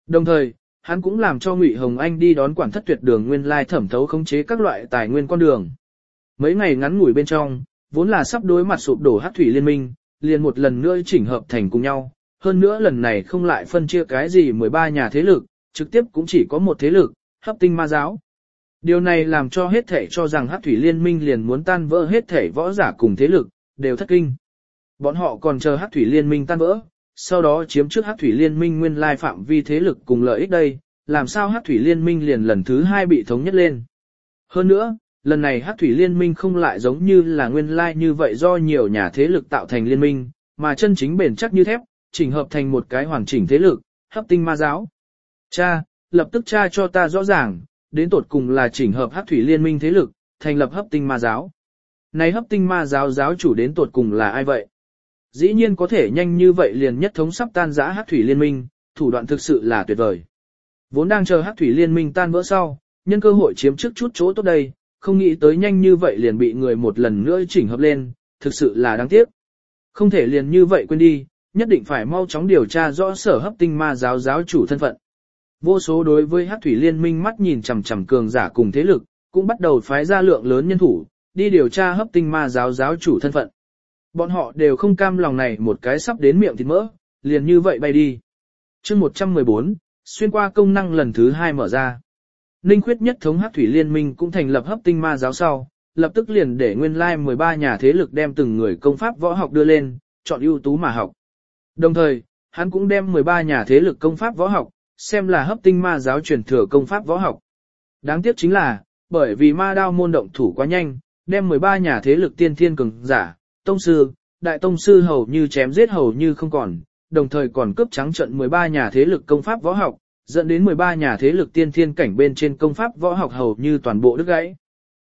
Đồng thời, hắn cũng làm cho Ngụy Hồng Anh đi đón quản thất tuyệt đường nguyên lai thẩm thấu khống chế các loại tài nguyên con đường. Mấy ngày ngắn ngủi bên trong, vốn là sắp đối mặt sụp đổ Hắc thủy liên minh, liền một lần nữa chỉnh hợp thành cùng nhau. Hơn nữa lần này không lại phân chia cái gì 13 nhà thế lực, trực tiếp cũng chỉ có một thế lực, Hấp Tinh Ma giáo. Điều này làm cho hết thảy cho rằng Hắc thủy liên minh liền muốn tan vỡ hết thảy võ giả cùng thế lực, đều thất kinh. Bọn họ còn chờ Hắc thủy liên minh tan vỡ, sau đó chiếm trước Hắc thủy liên minh nguyên lai phạm vi thế lực cùng lợi ích đây, làm sao Hắc thủy liên minh liền lần thứ 2 bị thống nhất lên. Hơn nữa, lần này Hắc thủy liên minh không lại giống như là nguyên lai như vậy do nhiều nhà thế lực tạo thành liên minh, mà chân chính bền chắc như thép, chỉnh hợp thành một cái hoàn chỉnh thế lực, Hấp Tinh Ma giáo. Cha, lập tức cha cho ta rõ ràng, đến tột cùng là chỉnh hợp Hắc thủy liên minh thế lực, thành lập Hấp Tinh Ma giáo. Này Hấp Tinh Ma giáo giáo chủ đến tột cùng là ai vậy? Dĩ nhiên có thể nhanh như vậy liền nhất thống sắp tan rã Hắc thủy liên minh, thủ đoạn thực sự là tuyệt vời. Vốn đang chờ Hắc thủy liên minh tan vỡ sau, nhân cơ hội chiếm trước chút chỗ tốt đây, không nghĩ tới nhanh như vậy liền bị người một lần nữa chỉnh hợp lên, thực sự là đáng tiếc. Không thể liền như vậy quên đi, nhất định phải mau chóng điều tra rõ Sở Hấp Tinh Ma giáo giáo chủ thân phận. Vô số đối với Hắc thủy liên minh mắt nhìn chằm chằm cường giả cùng thế lực, cũng bắt đầu phái ra lượng lớn nhân thủ, đi điều tra Hấp Tinh Ma giáo giáo chủ thân phận. Bọn họ đều không cam lòng này một cái sắp đến miệng thịt mỡ, liền như vậy bay đi. Chương 114, xuyên qua công năng lần thứ 2 mở ra. Ninh Khuyết nhất thống Hắc thủy liên minh cũng thành lập Hấp Tinh Ma giáo sau, lập tức liền để nguyên lai 13 nhà thế lực đem từng người công pháp võ học đưa lên, chọn ưu tú mà học. Đồng thời, hắn cũng đem 13 nhà thế lực công pháp võ học, xem là Hấp Tinh Ma giáo truyền thừa công pháp võ học. Đáng tiếc chính là, bởi vì ma đao môn động thủ quá nhanh, đem 13 nhà thế lực tiên thiên cường giả, tông sư, đại tông sư hầu như chém giết hầu như không còn, đồng thời còn cướp trắng trận 13 nhà thế lực công pháp võ học, dẫn đến 13 nhà thế lực tiên thiên cảnh bên trên công pháp võ học hầu như toàn bộ đứt gãy.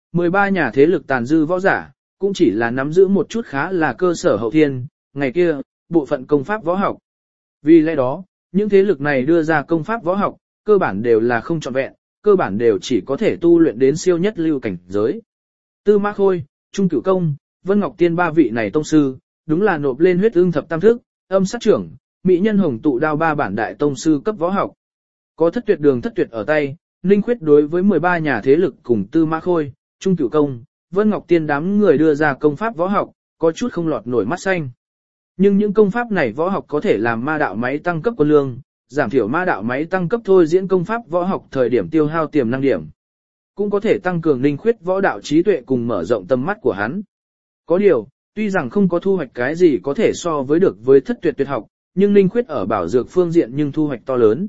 13 nhà thế lực tàn dư võ giả, cũng chỉ là nắm giữ một chút khá là cơ sở hậu thiên, ngày kia, bộ phận công pháp võ học. Vì lẽ đó, những thế lực này đưa ra công pháp võ học, cơ bản đều là không trọn vẹn, cơ bản đều chỉ có thể tu luyện đến siêu nhất lưu cảnh giới. Tư Mã Khôi, Trung Cửu Công, Vân Ngọc Tiên ba vị này tông sư, đúng là nộp lên huyết ương thập tam thức, âm sát trưởng, mỹ nhân hồng tụ đao ba bản đại tông sư cấp võ học. Có thất tuyệt đường thất tuyệt ở tay, Ninh Khuyết đối với 13 nhà thế lực cùng Tư Mã Khôi, Trung Cửu Công, Vân Ngọc Tiên đám người đưa ra công pháp võ học, có chút không lọt nổi mắt xanh. Nhưng những công pháp này võ học có thể làm ma đạo máy tăng cấp quân lương, giảm thiểu ma đạo máy tăng cấp thôi diễn công pháp võ học thời điểm tiêu hao tiềm năng điểm. Cũng có thể tăng cường Ninh Khuyết võ đạo trí tuệ cùng mở rộng tầm mắt của hắn. Có điều, tuy rằng không có thu hoạch cái gì có thể so với được với thất tuyệt tuyệt học, nhưng Ninh Khuyết ở bảo dược phương diện nhưng thu hoạch to lớn.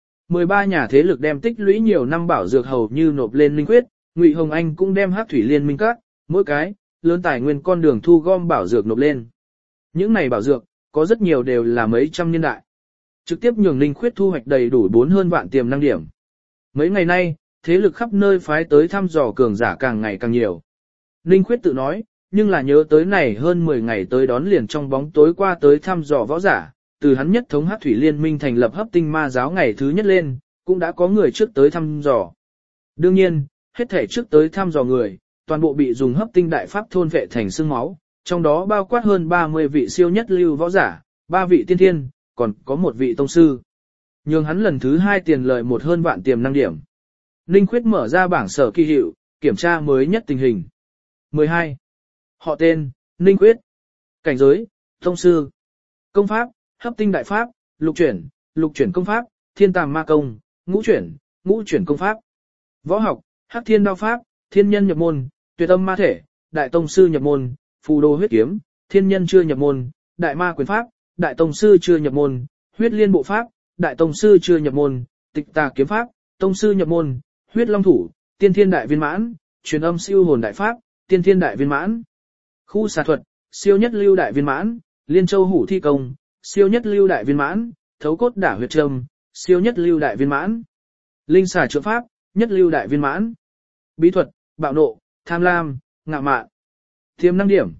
13 nhà thế lực đem tích lũy nhiều năm bảo dược hầu như nộp lên Ninh Khuyết, Ngụy Hồng Anh cũng đem Hắc thủy liên minh các, mỗi cái, lớn tài nguyên con đường thu gom bảo dược nộp lên. Những này bảo dược, có rất nhiều đều là mấy trăm niên đại. Trực tiếp nhường Ninh Khuyết thu hoạch đầy đủ 4 hơn vạn tiềm năng điểm. Mấy ngày nay, thế lực khắp nơi phái tới thăm dò cường giả càng ngày càng nhiều. Ninh Khuyết tự nói, nhưng là nhớ tới này hơn 10 ngày tới đón liền trong bóng tối qua tới thăm dò võ giả, từ hắn nhất thống Hắc thủy liên minh thành lập Hấp Tinh Ma giáo ngày thứ nhất lên, cũng đã có người trước tới thăm dò. Đương nhiên, hết thể trước tới thăm dò người, toàn bộ bị dùng hấp tinh đại pháp thôn vệ thành xương máu, trong đó bao quát hơn 30 vị siêu nhất lưu võ giả, 3 vị tiên thiên, còn có 1 vị tông sư. Nhưng hắn lần thứ 2 tiền lợi 1 hơn vạn tiềm năng điểm. Ninh Khuyết mở ra bảng sở kỳ hiệu, kiểm tra mới nhất tình hình. 12. Họ tên, Ninh Khuyết. Cảnh giới, tông sư. Công pháp, hấp tinh đại pháp, lục chuyển công pháp, thiên tàm ma công, ngũ chuyển công pháp. Võ học, hắc thiên đao pháp, thiên nhân nhập môn, tuyệt âm ma thể, đại tông sư nhập môn, phù đồ huyết kiếm, thiên nhân chưa nhập môn, đại ma quyền pháp, đại tông sư chưa nhập môn, huyết liên bộ pháp, đại tông sư chưa nhập môn, tịch tà kiếm pháp, tông sư nhập môn, huyết long thủ, tiên thiên đại viên mãn, truyền âm siêu hồn đại pháp, tiên thiên đại viên mãn. Khu xà thuật, siêu nhất lưu đại viên mãn, liên châu hủ thi công, siêu nhất lưu đại viên mãn, thấu cốt đả huyệt trâm, siêu nhất lưu đại viên mãn. Linh xà trượng pháp, nhất lưu đại viên mãn. Bí thuật, bạo nộ, tham lam, ngạo mạn. Tiềm năng điểm,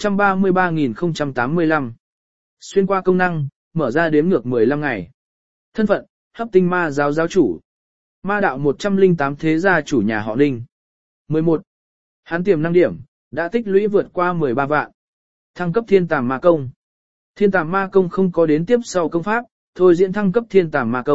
133.085. Xuyên qua công năng, mở ra đếm ngược 15 ngày. Thân phận, hấp tinh ma giáo giáo chủ. Ma đạo 108 thế gia chủ nhà họ Ninh. 11. Hắn tiềm năng điểm, đã tích lũy vượt qua 13 vạn. Thăng cấp thiên tàm ma công. Thiên tàm ma công không có đến tiếp sau công pháp, thôi diễn thăng cấp thiên tàm ma công,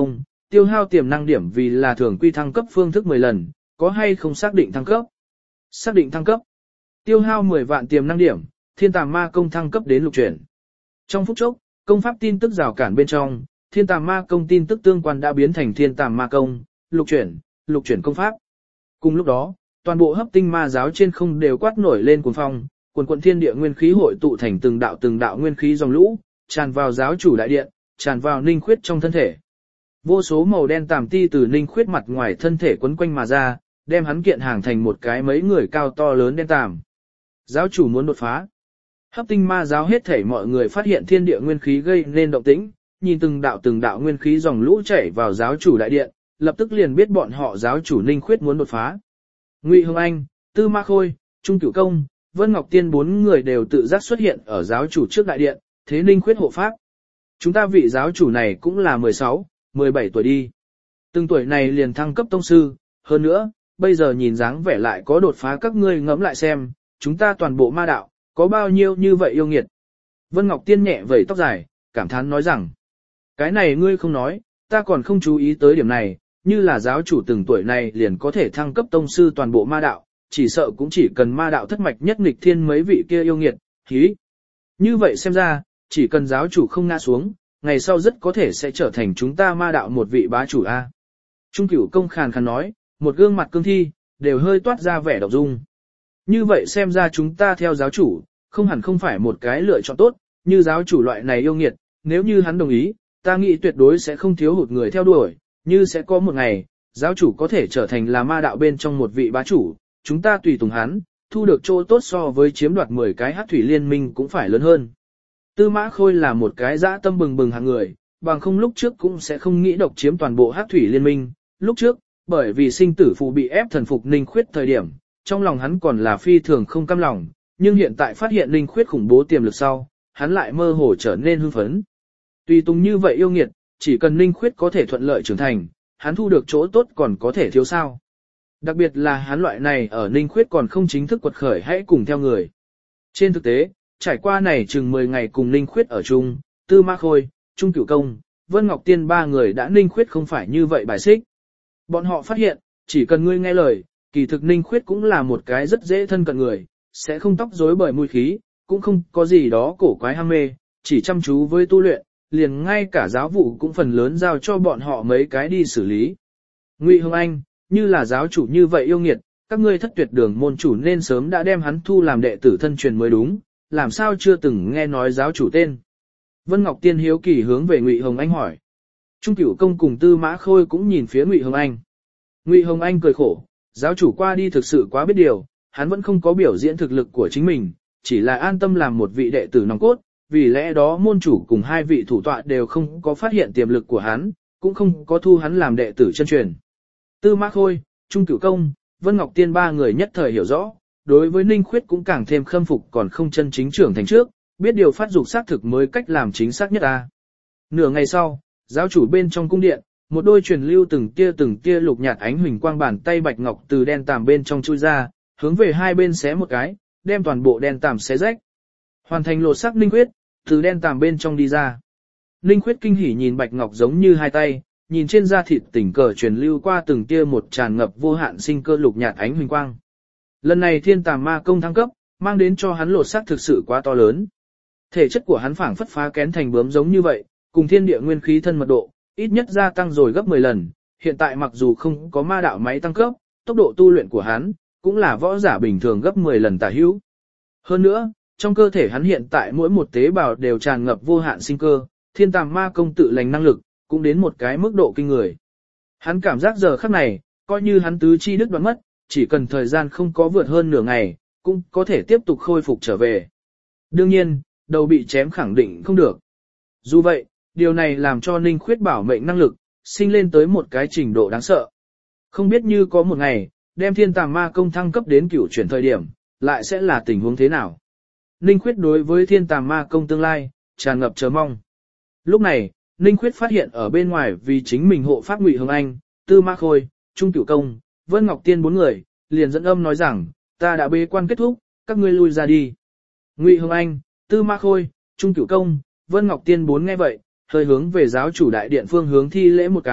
tiêu hao tiềm năng điểm vì là thường quy thăng cấp phương thức 10 lần, có hay không xác định thăng cấp? Xác định thăng cấp. Tiêu hao 10 vạn tiềm năng điểm, thiên tàm ma công thăng cấp đến lục chuyển. Trong phút chốc, công pháp tin tức rào cản bên trong, thiên tàm ma công tin tức tương quan đã biến thành thiên tàm ma công, lục chuyển công pháp. Cùng lúc đó, toàn bộ hấp tinh ma giáo trên không đều quát nổi lên cuồng phong, quần quận thiên địa nguyên khí hội tụ thành từng đạo nguyên khí dòng lũ, tràn vào giáo chủ đại điện, tràn vào Ninh Khuyết trong thân thể. Vô số màu đen tàm ti từ Ninh Khuyết mặt ngoài thân thể quấn quanh mà ra, đem hắn kiện hàng thành một cái mấy người cao to lớn đen tàm. Giáo chủ muốn đột phá. Hấp tinh ma giáo hết thảy mọi người phát hiện thiên địa nguyên khí gây nên động tĩnh, nhìn từng đạo nguyên khí dòng lũ chảy vào giáo chủ đại điện, lập tức liền biết bọn họ giáo chủ Ninh Khuyết muốn đột phá. Ngụy Hồng Anh, Tư Ma Khôi, Trung Cửu Công, Vân Ngọc Tiên 4 người đều tự giác xuất hiện ở giáo chủ trước đại điện, thế Ninh Khuyết hộ pháp. Chúng ta vị giáo chủ này cũng là 16, 17 tuổi đi. Từng tuổi này liền thăng cấp tông sư, hơn nữa, bây giờ nhìn dáng vẻ lại có đột phá, các ngươi ngẫm lại xem, chúng ta toàn bộ ma đạo, có bao nhiêu như vậy yêu nghiệt. Vân Ngọc Tiên nhẹ vẩy tóc dài, cảm thán nói rằng, cái này ngươi không nói, ta còn không chú ý tới điểm này, như là giáo chủ từng tuổi này liền có thể thăng cấp tông sư toàn bộ ma đạo, chỉ sợ cũng chỉ cần ma đạo thất mạch nhất nghịch thiên mấy vị kia yêu nghiệt, hí. Như vậy xem ra, chỉ cần giáo chủ không ngã xuống, ngày sau rất có thể sẽ trở thành chúng ta ma đạo một vị bá chủ a. Trung Cửu Công khàn khàn nói, một gương mặt cương thi, đều hơi toát ra vẻ độc dung. Như vậy xem ra chúng ta theo giáo chủ, không hẳn không phải một cái lựa chọn tốt, như giáo chủ loại này yêu nghiệt, nếu như hắn đồng ý, ta nghĩ tuyệt đối sẽ không thiếu hụt người theo đuổi, như sẽ có một ngày, giáo chủ có thể trở thành là ma đạo bên trong một vị bá chủ, chúng ta tùy tùng hắn, thu được chỗ tốt so với chiếm đoạt 10 cái hắc thủy liên minh cũng phải lớn hơn. Tư Mã Khôi là một cái dã tâm bừng bừng hạng người, bằng không lúc trước cũng sẽ không nghĩ độc chiếm toàn bộ hắc thủy liên minh, lúc trước, bởi vì sinh tử phụ bị ép thần phục Ninh Khuyết thời điểm, trong lòng hắn còn là phi thường không cam lòng, nhưng hiện tại phát hiện Ninh Khuyết khủng bố tiềm lực sau, hắn lại mơ hồ trở nên hưng phấn. Tùy tùng như vậy yêu nghiệt, chỉ cần Ninh Khuyết có thể thuận lợi trưởng thành, hắn thu được chỗ tốt còn có thể thiếu sao. Đặc biệt là hắn loại này ở Ninh Khuyết còn không chính thức quật khởi hãy cùng theo người. Trên thực tế, trải qua này chừng 10 ngày cùng Ninh Khuyết ở chung, Tư Mã Khôi, Trung Cửu Công, Vân Ngọc Tiên 3 người đã Ninh Khuyết không phải như vậy bài xích. Bọn họ phát hiện, chỉ cần ngươi nghe lời, kỳ thực Ninh Khuyết cũng là một cái rất dễ thân cận người, sẽ không tóc rối bởi mùi khí, cũng không có gì đó cổ quái ham mê, chỉ chăm chú với tu luyện, liền ngay cả giáo vụ cũng phần lớn giao cho bọn họ mấy cái đi xử lý. Ngụy Hồng Anh, như là giáo chủ như vậy yêu nghiệt, các ngươi Thất Tuyệt Đường môn chủ nên sớm đã đem hắn thu làm đệ tử thân truyền mới đúng, làm sao chưa từng nghe nói giáo chủ tên. Vân Ngọc Tiên hiếu kỳ hướng về Ngụy Hồng Anh hỏi. Trung Cửu Công cùng Tư Mã Khôi cũng nhìn phía Ngụy Hồng Anh. Ngụy Hồng Anh cười khổ, giáo chủ qua đi thực sự quá biết điều, hắn vẫn không có biểu diễn thực lực của chính mình, chỉ là an tâm làm một vị đệ tử nòng cốt, vì lẽ đó môn chủ cùng 2 vị thủ tọa đều không có phát hiện tiềm lực của hắn, cũng không có thu hắn làm đệ tử chân truyền. Tư Mã Khôi, Trung Cửu Công, Vân Ngọc Tiên 3 người nhất thời hiểu rõ, đối với Ninh Khuyết cũng càng thêm khâm phục còn không chân chính trưởng thành trước, biết điều phát dục xác thực mới cách làm chính xác nhất ta. Nửa ngày sau, giáo chủ bên trong cung điện, một đôi truyền lưu từng tia lục nhạt ánh huỳnh quang bàn tay bạch ngọc từ đen tàm bên trong chui ra, hướng về hai bên xé một cái, đem toàn bộ đen tàm xé rách. Hoàn thành lột xác Ninh Khuyết, từ đen tàm bên trong đi ra. Ninh Khuyết kinh hỉ nhìn bạch ngọc giống như hai tay, nhìn trên da thịt tình cờ truyền lưu qua từng tia một tràn ngập vô hạn sinh cơ lục nhạt ánh huỳnh quang. Lần này thiên tàm ma công thăng cấp, mang đến cho hắn lột xác thực sự quá to lớn. Thể chất của hắn phảng phất phá kén thành bướm giống như vậy, cùng thiên địa nguyên khí thân mật độ, ít nhất gia tăng rồi gấp 10 lần. Hiện tại mặc dù không có ma đạo máy tăng cấp, tốc độ tu luyện của hắn cũng là võ giả bình thường gấp 10 lần tả hữu. Hơn nữa, trong cơ thể hắn hiện tại mỗi một tế bào đều tràn ngập vô hạn sinh cơ, thiên tàm ma công tự lành năng lực, cũng đến một cái mức độ kinh người. Hắn cảm giác giờ khắc này, coi như hắn tứ chi đứt đoạn mất, chỉ cần thời gian không có vượt hơn nửa ngày, cũng có thể tiếp tục khôi phục trở về. Đương nhiên, đầu bị chém khẳng định không được. Dù vậy, điều này làm cho Ninh Khuyết bảo mệnh năng lực, sinh lên tới một cái trình độ đáng sợ. Không biết như có một ngày, đem thiên tàm ma công thăng cấp đến cửu chuyển thời điểm, lại sẽ là tình huống thế nào. Ninh Khuyết đối với thiên tàm ma công tương lai, tràn ngập chờ mong. Lúc này, Ninh Khuyết phát hiện ở bên ngoài vì chính mình hộ pháp Ngụy Hồng Anh, Tư Mã Khôi, Trung Cửu Công, Vân Ngọc Tiên 4 người, liền dẫn âm nói rằng, ta đã bế quan kết thúc, các ngươi lui ra đi. Ngụy Hồng Anh, Tư Mã Khôi, Trung Cửu Công, Vân Ngọc Tiên 4 nghe vậy, hơi hướng về giáo chủ đại điện phương hướng thi lễ một cái,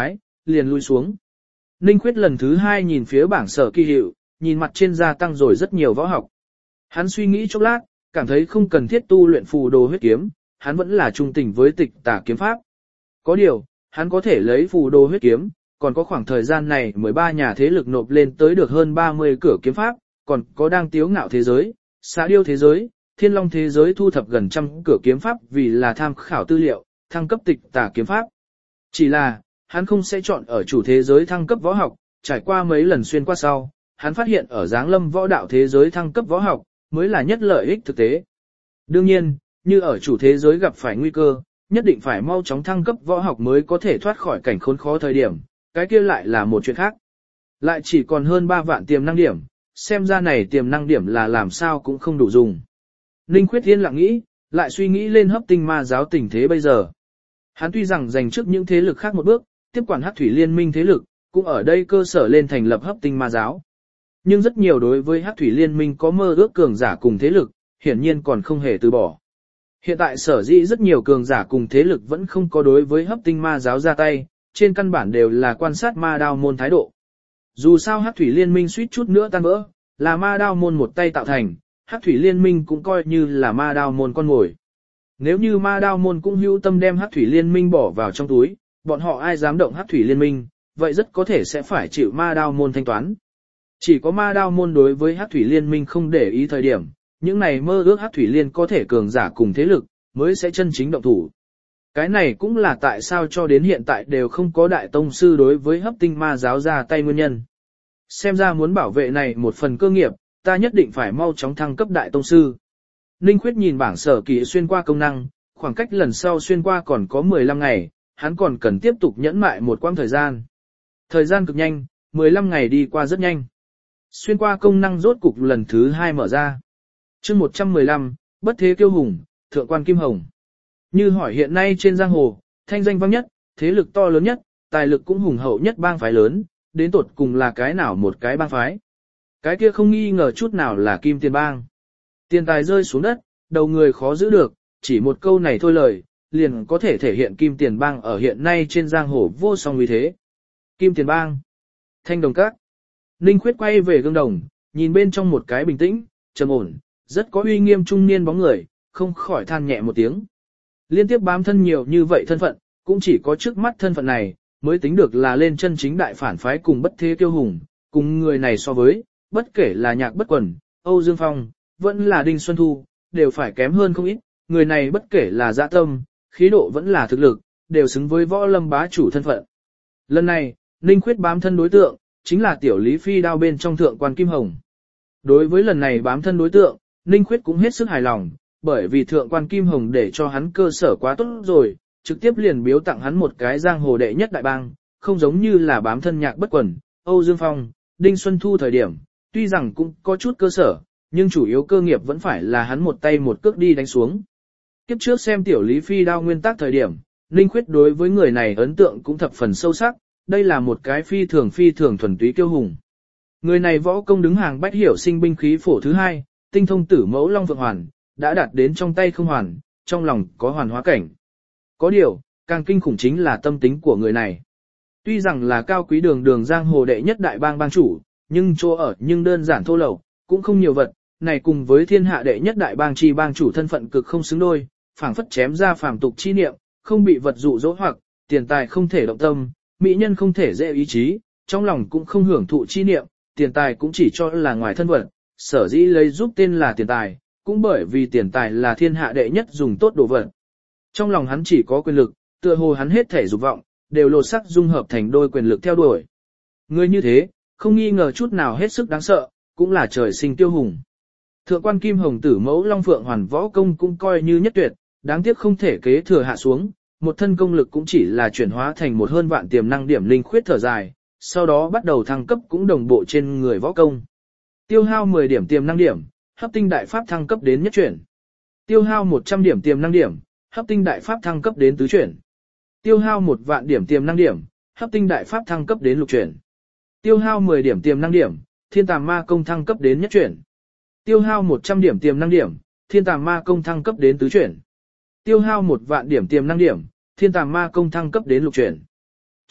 liền lui xuống. Ninh Khuyết lần thứ 2 nhìn phía bảng sở kỳ hiệu, nhìn mặt trên gia tăng rồi rất nhiều võ học. Hắn suy nghĩ chốc lát, cảm thấy không cần thiết tu luyện phù đồ huyết kiếm, hắn vẫn là trung tình với tịch tà kiếm pháp. Có điều, hắn có thể lấy phù đồ huyết kiếm, còn có khoảng thời gian này 13 nhà thế lực nộp lên tới được hơn 30 cửa kiếm pháp, còn có đang tiếu ngạo thế giới, xã điêu thế giới, thiên long thế giới thu thập gần trăm cửa kiếm pháp vì là tham khảo tư liệu, thăng cấp tịch tà kiếm pháp. Chỉ là, hắn không sẽ chọn ở chủ thế giới thăng cấp võ học, trải qua mấy lần xuyên qua sau, hắn phát hiện ở Giáng Lâm võ đạo thế giới thăng cấp võ học, mới là nhất lợi ích thực tế. Đương nhiên, như ở chủ thế giới gặp phải nguy cơ, nhất định phải mau chóng thăng cấp võ học mới có thể thoát khỏi cảnh khốn khó thời điểm, cái kia lại là một chuyện khác. Lại chỉ còn hơn 3 vạn tiềm năng điểm, xem ra này tiềm năng điểm là làm sao cũng không đủ dùng. Ninh Khuyết Thiên lặng nghĩ, lại suy nghĩ lên hấp tinh ma giáo tình thế bây giờ. Hắn tuy rằng giành trước những thế lực khác một bước, tiếp quản Hắc Thủy Liên Minh thế lực, cũng ở đây cơ sở lên thành lập hấp tinh ma giáo. Nhưng rất nhiều đối với Hắc Thủy Liên Minh có mơ ước cường giả cùng thế lực, hiển nhiên còn không hề từ bỏ. Hiện tại sở dĩ rất nhiều cường giả cùng thế lực vẫn không có đối với hấp tinh ma giáo ra tay, trên căn bản đều là quan sát ma đao môn thái độ. Dù sao Hắc Thủy Liên Minh suýt chút nữa tan vỡ, là ma đao môn một tay tạo thành, Hắc Thủy Liên Minh cũng coi như là ma đao môn con mồi. Nếu như ma đao môn cũng hữu tâm đem Hắc Thủy Liên Minh bỏ vào trong túi, bọn họ ai dám động Hắc Thủy Liên Minh, vậy rất có thể sẽ phải chịu ma đao môn thanh toán. Chỉ có ma đao môn đối với Hắc Thủy Liên Minh không để ý thời điểm, những này mơ ước Hắc Thủy Liên có thể cường giả cùng thế lực, mới sẽ chân chính động thủ. Cái này cũng là tại sao cho đến hiện tại đều không có đại tông sư đối với hấp tinh ma giáo ra tay nguyên nhân. Xem ra muốn bảo vệ này một phần cơ nghiệp, ta nhất định phải mau chóng thăng cấp đại tông sư. Ninh Khuyết nhìn bảng sở kỳ xuyên qua công năng, khoảng cách lần sau xuyên qua còn có 15 ngày, hắn còn cần tiếp tục nhẫn mại một quãng thời gian. Thời gian cực nhanh, 15 ngày đi qua rất nhanh. Xuyên qua công năng rốt cục lần thứ 2 mở ra. Chương 115, bất thế kiêu hùng, thượng quan kim hồng. Như hỏi hiện nay trên giang hồ, thanh danh vang nhất, thế lực to lớn nhất, tài lực cũng hùng hậu nhất bang phái lớn, đến tột cùng là cái nào một cái bang phái. Cái kia không nghi ngờ chút nào là Kim Tiền Bang. Tiền tài rơi xuống đất, đầu người khó giữ được, chỉ một câu này thôi lời, liền có thể thể hiện Kim Tiền Bang ở hiện nay trên giang hồ vô song uy thế. Kim Tiền Bang, Thanh Đồng Các. Ninh Khuyết quay về gương đồng, nhìn bên trong một cái bình tĩnh, trầm ổn, rất có uy nghiêm trung niên bóng người, không khỏi than nhẹ một tiếng. Liên tiếp bám thân nhiều như vậy thân phận, cũng chỉ có trước mắt thân phận này, mới tính được là lên chân chính đại phản phái cùng bất thế kiêu hùng, cùng người này so với, bất kể là Nhạc Bất Quần, Âu Dương Phong, vẫn là Đinh Xuân Thu, đều phải kém hơn không ít, người này bất kể là dạ tâm, khí độ vẫn là thực lực, đều xứng với võ lâm bá chủ thân phận. Lần này, Ninh Khuyết bám thân đối tượng, chính là tiểu Lý Phi đao bên trong thượng quan Kim Hồng. Đối với lần này bám thân đối tượng, Ninh Khuyết cũng hết sức hài lòng, bởi vì thượng quan Kim Hồng để cho hắn cơ sở quá tốt rồi, trực tiếp liền biếu tặng hắn một cái giang hồ đệ nhất đại bang, không giống như là bám thân Nhạc Bất Quần, Âu Dương Phong, Đinh Xuân Thu thời điểm, tuy rằng cũng có chút cơ sở, nhưng chủ yếu cơ nghiệp vẫn phải là hắn một tay một cước đi đánh xuống. Kiếp trước xem tiểu Lý Phi đao nguyên tắc thời điểm, Ninh Khuyết đối với người này ấn tượng cũng thập phần sâu sắc, đây là một cái phi thường thuần túy kiêu hùng. Người này võ công đứng hàng bách hiểu sinh binh khí phổ thứ 2, tinh thông tử mẫu long vượng hoàn, đã đạt đến trong tay không hoàn, trong lòng có hoàn hóa cảnh. Có điều, càng kinh khủng chính là tâm tính của người này. Tuy rằng là cao quý đường giang hồ đệ nhất đại bang bang chủ, nhưng chỗ ở nhưng đơn giản thô lậu, cũng không nhiều vật, này cùng với thiên hạ đệ nhất đại bang chi bang chủ thân phận cực không xứng đôi, phảng phất chém ra phàm tục chi niệm, không bị vật dụ dỗ hoặc, tiền tài không thể động tâm, mỹ nhân không thể dễ ý chí, trong lòng cũng không hưởng thụ chi niệm, tiền tài cũng chỉ cho là ngoài thân vật, sở dĩ lấy giúp tên là tiền tài, cũng bởi vì tiền tài là thiên hạ đệ nhất dùng tốt đồ vật. Trong lòng hắn chỉ có quyền lực, tựa hồ hắn hết thể dục vọng, đều lột sắc dung hợp thành đôi quyền lực theo đuổi. Người như thế, không nghi ngờ chút nào hết sức đáng sợ, cũng là trời sinh tiêu hùng. Thượng quan Kim Hồng tử mẫu Long Phượng Hoàn võ công cũng coi như nhất tuyệt, đáng tiếc không thể kế thừa hạ xuống, một thân công lực cũng chỉ là chuyển hóa thành một hơn vạn tiềm năng điểm linh khuyết thở dài, sau đó bắt đầu thăng cấp cũng đồng bộ trên người võ công. Tiêu hao 10 điểm tiềm năng điểm, hấp tinh đại pháp thăng cấp đến nhất chuyển. Tiêu hao 100 điểm tiềm năng điểm, hấp tinh đại pháp thăng cấp đến tứ chuyển. Tiêu hao 1 vạn điểm tiềm năng điểm, hấp tinh đại pháp thăng cấp đến lục chuyển. Tiêu hao 10 điểm tiềm năng điểm, thiên tàm ma công thăng cấp đến nhất chuyển. Tiêu hao 100 điểm tiềm năng điểm, thiên tàm ma công thăng cấp đến tứ chuyển. Tiêu hao 1 vạn điểm tiềm năng điểm, thiên tàm ma công thăng cấp đến lục chuyển.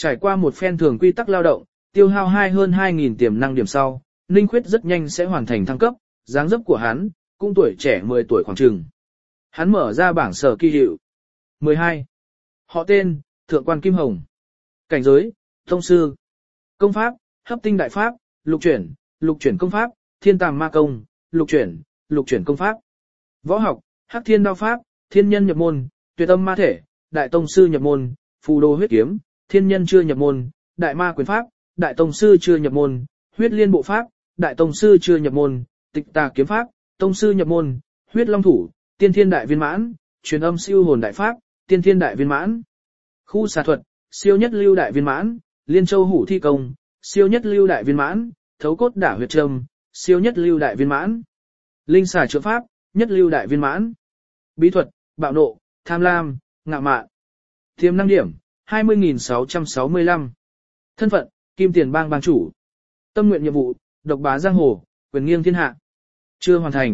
Trải qua một phen thường quy tắc lao động, tiêu hao hơn 2.000 tiềm năng điểm sau, Ninh Khuyết rất nhanh sẽ hoàn thành thăng cấp, dáng dấp của hắn, cũng tuổi trẻ 10 tuổi khoảng chừng. Hắn mở ra bảng sở kỳ hiệu. 12. Họ tên, Thượng quan Kim Hồng. Cảnh giới, Tông sư. Công pháp, Hấp tinh đại pháp, lục chuyển công pháp, Thiên tàm ma công, lục chuyển công pháp. Võ học, Hắc thiên đao pháp, thiên nhân nhập môn, tuyệt âm ma thể, đại tông sư nhập môn, phù đồ huyết kiếm, thiên nhân chưa nhập môn, đại ma quyền pháp, đại tông sư chưa nhập môn, huyết liên bộ pháp, đại tông sư chưa nhập môn, tịch tà kiếm pháp, tông sư nhập môn, huyết long thủ, tiên thiên đại viên mãn, truyền âm siêu hồn đại pháp, tiên thiên đại viên mãn. Khu xà thuật, siêu nhất lưu đại viên mãn, liên châu hủ thi công, siêu nhất lưu đại viên mãn, thấu cốt đả huyệt trâm, siêu nhất lưu đại viên mãn. Linh xà chữa pháp, nhất lưu đại viên mãn. Bí thuật, bạo nộ, tham lam, ngạo mạn. Tiềm năng điểm, 20.665. Thân phận, Kim Tiền Bang bang chủ. Tâm nguyện nhiệm vụ, độc bá giang hồ, quyền nghiêng thiên hạ. Chưa hoàn thành.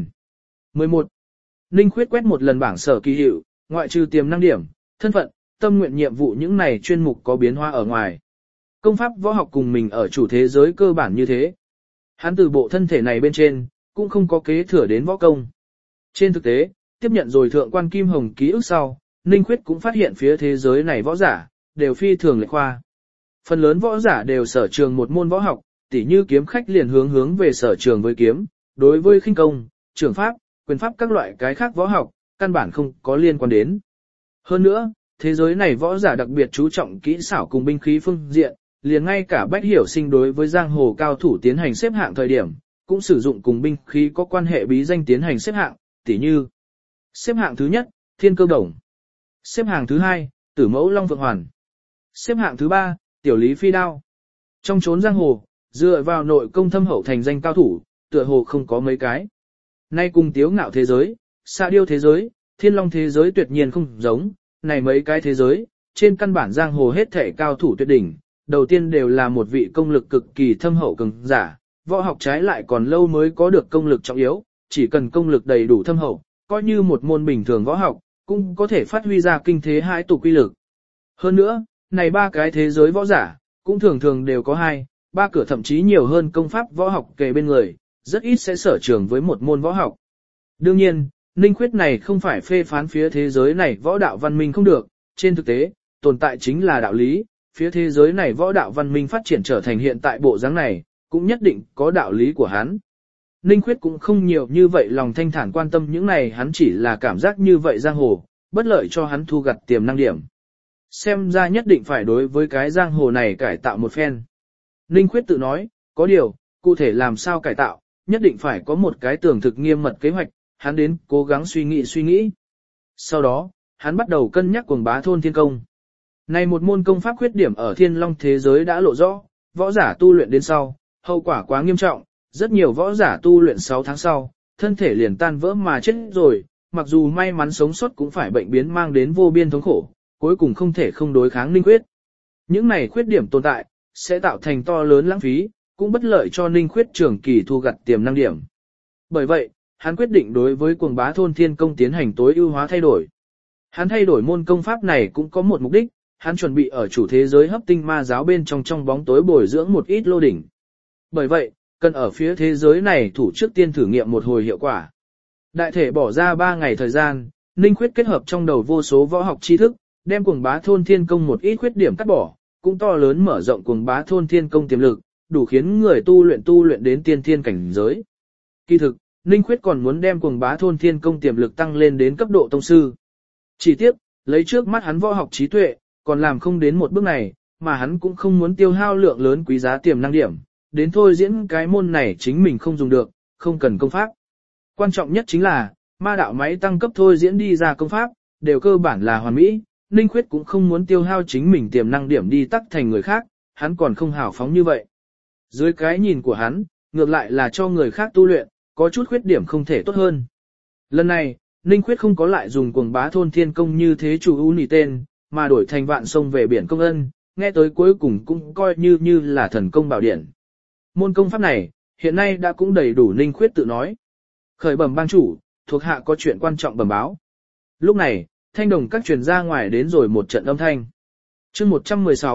11. Ninh Khuyết quét một lần bảng sở kỳ hiệu, ngoại trừ tiềm năng điểm, thân phận, tâm nguyện nhiệm vụ những này chuyên mục có biến hóa ở ngoài. Công pháp võ học cùng mình ở chủ thế giới cơ bản như thế. Hắn từ bộ thân thể này bên trên, cũng không có kế thừa đến võ công. Trên thực tế, tiếp nhận rồi Thượng quan Kim Hồng ký ức sau, Ninh Khuyết cũng phát hiện phía thế giới này võ giả, đều phi thường lệch khoa. Phần lớn võ giả đều sở trường một môn võ học, tỉ như kiếm khách liền hướng về sở trường với kiếm, đối với khinh công, trường pháp, quyền pháp các loại cái khác võ học, căn bản không có liên quan đến. Hơn nữa, thế giới này võ giả đặc biệt chú trọng kỹ xảo cùng binh khí phương diện, liền ngay cả Bách Hiểu Sinh đối với giang hồ cao thủ tiến hành xếp hạng thời điểm, cũng sử dụng cùng binh khí có quan hệ bí danh tiến hành xếp hạng, tỉ như xếp hạng thứ nhất, Thiên Cơ Đồng. Xếp hạng thứ hai, Tử Mẫu Long Phượng Hoàn. Xếp hạng thứ ba, Tiểu Lý Phi Đao. Trong chốn giang hồ, dựa vào nội công thâm hậu thành danh cao thủ, tựa hồ không có mấy cái. Nay cùng Tiếu Ngạo thế giới, Xạ Điêu thế giới, Thiên Long thế giới tuyệt nhiên không giống, này mấy cái thế giới, trên căn bản giang hồ hết thể cao thủ tuyệt đỉnh, đầu tiên đều là một vị công lực cực kỳ thâm hậu cường giả, võ học trái lại còn lâu mới có được công lực trọng yếu, chỉ cần công lực đầy đủ thâm hậu, coi như một môn bình thường võ học, cũng có thể phát huy ra kinh thế hãi tục quy lực. Hơn nữa, này ba cái thế giới võ giả, cũng thường thường đều có 2, 3 cửa thậm chí nhiều hơn công pháp võ học kề bên người, rất ít sẽ sở trường với một môn võ học. Đương nhiên, Ninh Khuyết này không phải phê phán phía thế giới này võ đạo văn minh không được, trên thực tế, tồn tại chính là đạo lý, phía thế giới này võ đạo văn minh phát triển trở thành hiện tại bộ dáng này, cũng nhất định có đạo lý của hắn. Ninh Khuyết cũng không nhiều như vậy lòng thanh thản quan tâm những này, hắn chỉ là cảm giác như vậy giang hồ, bất lợi cho hắn thu gặt tiềm năng điểm. Xem ra nhất định phải đối với cái giang hồ này cải tạo một phen. Ninh Khuyết tự nói, có điều, cụ thể làm sao cải tạo, nhất định phải có một cái tường thực nghiêm mật kế hoạch, hắn đến cố gắng suy nghĩ. Sau đó, hắn bắt đầu cân nhắc cuồng bá thôn thiên công. Này một môn công pháp khuyết điểm ở Thiên Long thế giới đã lộ rõ, võ giả tu luyện đến sau, hậu quả quá nghiêm trọng, rất nhiều võ giả tu luyện 6 tháng sau, thân thể liền tan vỡ mà chết rồi, mặc dù may mắn sống sót cũng phải bệnh biến mang đến vô biên thống khổ, cuối cùng không thể không đối kháng Ninh Khuyết. Những này khuyết điểm tồn tại, sẽ tạo thành to lớn lãng phí, cũng bất lợi cho Ninh Khuyết trường kỳ thu gặt tiềm năng điểm. Bởi vậy, hắn quyết định đối với cuồng bá thôn thiên công tiến hành tối ưu hóa thay đổi. Hắn thay đổi môn công pháp này cũng có một mục đích, hắn chuẩn bị ở chủ thế giới hấp tinh ma giáo bên trong bóng tối bồi dưỡng một ít lô đỉnh. Bởi vậy, cần ở phía thế giới này thủ trước tiên thử nghiệm một hồi hiệu quả. Đại thể bỏ ra 3 ngày thời gian, Ninh Khuyết kết hợp trong đầu vô số võ học tri thức, đem cuồng bá thôn thiên công một ít khuyết điểm cắt bỏ, cũng to lớn mở rộng cuồng bá thôn thiên công tiềm lực, đủ khiến người tu luyện đến tiên thiên cảnh giới. Kỳ thực, Ninh Khuyết còn muốn đem cuồng bá thôn thiên công tiềm lực tăng lên đến cấp độ tông sư. Chỉ tiếc, lấy trước mắt hắn võ học trí tuệ, còn làm không đến một bước này, mà hắn cũng không muốn tiêu hao lượng lớn quý giá tiềm năng điểm, đến thôi diễn cái môn này chính mình không dùng được, không cần công pháp. Quan trọng nhất chính là, ma đạo máy tăng cấp thôi diễn đi ra công pháp, đều cơ bản là hoàn mỹ, Ninh Khuyết cũng không muốn tiêu hao chính mình tiềm năng điểm đi tắc thành người khác, hắn còn không hào phóng như vậy. Dưới cái nhìn của hắn, ngược lại là cho người khác tu luyện, có chút khuyết điểm không thể tốt hơn. Lần này, Ninh Khuyết không có lại dùng cuồng bá thôn thiên công như thế chủ ưu nỉ tên, mà đổi thành vạn sông về biển công ân, nghe tới cuối cùng cũng coi như là thần công bảo điển. Môn công pháp này, hiện nay đã cũng đầy đủ Ninh Khuyết tự nói. Khởi bẩm bang chủ, thuộc hạ có chuyện quan trọng bẩm báo. Lúc này, thanh đồng các truyền ra ngoài đến rồi một trận âm thanh. Chương 116,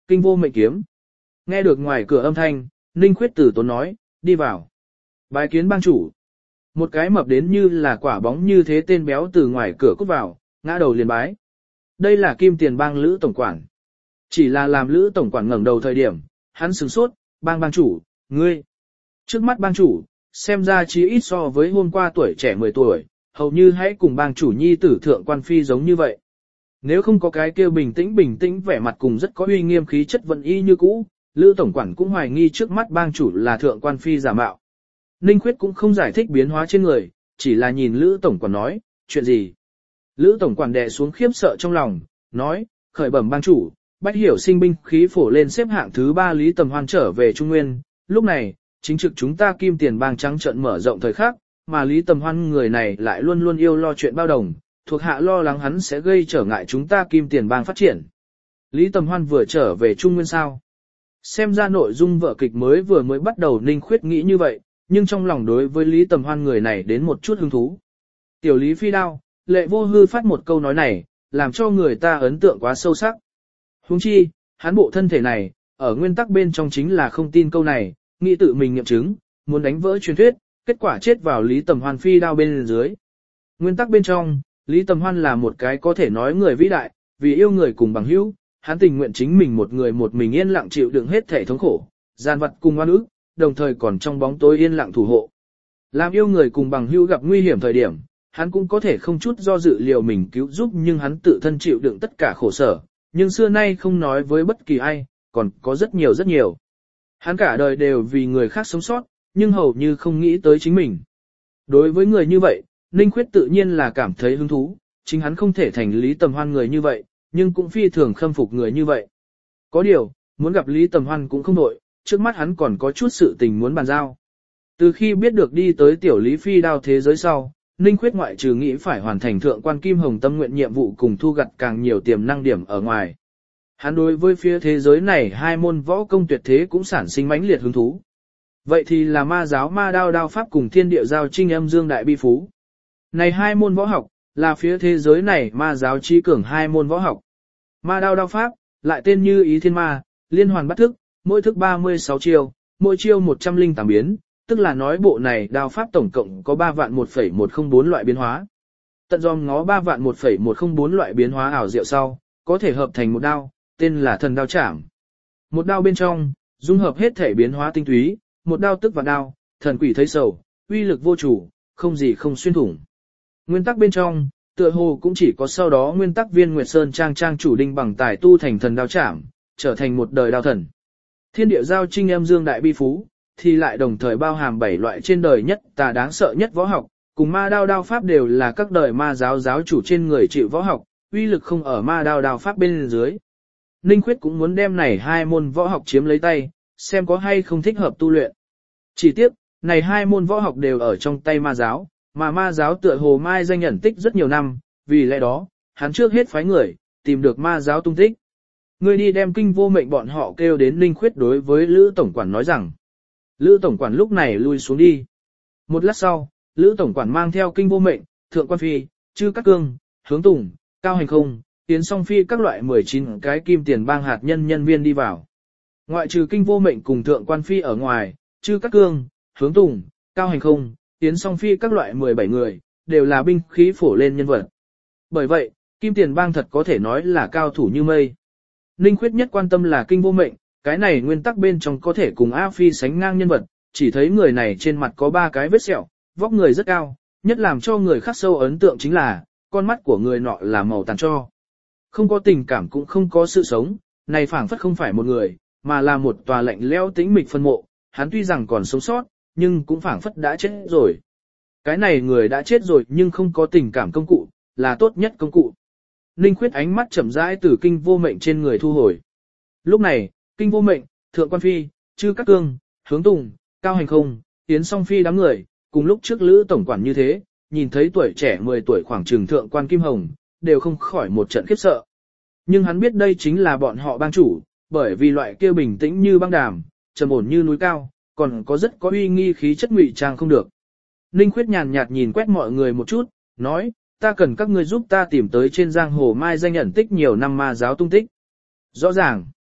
kinh vô mệnh kiếm. Nghe được ngoài cửa âm thanh, Ninh Khuyết tử tốn nói, đi vào. Bái kiến bang chủ. Một cái mập đến như là quả bóng như thế tên béo từ ngoài cửa cút vào, ngã đầu liền bái. Đây là Kim Tiền bang Lữ tổng quản. Chỉ là làm Lữ tổng quản ngẩng đầu thời điểm, hắn sửng sốt, bang chủ, ngươi. Trước mắt bang chủ, xem ra chí ít so với hôm qua tuổi trẻ 10 tuổi, hầu như hãy cùng bang chủ nhi tử thượng quan phi giống như vậy. Nếu không có cái kia bình tĩnh vẻ mặt cùng rất có uy nghiêm khí chất vận y như cũ, Lữ tổng quản cũng hoài nghi trước mắt bang chủ là thượng quan phi giả mạo. Ninh Khuyết cũng không giải thích biến hóa trên người, chỉ là nhìn Lữ tổng quản nói, chuyện gì? Lữ tổng quản đè xuống khiếp sợ trong lòng, nói, khởi bẩm bang chủ, Bách Hiểu sinh binh khí phổ lên xếp hạng thứ 3 Lý Tầm Hoan trở về Trung Nguyên, lúc này, chính trực chúng ta Kim Tiền bang trắng trợn mở rộng thời khắc, mà Lý Tầm Hoan người này lại luôn luôn yêu lo chuyện bao đồng, thuộc hạ lo lắng hắn sẽ gây trở ngại chúng ta Kim Tiền bang phát triển. Lý Tầm Hoan vừa trở về Trung Nguyên sao? Xem ra nội dung vở kịch vừa mới bắt đầu Ninh Khuyết nghĩ như vậy, nhưng trong lòng đối với Lý Tầm Hoan người này đến một chút hứng thú. Tiểu Lý phi đao, Lệ Vô Hư phát một câu nói này, làm cho người ta ấn tượng quá sâu sắc. Huống chi, hắn bộ thân thể này, ở nguyên tắc bên trong chính là không tin câu này, nghĩ tự mình nghiệm chứng, muốn đánh vỡ truyền thuyết, kết quả chết vào Lý Tầm Hoan phi đao bên dưới. Nguyên tắc bên trong, Lý Tầm Hoan là một cái có thể nói người vĩ đại, vì yêu người cùng bằng hữu, hắn tình nguyện chính mình một mình yên lặng chịu đựng hết thể thống khổ, gian vật cùng oan ức, đồng thời còn trong bóng tối yên lặng thủ hộ. Làm yêu người cùng bằng hữu gặp nguy hiểm thời điểm, hắn cũng có thể không chút do dự liều mình cứu giúp, nhưng hắn tự thân chịu đựng tất cả khổ sở, nhưng xưa nay không nói với bất kỳ ai, còn có rất nhiều. Hắn cả đời đều vì người khác sống sót, nhưng hầu như không nghĩ tới chính mình. Đối với người như vậy, Ninh Khuyết tự nhiên là cảm thấy hứng thú, chính hắn không thể thành Lý Tầm Hoan người như vậy, nhưng cũng phi thường khâm phục người như vậy. Có điều, muốn gặp Lý Tầm Hoan cũng không nổi, trước mắt hắn còn có chút sự tình muốn bàn giao. Từ khi biết được đi tới tiểu Lý phi đao thế giới sau, Ninh Khuyết ngoại trừ nghĩ phải hoàn thành thượng quan Kim Hồng tâm nguyện nhiệm vụ cùng thu gặt càng nhiều tiềm năng điểm ở ngoài. Hắn đối với phía thế giới này hai môn võ công tuyệt thế cũng sản sinh mãnh liệt hứng thú. Vậy thì là ma giáo ma đao đao pháp cùng thiên địa giao trinh âm dương đại bi phú. Này hai môn võ học, là phía thế giới này ma giáo trí cường hai môn võ học. Ma đao đao pháp, lại tên như ý thiên ma, liên hoàn bắt thức, mỗi thức 36 chiêu, mỗi chiêu 108 biến, tức là nói bộ này đao pháp tổng cộng có 3.1.104 loại biến hóa. Tận do ngó 3.1.104 loại biến hóa ảo diệu sau, có thể hợp thành một đao, tên là thần đao chảm. Một đao bên trong, dung hợp hết thể biến hóa tinh túy, một đao tức vạn đao, thần quỷ thấy sầu, uy lực vô chủ, không gì không xuyên thủng. Nguyên tắc bên trong, tựa hồ cũng chỉ có sau đó nguyên tắc Viên Nguyệt Sơn trang chủ Đinh Bằng tài tu thành thần đao chảm, trở thành một đời đao thần. Thiên địa giao trinh âm dương đại bi phú, thì lại đồng thời bao hàm 7 loại trên đời nhất tà đáng sợ nhất võ học, cùng ma đao đao pháp đều là các đời ma giáo giáo chủ trên người chịu võ học, uy lực không ở ma đao đao pháp bên dưới. Ninh Khuyết cũng muốn đem này hai môn võ học chiếm lấy tay, xem có hay không thích hợp tu luyện. Chỉ tiếc, này hai môn võ học đều ở trong tay ma giáo, mà ma giáo tựa hồ mai danh nhận tích rất nhiều năm, vì lẽ đó, hắn trước hết phái người, tìm được ma giáo tung tích. Người đi đem kinh vô mệnh bọn họ kêu đến Ninh Khuyết đối với Lữ Tổng quản nói rằng. Lữ Tổng quản lúc này lui xuống đi. Một lát sau, Lữ Tổng quản mang theo kinh vô mệnh, thượng quan phi, chư các cương, hướng tùng, cao hành không, tiến song phi các loại 19 cái Kim Tiền bang hạt nhân viên đi vào. Ngoại trừ kinh vô mệnh cùng thượng quan phi ở ngoài, chư các cương, hướng tùng, cao hành không, tiến song phi các loại 17 người, đều là binh khí phổ lên nhân vật. Bởi vậy, Kim Tiền bang thật có thể nói là cao thủ như mây. Ninh Khuyết nhất quan tâm là kinh vô mệnh, cái này nguyên tắc bên trong có thể cùng A Phi sánh ngang nhân vật, chỉ thấy người này trên mặt có 3 cái vết sẹo, vóc người rất cao, nhất làm cho người khắc sâu ấn tượng chính là, con mắt của người nọ là màu tàn tro. Không có tình cảm cũng không có sự sống, này phảng phất không phải một người, mà là một tòa lạnh lẽo tĩnh mịch phân mộ, hắn tuy rằng còn sống sót, nhưng cũng phảng phất đã chết rồi. Cái này người đã chết rồi nhưng không có tình cảm công cụ, là tốt nhất công cụ. Ninh Khuyết ánh mắt chậm rãi từ kinh vô mệnh trên người thu hồi. Lúc này, kinh vô mệnh, thượng quan phi, chư các cương, hướng tùng, cao hành không, tiến song phi đám người, cùng lúc trước Lữ Tổng quản như thế, nhìn thấy tuổi trẻ 10 tuổi khoảng trường thượng quan Kim Hồng, đều không khỏi một trận khiếp sợ. Nhưng hắn biết đây chính là bọn họ bang chủ, bởi vì loại kia bình tĩnh như băng đàm, trầm ổn như núi cao, còn có rất có uy nghi khí chất ngụy trang không được. Ninh Khuyết nhàn nhạt nhìn quét mọi người một chút, nói, ta cần các ngươi giúp ta tìm tới trên giang hồ mai danh ẩn tích nhiều năm ma giáo tung tích. Rõ ràng.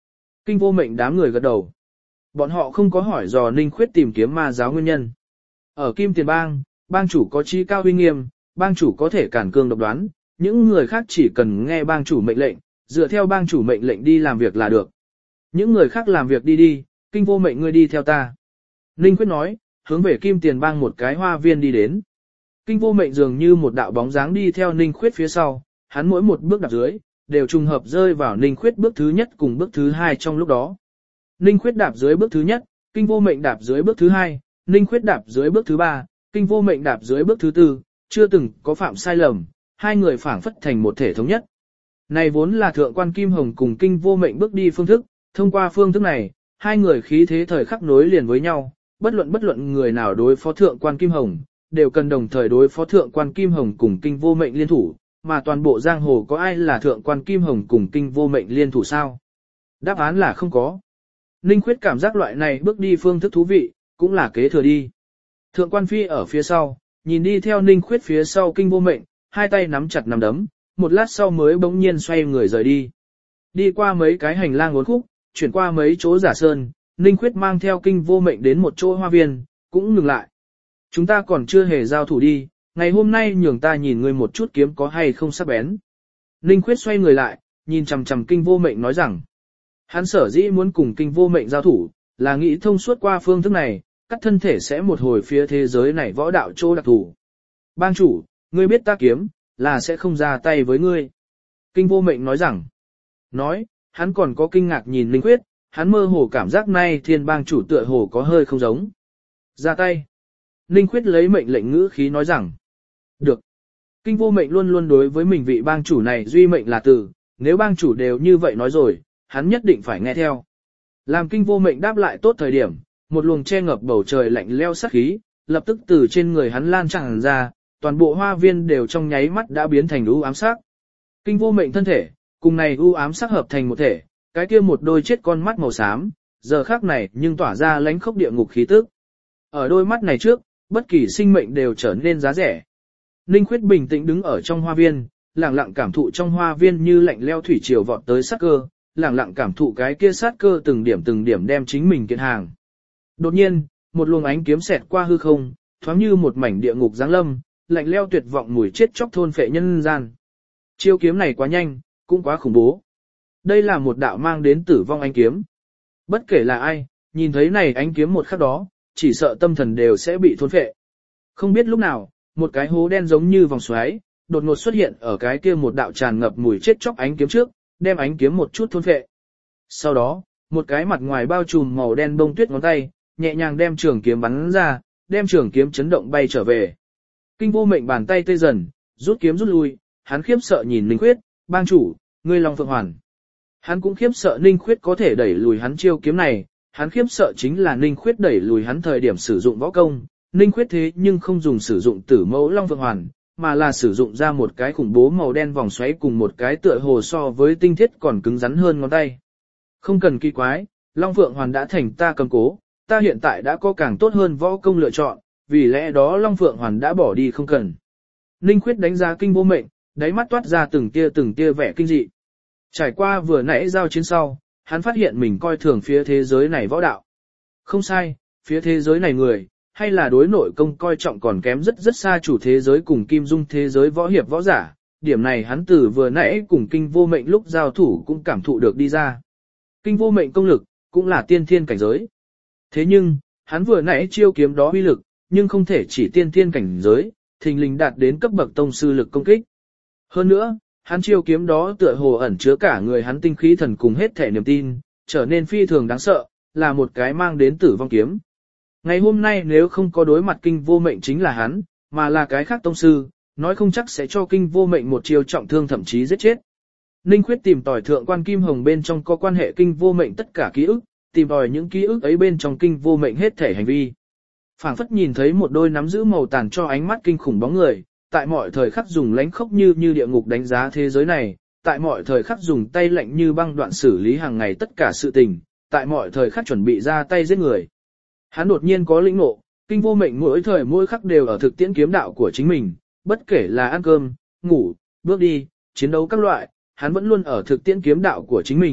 Kinh Vô Mệnh đám người gật đầu. Bọn họ không có hỏi dò Ninh Khuyết tìm kiếm ma giáo nguyên nhân. Ở Kim Tiền Bang, bang chủ có trí cao uy nghiêm, bang chủ có thể cản cương độc đoán, những người khác chỉ cần nghe bang chủ mệnh lệnh, dựa theo bang chủ mệnh lệnh đi làm việc là được. Những người khác làm việc đi, Kinh Vô Mệnh ngươi đi theo ta. Ninh Khuyết nói, hướng về Kim Tiền Bang một cái hoa viên đi đến. Kinh Vô Mệnh dường như một đạo bóng dáng đi theo Ninh Khuyết phía sau, hắn mỗi một bước đạp dưới, đều trùng hợp rơi vào Ninh Khuyết bước thứ nhất cùng bước thứ hai trong lúc đó. Ninh Khuyết đạp dưới bước thứ nhất, Kinh Vô Mệnh đạp dưới bước thứ hai, Ninh Khuyết đạp dưới bước thứ ba, Kinh Vô Mệnh đạp dưới bước thứ tư, chưa từng có phạm sai lầm, hai người phảng phất thành một thể thống nhất. Này vốn là thượng quan Kim Hồng cùng Kinh Vô Mệnh bước đi phương thức, thông qua phương thức này, hai người khí thế thời khắc nối liền với nhau, bất luận người nào đối phó thượng quan Kim Hồng, đều cần đồng thời đối phó thượng quan Kim Hồng cùng Kinh Vô Mệnh liên thủ, mà toàn bộ giang hồ có ai là thượng quan Kim Hồng cùng Kinh Vô Mệnh liên thủ sao? Đáp án là không có. Ninh Khuyết cảm giác loại này bước đi phương thức thú vị, cũng là kế thừa đi. Thượng quan Phi ở phía sau, nhìn đi theo Ninh Khuyết phía sau Kinh Vô Mệnh, hai tay nắm chặt nắm đấm, một lát sau mới bỗng nhiên xoay người rời đi. Đi qua mấy cái hành lang uốn khúc, chuyển qua mấy chỗ giả sơn, Ninh Khuyết mang theo Kinh Vô Mệnh đến một chỗ hoa viên, cũng ngừng lại. Chúng ta còn chưa hề giao thủ đi, ngày hôm nay nhường ta nhìn ngươi một chút kiếm có hay không sắc bén. Ninh Khuyết xoay người lại, nhìn chằm chằm Kinh Vô Mệnh nói rằng, hắn sở dĩ muốn cùng Kinh Vô Mệnh giao thủ, là nghĩ thông suốt qua phương thức này, cắt thân thể sẽ một hồi phía thế giới này võ đạo chỗ đặc thù. Bang chủ, ngươi biết ta kiếm, là sẽ không ra tay với ngươi. Kinh Vô Mệnh nói rằng, nói, hắn còn có kinh ngạc nhìn Ninh Khuyết, hắn mơ hồ cảm giác nay thiên bang chủ tựa hồ có hơi không giống. Ra tay. Ninh Khuyết lấy mệnh lệnh ngữ khí nói rằng, được. Kinh Vô Mệnh luôn luôn đối với mình vị bang chủ này duy mệnh là từ, nếu bang chủ đều như vậy nói rồi, hắn nhất định phải nghe theo. Làm Kinh Vô Mệnh đáp lại tốt thời điểm, một luồng che ngập bầu trời lạnh leo sát khí, lập tức từ trên người hắn lan tràn ra, toàn bộ hoa viên đều trong nháy mắt đã biến thành u ám sắc. Kinh Vô Mệnh thân thể, cùng này u ám sắc hợp thành một thể, cái kia một đôi chết con mắt màu xám, giờ khắc này nhưng tỏa ra lánh khốc địa ngục khí tức. Ở đôi mắt này trước, bất kỳ sinh mệnh đều trở nên giá rẻ. Ninh Khuyết bình tĩnh đứng ở trong hoa viên, lặng lặng cảm thụ trong hoa viên như lạnh leo thủy triều vọt tới sát cơ, lặng lặng cảm thụ cái kia sát cơ từng điểm đem chính mình kiện hàng. Đột nhiên, một luồng ánh kiếm xẹt qua hư không, thoáng như một mảnh địa ngục giáng lâm, lạnh leo tuyệt vọng mùi chết chóc thôn phệ nhân gian. Chiêu kiếm này quá nhanh, cũng quá khủng bố. Đây là một đạo mang đến tử vong ánh kiếm. Bất kể là ai, nhìn thấy này ánh kiếm một khắc đó, chỉ sợ tâm thần đều sẽ bị thôn phệ. Không biết lúc nào, một cái hố đen giống như vòng xoáy, đột ngột xuất hiện ở cái kia một đạo tràn ngập mùi chết chóc ánh kiếm trước, đem ánh kiếm một chút thôn phệ. Sau đó, một cái mặt ngoài bao trùm màu đen bông tuyết ngón tay, nhẹ nhàng đem trường kiếm bắn ra, đem trường kiếm chấn động bay trở về. Kinh Vô Mệnh bàn tay tê dần, rút kiếm rút lui, hắn khiếp sợ nhìn Ninh Khuyết, bang chủ, ngươi Long Phượng Hoàn. Hắn cũng khiếp sợ Ninh Khuyết có thể đẩy lùi hắn chiêu kiếm này, hắn khiếp sợ chính là Ninh Khuyết đẩy lùi hắn thời điểm sử dụng võ công, Ninh Khuyết thế nhưng không dùng sử dụng tử mẫu Long Phượng Hoàn, mà là sử dụng ra một cái khủng bố màu đen vòng xoáy cùng một cái tựa hồ so với tinh thiết còn cứng rắn hơn ngón tay. Không cần kỳ quái, Long Phượng Hoàn đã thành ta cầm cố, ta hiện tại đã có càng tốt hơn võ công lựa chọn, vì lẽ đó Long Phượng Hoàn đã bỏ đi không cần. Ninh Khuyết đánh giá Kinh Vô Mệnh, đáy mắt toát ra từng tia vẻ kinh dị. Trải qua vừa nãy giao chiến sau, hắn phát hiện mình coi thường phía thế giới này võ đạo. Không sai, phía thế giới này người, hay là đối nội công coi trọng còn kém rất xa chủ thế giới cùng kim dung thế giới võ hiệp võ giả. Điểm này hắn từ vừa nãy cùng Kinh Vô Mệnh lúc giao thủ cũng cảm thụ được đi ra. Kinh Vô Mệnh công lực, cũng là tiên thiên cảnh giới. Thế nhưng, hắn vừa nãy chiêu kiếm đó uy lực, nhưng không thể chỉ tiên thiên cảnh giới, thình lình đạt đến cấp bậc tông sư lực công kích. Hơn nữa, hắn chiêu kiếm đó tựa hồ ẩn chứa cả người hắn tinh khí thần cùng hết thể niềm tin, trở nên phi thường đáng sợ, là một cái mang đến tử vong kiếm. Ngày hôm nay nếu không có đối mặt Kinh Vô Mệnh chính là hắn, mà là cái khác tông sư, nói không chắc sẽ cho Kinh Vô Mệnh một chiêu trọng thương thậm chí giết chết. Ninh Khuyết tìm tòi thượng quan Kim Hồng bên trong có quan hệ Kinh Vô Mệnh tất cả ký ức, tìm tòi những ký ức ấy bên trong Kinh Vô Mệnh hết thể hành vi. Phảng phất nhìn thấy một đôi nắm giữ màu tàn cho ánh mắt kinh khủng bóng người, tại mọi thời khắc dùng lánh khốc như địa ngục đánh giá thế giới này, tại mọi thời khắc dùng tay lạnh như băng đoạn xử lý hàng ngày tất cả sự tình, tại mọi thời khắc chuẩn bị ra tay giết người. Hắn đột nhiên có lĩnh ngộ, Kinh Vô Mệnh mỗi thời mỗi khắc đều ở thực tiễn kiếm đạo của chính mình, bất kể là ăn cơm, ngủ, bước đi, chiến đấu các loại, hắn vẫn luôn ở thực tiễn kiếm đạo của chính mình,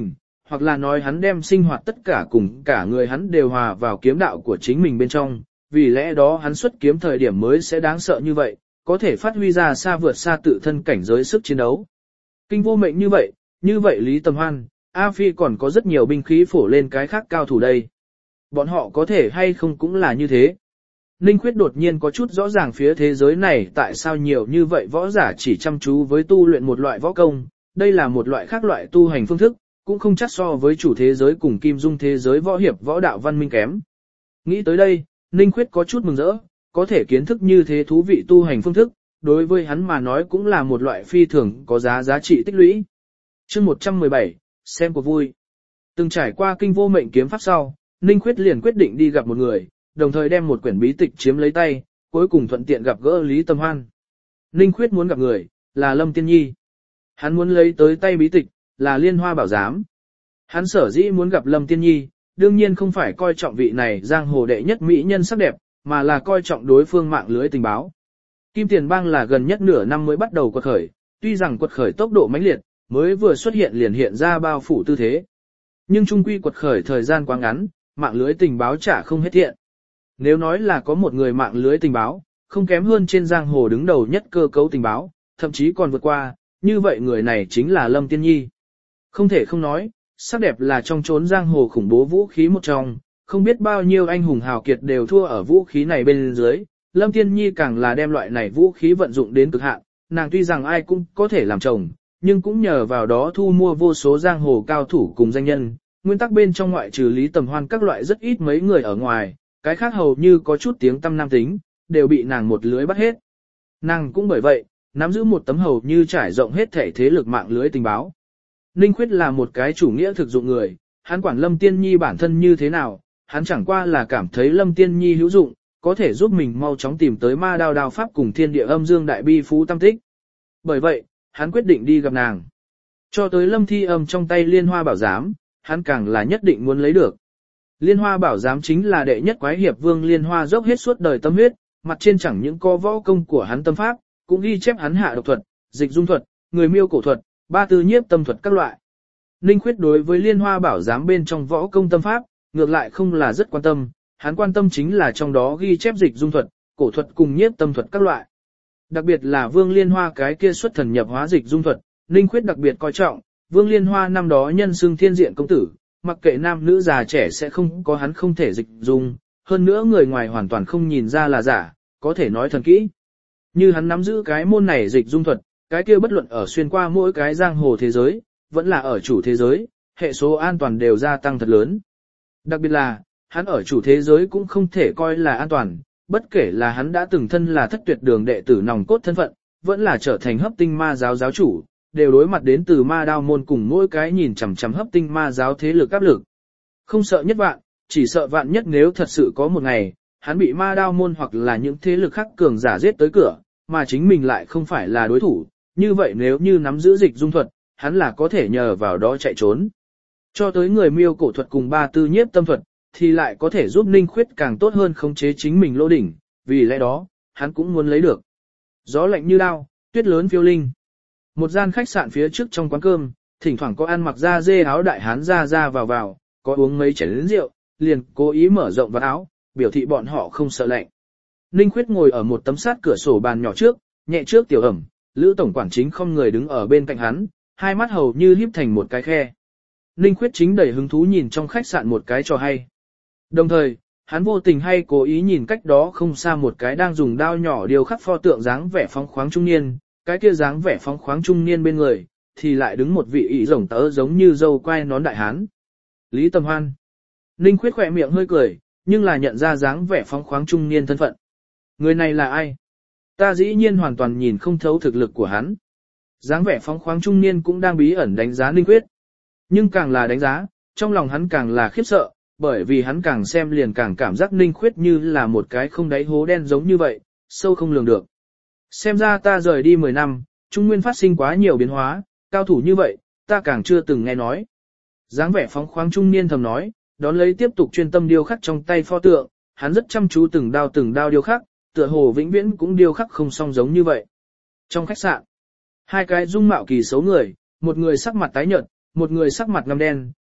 hoặc là nói hắn đem sinh hoạt tất cả cùng cả người hắn đều hòa vào kiếm đạo của chính mình bên trong, vì lẽ đó hắn xuất kiếm thời điểm mới sẽ đáng sợ như vậy, có thể phát huy ra xa vượt xa tự thân cảnh giới sức chiến đấu. Kinh Vô Mệnh như vậy Lý Tầm Hoan, A Phi còn có rất nhiều binh khí phổ lên cái khác cao thủ đây. Bọn họ có thể hay không cũng là như thế. Ninh Khuyết đột nhiên có chút rõ ràng phía thế giới này tại sao nhiều như vậy võ giả chỉ chăm chú với tu luyện một loại võ công, đây là một loại khác loại tu hành phương thức, cũng không chắc so với chủ thế giới cùng kim dung thế giới võ hiệp võ đạo văn minh kém. Nghĩ tới đây, Ninh Khuyết có chút mừng rỡ, có thể kiến thức như thế thú vị tu hành phương thức, đối với hắn mà nói cũng là một loại phi thường có giá trị tích lũy. Chương 117, xem cuộc vui. Từng trải qua Kinh Vô Mệnh kiếm pháp sau, Ninh Khuyết liền quyết định đi gặp một người, đồng thời đem một quyển bí tịch chiếm lấy tay, cuối cùng thuận tiện gặp gỡ Lý Tầm Hoan. Ninh Khuyết muốn gặp người, là Lâm Tiên Nhi. Hắn muốn lấy tới tay bí tịch, là Liên Hoa Bảo Giám. Hắn sở dĩ muốn gặp Lâm Tiên Nhi, đương nhiên không phải coi trọng vị này giang hồ đệ nhất mỹ nhân sắc đẹp, mà là coi trọng đối phương mạng lưới tình báo. Kim Tiền Bang là gần nhất nửa năm mới bắt đầu quật khởi, tuy rằng quật khởi tốc độ mãnh liệt, mới vừa xuất hiện liền hiện ra bao phủ tư thế. Nhưng trung quy quật khởi thời gian quá ngắn, mạng lưới tình báo chả không hết thiện. Nếu nói là có một người mạng lưới tình báo, không kém hơn trên giang hồ đứng đầu nhất cơ cấu tình báo, thậm chí còn vượt qua, như vậy người này chính là Lâm Tiên Nhi. Không thể không nói, sắc đẹp là trong chốn giang hồ khủng bố vũ khí một trong, không biết bao nhiêu anh hùng hào kiệt đều thua ở vũ khí này bên dưới, Lâm Tiên Nhi càng là đem loại này vũ khí vận dụng đến cực hạn, nàng tuy rằng ai cũng có thể làm chồng, nhưng cũng nhờ vào đó thu mua vô số giang hồ cao thủ cùng danh nhân, nguyên tắc bên trong ngoại trừ Lý Tầm Hoan các loại rất ít mấy người ở ngoài, cái khác hầu như có chút tiếng tăm nam tính, đều bị nàng một lưới bắt hết. Nàng cũng bởi vậy, nắm giữ một tấm hầu như trải rộng hết thể thế lực mạng lưới tình báo. Ninh Khuyết là một cái chủ nghĩa thực dụng người, hắn quản Lâm Tiên Nhi bản thân như thế nào, hắn chẳng qua là cảm thấy Lâm Tiên Nhi hữu dụng, có thể giúp mình mau chóng tìm tới ma đao pháp cùng thiên địa âm dương đại bi phú tâm tích. Bởi vậy, hắn quyết định đi gặp nàng. Cho tới Lâm Thi Âm trong tay Liên Hoa Bảo Giám, hắn càng là nhất định muốn lấy được. Liên Hoa Bảo Giám chính là đệ nhất quái hiệp Vương Liên Hoa dốc hết suốt đời tâm huyết, mặt trên chẳng những có võ công của hắn tâm pháp, cũng ghi chép hắn hạ độc thuật, dịch dung thuật, người miêu cổ thuật, ba tư nhiếp tâm thuật các loại. Ninh Khuyết đối với Liên Hoa Bảo Giám bên trong võ công tâm pháp, ngược lại không là rất quan tâm, hắn quan tâm chính là trong đó ghi chép dịch dung thuật, cổ thuật cùng nhiếp tâm thuật các loại. Đặc biệt là Vương Liên Hoa cái kia xuất thần nhập hóa dịch dung thuật, Ninh Khuyết đặc biệt coi trọng, Vương Liên Hoa năm đó nhân xưng thiên diện công tử, mặc kệ nam nữ già trẻ sẽ không có hắn không thể dịch dung, hơn nữa người ngoài hoàn toàn không nhìn ra là giả, có thể nói thần kỹ. Như hắn nắm giữ cái môn này dịch dung thuật, cái kia bất luận ở xuyên qua mỗi cái giang hồ thế giới, vẫn là ở chủ thế giới, hệ số an toàn đều gia tăng thật lớn. Đặc biệt là, hắn ở chủ thế giới cũng không thể coi là an toàn, bất kể là hắn đã từng thân là thất tuyệt đường đệ tử nòng cốt thân phận, vẫn là trở thành hấp tinh ma giáo giáo chủ, đều đối mặt đến từ ma đao môn cùng mỗi cái nhìn chằm chằm hấp tinh ma giáo thế lực áp lực. Không sợ nhất vạn, chỉ sợ vạn nhất nếu thật sự có một ngày, hắn bị ma đao môn hoặc là những thế lực khác cường giả giết tới cửa, mà chính mình lại không phải là đối thủ, như vậy nếu như nắm giữ dịch dung thuật, hắn là có thể nhờ vào đó chạy trốn. Cho tới người miêu cổ thuật cùng ba tư nhiếp tâm thuật, thì lại có thể giúp Ninh Khuyết càng tốt hơn khống chế chính mình lô đỉnh, vì lẽ đó, hắn cũng muốn lấy được. Gió lạnh như đao, tuyết lớn phiêu linh. Một gian khách sạn phía trước trong quán cơm, thỉnh thoảng có ăn mặc da dê áo đại hán ra vào, có uống mấy chén rượu, liền cố ý mở rộng vạt áo, biểu thị bọn họ không sợ lạnh. Ninh Khuyết ngồi ở một tấm sát cửa sổ bàn nhỏ trước, nhẹ trước tiểu ẩm, Lữ tổng quản chính không người đứng ở bên cạnh hắn, hai mắt hầu như híp thành một cái khe. Ninh Khuyết chính đầy hứng thú nhìn trong khách sạn một cái trò hay. Đồng thời, hắn vô tình hay cố ý nhìn cách đó không xa một cái đang dùng đao nhỏ điêu khắc pho tượng dáng vẻ phóng khoáng trung niên, cái kia dáng vẻ phóng khoáng trung niên bên người, thì lại đứng một vị ỷ rồng tớ giống như dâu quai nón đại hán. Lý Tầm Hoan. Ninh Khuyết khỏe miệng hơi cười, nhưng là nhận ra dáng vẻ phóng khoáng trung niên thân phận. Người này là ai? Ta dĩ nhiên hoàn toàn nhìn không thấu thực lực của hắn. Dáng vẻ phóng khoáng trung niên cũng đang bí ẩn đánh giá Ninh Khuyết. Nhưng càng là đánh giá, trong lòng hắn càng là khiếp sợ, bởi vì hắn càng xem liền càng cảm giác Ninh Khuyết như là một cái không đáy hố đen giống như vậy, sâu không lường được. Xem ra ta rời đi 10 năm, Trung Nguyên phát sinh quá nhiều biến hóa, cao thủ như vậy, ta càng chưa từng nghe nói. Dáng vẻ phóng khoáng trung niên thầm nói, đón lấy tiếp tục chuyên tâm điêu khắc trong tay pho tượng, hắn rất chăm chú từng đao điêu khắc, tựa hồ vĩnh viễn cũng điêu khắc không song giống như vậy. Trong khách sạn, hai cái dung mạo kỳ xấu người, một người sắc mặt tái nhợt, một người sắc mặt ngăm đen,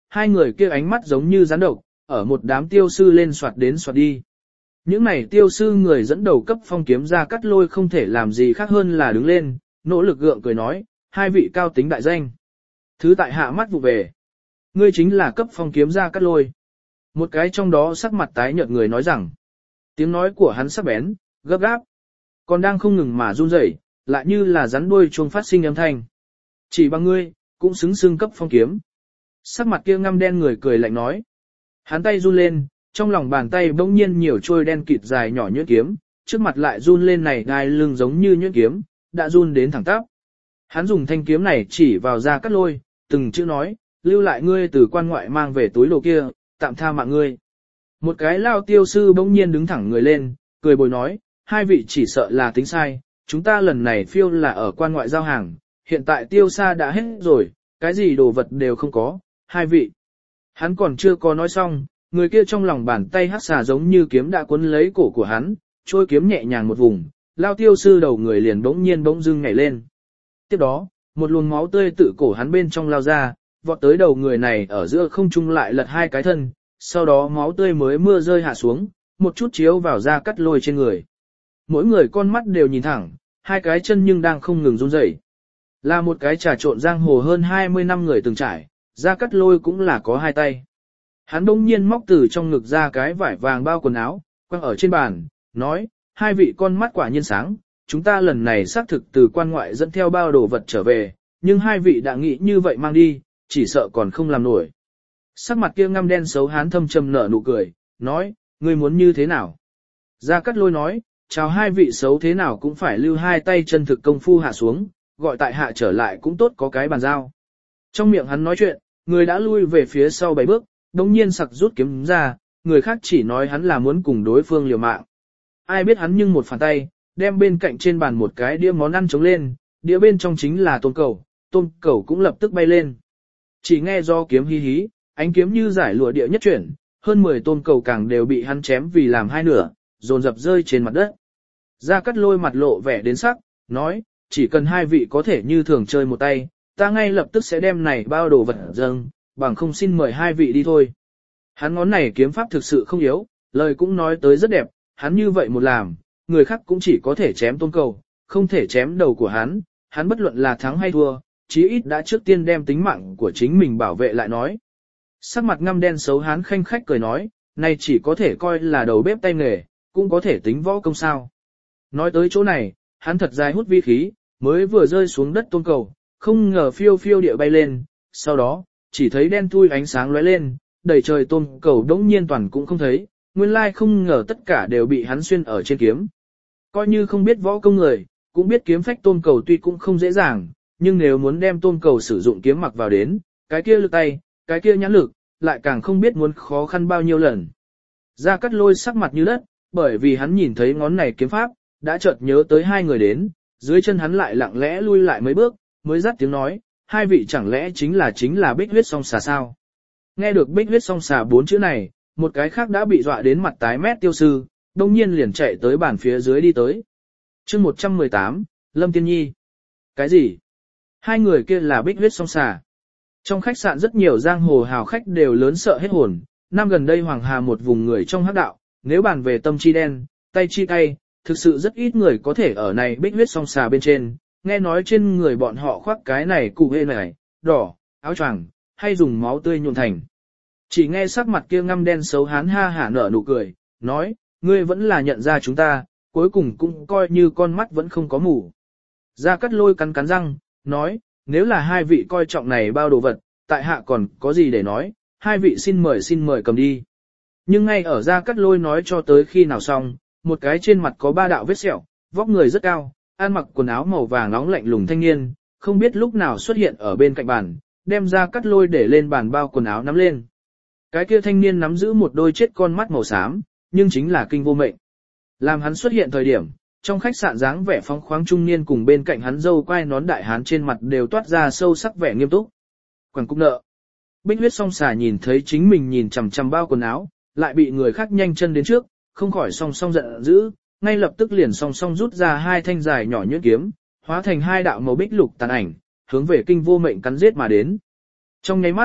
hai người kia ánh mắt giống như rắn độc, ở một đám tiêu sư lên soạt đến soạt đi. Những này tiêu sư người dẫn đầu cấp phong kiếm Gia Cát Lôi không thể làm gì khác hơn là đứng lên, nỗ lực gượng cười nói, hai vị cao tính đại danh. Thứ tại hạ mắt vụ về. Ngươi chính là cấp phong kiếm Gia Cát Lôi. Một cái trong đó sắc mặt tái nhợt người nói rằng, tiếng nói của hắn sắc bén, gấp gáp, còn đang không ngừng mà run rẩy, lại như là rắn đuôi chuông phát sinh âm thanh. Chỉ bằng ngươi, cũng xứng xưng cấp phong kiếm. Sắc mặt kia ngăm đen người cười lạnh nói. Hắn tay run lên, trong lòng bàn tay bỗng nhiên nhiều trôi đen kịt dài nhỏ nhuyễn kiếm, trước mặt lại run lên này đai lưng giống như nhuyễn kiếm, đã run đến thẳng tắp. Hắn dùng thanh kiếm này chỉ vào Gia Cát Lôi, từng chữ nói, lưu lại ngươi từ quan ngoại mang về túi đồ kia, tạm tha mạng ngươi. Một cái lao tiêu sư bỗng nhiên đứng thẳng người lên, cười bồi nói, hai vị chỉ sợ là tính sai, chúng ta lần này phiêu là ở quan ngoại giao hàng, hiện tại tiêu xa đã hết rồi, cái gì đồ vật đều không có, hai vị. Hắn còn chưa có nói xong, người kia trong lòng bàn tay hắc xà giống như kiếm đã cuốn lấy cổ của hắn, trôi kiếm nhẹ nhàng một vùng, lao tiêu sư đầu người liền bỗng dưng nhảy lên. Tiếp đó, một luồng máu tươi tự cổ hắn bên trong lao ra, vọt tới đầu người này ở giữa không trung lại lật hai cái thân, sau đó máu tươi mới mưa rơi hạ xuống, một chút chiếu vào Gia Cát Lôi trên người. Mỗi người con mắt đều nhìn thẳng, hai cái chân nhưng đang không ngừng run rẩy. Là một cái trà trộn giang hồ hơn 20 năm người từng trải, Gia Cát Lôi cũng là có hai tay. Hắn đông nhiên móc từ trong ngực ra cái vải vàng bao quần áo, quăng ở trên bàn, nói, hai vị con mắt quả nhiên sáng, chúng ta lần này xác thực từ quan ngoại dẫn theo bao đồ vật trở về, nhưng hai vị đã nghĩ như vậy mang đi, chỉ sợ còn không làm nổi. Sắc mặt kia ngăm đen xấu hán thâm trầm nở nụ cười, nói, ngươi muốn như thế nào? Gia Cát Lôi nói, chào hai vị xấu thế nào cũng phải lưu hai tay chân thực công phu hạ xuống, gọi tại hạ trở lại cũng tốt có cái bàn giao. Trong miệng hắn nói chuyện, người đã lui về phía sau 7 bước, đồng nhiên sặc rút kiếm ra, người khác chỉ nói hắn là muốn cùng đối phương liều mạng. Ai biết hắn nhưng một phản tay, đem bên cạnh trên bàn một cái đĩa món ăn trống lên, đĩa bên trong chính là tôm cầu cũng lập tức bay lên. Chỉ nghe do kiếm hí hí, ánh kiếm như giải lụa địa nhất chuyển, hơn 10 tôm cầu càng đều bị hắn chém vì làm hai nửa, dồn dập rơi trên mặt đất. Gia Cát Lôi mặt lộ vẻ đến sắc, nói, chỉ cần hai vị có thể như thường chơi một tay, ta ngay lập tức sẽ đem này bao đồ vật dâng, bằng không xin mời hai vị đi thôi. Hắn ngón này kiếm pháp thực sự không yếu, lời cũng nói tới rất đẹp, hắn như vậy một làm, người khác cũng chỉ có thể chém tôm cầu, không thể chém đầu của hắn bất luận là thắng hay thua, chí ít đã trước tiên đem tính mạng của chính mình bảo vệ lại nói. Sắc mặt ngăm đen xấu hắn khanh khách cười nói, này chỉ có thể coi là đầu bếp tay nghề, cũng có thể tính võ công sao. Nói tới chỗ này, hắn thật dài hút vi khí, mới vừa rơi xuống đất tôm cầu, không ngờ phiêu phiêu địa bay lên, sau đó, chỉ thấy đen thui ánh sáng lóe lên, đầy trời tôm cầu đống nhiên toàn cũng không thấy, nguyên lai không ngờ tất cả đều bị hắn xuyên ở trên kiếm. Coi như không biết võ công người, cũng biết kiếm phách tôm cầu tuy cũng không dễ dàng, nhưng nếu muốn đem tôm cầu sử dụng kiếm mặc vào đến, cái kia lực tay, cái kia nhãn lực, lại càng không biết muốn khó khăn bao nhiêu lần. Gia Cát Lôi sắc mặt như đất, bởi vì hắn nhìn thấy ngón này kiếm pháp, đã chợt nhớ tới hai người đến, dưới chân hắn lại lặng lẽ lui lại mấy bước, mới dắt tiếng nói, hai vị chẳng lẽ chính là Bích Huyết Song Xà sao? Nghe được Bích Huyết Song Xà 4 chữ này, một cái khác đã bị dọa đến mặt tái mét tiêu sư, đông nhiên liền chạy tới bàn phía dưới đi tới. Chương 118, Lâm Tiên Nhi. Cái gì? Hai người kia là Bích Huyết Song Xà. Trong khách sạn rất nhiều giang hồ hào khách đều lớn sợ hết hồn, năm gần đây Hoàng Hà một vùng người trong hắc đạo, nếu bàn về tâm chi đen, tay chi cay, thực sự rất ít người có thể ở này Bích Huyết Song Xà bên trên, nghe nói trên người bọn họ khoác cái này cụ hê này, đỏ, áo choàng, hay dùng máu tươi nhuộm thành. Chỉ nghe sắc mặt kia ngăm đen xấu hán ha hả nở nụ cười, nói, ngươi vẫn là nhận ra chúng ta, cuối cùng cũng coi như con mắt vẫn không có mù. Gia Cát Lôi cắn cắn răng, nói, nếu là hai vị coi trọng này bao đồ vật, tại hạ còn có gì để nói, hai vị xin mời cầm đi. Nhưng ngay ở Gia Cát Lôi nói cho tới khi nào xong, một cái trên mặt có 3 đạo vết sẹo, vóc người rất cao, ăn mặc quần áo màu vàng nóng lạnh lùng thanh niên, không biết lúc nào xuất hiện ở bên cạnh bàn, đem Gia Cát Lôi để lên bàn bao quần áo nắm lên. Cái kia thanh niên nắm giữ một đôi chết con mắt màu xám, nhưng chính là Kinh Vô Mệnh. Làm hắn xuất hiện thời điểm, trong khách sạn dáng vẻ phóng khoáng trung niên cùng bên cạnh hắn dâu quai nón đại hán trên mặt đều toát ra sâu sắc vẻ nghiêm túc. Quẳng cúc nợ. Bích Huyết Song Xà nhìn thấy chính mình nhìn chằm chằm bao quần áo, lại bị người khác nhanh chân đến trước, không khỏi song song giận dữ, ngay lập tức liền song song rút ra 2 thanh dài nhỏ nhuyễn kiếm, hóa thành 2 đạo màu bích lục tàn ảnh, hướng về Kinh Vô Mệnh cắn giết mà đến. Trong nháy mắt,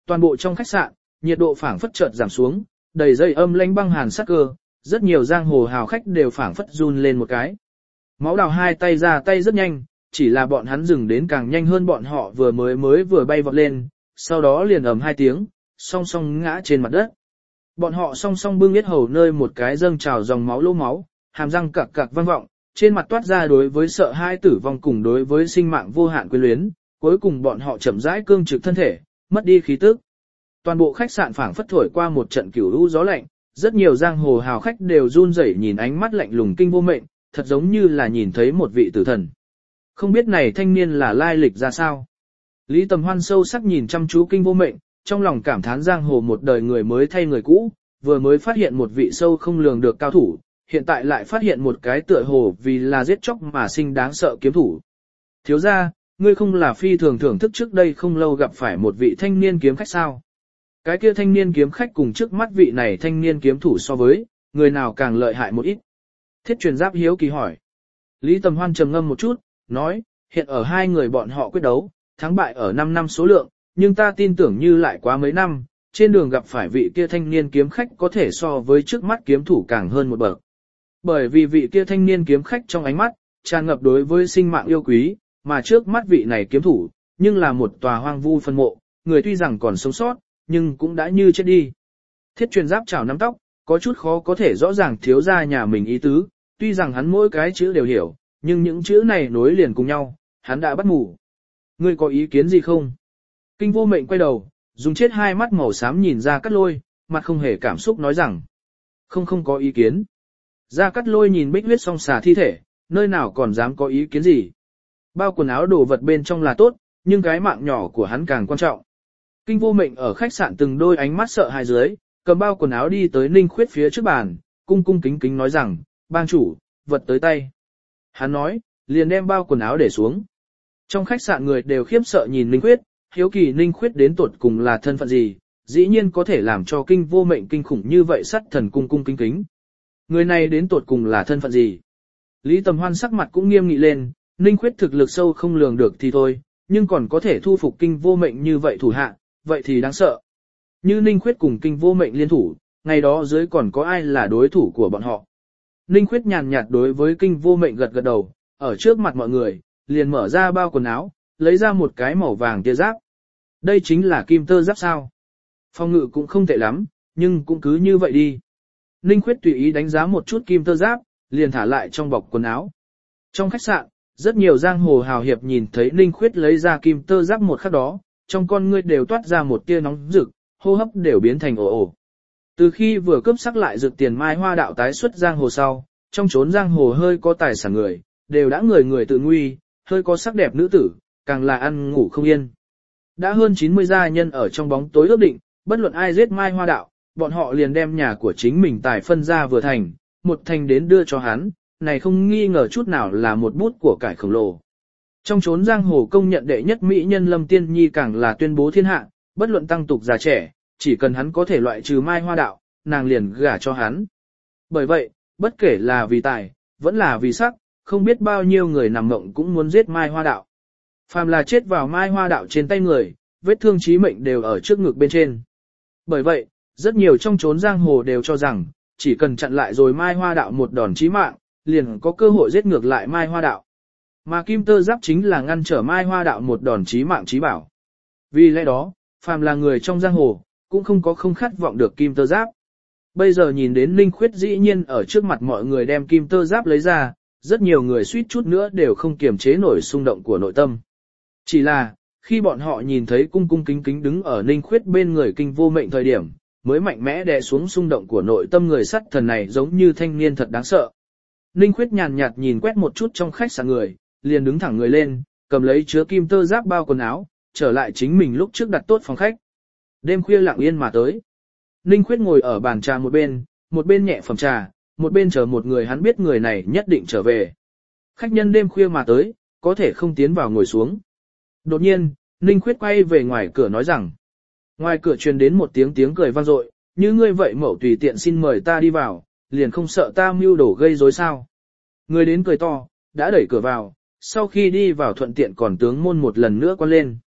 Toàn bộ trong khách sạn, nhiệt độ phảng phất chợt giảm xuống, đầy dây âm lãnh băng hàn sắc cơ, rất nhiều giang hồ hào khách đều phảng phất run lên một cái. Máu đào hai tay ra tay rất nhanh, chỉ là bọn hắn dừng đến càng nhanh hơn bọn họ vừa bay vọt lên, sau đó liền ầm hai tiếng, song song ngã trên mặt đất. Bọn họ song song bưng yết hầu nơi một cái dâng trào dòng máu lỗ máu, hàm răng cạc cạc vang vọng, trên mặt toát ra đối với sợ hai tử vong cùng đối với sinh mạng vô hạn quyến luyến, cuối cùng bọn họ chậm rãi cương trực thân thể, mất đi khí tức. Toàn bộ khách sạn phảng phất thổi qua một trận cửu u gió lạnh, rất nhiều giang hồ hào khách đều run rẩy nhìn ánh mắt lạnh lùng Kinh Vô Mệnh, thật giống như là nhìn thấy một vị tử thần. Không biết này thanh niên là lai lịch ra sao? Lý Tầm Hoan sâu sắc nhìn chăm chú Kinh Vô Mệnh, trong lòng cảm thán giang hồ một đời người mới thay người cũ, vừa mới phát hiện một vị sâu không lường được cao thủ, hiện tại lại phát hiện một cái tựa hồ vì là giết chóc mà sinh đáng sợ kiếm thủ. Thiếu gia, ngươi không là phi thường thưởng thức trước đây không lâu gặp phải một vị thanh niên kiếm khách sao? Cái kia thanh niên kiếm khách cùng trước mắt vị này thanh niên kiếm thủ so với, người nào càng lợi hại một ít? Thiết Truyền Giáp hiếu kỳ hỏi. Lý Tầm Hoan trầm ngâm một chút, nói, hiện ở hai người bọn họ quyết đấu, thắng bại ở 5 năm số lượng, nhưng ta tin tưởng như lại quá mấy năm, trên đường gặp phải vị kia thanh niên kiếm khách có thể so với trước mắt kiếm thủ càng hơn một bậc. Bởi vì vị kia thanh niên kiếm khách trong ánh mắt, tràn ngập đối với sinh mạng yêu quý, mà trước mắt vị này kiếm thủ, nhưng là một tòa hoang vu phân mộ, người tuy rằng còn sống sót, nhưng cũng đã như chết đi. Thiết Truyền Giáp chảo nắm tóc, có chút khó có thể rõ ràng thiếu gia nhà mình ý tứ, tuy rằng hắn mỗi cái chữ đều hiểu, nhưng những chữ này nối liền cùng nhau, hắn đã bắt ngủ. Ngươi có ý kiến gì không? Kinh Vô Mệnh quay đầu, dùng chết hai mắt màu xám nhìn Gia Cát Lôi, mặt không hề cảm xúc nói rằng. Không có ý kiến. Gia Cát Lôi nhìn bích huyết song xà thi thể, nơi nào còn dám có ý kiến gì. Bao quần áo đồ vật bên trong là tốt, nhưng cái mạng nhỏ của hắn càng quan trọng. Kinh Vô Mệnh ở khách sạn từng đôi ánh mắt sợ hãi dưới, cầm bao quần áo đi tới Ninh Khuyết phía trước bàn, cung cung kính kính nói rằng, bang chủ, vật tới tay. Hắn nói, liền đem bao quần áo để xuống. Trong khách sạn người đều khiếp sợ nhìn Ninh Khuyết, hiếu kỳ Ninh Khuyết đến tuột cùng là thân phận gì, dĩ nhiên có thể làm cho Kinh Vô Mệnh kinh khủng như vậy sắt thần cung cung kính kính. Người này đến tuột cùng là thân phận gì? Lý Tầm Hoan sắc mặt cũng nghiêm nghị lên, Ninh Khuyết thực lực sâu không lường được thì thôi, nhưng còn có thể thu phục Kinh Vô Mệnh như vậy thủ hạ, vậy thì đáng sợ. Như Ninh Khuyết cùng Kinh Vô Mệnh liên thủ, ngày đó dưới còn có ai là đối thủ của bọn họ. Ninh Khuyết nhàn nhạt đối với Kinh Vô Mệnh gật gật đầu, ở trước mặt mọi người, liền mở ra bao quần áo, lấy ra một cái màu vàng tia giáp. Đây chính là kim tơ giáp sao. Phong ngự cũng không tệ lắm, nhưng cũng cứ như vậy đi. Ninh Khuyết tùy ý đánh giá một chút kim tơ giáp, liền thả lại trong bọc quần áo. Trong khách sạn, rất nhiều giang hồ hào hiệp nhìn thấy Ninh Khuyết lấy ra kim tơ giáp một khắc đó, trong con ngươi đều toát ra một tia nóng rực, hô hấp đều biến thành ồ ồ. Từ khi vừa cướp sắc lại rực tiền Mai Hoa đạo tái xuất giang hồ sau, trong chốn giang hồ hơi có tài sản người, đều đã người tự nguy, hơi có sắc đẹp nữ tử, càng là ăn ngủ không yên. Đã hơn 90 gia nhân ở trong bóng tối ước định, bất luận ai giết Mai Hoa đạo, bọn họ liền đem nhà của chính mình tài phân ra vừa thành, một thành đến đưa cho hắn, này không nghi ngờ chút nào là một bút của cải khổng lồ. Trong chốn giang hồ công nhận đệ nhất mỹ nhân Lâm Tiên Nhi càng là tuyên bố thiên hạ, bất luận tăng tục già trẻ, chỉ cần hắn có thể loại trừ Mai Hoa đạo, nàng liền gả cho hắn. Bởi vậy, bất kể là vì tài, vẫn là vì sắc, không biết bao nhiêu người nằm mộng cũng muốn giết Mai Hoa đạo. Phàm là chết vào Mai Hoa đạo trên tay người, vết thương chí mệnh đều ở trước ngực bên trên. Bởi vậy, rất nhiều trong chốn giang hồ đều cho rằng, chỉ cần chặn lại rồi Mai Hoa đạo một đòn chí mạng, liền có cơ hội giết ngược lại Mai Hoa đạo. Mà kim tơ giáp chính là ngăn trở Mai Hoa đạo một đòn chí mạng chí bảo. Vì lẽ đó, phàm là người trong giang hồ, cũng không có không khát vọng được kim tơ giáp. Bây giờ nhìn đến Ninh Khuyết dĩ nhiên ở trước mặt mọi người đem kim tơ giáp lấy ra, rất nhiều người suýt chút nữa đều không kiềm chế nổi xung động của nội tâm. Chỉ là, khi bọn họ nhìn thấy cung cung kính kính đứng ở Ninh Khuyết bên người Kinh Vô Mệnh thời điểm, mới mạnh mẽ đè xuống xung động của nội tâm người sắt thần này giống như thanh niên thật đáng sợ. Ninh Khuyết nhàn nhạt nhìn quét một chút trong khách sạn người, liền đứng thẳng người lên, cầm lấy chứa kim tơ giáp bao quần áo, trở lại chính mình lúc trước đặt tốt phòng khách. Đêm khuya lặng yên mà tới. Ninh Khuyết ngồi ở bàn trà một bên nhẹ phẩm trà, một bên chờ một người hắn biết người này nhất định trở về. Khách nhân đêm khuya mà tới, có thể không tiến vào ngồi xuống. Đột nhiên, Ninh Khuyết quay về ngoài cửa nói rằng. Ngoài cửa truyền đến một tiếng cười vang dội, như ngươi vậy mẫu tùy tiện xin mời ta đi vào, liền không sợ ta mưu đổ gây rối sao. Người đến cười to, đã đẩy cửa vào, sau khi đi vào thuận tiện còn tướng môn một lần nữa quan lên.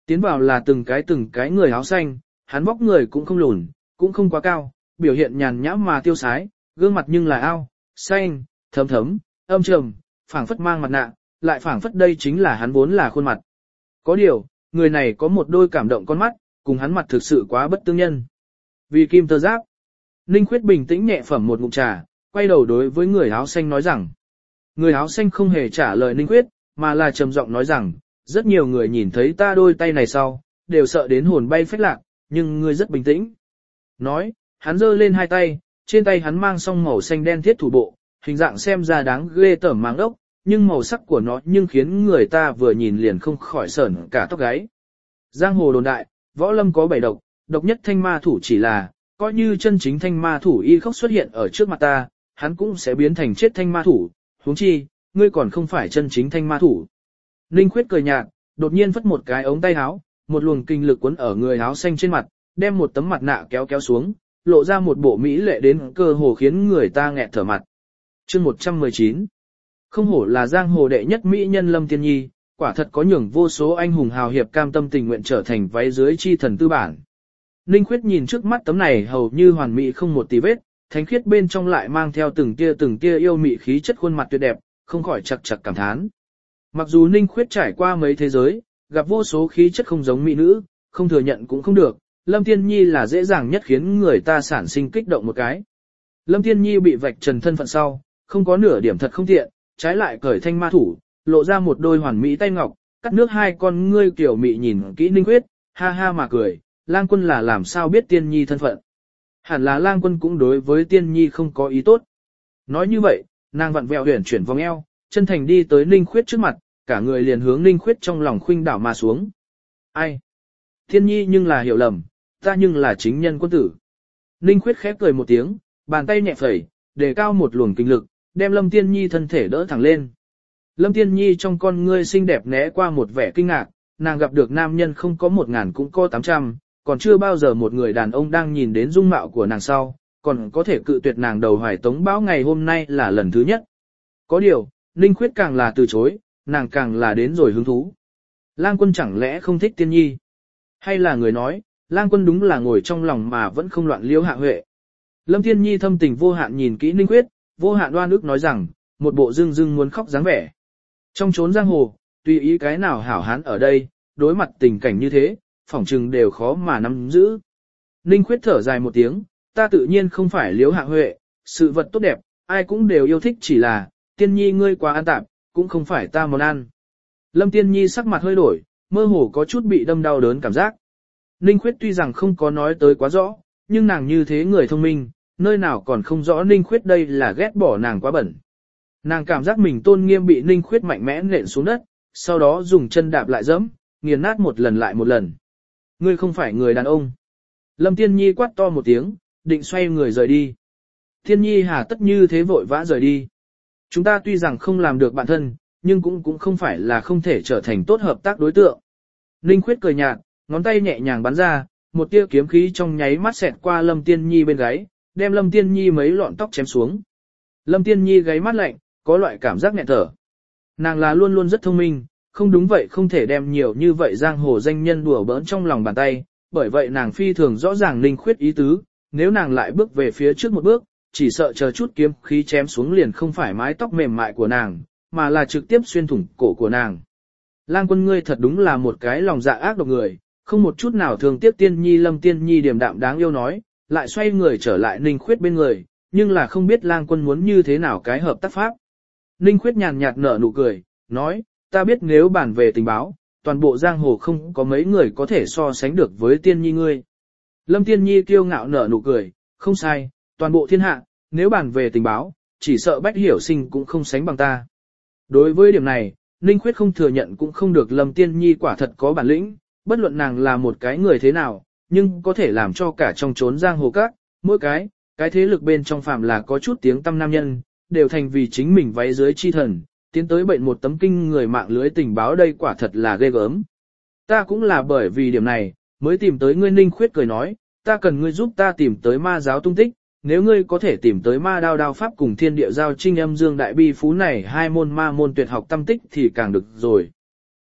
Tiến vào là từng cái người áo xanh, hắn vóc người cũng không lùn, cũng không quá cao, biểu hiện nhàn nhã mà tiêu sái, gương mặt nhưng là ao, xanh, thấm thấm, âm trầm, phảng phất mang mặt nạ, lại phảng phất đây chính là hắn vốn là khuôn mặt. Có điều, người này có một đôi cảm động con mắt, cùng hắn mặt thực sự quá bất tương nhân. Vì kim tơ giáp, Ninh Khuyết bình tĩnh nhẹ phẩm một ngụm trà, quay đầu đối với người áo xanh nói rằng. Người áo xanh không hề trả lời Ninh Khuyết, mà là trầm giọng nói rằng, rất nhiều người nhìn thấy ta đôi tay này sau, đều sợ đến hồn bay phách lạc, nhưng ngươi rất bình tĩnh. Nói, hắn giơ lên hai tay, trên tay hắn mang song màu xanh đen thiết thủ bộ, hình dạng xem ra đáng ghê tởm máng ốc, nhưng màu sắc của nó nhưng khiến người ta vừa nhìn liền không khỏi sởn cả tóc gáy. Giang hồ đồn đại, võ lâm có 7 độc, độc nhất thanh ma thủ chỉ là, coi như chân chính thanh ma thủ y khóc xuất hiện ở trước mặt ta, hắn cũng sẽ biến thành chết thanh ma thủ, huống chi, ngươi còn không phải chân chính thanh ma thủ. Ninh Khuyết cười nhạt, đột nhiên phất một cái ống tay áo, một luồng kinh lực cuốn ở người áo xanh trên mặt, đem một tấm mặt nạ kéo kéo xuống, lộ ra một bộ mỹ lệ đến cơ hồ khiến người ta nghẹt thở mặt. Chương 119. Không hổ là giang hồ đệ nhất mỹ nhân Lâm Tiên Nhi, quả thật có nhường vô số anh hùng hào hiệp cam tâm tình nguyện trở thành váy dưới chi thần tư bản. Ninh Khuyết nhìn trước mắt tấm này hầu như hoàn mỹ không một tì vết, thánh khiết bên trong lại mang theo từng tia yêu mị khí chất khuôn mặt tuyệt đẹp, không khỏi chặt chặt cảm thán. Mặc dù Ninh Khuyết trải qua mấy thế giới, gặp vô số khí chất không giống mỹ nữ, không thừa nhận cũng không được, Lâm Tiên Nhi là dễ dàng nhất khiến người ta sản sinh kích động một cái. Lâm Tiên Nhi bị vạch trần thân phận sau, không có nửa điểm thật không tiện, trái lại cởi thanh ma thủ, lộ ra một đôi hoàn mỹ tay ngọc, cắt nước hai con ngươi kiểu mị nhìn kỹ Ninh Khuyết, ha ha mà cười, Lang Quân là làm sao biết Tiên Nhi thân phận. Hẳn là Lang Quân cũng đối với Tiên Nhi không có ý tốt. Nói như vậy, nàng vặn vẹo huyền chuyển vòng eo, chân thành đi tới Ninh Khuyết trước mặt, cả người liền hướng Ninh Khuyết trong lòng khuynh đảo mà xuống. Ai? Tiên Nhi nhưng là hiểu lầm, ta nhưng là chính nhân quân tử. Ninh Khuyết khép cười một tiếng, bàn tay nhẹ phẩy, đề cao một luồng kinh lực, đem Lâm Tiên Nhi thân thể đỡ thẳng lên. Lâm Tiên Nhi trong con ngươi xinh đẹp né qua một vẻ kinh ngạc, nàng gặp được nam nhân không có 1000 cũng có 800, còn chưa bao giờ một người đàn ông đang nhìn đến dung mạo của nàng sau, còn có thể cự tuyệt nàng đầu hoài tống bão ngày hôm nay là lần thứ nhất. Có điều, Ninh Khuyết càng là từ chối, nàng càng là đến rồi hứng thú. Lang Quân chẳng lẽ không thích Tiên Nhi? Hay là người nói, Lang Quân đúng là ngồi trong lòng mà vẫn không loạn liễu hạ huệ. Lâm Tiên Nhi thâm tình vô hạn nhìn kỹ Ninh Khuyết, vô hạn đoan ức nói rằng, một bộ dưng dưng muốn khóc dáng vẻ. Trong chốn giang hồ, tùy ý cái nào hảo hán ở đây, đối mặt tình cảnh như thế, phỏng chừng đều khó mà nắm giữ. Ninh Khuyết thở dài một tiếng, ta tự nhiên không phải liễu hạ huệ, sự vật tốt đẹp, ai cũng đều yêu thích chỉ là, Tiên Nhi ngươi quá an tạp, cũng không phải ta món ăn. Lâm Tiên Nhi sắc mặt hơi đổi, mơ hồ có chút bị đâm đau đớn cảm giác. Ninh Khuyết tuy rằng không có nói tới quá rõ, nhưng nàng như thế người thông minh, nơi nào còn không rõ Ninh Khuyết đây là ghét bỏ nàng quá bẩn. Nàng cảm giác mình tôn nghiêm bị Ninh Khuyết mạnh mẽ nện xuống đất, sau đó dùng chân đạp lại dẫm, nghiền nát một lần lại một lần. Ngươi không phải người đàn ông. Lâm Tiên Nhi quát to một tiếng, định xoay người rời đi. Tiên Nhi hà tất như thế vội vã rời đi. Chúng ta tuy rằng không làm được bạn thân, nhưng cũng không phải là không thể trở thành tốt hợp tác đối tượng. Ninh Khuyết cười nhạt, ngón tay nhẹ nhàng bắn ra, một tia kiếm khí trong nháy mắt xẹt qua Lâm Tiên Nhi bên gáy, đem Lâm Tiên Nhi mấy lọn tóc chém xuống. Lâm Tiên Nhi gáy mắt lạnh, có loại cảm giác nghẹn thở. Nàng là luôn luôn rất thông minh, không đúng vậy không thể đem nhiều như vậy giang hồ danh nhân đùa bỡn trong lòng bàn tay, bởi vậy nàng phi thường rõ ràng Ninh Khuyết ý tứ, nếu nàng lại bước về phía trước một bước, chỉ sợ chờ chút kiếm khí chém xuống liền không phải mái tóc mềm mại của nàng, mà là trực tiếp xuyên thủng cổ của nàng. Lang Quân ngươi thật đúng là một cái lòng dạ ác độc người, không một chút nào thường tiếc Tiên Nhi. Lâm Tiên Nhi điềm đạm đáng yêu nói, lại xoay người trở lại Ninh Khuyết bên người, nhưng là không biết Lang Quân muốn như thế nào cái hợp tác pháp. Ninh Khuyết nhàn nhạt nở nụ cười, nói, ta biết nếu bàn về tình báo, toàn bộ giang hồ không có mấy người có thể so sánh được với Tiên Nhi ngươi. Lâm Tiên Nhi kiêu ngạo nở nụ cười, không sai, toàn bộ thiên hạ, nếu bàn về tình báo, chỉ sợ Bách Hiểu Sinh cũng không sánh bằng ta. Đối với điểm này, Ninh Khuyết không thừa nhận cũng không được. Lâm Tiên Nhi quả thật có bản lĩnh, bất luận nàng là một cái người thế nào, nhưng có thể làm cho cả trong chốn giang hồ các, mỗi cái thế lực bên trong phạm là có chút tiếng tăm nam nhân, đều thành vì chính mình váy dưới chi thần, tiến tới bệnh một tấm kinh người mạng lưới tình báo đây quả thật là ghê gớm. Ta cũng là bởi vì điểm này, mới tìm tới ngươi. Ninh Khuyết cười nói, ta cần ngươi giúp ta tìm tới ma giáo tung tích, nếu ngươi có thể tìm tới ma đao pháp cùng thiên địa giao trinh âm dương đại bi phú này hai môn ma môn tuyệt học tâm tích thì càng được rồi.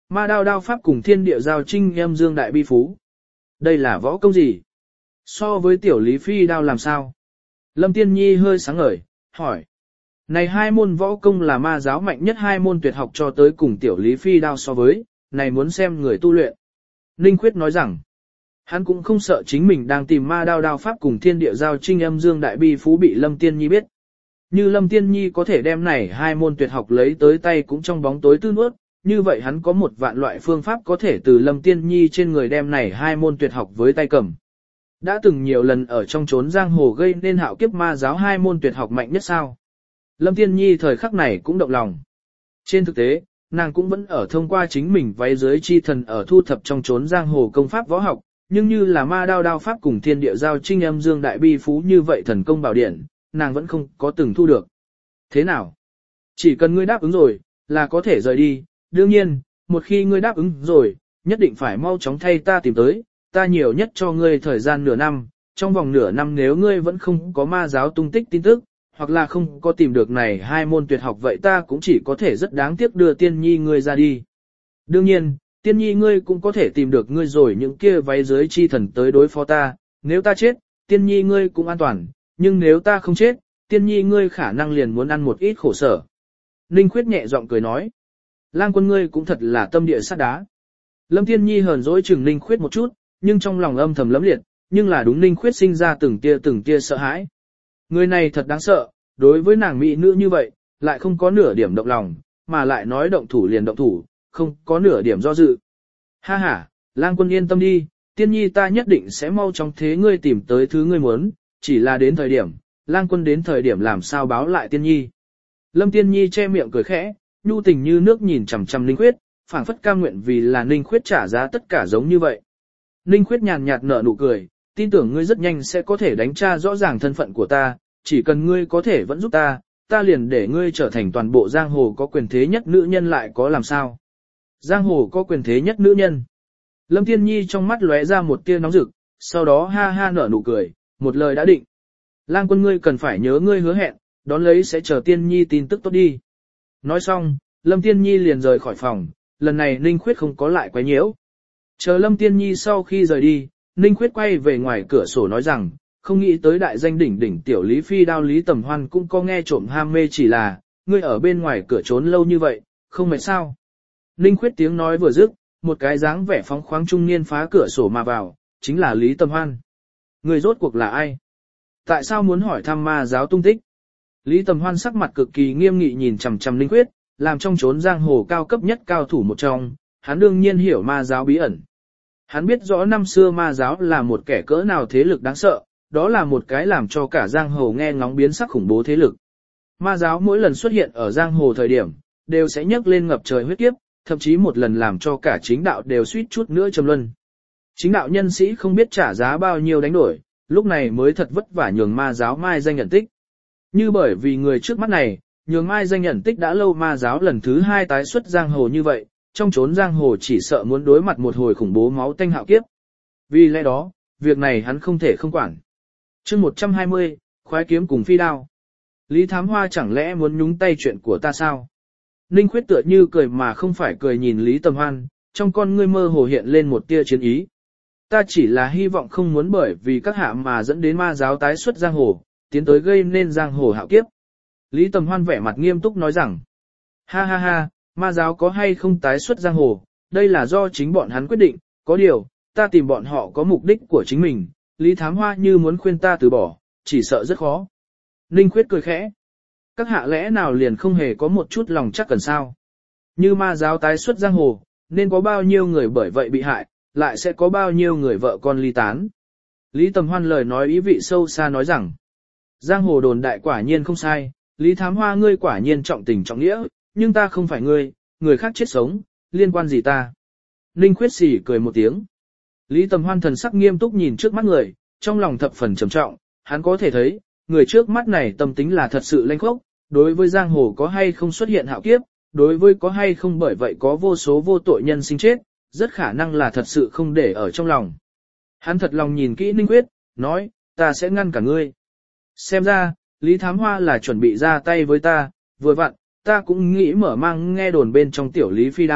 Ma đao đao pháp cùng thiên địa giao trinh âm dương đại bi phú. Đây là võ công gì? So với tiểu Lý Phi đao làm sao? Lâm Tiên Nhi hơi sáng ngời, hỏi. Này hai môn võ công là ma giáo mạnh nhất hai môn tuyệt học cho tới cùng tiểu Lý Phi đao so với, này muốn xem người tu luyện. Ninh Khuyết nói rằng, hắn cũng không sợ chính mình đang tìm ma đao đao pháp cùng thiên địa giao trinh âm dương đại bi phú bị Lâm Tiên Nhi biết. Như Lâm Tiên Nhi có thể đem này hai môn tuyệt học lấy tới tay cũng trong bóng tối tư nuốt, như vậy hắn có một vạn loại phương pháp có thể từ Lâm Tiên Nhi trên người đem này hai môn tuyệt học với tay cầm. Đã từng nhiều lần ở trong chốn giang hồ gây nên hạo kiếp ma giáo hai môn tuyệt học mạnh nhất sao. Lâm Tiên Nhi thời khắc này cũng động lòng. Trên thực tế, nàng cũng vẫn ở thông qua chính mình váy dưới chi thần ở thu thập trong chốn giang hồ công pháp võ học, nhưng như là ma đao đao pháp cùng thiên địa giao trinh âm dương đại bi phú như vậy thần công bảo điển, nàng vẫn không có từng thu được. Thế nào? Chỉ cần ngươi đáp ứng rồi, là có thể rời đi. Đương nhiên, một khi ngươi đáp ứng rồi, nhất định phải mau chóng thay ta tìm tới, ta nhiều nhất cho ngươi thời gian nửa năm, trong vòng nửa năm nếu ngươi vẫn không có ma giáo tung tích tin tức, hoặc là không có tìm được này hai môn tuyệt học vậy ta cũng chỉ có thể rất đáng tiếc đưa Tiên Nhi ngươi ra đi. Đương nhiên, Tiên Nhi ngươi cũng có thể tìm được ngươi rồi những kia váy dưới chi thần tới đối phó ta, nếu ta chết, Tiên Nhi ngươi cũng an toàn, nhưng nếu ta không chết, Tiên Nhi ngươi khả năng liền muốn ăn một ít khổ sở. Ninh Khuyết nhẹ giọng cười nói, Lang Quân ngươi cũng thật là tâm địa sắt đá. Lâm Tiên Nhi hờn dỗi chừng Ninh Khuyết một chút, nhưng trong lòng âm thầm lấm liệt, nhưng là đúng Ninh Khuyết sinh ra từng tia sợ hãi. Người này thật đáng sợ, đối với nàng mỹ nữ như vậy, lại không có nửa điểm động lòng, mà lại nói động thủ liền động thủ, không có nửa điểm do dự. Ha ha, Lang Quân yên tâm đi, Tiên Nhi ta nhất định sẽ mau chóng thế ngươi tìm tới thứ ngươi muốn, chỉ là đến thời điểm, Lang Quân đến thời điểm làm sao báo lại Tiên Nhi. Lâm Tiên Nhi che miệng cười khẽ, nhu tình như nước nhìn chằm chằm Ninh Khuyết, phảng phất cam nguyện vì là Ninh Khuyết trả giá tất cả giống như vậy. Ninh Khuyết nhàn nhạt nở nụ cười, tin tưởng ngươi rất nhanh sẽ có thể đánh tra rõ ràng thân phận của ta, chỉ cần ngươi có thể vẫn giúp ta, ta liền để ngươi trở thành toàn bộ giang hồ có quyền thế nhất nữ nhân lại có làm sao. Giang hồ có quyền thế nhất nữ nhân. Lâm Tiên Nhi trong mắt lóe ra một tia nóng rực, sau đó ha ha nở nụ cười, một lời đã định. Lang Quân ngươi cần phải nhớ ngươi hứa hẹn, đón lấy sẽ chờ Tiên Nhi tin tức tốt đi. Nói xong, Lâm Tiên Nhi liền rời khỏi phòng, lần này Ninh Khuyết không có lại quấy nhiễu. Chờ Lâm Tiên Nhi sau khi rời đi, Ninh Khuyết quay về ngoài cửa sổ nói rằng, không nghĩ tới đại danh đỉnh đỉnh tiểu Lý Phi đao Lý Tầm Hoan cũng có nghe trộm ham mê chỉ là, ngươi ở bên ngoài cửa trốn lâu như vậy, không mệt sao. Ninh Khuyết tiếng nói vừa dứt, một cái dáng vẻ phóng khoáng trung niên phá cửa sổ mà vào, chính là Lý Tầm Hoan. Người rốt cuộc là ai? Tại sao muốn hỏi thăm ma giáo tung tích? Lý Tầm Hoan sắc mặt cực kỳ nghiêm nghị nhìn chằm chằm Ninh Khuyết, làm trong chốn giang hồ cao cấp nhất cao thủ một trong, hắn đương nhiên hiểu ma giáo bí ẩn. Hắn biết rõ năm xưa ma giáo là một kẻ cỡ nào thế lực đáng sợ, đó là một cái làm cho cả giang hồ nghe ngóng biến sắc khủng bố thế lực. Ma giáo mỗi lần xuất hiện ở giang hồ thời điểm, đều sẽ nhấc lên ngập trời huyết kiếp, thậm chí một lần làm cho cả chính đạo đều suýt chút nữa trầm luân. Chính đạo nhân sĩ không biết trả giá bao nhiêu đánh đổi, lúc này mới thật vất vả nhường ma giáo mai danh nhận tích. Như bởi vì người trước mắt này, nhường mai danh nhận tích đã lâu ma giáo lần thứ hai tái xuất giang hồ như vậy, trong chốn giang hồ chỉ sợ muốn đối mặt một hồi khủng bố máu tanh hạo kiếp. Vì lẽ đó, việc này hắn không thể không quản. Chương 120, khoái kiếm cùng phi đao. Lý Thám Hoa chẳng lẽ muốn nhúng tay chuyện của ta sao? Ninh Khuyết tựa như cười mà không phải cười nhìn Lý Tầm Hoan, trong con ngươi mơ hồ hiện lên một tia chiến ý. Ta chỉ là hy vọng không muốn bởi vì các hạ mà dẫn đến ma giáo tái xuất giang hồ, tiến tới gây nên giang hồ hạo kiếp. Lý Tầm Hoan vẻ mặt nghiêm túc nói rằng, ha ha ha, ma giáo có hay không tái xuất giang hồ, đây là do chính bọn hắn quyết định, có điều, ta tìm bọn họ có mục đích của chính mình, Lý Thám Hoa như muốn khuyên ta từ bỏ, chỉ sợ rất khó. Ninh Khuyết cười khẽ, các hạ lẽ nào liền không hề có một chút lòng chắc cần sao? Như ma giáo tái xuất giang hồ, nên có bao nhiêu người bởi vậy bị hại, lại sẽ có bao nhiêu người vợ con ly tán. Lý Tầm Hoan lời nói ý vị sâu xa nói rằng, giang hồ đồn đại quả nhiên không sai, Lý Thám Hoa ngươi quả nhiên trọng tình trọng nghĩa, nhưng ta không phải ngươi, người khác chết sống, liên quan gì ta? Ninh Khuyết xỉ cười một tiếng. Lý Tầm Hoan thần sắc nghiêm túc nhìn trước mắt người, trong lòng thập phần trầm trọng, hắn có thể thấy, người trước mắt này tâm tính là thật sự lanh khốc, đối với giang hồ có hay không xuất hiện hạo kiếp, đối với có hay không bởi vậy có vô số vô tội nhân sinh chết, rất khả năng là thật sự không để ở trong lòng. Hắn thật lòng nhìn kỹ Ninh Khuyết, nói, ta sẽ ngăn cả ngươi. Xem ra, Lý Thám Hoa là chuẩn bị ra tay với ta, vừa vặn, ta cũng nghĩ mở mang nghe đồn bên trong tiểu Lý Phi đao,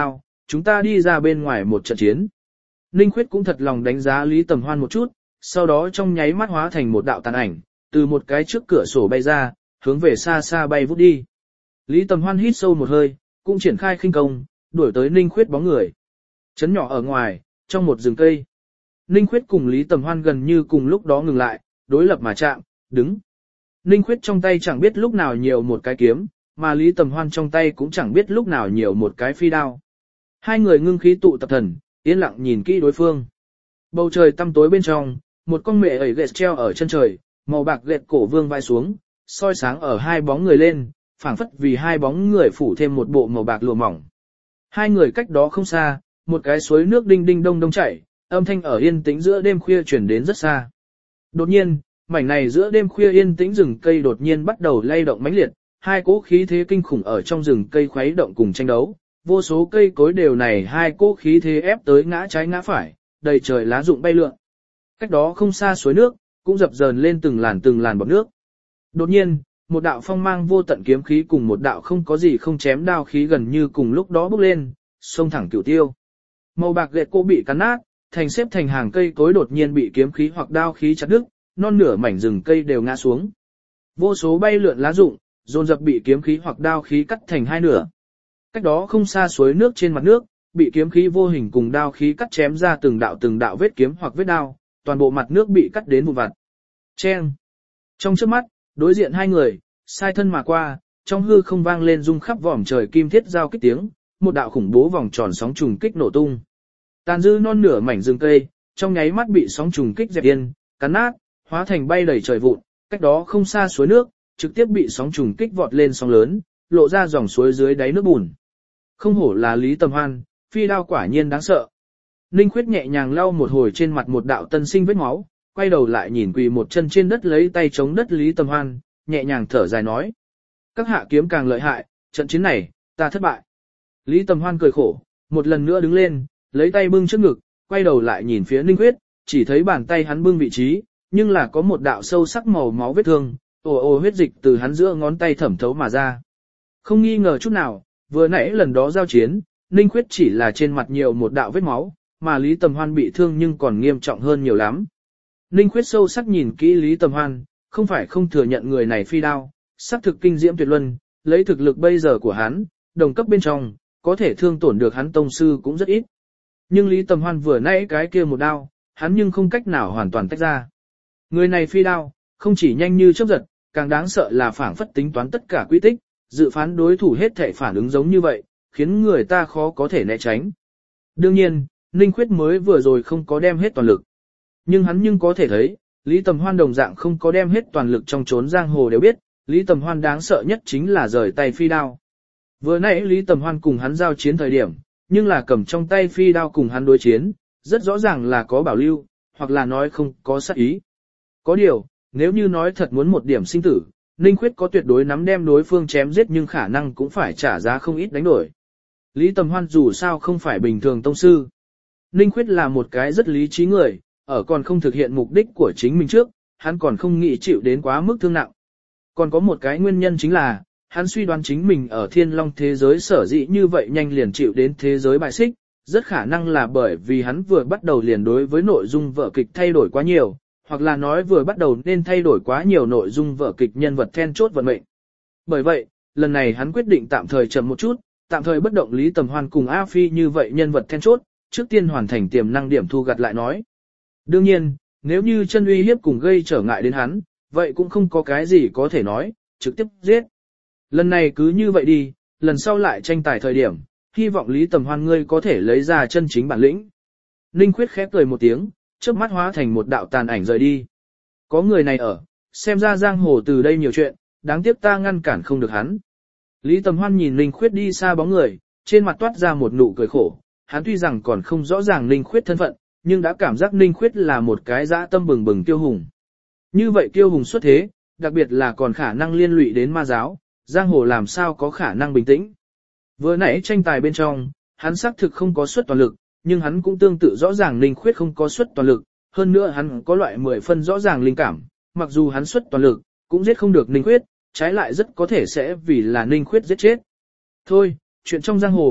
chúng ta đi ra bên ngoài một trận chiến. Ninh Khuyết cũng thật lòng đánh giá Lý Tầm Hoan một chút, sau đó trong nháy mắt hóa thành một đạo tàn ảnh, từ một cái trước cửa sổ bay ra, hướng về xa xa bay vút đi. Lý Tầm Hoan hít sâu một hơi, cũng triển khai khinh công, đuổi tới Ninh Khuyết bóng người. Chấn nhỏ ở ngoài, trong một rừng cây. Ninh Khuyết cùng Lý Tầm Hoan gần như cùng lúc đó ngừng lại, đối lập mà chạm, đứng. Ninh Khuyết trong tay chẳng biết lúc nào nhiều một cái kiếm, mà Lý Tầm Hoan trong tay cũng chẳng biết lúc nào nhiều một cái phi đao. Hai người ngưng khí tụ tập thần, yên lặng nhìn kỹ đối phương. Bầu trời tăm tối bên trong, một con mẹ ẩy gệt treo ở chân trời, màu bạc gệt cổ vương vai xuống, soi sáng ở hai bóng người lên, phảng phất vì hai bóng người phủ thêm một bộ màu bạc lụa mỏng. Hai người cách đó không xa, một cái suối nước đinh đinh đông đông chảy, âm thanh ở yên tĩnh giữa đêm khuya truyền đến rất xa. Đột nhiên, mảnh này giữa đêm khuya yên tĩnh rừng cây đột nhiên bắt đầu lay động mãnh liệt, hai cỗ khí thế kinh khủng ở trong rừng cây khuấy động cùng tranh đấu, vô số cây cối đều này hai cỗ khí thế ép tới ngã trái ngã phải, đầy trời lá rụng bay lượn. Cách đó không xa suối nước, cũng dập dờn lên từng làn bọt nước. Đột nhiên, một đạo phong mang vô tận kiếm khí cùng một đạo không có gì không chém đao khí gần như cùng lúc đó bốc lên, xông thẳng cửu tiêu. Màu bạc gệt cô bị cắn nát, thành xếp thành hàng cây cối đột nhiên bị kiếm khí hoặc đao khí chặt đứt, non nửa mảnh rừng cây đều ngã xuống. Vô số bay lượn lá rụng, dồn dập bị kiếm khí hoặc đao khí cắt thành hai nửa. Cách đó không xa suối nước trên mặt nước, bị kiếm khí vô hình cùng đao khí cắt chém ra từng đạo vết kiếm hoặc vết đao, toàn bộ mặt nước bị cắt đến vụn vặt. Chen. Trong chớp mắt, đối diện hai người, sai thân mà qua, trong hư không vang lên rung khắp vòm trời kim thiết giao kích tiếng, một đạo khủng bố vòng tròn sóng trùng kích nổ tung. Tàn dư non nửa mảnh rừng cây, trong nháy mắt bị sóng trùng kích dẹp yên, cắn nát, hóa thành bay đầy trời vụn, cách đó không xa suối nước, trực tiếp bị sóng trùng kích vọt lên sóng lớn, lộ ra dòng suối dưới đáy nước bùn. Không hổ là Lý Tầm Hoan, phi đao quả nhiên đáng sợ. Ninh Khuyết nhẹ nhàng lau một hồi trên mặt một đạo tân sinh vết máu, quay đầu lại nhìn quỳ một chân trên đất lấy tay chống đất Lý Tầm Hoan, nhẹ nhàng thở dài nói. Các hạ kiếm càng lợi hại, trận chiến này, ta thất bại. Lý Tầm Hoan cười khổ, một lần nữa đứng lên, lấy tay bưng trước ngực, quay đầu lại nhìn phía Ninh Khuyết, chỉ thấy bàn tay hắn bưng vị trí, nhưng là có một đạo sâu sắc màu máu vết thương, ồ huyết dịch từ hắn giữa ngón tay thẩm thấu mà ra. Không nghi ngờ chút nào, vừa nãy lần đó giao chiến, Ninh Khuyết chỉ là trên mặt nhiều một đạo vết máu, mà Lý Tầm Hoan bị thương nhưng còn nghiêm trọng hơn nhiều lắm. Ninh Khuyết sâu sắc nhìn kỹ Lý Tầm Hoan, không phải không thừa nhận người này phi đao, sắc thực kinh diễm tuyệt luân, lấy thực lực bây giờ của hắn, đồng cấp bên trong, có thể thương tổn được hắn tông sư cũng rất ít. Nhưng Lý Tầm Hoan vừa nãy cái kia một đao, hắn nhưng không cách nào hoàn toàn tách ra. Người này phi đao, không chỉ nhanh như chớp giật, càng đáng sợ là phảng phất tính toán tất cả quy tích, dự phán đối thủ hết thể phản ứng giống như vậy, khiến người ta khó có thể né tránh. Đương nhiên, Ninh Khuyết mới vừa rồi không có đem hết toàn lực. Nhưng hắn có thể thấy, Lý Tầm Hoan đồng dạng không có đem hết toàn lực trong chốn giang hồ đều biết, Lý Tầm Hoan đáng sợ nhất chính là rời tay phi đao. Vừa nãy Lý Tầm Hoan cùng hắn giao chiến thời điểm, nhưng là cầm trong tay phi đao cùng hắn đối chiến, rất rõ ràng là có bảo lưu, hoặc là nói không có sát ý. Có điều, nếu như nói thật muốn một điểm sinh tử, Ninh Khuyết có tuyệt đối nắm đem đối phương chém giết nhưng khả năng cũng phải trả giá không ít đánh đổi. Lý Tầm Hoan dù sao không phải bình thường tông sư. Ninh Khuyết là một cái rất lý trí người, ở còn không thực hiện mục đích của chính mình trước, hắn còn không nghĩ chịu đến quá mức thương nặng. Còn có một cái nguyên nhân chính là, hắn suy đoán chính mình ở Thiên Long thế giới sở dĩ như vậy nhanh liền chịu đến thế giới bài xích, rất khả năng là bởi vì hắn vừa bắt đầu liền đối với nội dung vở kịch thay đổi quá nhiều, hoặc là nói vừa bắt đầu nên thay đổi quá nhiều nội dung vở kịch nhân vật then chốt vận mệnh. Bởi vậy, lần này hắn quyết định tạm thời chậm một chút, tạm thời bất động Lý Tầm Hoan cùng A Phi như vậy nhân vật then chốt, trước tiên hoàn thành tiềm năng điểm thu gặt lại nói. Đương nhiên, nếu như chân uy hiếp cùng gây trở ngại đến hắn, vậy cũng không có cái gì có thể nói, trực tiếp giết. Lần này cứ như vậy đi, lần sau lại tranh tài thời điểm, hy vọng Lý Tầm Hoan ngươi có thể lấy ra chân chính bản lĩnh. Ninh Khuyết khép cười một tiếng, chớp mắt hóa thành một đạo tàn ảnh rời đi. Có người này ở, xem ra giang hồ từ đây nhiều chuyện, đáng tiếc ta ngăn cản không được hắn. Lý Tầm Hoan nhìn Ninh Khuyết đi xa bóng người, trên mặt toát ra một nụ cười khổ, hắn tuy rằng còn không rõ ràng Ninh Khuyết thân phận, nhưng đã cảm giác Ninh Khuyết là một cái dã tâm bừng bừng kiêu hùng. Như vậy kiêu hùng xuất thế, đặc biệt là còn khả năng liên lụy đến ma giáo, giang hồ làm sao có khả năng bình tĩnh. Vừa nãy tranh tài bên trong, hắn xác thực không có suất toàn lực, nhưng hắn cũng tương tự rõ ràng Ninh Khuyết không có suất toàn lực, hơn nữa hắn có loại 10 phân rõ ràng linh cảm, mặc dù hắn suất toàn lực, cũng giết không được Ninh Khuyết, trái lại rất có thể sẽ vì là Ninh Khuyết giết chết. Thôi, chuyện trong giang hồ,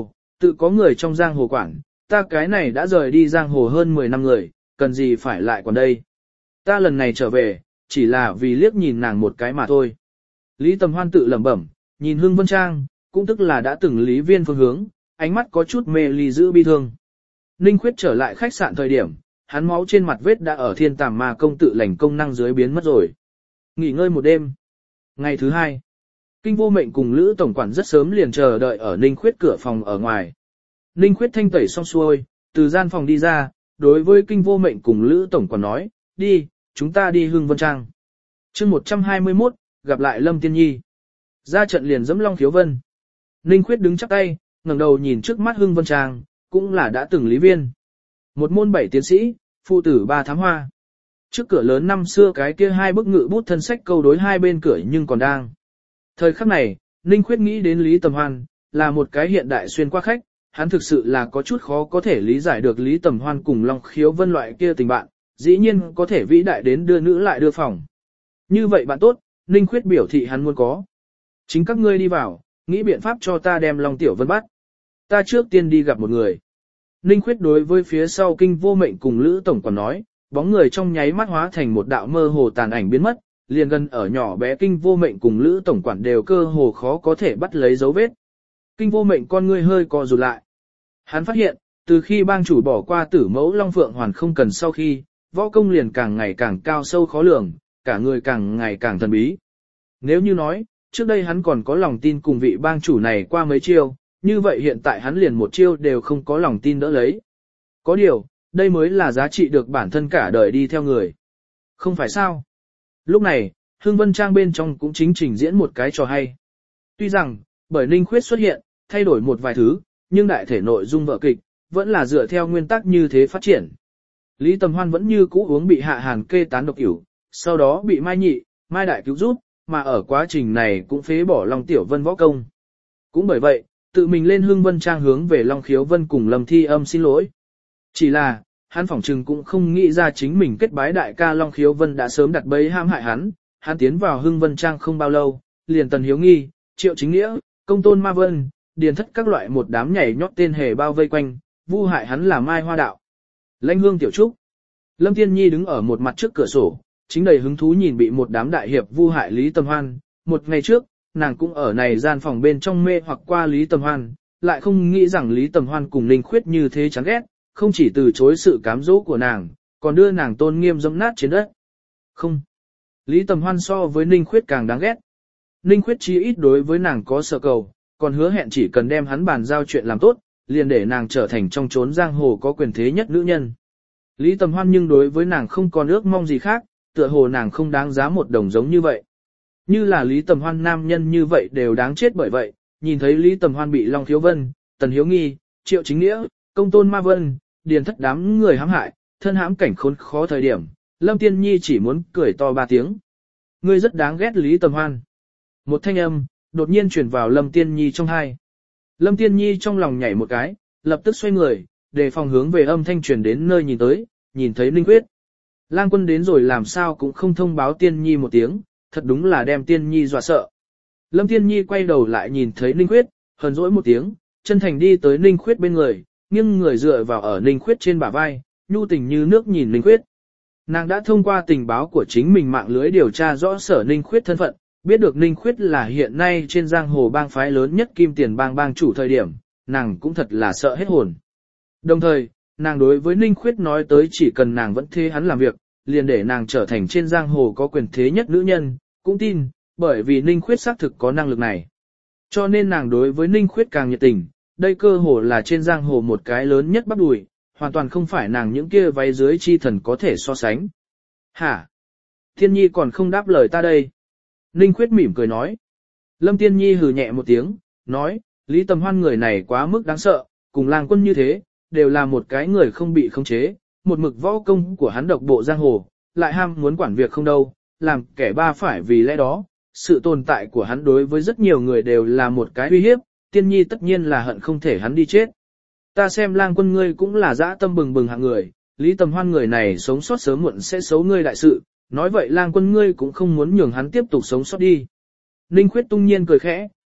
tự có người trong giang hồ quản, ta cái này đã rời đi giang hồ hơn 10 năm người, cần gì phải lại còn đây. Ta lần này trở về, chỉ là vì liếc nhìn nàng một cái mà thôi. Lý Tầm Hoan tự lẩm bẩm, nhìn Hưng Vân Trang, cũng tức là đã từng Lý Viên phương hướng, ánh mắt có chút mê ly giữ bi thương. Ninh Khuyết trở lại khách sạn thời điểm, hắn máu trên mặt vết đã ở Thiên Tàm Ma công tự lành công năng dưới biến mất rồi. Nghỉ ngơi một đêm. Ngày thứ hai, Kinh Vô Mệnh cùng Lữ tổng quản rất sớm liền chờ đợi ở Ninh Khuyết cửa phòng ở ngoài. Ninh Khuyết thanh tẩy xong xuôi, từ gian phòng đi ra, đối với Kinh Vô Mệnh cùng Lữ tổng quản nói, đi, chúng ta đi Hưng Vân Trang. Chương 121, gặp lại Lâm Tiên Nhi. Ra trận liền dẫm Long Khiếu Vân. Ninh Khuyết đứng chắp tay, ngẩng đầu nhìn trước mắt Hưng Vân Trang, cũng là đã từng Lý Viên. Một môn 7 tiến sĩ, phụ tử 3 thám hoa. Trước cửa lớn năm xưa cái kia 2 bức ngự bút thân sách câu đối hai bên cửa nhưng còn đang. Thời khắc này, Ninh Khuyết nghĩ đến Lý Tầm Hoan, là một cái hiện đại xuyên qua khách, hắn thực sự là có chút khó có thể lý giải được Lý Tầm Hoan cùng Long Khiếu Vân loại kia tình bạn, dĩ nhiên có thể vĩ đại đến đưa nữ lại đưa phòng. Như vậy bạn tốt, Ninh Khuyết biểu thị hắn muốn có. Chính các ngươi đi vào, nghĩ biện pháp cho ta đem Long Tiểu Vân bắt. Ta trước tiên đi gặp một người. Ninh Khuyết đối với phía sau Kinh Vô Mệnh cùng Lữ tổng quản nói, bóng người trong nháy mắt hóa thành một đạo mơ hồ tàn ảnh biến mất, liền gần ở nhỏ bé Kinh Vô Mệnh cùng Lữ tổng quản đều cơ hồ khó có thể bắt lấy dấu vết. Kinh Vô Mệnh con ngươi hơi co rụt lại. Hắn phát hiện, từ khi bang chủ bỏ qua Tử Mẫu Long Phượng Hoàn không cần sau khi, võ công liền càng ngày càng cao sâu khó lường, cả người càng ngày càng thần bí. Nếu như nói, trước đây hắn còn có lòng tin cùng vị bang chủ này qua mấy chiêu, như vậy hiện tại hắn liền một chiêu đều không có lòng tin đỡ lấy. Có điều, đây mới là giá trị được bản thân cả đời đi theo người. Không phải sao? Lúc này, Hưng Vân Trang bên trong cũng chính trình diễn một cái trò hay. Tuy rằng, bởi Ninh Khuyết xuất hiện, thay đổi một vài thứ, nhưng đại thể nội dung vở kịch, vẫn là dựa theo nguyên tắc như thế phát triển. Lý Tầm Hoan vẫn như cũ uống bị Hạ Hàn kê tán độc ỉu, sau đó bị Mai Nhị, Mai Đại cứu giúp, mà ở quá trình này cũng phế bỏ Long Tiểu Vân võ công. Cũng bởi vậy, tự mình lên Hưng Vân Trang hướng về Long Khiếu Vân cùng Lâm Thi Âm xin lỗi. Chỉ là, hắn phỏng chừng cũng không nghĩ ra chính mình kết bái đại ca Long Khiếu Vân đã sớm đặt bẫy hãm hại hắn tiến vào Hưng Vân Trang không bao lâu, liền Tần Hiếu Nghi, Triệu Chính Nghĩa, Công Tôn Ma Vân, điền thất các loại một đám nhảy nhót tên hề bao vây quanh, vu hại hắn là Mai Hoa Đạo. Lãnh Hương Tiểu Trúc. Lâm Tiên Nhi đứng ở một mặt trước cửa sổ, chính đầy hứng thú nhìn bị một đám đại hiệp vu hại Lý Tầm Hoan. Một ngày trước, nàng cũng ở này gian phòng bên trong mê hoặc qua Lý Tầm Hoan, lại không nghĩ rằng Lý Tầm Hoan cùng Ninh Khuyết như thế chán ghét, không chỉ từ chối sự cám dỗ của nàng, còn đưa nàng tôn nghiêm dẫm nát trên đất. Không. Lý Tầm Hoan so với Ninh Khuyết càng đáng ghét. Ninh Khuyết chí ít đối với nàng có sợ cầu, còn hứa hẹn chỉ cần đem hắn bàn giao chuyện làm tốt, liền để nàng trở thành trong chốn giang hồ có quyền thế nhất nữ nhân. Lý Tầm Hoan nhưng đối với nàng không còn ước mong gì khác, tựa hồ nàng không đáng giá một đồng giống như vậy. Như là Lý Tầm Hoan nam nhân như vậy đều đáng chết bởi vậy, nhìn thấy Lý Tầm Hoan bị Long Khiếu Vân, Tần Hiếu Nghi, Triệu Chính Nghĩa, Công Tôn Ma Vân, điền thất đám người hãm hại, thân hãm cảnh khốn khó thời điểm, Lâm Tiên Nhi chỉ muốn cười to 3 tiếng. Ngươi rất đáng ghét Lý Tầm Hoan. Một thanh âm, đột nhiên truyền vào Lâm Tiên Nhi trong tai. Lâm Tiên Nhi trong lòng nhảy một cái, lập tức xoay người, đề phòng hướng về âm thanh truyền đến nơi nhìn tới, nhìn thấy Ninh Khuyết. Lang Quân đến rồi làm sao cũng không thông báo Tiên Nhi một tiếng, thật đúng là đem Tiên Nhi dọa sợ. Lâm Tiên Nhi quay đầu lại nhìn thấy Ninh Khuyết, hờn dỗi một tiếng, chân thành đi tới Ninh Khuyết bên người, nghiêng người dựa vào ở Ninh Khuyết trên bả vai, nhu tình như nước nhìn Ninh Khuyết. Nàng đã thông qua tình báo của chính mình mạng lưới điều tra rõ Sở Ninh Khuyết thân phận, biết được Ninh Khuyết là hiện nay trên giang hồ bang phái lớn nhất Kim Tiền bang bang chủ thời điểm, nàng cũng thật là sợ hết hồn. Đồng thời, nàng đối với Ninh Khuyết nói tới chỉ cần nàng vẫn thế hắn làm việc, liền để nàng trở thành trên giang hồ có quyền thế nhất nữ nhân, cũng tin, bởi vì Ninh Khuyết xác thực có năng lực này. Cho nên nàng đối với Ninh Khuyết càng nhiệt tình, đây cơ hồ là trên giang hồ một cái lớn nhất bắp đùi, hoàn toàn không phải nàng những kia váy dưới chi thần có thể so sánh. Hả? Thiên Nhi còn không đáp lời ta đây. Ninh Khuyết mỉm cười nói. Lâm Tiên Nhi hừ nhẹ một tiếng, nói, Lý Tầm Hoan người này quá mức đáng sợ, cùng Lang Quân như thế, đều là một cái người không bị khống chế, một mực võ công của hắn độc bộ giang hồ, lại ham muốn quản việc không đâu, làm kẻ ba phải vì lẽ đó, sự tồn tại của hắn đối với rất nhiều người đều là một cái uy hiếp, Tiên Nhi tất nhiên là hận không thể hắn đi chết. Ta xem Lang Quân ngươi cũng là dã tâm bừng bừng hạng người, Lý Tầm Hoan người này sống sót sớm muộn sẽ xấu ngươi đại sự, nói vậy Lang Quân ngươi cũng không muốn nhường hắn tiếp tục sống sót đi. Ninh Khuyết tung nhiên cười khẽ,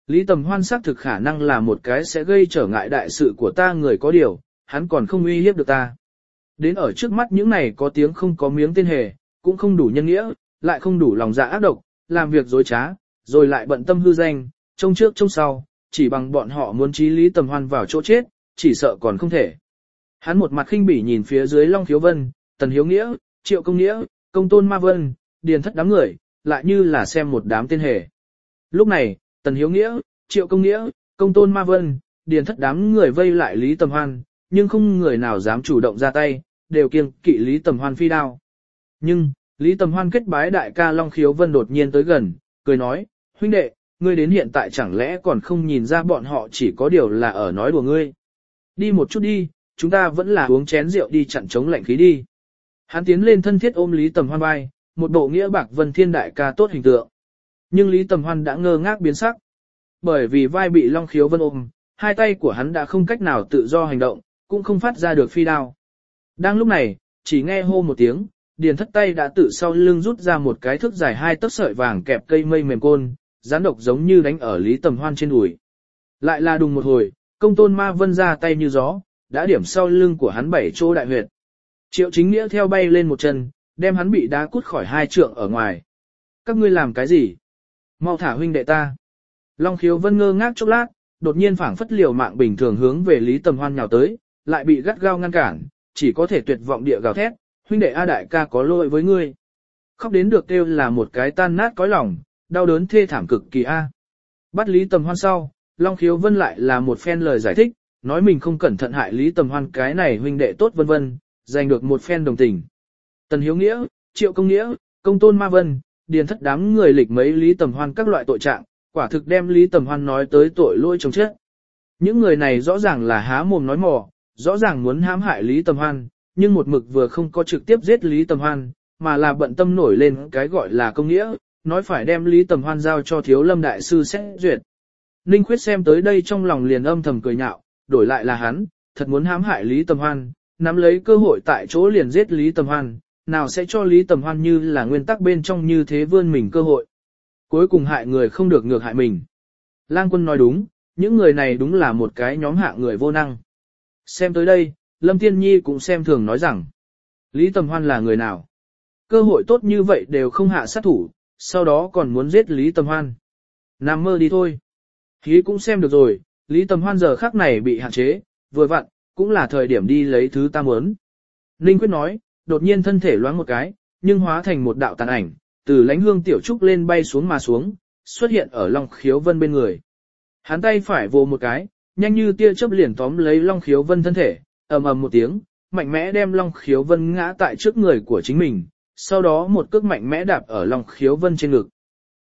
Lý Tầm Hoan xác thực khả năng là một cái sẽ gây trở ngại đại sự của ta người có điều, hắn còn không uy hiếp được ta. Đến ở trước mắt những này có tiếng không có miếng tên hề, cũng không đủ nhân nghĩa, lại không đủ lòng dạ ác độc, làm việc dối trá, rồi lại bận tâm hư danh, trông trước trông sau, chỉ bằng bọn họ muốn trí Lý Tầm Hoan vào chỗ chết, chỉ sợ còn không thể. Hắn một mặt khinh bỉ nhìn phía dưới Long Khiếu Vân, Tần Hiếu Nghĩa, Triệu Công Nghĩa, Công Tôn Ma Vân, Điền Thất đám người, lại như là xem một đám tên hề. Lúc này, Tần Hiếu Nghĩa, Triệu Công Nghĩa, Công Tôn Ma Vân, Điền Thất đám người vây lại Lý Tầm Hoan, nhưng không người nào dám chủ động ra tay, đều kiêng kỵ Lý Tầm Hoan phi đao. Nhưng, Lý Tầm Hoan kết bái đại ca Long Khiếu Vân đột nhiên tới gần, cười nói, huynh đệ, ngươi đến hiện tại chẳng lẽ còn không nhìn ra bọn họ chỉ có điều là ở nói đùa ngươi. Đi một chút đi, chúng ta vẫn là uống chén rượu đi chặn chống lạnh khí đi. Hắn tiến lên thân thiết ôm Lý Tầm Hoan vai, một bộ nghĩa bạc vân thiên đại ca tốt hình tượng. Nhưng Lý Tầm Hoan đã ngơ ngác biến sắc. Bởi vì vai bị Long Khiếu Vân ôm, hai tay của hắn đã không cách nào tự do hành động, cũng không phát ra được phi đao. Đang lúc này, chỉ nghe hô một tiếng, Điền Thất tay đã tự sau lưng rút ra một cái thước dài 2 tấc sợi vàng kẹp cây mây mềm côn, gián độc giống như đánh ở Lý Tầm Hoan trên đùi. Lại là đùng một hồi, Công Tôn Ma Vân ra tay như gió, đã điểm sau lưng của hắn 7 chỗ đại huyệt. Triệu Chính Nghĩa theo bay lên một chân, đem hắn bị đá cút khỏi 2 trượng ở ngoài. Các ngươi làm cái gì? Mau thả huynh đệ ta. Long Khiếu Vân ngơ ngác chốc lát, đột nhiên phảng phất liều mạng bình thường hướng về Lý Tầm Hoan nhào tới, lại bị gắt gao ngăn cản, chỉ có thể tuyệt vọng địa gào thét, huynh đệ A đại ca có lỗi với ngươi. Khóc đến được kêu là một cái tan nát cõi lòng, đau đớn thê thảm cực kỳ A. Bắt Lý Tầm Hoan sau, Long Khiếu Vân lại là một phen lời giải thích, nói mình không cẩn thận hại Lý Tầm Hoan cái này huynh đệ tốt vân vân, giành được một phen đồng tình. Tần Hiếu Nghĩa, Triệu Công Nghĩa, Công Tôn Ma Vân, Điền Thất đám người lịch mấy Lý Tầm Hoan các loại tội trạng, quả thực đem Lý Tầm Hoan nói tới tội lỗi chồng chết. Những người này rõ ràng là há mồm nói mỏ, rõ ràng muốn hãm hại Lý Tầm Hoan, nhưng một mực vừa không có trực tiếp giết Lý Tầm Hoan, mà là bận tâm nổi lên cái gọi là công nghĩa, nói phải đem Lý Tầm Hoan giao cho Thiếu Lâm đại sư xét duyệt. Ninh Khuyết xem tới đây trong lòng liền âm thầm cười nhạo, đổi lại là hắn, thật muốn hãm hại Lý Tầm Hoan, nắm lấy cơ hội tại chỗ liền giết Lý Tầm Hoan, nào sẽ cho Lý Tầm Hoan như là nguyên tắc bên trong như thế vươn mình cơ hội. Cuối cùng hại người không được ngược hại mình. Lang Quân nói đúng, những người này đúng là một cái nhóm hạng người vô năng. Xem tới đây, Lâm Tiên Nhi cũng xem thường nói rằng, Lý Tầm Hoan là người nào? Cơ hội tốt như vậy đều không hạ sát thủ, sau đó còn muốn giết Lý Tầm Hoan. Nằm mơ đi thôi. Khí cũng xem được rồi, Lý Tầm Hoan giờ khắc này bị hạn chế, vừa vặn, cũng là thời điểm đi lấy thứ ta muốn. Ninh Quyết nói, đột nhiên thân thể loáng một cái, nhưng hóa thành một đạo tàn ảnh, từ Lãnh Hương tiểu trúc lên bay xuống mà xuống, xuất hiện ở Long Khiếu Vân bên người. Hắn tay phải vồ một cái, nhanh như tia chớp liền tóm lấy Long Khiếu Vân thân thể, ầm ầm một tiếng, mạnh mẽ đem Long Khiếu Vân ngã tại trước người của chính mình, sau đó một cước mạnh mẽ đạp ở Long Khiếu Vân trên ngực.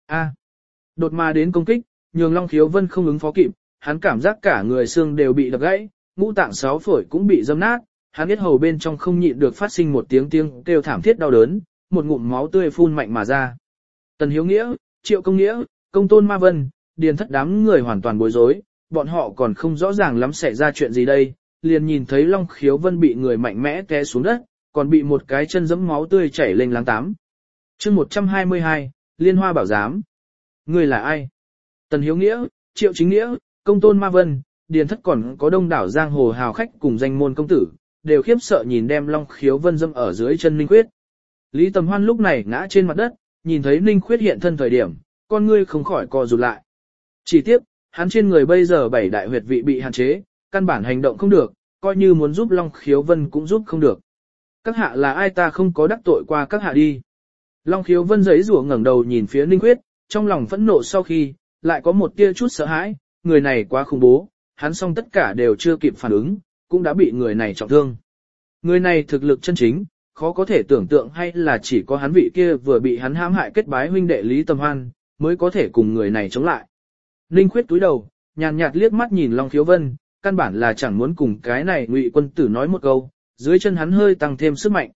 Đột mà đến công kích, nhường Long Khiếu Vân không ứng phó kịp, hắn cảm giác cả người xương đều bị đập gãy, ngũ tạng 6 phổi cũng bị dâm nát, hắn biết hầu bên trong không nhịn được phát sinh một tiếng kêu thảm thiết đau đớn, một ngụm máu tươi phun mạnh mà ra. Tần Hiếu Nghĩa, Triệu Công Nghĩa, Công Tôn Ma Vân, Điền Thất đám người hoàn toàn bối rối, bọn họ còn không rõ ràng lắm xảy ra chuyện gì đây, liền nhìn thấy Long Khiếu Vân bị người mạnh mẽ té xuống đất, còn bị một cái chân giẫm máu tươi chảy lênh láng tám. Chương 122, Liên Hoa Bảo Giám. Người là ai? Tần Hiếu Nghĩa, Triệu Chính Nghĩa, Công Tôn Ma Vân, Điền Thất còn có đông đảo giang hồ hào khách cùng danh môn công tử, đều khiếp sợ nhìn đem Long Khiếu Vân dâm ở dưới chân Ninh Khuyết. Lý Tầm Hoan lúc này ngã trên mặt đất, nhìn thấy Ninh Khuyết hiện thân thời điểm, con ngươi không khỏi co rụt lại. Chỉ tiếp, hắn trên người bây giờ 7 đại huyệt vị bị hạn chế, căn bản hành động không được, coi như muốn giúp Long Khiếu Vân cũng giúp không được. Các hạ là ai ta không có đắc tội qua các hạ đi. Long Khiếu Vân giấy rủa ngẩng đầu nhìn phía Ninh Khuyết, trong lòng phẫn nộ sau khi, lại có một tia chút sợ hãi, người này quá khủng bố, hắn xong tất cả đều chưa kịp phản ứng, cũng đã bị người này trọng thương. Người này thực lực chân chính, khó có thể tưởng tượng hay là chỉ có hắn vị kia vừa bị hắn hãm hại kết bái huynh đệ Lý Tầm Hoan, mới có thể cùng người này chống lại. Ninh Khuyết túi đầu, nhàn nhạt liếc mắt nhìn Long Khiếu Vân, căn bản là chẳng muốn cùng cái này Ngụy Quân Tử nói một câu, dưới chân hắn hơi tăng thêm sức mạnh.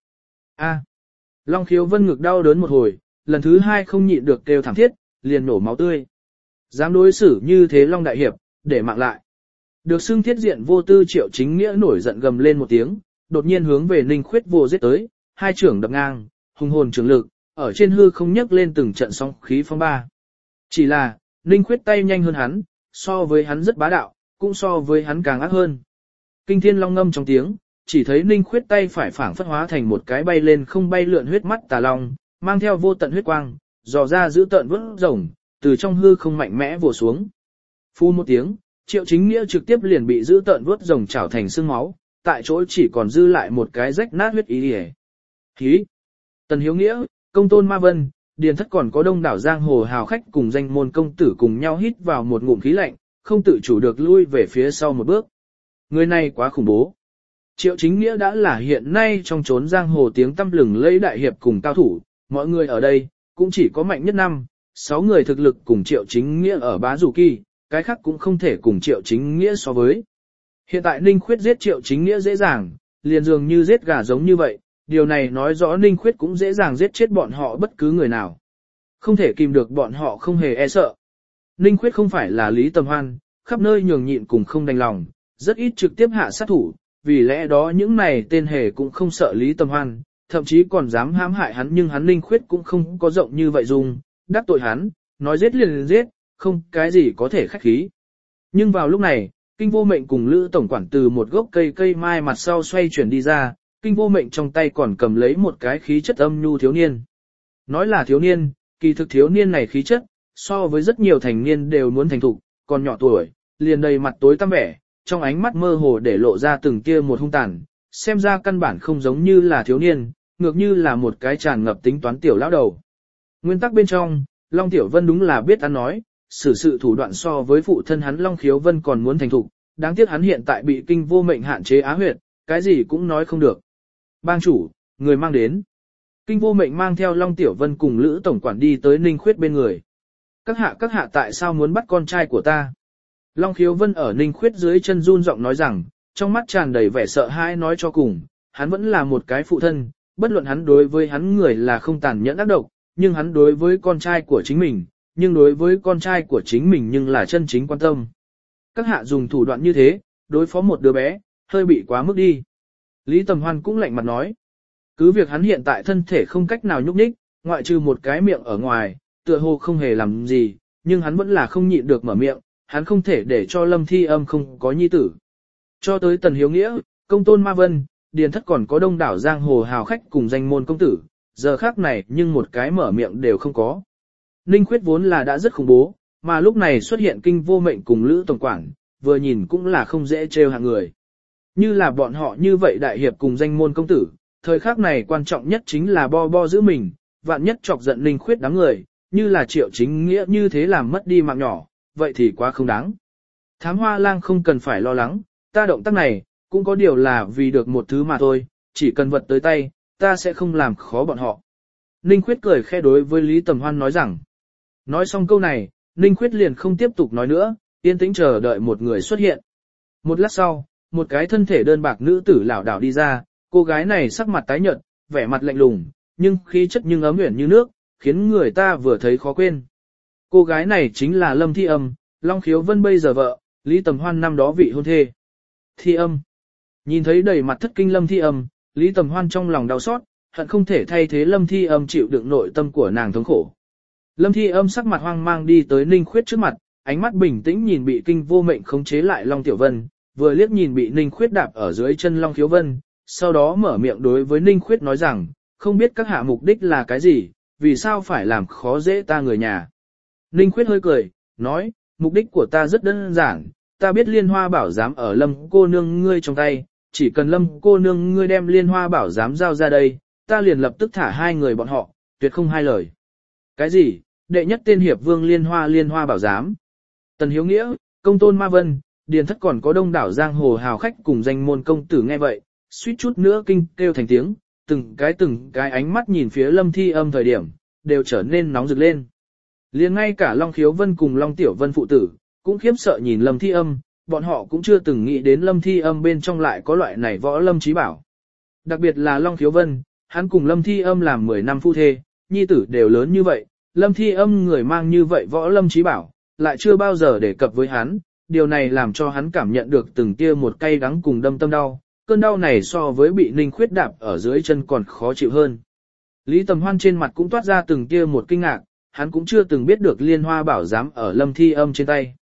Long Khiếu Vân ngực đau đớn một hồi, lần thứ 2 không nhịn được kêu thảm thiết, liền nổ máu tươi. Dám đối xử như thế Long Đại Hiệp, để mạng lại. Được xưng thiết diện vô tư Triệu Chính Nghĩa nổi giận gầm lên một tiếng, đột nhiên hướng về Ninh Khuyết vô giết tới, hai trưởng đập ngang, hùng hồn trường lực, ở trên hư không nhấc lên từng trận sóng khí phong ba. Chỉ là, Ninh Khuyết tay nhanh hơn hắn, so với hắn rất bá đạo, cũng so với hắn càng ác hơn. Kinh thiên long ngâm trong tiếng, chỉ thấy Ninh Khuyết tay phải phảng phất hóa thành một cái bay lên không bay lượn huyết mắt tà long, mang theo vô tận huyết quang, dò ra giữ tận vớt rồng, từ trong hư không mạnh mẽ vồ xuống. Phu một tiếng, Triệu Chính Nghĩa trực tiếp liền bị giữ tận vớt rồng chảo thành xương máu, tại chỗ chỉ còn dư lại một cái rách nát huyết ý hề. Hí! Tần Hiếu Nghĩa, Công Tôn Ma Vân, Điền Thất còn có đông đảo giang hồ hào khách cùng danh môn công tử cùng nhau hít vào một ngụm khí lạnh, không tự chủ được lui về phía sau một bước. Người này quá khủng bố. Triệu Chính Nghĩa đã là hiện nay trong chốn giang hồ tiếng tăm lừng lẫy đại hiệp cùng cao thủ, mọi người ở đây, cũng chỉ có mạnh nhất 5-6 người thực lực cùng Triệu Chính Nghĩa ở bá dù kỳ, cái khác cũng không thể cùng Triệu Chính Nghĩa so với. Hiện tại Ninh Khuyết giết Triệu Chính Nghĩa dễ dàng, liền dường như giết gà giống như vậy, điều này nói rõ Ninh Khuyết cũng dễ dàng giết chết bọn họ bất cứ người nào. Không thể kìm được bọn họ không hề e sợ. Ninh Khuyết không phải là Lý Tầm Hoan, khắp nơi nhường nhịn cùng không đành lòng, rất ít trực tiếp hạ sát thủ, vì lẽ đó những này tên hề cũng không sợ Lý Tầm Hoan, thậm chí còn dám hãm hại hắn, nhưng hắn Ninh Khuyết cũng không có rộng như vậy dùng, đắc tội hắn, nói giết liền giết, không cái gì có thể khách khí. Nhưng vào lúc này, Kinh Vô Mệnh cùng Lữ tổng quản từ một gốc cây mai mặt sau xoay chuyển đi ra, Kinh Vô Mệnh trong tay còn cầm lấy một cái khí chất âm nhu thiếu niên. Nói là thiếu niên, kỳ thực thiếu niên này khí chất, so với rất nhiều thành niên đều muốn thành thục, còn nhỏ tuổi, liền đầy mặt tối tăm vẻ, trong ánh mắt mơ hồ để lộ ra từng tia một hung tàn, xem ra căn bản không giống như là thiếu niên, ngược như là một cái tràn ngập tính toán tiểu lão đầu. Nguyên tắc bên trong, Long Tiểu Vân đúng là biết ăn nói, xử sự thủ đoạn so với phụ thân hắn Long Khiếu Vân còn muốn thành thục, đáng tiếc hắn hiện tại bị Kinh Vô Mệnh hạn chế á huyệt, cái gì cũng nói không được. Bang chủ, người mang đến. Kinh Vô Mệnh mang theo Long Tiểu Vân cùng Lữ tổng quản đi tới Ninh Khuyết bên người. Các hạ tại sao muốn bắt con trai của ta? Long Khiếu Vân ở Ninh Khuyết dưới chân run giọng nói rằng, trong mắt tràn đầy vẻ sợ hãi, nói cho cùng, hắn vẫn là một cái phụ thân, bất luận hắn đối với hắn người là không tàn nhẫn ác độc, nhưng hắn đối với con trai của chính mình, nhưng đối với con trai của chính mình nhưng là chân chính quan tâm. Các hạ dùng thủ đoạn như thế, đối phó một đứa bé, hơi bị quá mức đi. Lý Tầm Hoan cũng lạnh mặt nói, cứ việc hắn hiện tại thân thể không cách nào nhúc nhích, ngoại trừ một cái miệng ở ngoài, tựa hồ không hề làm gì, nhưng hắn vẫn là không nhịn được mở miệng, hắn không thể để cho Lâm Thi Âm không có nhi tử. Cho tới Tần Hiếu Nghĩa, Công Tôn Ma Vân, Điền Thất còn có đông đảo giang hồ hào khách cùng danh môn công tử, giờ khác này nhưng một cái mở miệng đều không có. Ninh Khuyết vốn là đã rất khủng bố, mà lúc này xuất hiện Kinh Vô Mệnh cùng Lữ tổng quản, vừa nhìn cũng là không dễ trêu hạng người. Như là bọn họ như vậy đại hiệp cùng danh môn công tử, thời khắc này quan trọng nhất chính là bo giữ mình, vạn nhất chọc giận Ninh Khuyết đám người, như là Triệu Chính Nghĩa như thế làm mất đi mạng nhỏ, vậy thì quá không đáng. Thám Hoa Lang không cần phải lo lắng, ta động tác này, cũng có điều là vì được một thứ mà thôi, chỉ cần vật tới tay, ta sẽ không làm khó bọn họ. Ninh Khuyết cười khẽ đối với Lý Tầm Hoan nói rằng. Nói xong câu này, Ninh Khuyết liền không tiếp tục nói nữa, yên tĩnh chờ đợi một người xuất hiện. Một lát sau, một cái thân thể đơn bạc nữ tử lảo đảo đi ra, cô gái này sắc mặt tái nhợt, vẻ mặt lạnh lùng, nhưng khí chất nhưng ấm uyển như nước, khiến người ta vừa thấy khó quên. Cô gái này chính là Lâm Thi Âm, Long Khiếu Vân bây giờ vợ, Lý Tầm Hoan năm đó vị hôn thê. Thi Âm. Nhìn thấy đầy mặt thất kinh Lâm Thi Âm, Lý Tầm Hoan trong lòng đau xót, hận không thể thay thế Lâm Thi Âm chịu đựng nội tâm của nàng thống khổ. Lâm Thi Âm sắc mặt hoang mang đi tới Ninh Khuyết trước mặt, ánh mắt bình tĩnh nhìn bị Kinh Vô Mệnh khống chế lại Long Tiểu Vân, vừa liếc nhìn bị Ninh Khuyết đạp ở dưới chân Long Khiếu Vân, sau đó mở miệng đối với Ninh Khuyết nói rằng, không biết các hạ mục đích là cái gì, vì sao phải làm khó dễ ta người nhà. Ninh Khuyết hơi cười, nói, mục đích của ta rất đơn giản, ta biết Liên Hoa Bảo Giám ở Lâm cô nương ngươi trong tay, chỉ cần Lâm cô nương ngươi đem Liên Hoa Bảo Giám giao ra đây, ta liền lập tức thả hai người bọn họ, tuyệt không hai lời. Cái gì? Đệ nhất tên hiệp vương Liên Hoa Bảo Giám. Tần Hiếu Nghĩa, Công Tôn Ma Vân, Điền Thất còn có đông đảo giang hồ hào khách cùng danh môn công tử nghe vậy, suýt chút nữa kinh kêu thành tiếng, từng cái ánh mắt nhìn phía Lâm Thi Âm thời điểm, đều trở nên nóng rực lên. Liền ngay cả Long Khiếu Vân cùng Long Tiểu Vân phụ tử, cũng khiếp sợ nhìn Lâm Thi Âm, bọn họ cũng chưa từng nghĩ đến Lâm Thi Âm bên trong lại có loại này võ lâm trí bảo. Đặc biệt là Long Khiếu Vân, hắn cùng Lâm Thi Âm làm 10 năm phu thê, nhi tử đều lớn như vậy, Lâm Thi Âm người mang như vậy võ lâm trí bảo, lại chưa bao giờ đề cập với hắn, điều này làm cho hắn cảm nhận được từng tia một cay đắng cùng đâm tâm đau, cơn đau này so với bị Ninh Khuyết đạp ở dưới chân còn khó chịu hơn. Lý Tầm Hoan trên mặt cũng toát ra từng tia một kinh ngạc, hắn cũng chưa từng biết được Liên Hoa Bảo Giám ở Lâm Thi Âm trên tay.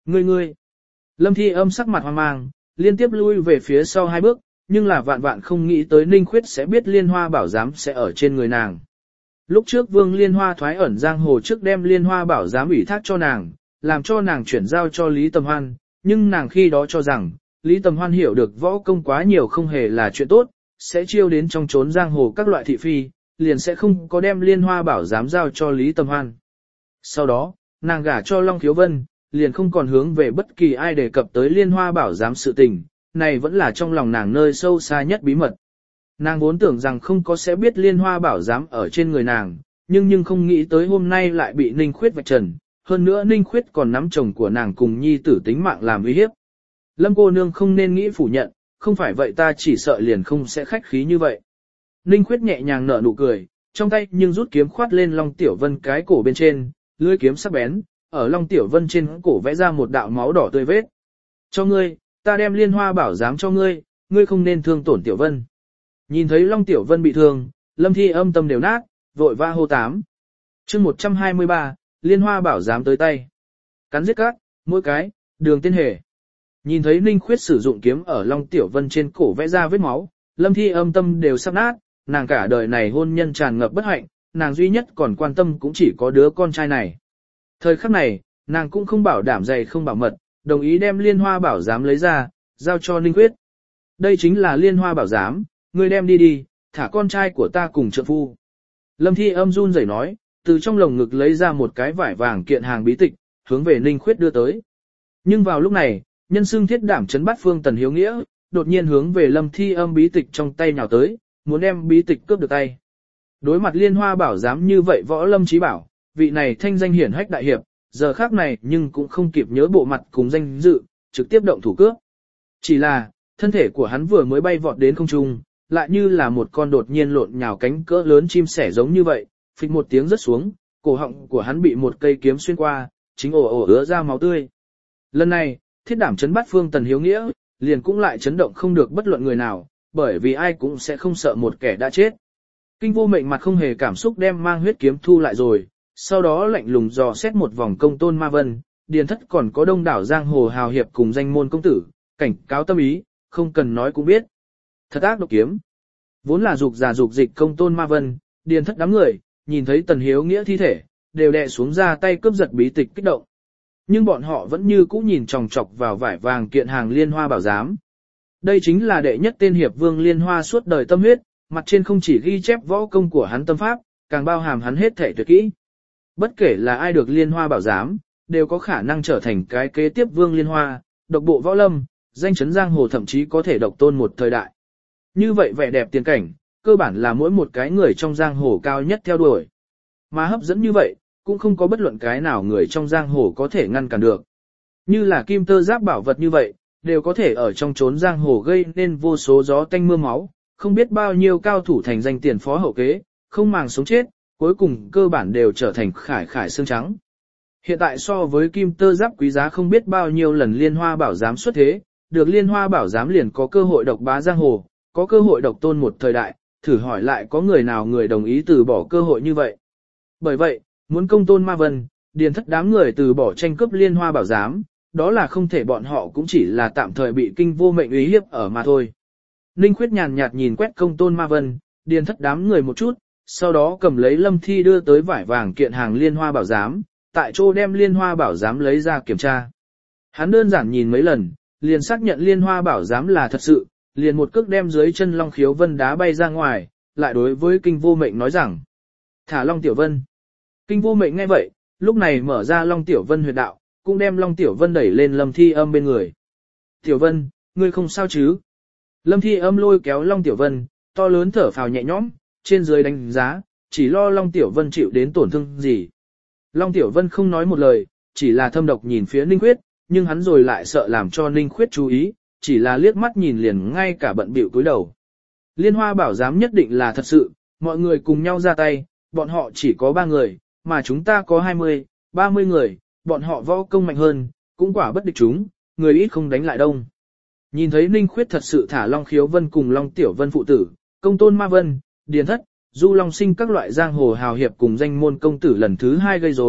Ngươi. Lâm Thi Âm sắc mặt hoang mang, liên tiếp lui về phía sau 2 bước, nhưng là vạn vạn không nghĩ tới Ninh Khuyết sẽ biết Liên Hoa Bảo Giám sẽ ở trên người nàng. Lúc trước Vương Liên Hoa thoái ẩn giang hồ trước đem Liên Hoa Bảo Giám ủy thác cho nàng, làm cho nàng chuyển giao cho Lý Tầm Hoan, nhưng nàng khi đó cho rằng, Lý Tầm Hoan hiểu được võ công quá nhiều không hề là chuyện tốt, sẽ chiêu đến trong chốn giang hồ các loại thị phi, liền sẽ không có đem Liên Hoa Bảo Giám giao cho Lý Tầm Hoan. Sau đó, nàng gả cho Long Khiếu Vân, liền không còn hướng về bất kỳ ai đề cập tới Liên Hoa Bảo Giám sự tình, này vẫn là trong lòng nàng nơi sâu xa nhất bí mật. Nàng vốn tưởng rằng không có sẽ biết Liên Hoa Bảo Giám ở trên người nàng, nhưng không nghĩ tới hôm nay lại bị Ninh Khuyết vạch trần, hơn nữa Ninh Khuyết còn nắm chồng của nàng cùng nhi tử tính mạng làm uy hiếp. Lâm cô nương không nên nghĩ phủ nhận, không phải vậy ta chỉ sợ liền không sẽ khách khí như vậy. Ninh Khuyết nhẹ nhàng nở nụ cười, trong tay nhưng rút kiếm khoát lên Long Tiểu Vân cái cổ bên trên, lưỡi kiếm sắc bén, ở Long Tiểu Vân trên cổ vẽ ra một đạo máu đỏ tươi vết. Cho ngươi, ta đem Liên Hoa Bảo Giám cho ngươi, ngươi không nên thương tổn Tiểu Vân. Nhìn thấy Long Tiểu Vân bị thương, Lâm Thi Âm tâm đều nát, vội va hô 8. chương 123, Liên Hoa Bảo Giám tới tay. Cắn giết cát, mỗi cái, đường tiên hề. Nhìn thấy Ninh Khuyết sử dụng kiếm ở Long Tiểu Vân trên cổ vẽ ra vết máu, Lâm Thi Âm tâm đều sắp nát, nàng cả đời này hôn nhân tràn ngập bất hạnh, nàng duy nhất còn quan tâm cũng chỉ có đứa con trai này. Thời khắc này, nàng cũng không bảo đảm dày không bảo mật, đồng ý đem Liên Hoa Bảo Giám lấy ra, giao cho Ninh Khuyết. Đây chính là Liên Hoa Bảo Giám, ngươi đem đi, thả con trai của ta cùng trợ phu. Lâm Thi Âm run rẩy nói, từ trong lồng ngực lấy ra một cái vải vàng kiện hàng bí tịch, hướng về Ninh Khuyết đưa tới. Nhưng vào lúc này, nhân xưng thiết đảm chấn bắt phương Tần Hiếu Nghĩa, đột nhiên hướng về Lâm Thi Âm bí tịch trong tay nhào tới, muốn đem bí tịch cướp được tay. Đối mặt Liên Hoa Bảo Giám như vậy võ Lâm Chí Bảo, vị này thanh danh hiển hách đại hiệp, giờ khác này nhưng cũng không kịp nhớ bộ mặt cùng danh dự, trực tiếp động thủ cướp. Chỉ là, thân thể của hắn vừa mới bay vọt đến không trung, lại như là một con đột nhiên lộn nhào cánh cỡ lớn chim sẻ giống như vậy, phịch một tiếng rớt xuống, cổ họng của hắn bị một cây kiếm xuyên qua, chính ồ ứa ra máu tươi. Lần này, thiết đảm chấn bắt phương Tần Hiếu Nghĩa, liền cũng lại chấn động không được bất luận người nào, bởi vì ai cũng sẽ không sợ một kẻ đã chết. Kinh Vô Mệnh mặt không hề cảm xúc đem mang huyết kiếm thu lại rồi, sau đó lạnh lùng dò xét một vòng Công Tôn Ma Vân, Điền Thất còn có đông đảo giang hồ hào hiệp cùng danh môn công tử, cảnh cáo tâm ý, không cần nói cũng biết. Thật ác độc kiếm. Vốn là dục giả dục dịch Công Tôn Ma Vân, Điền Thất đám người, nhìn thấy Tần Hiếu Nghĩa thi thể, đều đè xuống ra tay cướp giật bí tịch kích động. Nhưng bọn họ vẫn như cũ nhìn chòng chọc vào vải vàng kiện hàng Liên Hoa Bảo Giám. Đây chính là đệ nhất tên hiệp Vương Liên Hoa suốt đời tâm huyết, mặt trên không chỉ ghi chép võ công của hắn tâm pháp, càng bao hàm hắn hết thể tuyệt kỹ. Bất kể là ai được Liên Hoa Bảo Giám, đều có khả năng trở thành cái kế tiếp Vương Liên Hoa, độc bộ võ lâm, danh chấn giang hồ thậm chí có thể độc tôn một thời đại. Như vậy vẻ đẹp tiền cảnh, cơ bản là mỗi một cái người trong giang hồ cao nhất theo đuổi. Mà hấp dẫn như vậy, cũng không có bất luận cái nào người trong giang hồ có thể ngăn cản được. Như là kim tơ giáp bảo vật như vậy, đều có thể ở trong chốn giang hồ gây nên vô số gió tanh mưa máu, không biết bao nhiêu cao thủ thành danh tiền phó hậu kế, không màng sống chết, cuối cùng cơ bản đều trở thành khải xương trắng. Hiện tại so với kim tơ giáp quý giá không biết bao nhiêu lần Liên Hoa Bảo Giám xuất thế, được Liên Hoa Bảo Giám liền có cơ hội độc bá giang hồ, có cơ hội độc tôn một thời đại, thử hỏi lại có người nào người đồng ý từ bỏ cơ hội như vậy. Bởi vậy, muốn Công Tôn Ma Vân, Điền Thất đám người từ bỏ tranh cướp Liên Hoa Bảo Giám, đó là không thể, bọn họ cũng chỉ là tạm thời bị Kinh Vô Mệnh uy hiếp ở mà thôi. Ninh Khuyết nhàn nhạt nhìn quét Công Tôn Ma Vân, Điền Thất đám người một chút, sau đó cầm lấy Lâm Thi đưa tới vải vàng kiện hàng Liên Hoa Bảo Giám, tại chỗ đem Liên Hoa Bảo Giám lấy ra kiểm tra. Hắn đơn giản nhìn mấy lần, liền xác nhận Liên Hoa Bảo Giám là thật sự, liền một cước đem dưới chân Long Khiếu Vân đá bay ra ngoài, lại đối với Kinh Vô Mệnh nói rằng: "Thả Long Tiểu Vân." Kinh Vô Mệnh nghe vậy, lúc này mở ra Long Tiểu Vân huyệt đạo, cũng đem Long Tiểu Vân đẩy lên Lâm Thi Âm bên người. "Tiểu Vân, ngươi không sao chứ?" Lâm Thi Âm lôi kéo Long Tiểu Vân, to lớn thở phào nhẹ nhõm, trên dưới đánh giá, chỉ lo Long Tiểu Vân chịu đến tổn thương gì. Long Tiểu Vân không nói một lời, chỉ là thâm độc nhìn phía Ninh Khuyết, nhưng hắn rồi lại sợ làm cho Ninh Khuyết chú ý, chỉ là liếc mắt nhìn liền ngay cả bận bịu cúi đầu. Liên Hoa Bảo Giám nhất định là thật sự, mọi người cùng nhau ra tay, bọn họ chỉ có 3 người, mà chúng ta có 20, 30 người, bọn họ võ công mạnh hơn, cũng quả bất địch chúng, người ít không đánh lại đông. Nhìn thấy Ninh Khuyết thật sự thả Long Khiếu Vân cùng Long Tiểu Vân phụ tử, Công Tôn Ma Vân, Điền Thất, Du Long Sinh các loại giang hồ hào hiệp cùng danh môn công tử lần thứ 2 gây rối,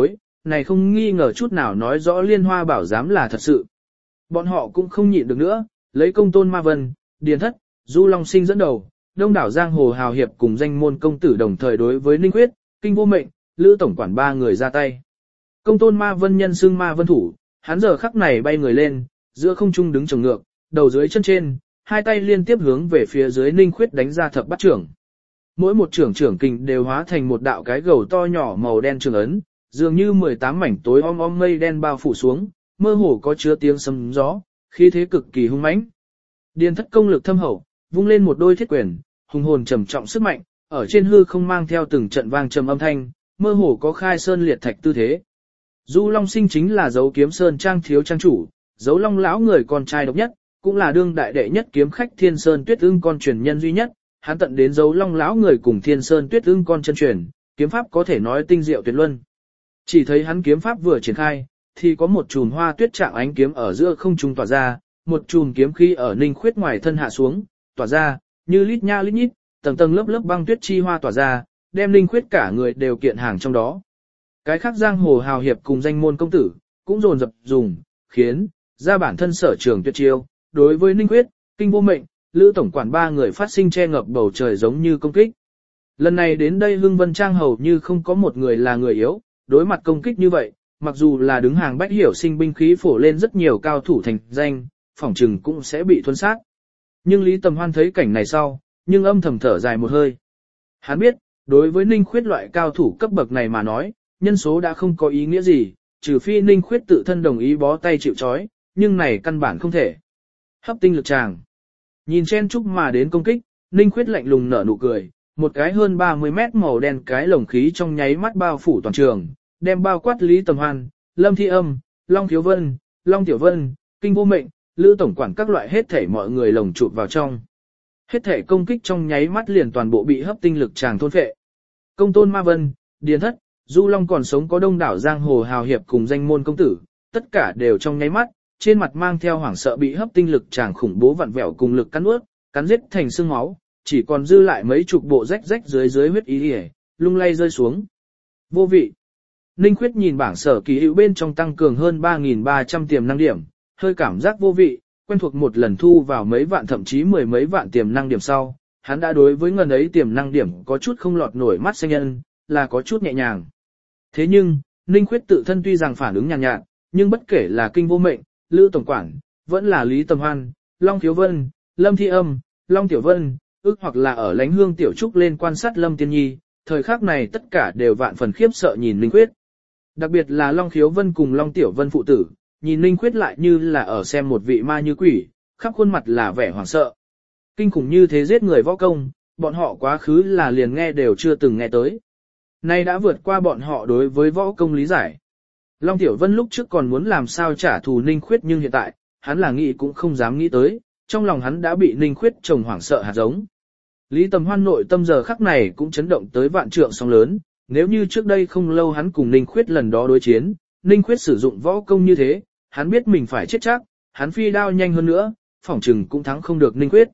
này không nghi ngờ chút nào nói rõ Liên Hoa Bảo Giám là thật sự. Bọn họ cũng không nhịn được nữa, lấy Công Tôn Ma Vân, Điền Thất, Du Long Sinh dẫn đầu, đông đảo giang hồ hào hiệp cùng danh môn công tử đồng thời đối với Ninh Khuyết, Kinh Vô Mệnh, Lữ tổng quản ba người ra tay. Công Tôn Ma Vân nhân xưng Ma Vân thủ, hắn giờ khắc này bay người lên, giữa không trung đứng chồng ngược, đầu dưới chân trên, hai tay liên tiếp hướng về phía dưới Ninh Khuyết đánh ra thập bát trưởng. Mỗi một trưởng kình đều hóa thành một đạo cái gầu to nhỏ màu đen trường ấn, dường như 18 mảnh tối om om mây đen bao phủ xuống, mơ hồ có chứa tiếng sấm gió, khí thế cực kỳ hung mãnh. Điền Thất công lực thâm hậu, vung lên một đôi thiết quyền, hùng hồn trầm trọng sức mạnh, ở trên hư không mang theo từng trận vang trầm âm thanh, mơ hồ có khai sơn liệt thạch tư thế. Du Long Sinh chính là dấu kiếm sơn trang thiếu trang chủ, dấu Long lão người con trai độc nhất, cũng là đương đại đệ nhất kiếm khách Thiên Sơn Tuyết Ưng con truyền nhân duy nhất, hắn tận đến dấu Long lão người cùng Thiên Sơn Tuyết Ưng con chân truyền, kiếm pháp có thể nói tinh diệu tuyệt luân. Chỉ thấy hắn kiếm pháp vừa triển khai, thì có một chùm hoa tuyết trạng ánh kiếm ở giữa không trung tỏa ra, một chùm kiếm khí ở Ninh Khuyết ngoài thân hạ xuống, tỏa ra, như lít nha lít nhít, tầng tầng lớp lớp băng tuyết chi hoa tỏa ra, đem Ninh Khuyết cả người đều kiện hàng trong đó. Cái khác giang hồ hào hiệp cùng danh môn công tử, cũng dồn dập dùng, khiến, ra bản thân sở trường tuyệt chiêu, đối với Ninh Khuyết, Kinh Vô Mệnh, Lữ tổng quản ba người phát sinh che ngập bầu trời giống như công kích. Lần này đến đây Hưng Vân Trang hầu như không có một người là người yếu, đối mặt công kích như vậy, mặc dù là đứng hàng bách hiểu sinh binh khí phổ lên rất nhiều cao thủ thành danh, phỏng chừng cũng sẽ bị thuần sát. Nhưng Lý Tầm Hoan thấy cảnh này sau, nhưng âm thầm thở dài một hơi. Hắn biết, đối với Ninh Khuyết loại cao thủ cấp bậc này mà nói, nhân số đã không có ý nghĩa gì, trừ phi Ninh Khuyết tự thân đồng ý bó tay chịu trói, nhưng này căn bản không thể. Hấp tinh lực tràng. Nhìn chen chúc mà đến công kích, Ninh Khuyết lạnh lùng nở nụ cười, một cái hơn 30 mét màu đen cái lồng khí trong nháy mắt bao phủ toàn trường, đem bao quát Lý Tầm Hoan, Lâm Thi Âm, Long Thiếu Vân, Long Tiểu Vân, Kinh Vô Mệnh, Lữ tổng quản các loại hết thảy mọi người lồng chụp vào trong. Hết thảy công kích trong nháy mắt liền toàn bộ bị hấp tinh lực tràng thôn phệ. Công Tôn Ma Vân, Điền Thất, Du Long còn sống có đông đảo giang hồ hào hiệp cùng danh môn công tử, tất cả đều trong nháy mắt, trên mặt mang theo hoảng sợ bị hấp tinh lực tràng khủng bố vặn vẹo cùng lực cắn nuốt, cắn giết thành xương máu, chỉ còn dư lại mấy chục bộ rách rách dưới huyết ý liễu, lung lay rơi xuống. Vô vị. Ninh Khuyết nhìn bảng sở kỳ hữu bên trong tăng cường hơn 3.300 tiềm năng điểm, hơi cảm giác vô vị, quen thuộc một lần thu vào mấy vạn thậm chí mười mấy vạn tiềm năng điểm sau, hắn đã đối với ngần ấy tiềm năng điểm có chút không lọt nổi mắt xanh nhân, là có chút nhẹ nhàng. Thế nhưng, Ninh Khuyết tự thân tuy rằng phản ứng nhàn nhạt, nhưng bất kể là Kinh Vô Mệnh, Lữ tổng quản, vẫn là Lý Tầm Hoan, Long Thiếu Vân, Lâm Thi Âm, Long Tiểu Vân, ước hoặc là ở Lánh Hương Tiểu Trúc lên quan sát Lâm Tiên Nhi, thời khắc này tất cả đều vạn phần khiếp sợ nhìn Ninh Khuyết. Đặc biệt là Long Khiếu Vân cùng Long Tiểu Vân phụ tử, nhìn Ninh Khuyết lại như là ở xem một vị ma như quỷ, khắp khuôn mặt là vẻ hoảng sợ. Kinh khủng như thế giết người võ công, bọn họ quá khứ là liền nghe đều chưa từng nghe tới. Nay đã vượt qua bọn họ đối với võ công lý giải. Long Tiểu Vân lúc trước còn muốn làm sao trả thù Ninh Khuyết nhưng hiện tại, hắn là nghĩ cũng không dám nghĩ tới, trong lòng hắn đã bị Ninh Khuyết trồng hoảng sợ hạt giống. Lý Tầm Hoan nội tâm giờ khắc này cũng chấn động tới vạn trượng sóng lớn, nếu như trước đây không lâu hắn cùng Ninh Khuyết lần đó đối chiến, Ninh Khuyết sử dụng võ công như thế, hắn biết mình phải chết chắc, hắn phi đao nhanh hơn nữa, phỏng chừng cũng thắng không được Ninh Khuyết.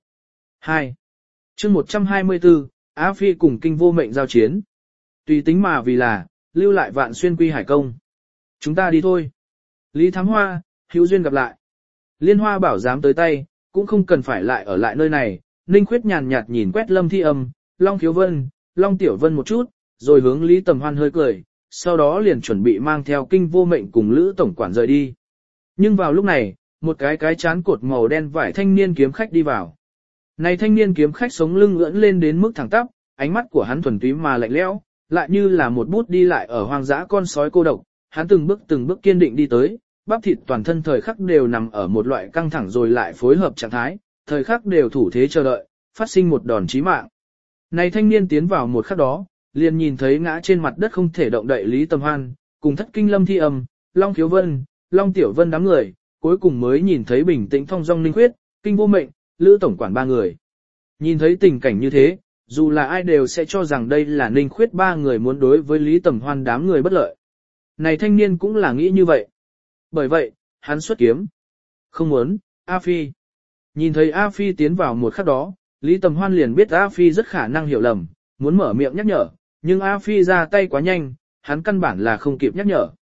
2. Chương 124, Á Phi cùng Kinh Vô Mệnh giao chiến. Tùy tính mà vì là, lưu lại Vạn Xuyên quy hải công. Chúng ta đi thôi. Lý Thám Hoa, hữu duyên gặp lại. Liên Hoa bảo dám tới tay, cũng không cần phải lại ở lại nơi này. Ninh Khuyết nhàn nhạt nhìn quét Lâm Thi Âm, Long Khiếu Vân, Long Tiểu Vân một chút, rồi hướng Lý Tầm Hoan hơi cười, sau đó liền chuẩn bị mang theo Kinh Vô Mệnh cùng Lữ tổng quản rời đi. Nhưng vào lúc này, một cái chán cột màu đen vải thanh niên kiếm khách đi vào. Này thanh niên kiếm khách sống lưng ưỡn lên đến mức thẳng tắp, ánh mắt của hắn thuần túy mà lạnh lẽo, lại như là một bút đi lại ở hoang dã con sói cô độc, hắn từng bước kiên định đi tới, bắp thịt toàn thân thời khắc đều nằm ở một loại căng thẳng rồi lại phối hợp trạng thái, thời khắc đều thủ thế chờ đợi, phát sinh một đòn chí mạng. Này thanh niên tiến vào một khắc đó, liền nhìn thấy ngã trên mặt đất không thể động đậy Lý Tầm Hoan, cùng Thất Kinh Lâm Thi Âm, Long Khiếu Vân, Long Tiểu Vân đám người, cuối cùng mới nhìn thấy bình tĩnh thong dong Ninh Khuyết, Kinh Vô Mệnh, Lữ tổng quản ba người. Nhìn thấy tình cảnh như thế, dù là ai đều sẽ cho rằng đây là Ninh Khuyết ba người muốn đối với Lý Tầm Hoan đám người bất lợi. Này thanh niên cũng là nghĩ như vậy. Bởi vậy, hắn xuất kiếm. Không muốn, A Phi. Nhìn thấy A Phi tiến vào một khắc đó, Lý Tầm Hoan liền biết A Phi rất khả năng hiểu lầm, muốn mở miệng nhắc nhở, nhưng A Phi ra tay quá nhanh, hắn căn bản là không kịp nhắc nhở.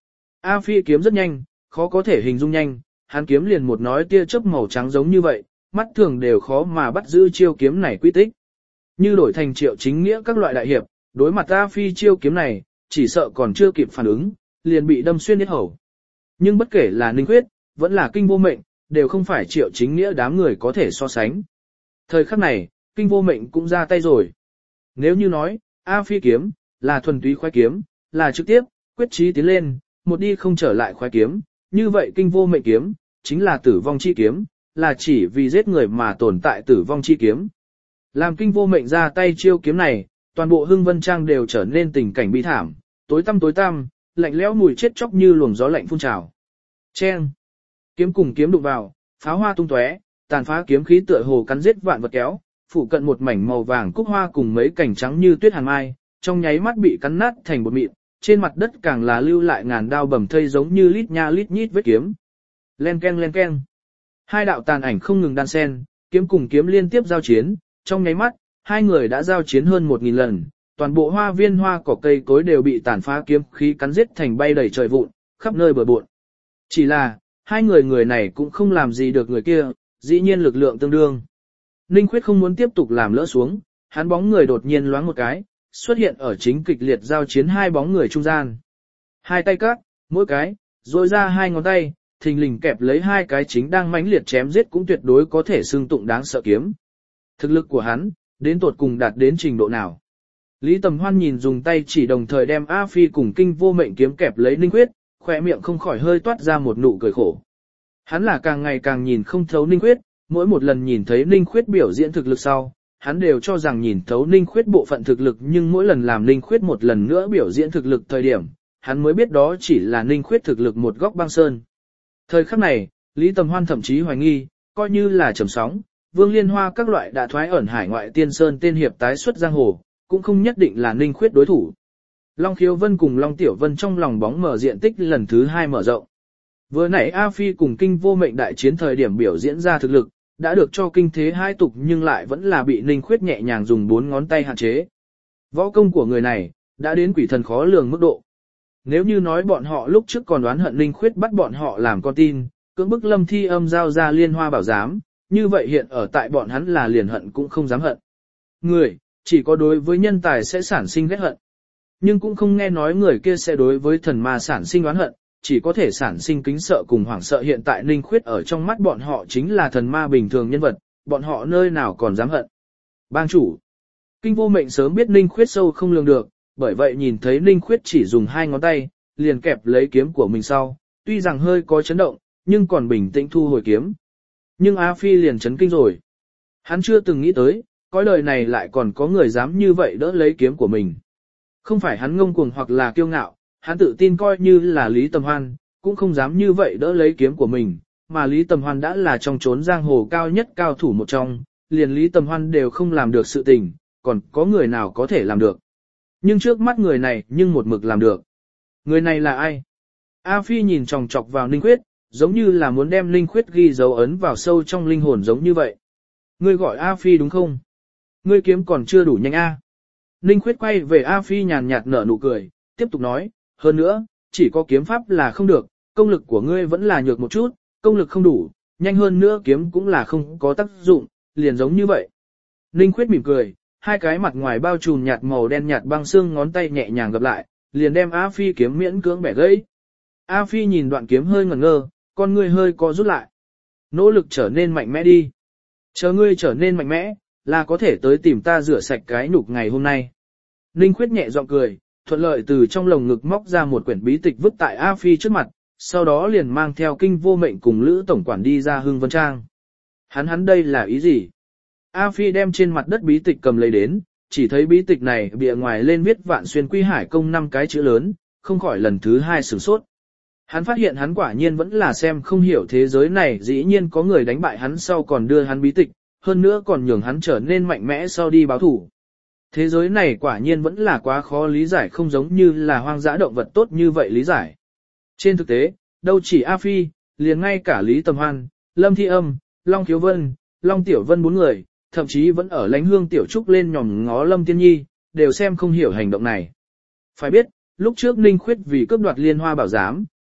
A Phi kiếm rất nhanh, khó có thể hình dung nhanh, hắn kiếm liền một nói tia chớp màu trắng giống như vậy, mắt thường đều khó mà bắt giữ chiêu kiếm này quy tích. Như đổi thành Triệu Chính Nghĩa các loại đại hiệp, đối mặt A Phi chiêu kiếm này, chỉ sợ còn chưa kịp phản ứng, liền bị đâm xuyên yết hầu. Nhưng bất kể là Ninh Khuyết, vẫn là Kinh Vô Mệnh, đều không phải Triệu Chính Nghĩa đám người có thể so sánh. Thời khắc này, Kinh Vô Mệnh cũng ra tay rồi. Nếu như nói, A Phi kiếm, là thuần túy khoái kiếm, là trực tiếp, quyết chí tiến lên, một đi không trở lại khoái kiếm, như vậy Kinh Vô Mệnh kiếm, chính là tử vong chi kiếm, là chỉ vì giết người mà tồn tại tử vong chi kiếm. Làm Kinh Vô Mệnh ra tay chiêu kiếm này, toàn bộ Hưng Vân Trang đều trở nên tình cảnh bi thảm, tối tăm, lạnh lẽo mùi chết chóc như luồng gió lạnh phun trào. Chen! Kiếm cùng kiếm đụng vào, pháo hoa tung tóe, tàn phá kiếm khí tựa hồ cắn giết vạn vật kéo, phủ cận một mảnh màu vàng cúc hoa cùng mấy cành trắng như tuyết hàn mai, trong nháy mắt bị cắn nát thành bột mịn, trên mặt đất càng là lưu lại ngàn đao bầm thây giống như lít nha lít nhít vết kiếm. Len keng. Hai đạo tàn ảnh không ngừng đan xen, kiếm cùng kiếm liên tiếp giao chiến, trong nháy mắt, hai người đã giao chiến hơn 1000 lần, toàn bộ hoa viên hoa cỏ cây cối đều bị tàn phá kiếm khí cắn giết thành bay đầy trời vụn, khắp nơi bừa bộn. Chỉ là, hai người này cũng không làm gì được người kia, dĩ nhiên lực lượng tương đương. Ninh Khuyết không muốn tiếp tục làm lỡ xuống, hắn bóng người đột nhiên loáng một cái, xuất hiện ở chính kịch liệt giao chiến hai bóng người trung gian. Hai tay các, mỗi cái, rồi ra hai ngón tay, thình lình kẹp lấy hai cái chính đang mãnh liệt chém giết cũng tuyệt đối có thể xưng tụng đáng sợ kiếm. Thực lực của hắn, đến tột cùng đạt đến trình độ nào? Lý Tầm Hoan nhìn dùng tay chỉ đồng thời đem A Phi cùng Kinh Vô Mệnh kiếm kẹp lấy Ninh Khuyết, khỏe miệng không khỏi hơi toát ra một nụ cười khổ. Hắn là càng ngày càng nhìn không thấu Ninh Khuyết, mỗi một lần nhìn thấy Ninh Khuyết biểu diễn thực lực sau, hắn đều cho rằng nhìn thấu Ninh Khuyết bộ phận thực lực, nhưng mỗi lần làm Ninh Khuyết một lần nữa biểu diễn thực lực thời điểm, hắn mới biết đó chỉ là Ninh Khuyết thực lực một góc băng sơn. Thời khắc này, Lý Tầm Hoan thậm chí hoài nghi, coi như là trầm sóng, Vương Liên Hoa các loại đã thoái ẩn hải ngoại tiên sơn tên hiệp tái xuất giang hồ, cũng không nhất định là Ninh Khuyết đối thủ. Long Khiếu Vân cùng Long Tiểu Vân trong lòng bóng mở diện tích lần thứ 2 mở rộng. Vừa nãy A Phi cùng Kinh Vô Mệnh đại chiến thời điểm biểu diễn ra thực lực, đã được cho kinh thế hai tục nhưng lại vẫn là bị Ninh Khuyết nhẹ nhàng dùng 4 ngón tay hạn chế. Võ công của người này, đã đến quỷ thần khó lường mức độ. Nếu như nói bọn họ lúc trước còn đoán hận Ninh Khuyết bắt bọn họ làm con tin, cưỡng bức Lâm Thi Âm giao ra Liên Hoa bảo giám, như vậy hiện ở tại bọn hắn là liền hận cũng không dám hận. Người, chỉ có đối với nhân tài sẽ sản sinh ghét hận. Nhưng cũng không nghe nói người kia sẽ đối với thần ma sản sinh oán hận, chỉ có thể sản sinh kính sợ cùng hoảng sợ. Hiện tại Ninh Khuyết ở trong mắt bọn họ chính là thần ma bình thường nhân vật, bọn họ nơi nào còn dám hận. Bang chủ, Kinh Vô Mệnh sớm biết Ninh Khuyết sâu không lường được, bởi vậy nhìn thấy Ninh Khuyết chỉ dùng 2 ngón tay, liền kẹp lấy kiếm của mình sau, tuy rằng hơi có chấn động, nhưng còn bình tĩnh thu hồi kiếm. Nhưng A Phi liền chấn kinh rồi. Hắn chưa từng nghĩ tới, cõi đời này lại còn có người dám như vậy đỡ lấy kiếm của mình. Không phải hắn ngông cuồng hoặc là kiêu ngạo, hắn tự tin coi như là Lý Tầm Hoan, cũng không dám như vậy đỡ lấy kiếm của mình, mà Lý Tầm Hoan đã là trong chốn giang hồ cao nhất cao thủ một trong, liền Lý Tầm Hoan đều không làm được sự tình, còn có người nào có thể làm được. Nhưng trước mắt người này nhưng một mực làm được. Người này là ai? A Phi nhìn chòng chọc vào Ninh Khuyết, giống như là muốn đem Ninh Khuyết ghi dấu ấn vào sâu trong linh hồn giống như vậy. Ngươi gọi A Phi đúng không? Ngươi kiếm còn chưa đủ nhanh a. Ninh Khuyết quay về A Phi nhàn nhạt nở nụ cười, tiếp tục nói, hơn nữa, chỉ có kiếm pháp là không được, công lực của ngươi vẫn là nhược một chút, công lực không đủ, nhanh hơn nữa kiếm cũng là không có tác dụng, liền giống như vậy. Ninh Khuyết mỉm cười, hai cái mặt ngoài bao trùm nhạt màu đen nhạt băng xương ngón tay nhẹ nhàng gập lại, liền đem A Phi kiếm miễn cưỡng bẻ gãy. A Phi nhìn đoạn kiếm hơi ngẩn ngơ, con ngươi hơi co rút lại. Nỗ lực trở nên mạnh mẽ đi. Chờ ngươi trở nên mạnh mẽ, là có thể tới tìm ta rửa sạch cái nhục ngày hôm nay. Ninh Khuyết nhẹ giọng cười, thuận lợi từ trong lồng ngực móc ra một quyển bí tịch vứt tại A Phi trước mặt, sau đó liền mang theo Kinh Vô Mệnh cùng Lữ tổng quản đi ra Hưng Vân Trang. Hắn đây là ý gì? A Phi đem trên mặt đất bí tịch cầm lấy đến, chỉ thấy bí tịch này bìa ngoài lên viết Vạn Xuyên Quy Hải Công 5 cái chữ lớn, không khỏi lần thứ 2 sửng sốt. Hắn phát hiện hắn quả nhiên vẫn là xem không hiểu thế giới này, dĩ nhiên có người đánh bại hắn sau còn đưa hắn bí tịch, hơn nữa còn nhường hắn trở nên mạnh mẽ sau đi báo thủ. Thế giới này quả nhiên vẫn là quá khó lý giải, không giống như là hoang dã động vật tốt như vậy lý giải. Trên thực tế, đâu chỉ A Phi, liền ngay cả Lý Tầm Hoan, Lâm Thi Âm, Long Khiếu Vân, Long Tiểu Vân 4 người, thậm chí vẫn ở Lánh Hương Tiểu Trúc lên nhòm ngó Lâm Tiên Nhi, đều xem không hiểu hành động này. Phải biết, lúc trước Ninh Khuyết vì cướp đoạt Liên Hoa bảo giám,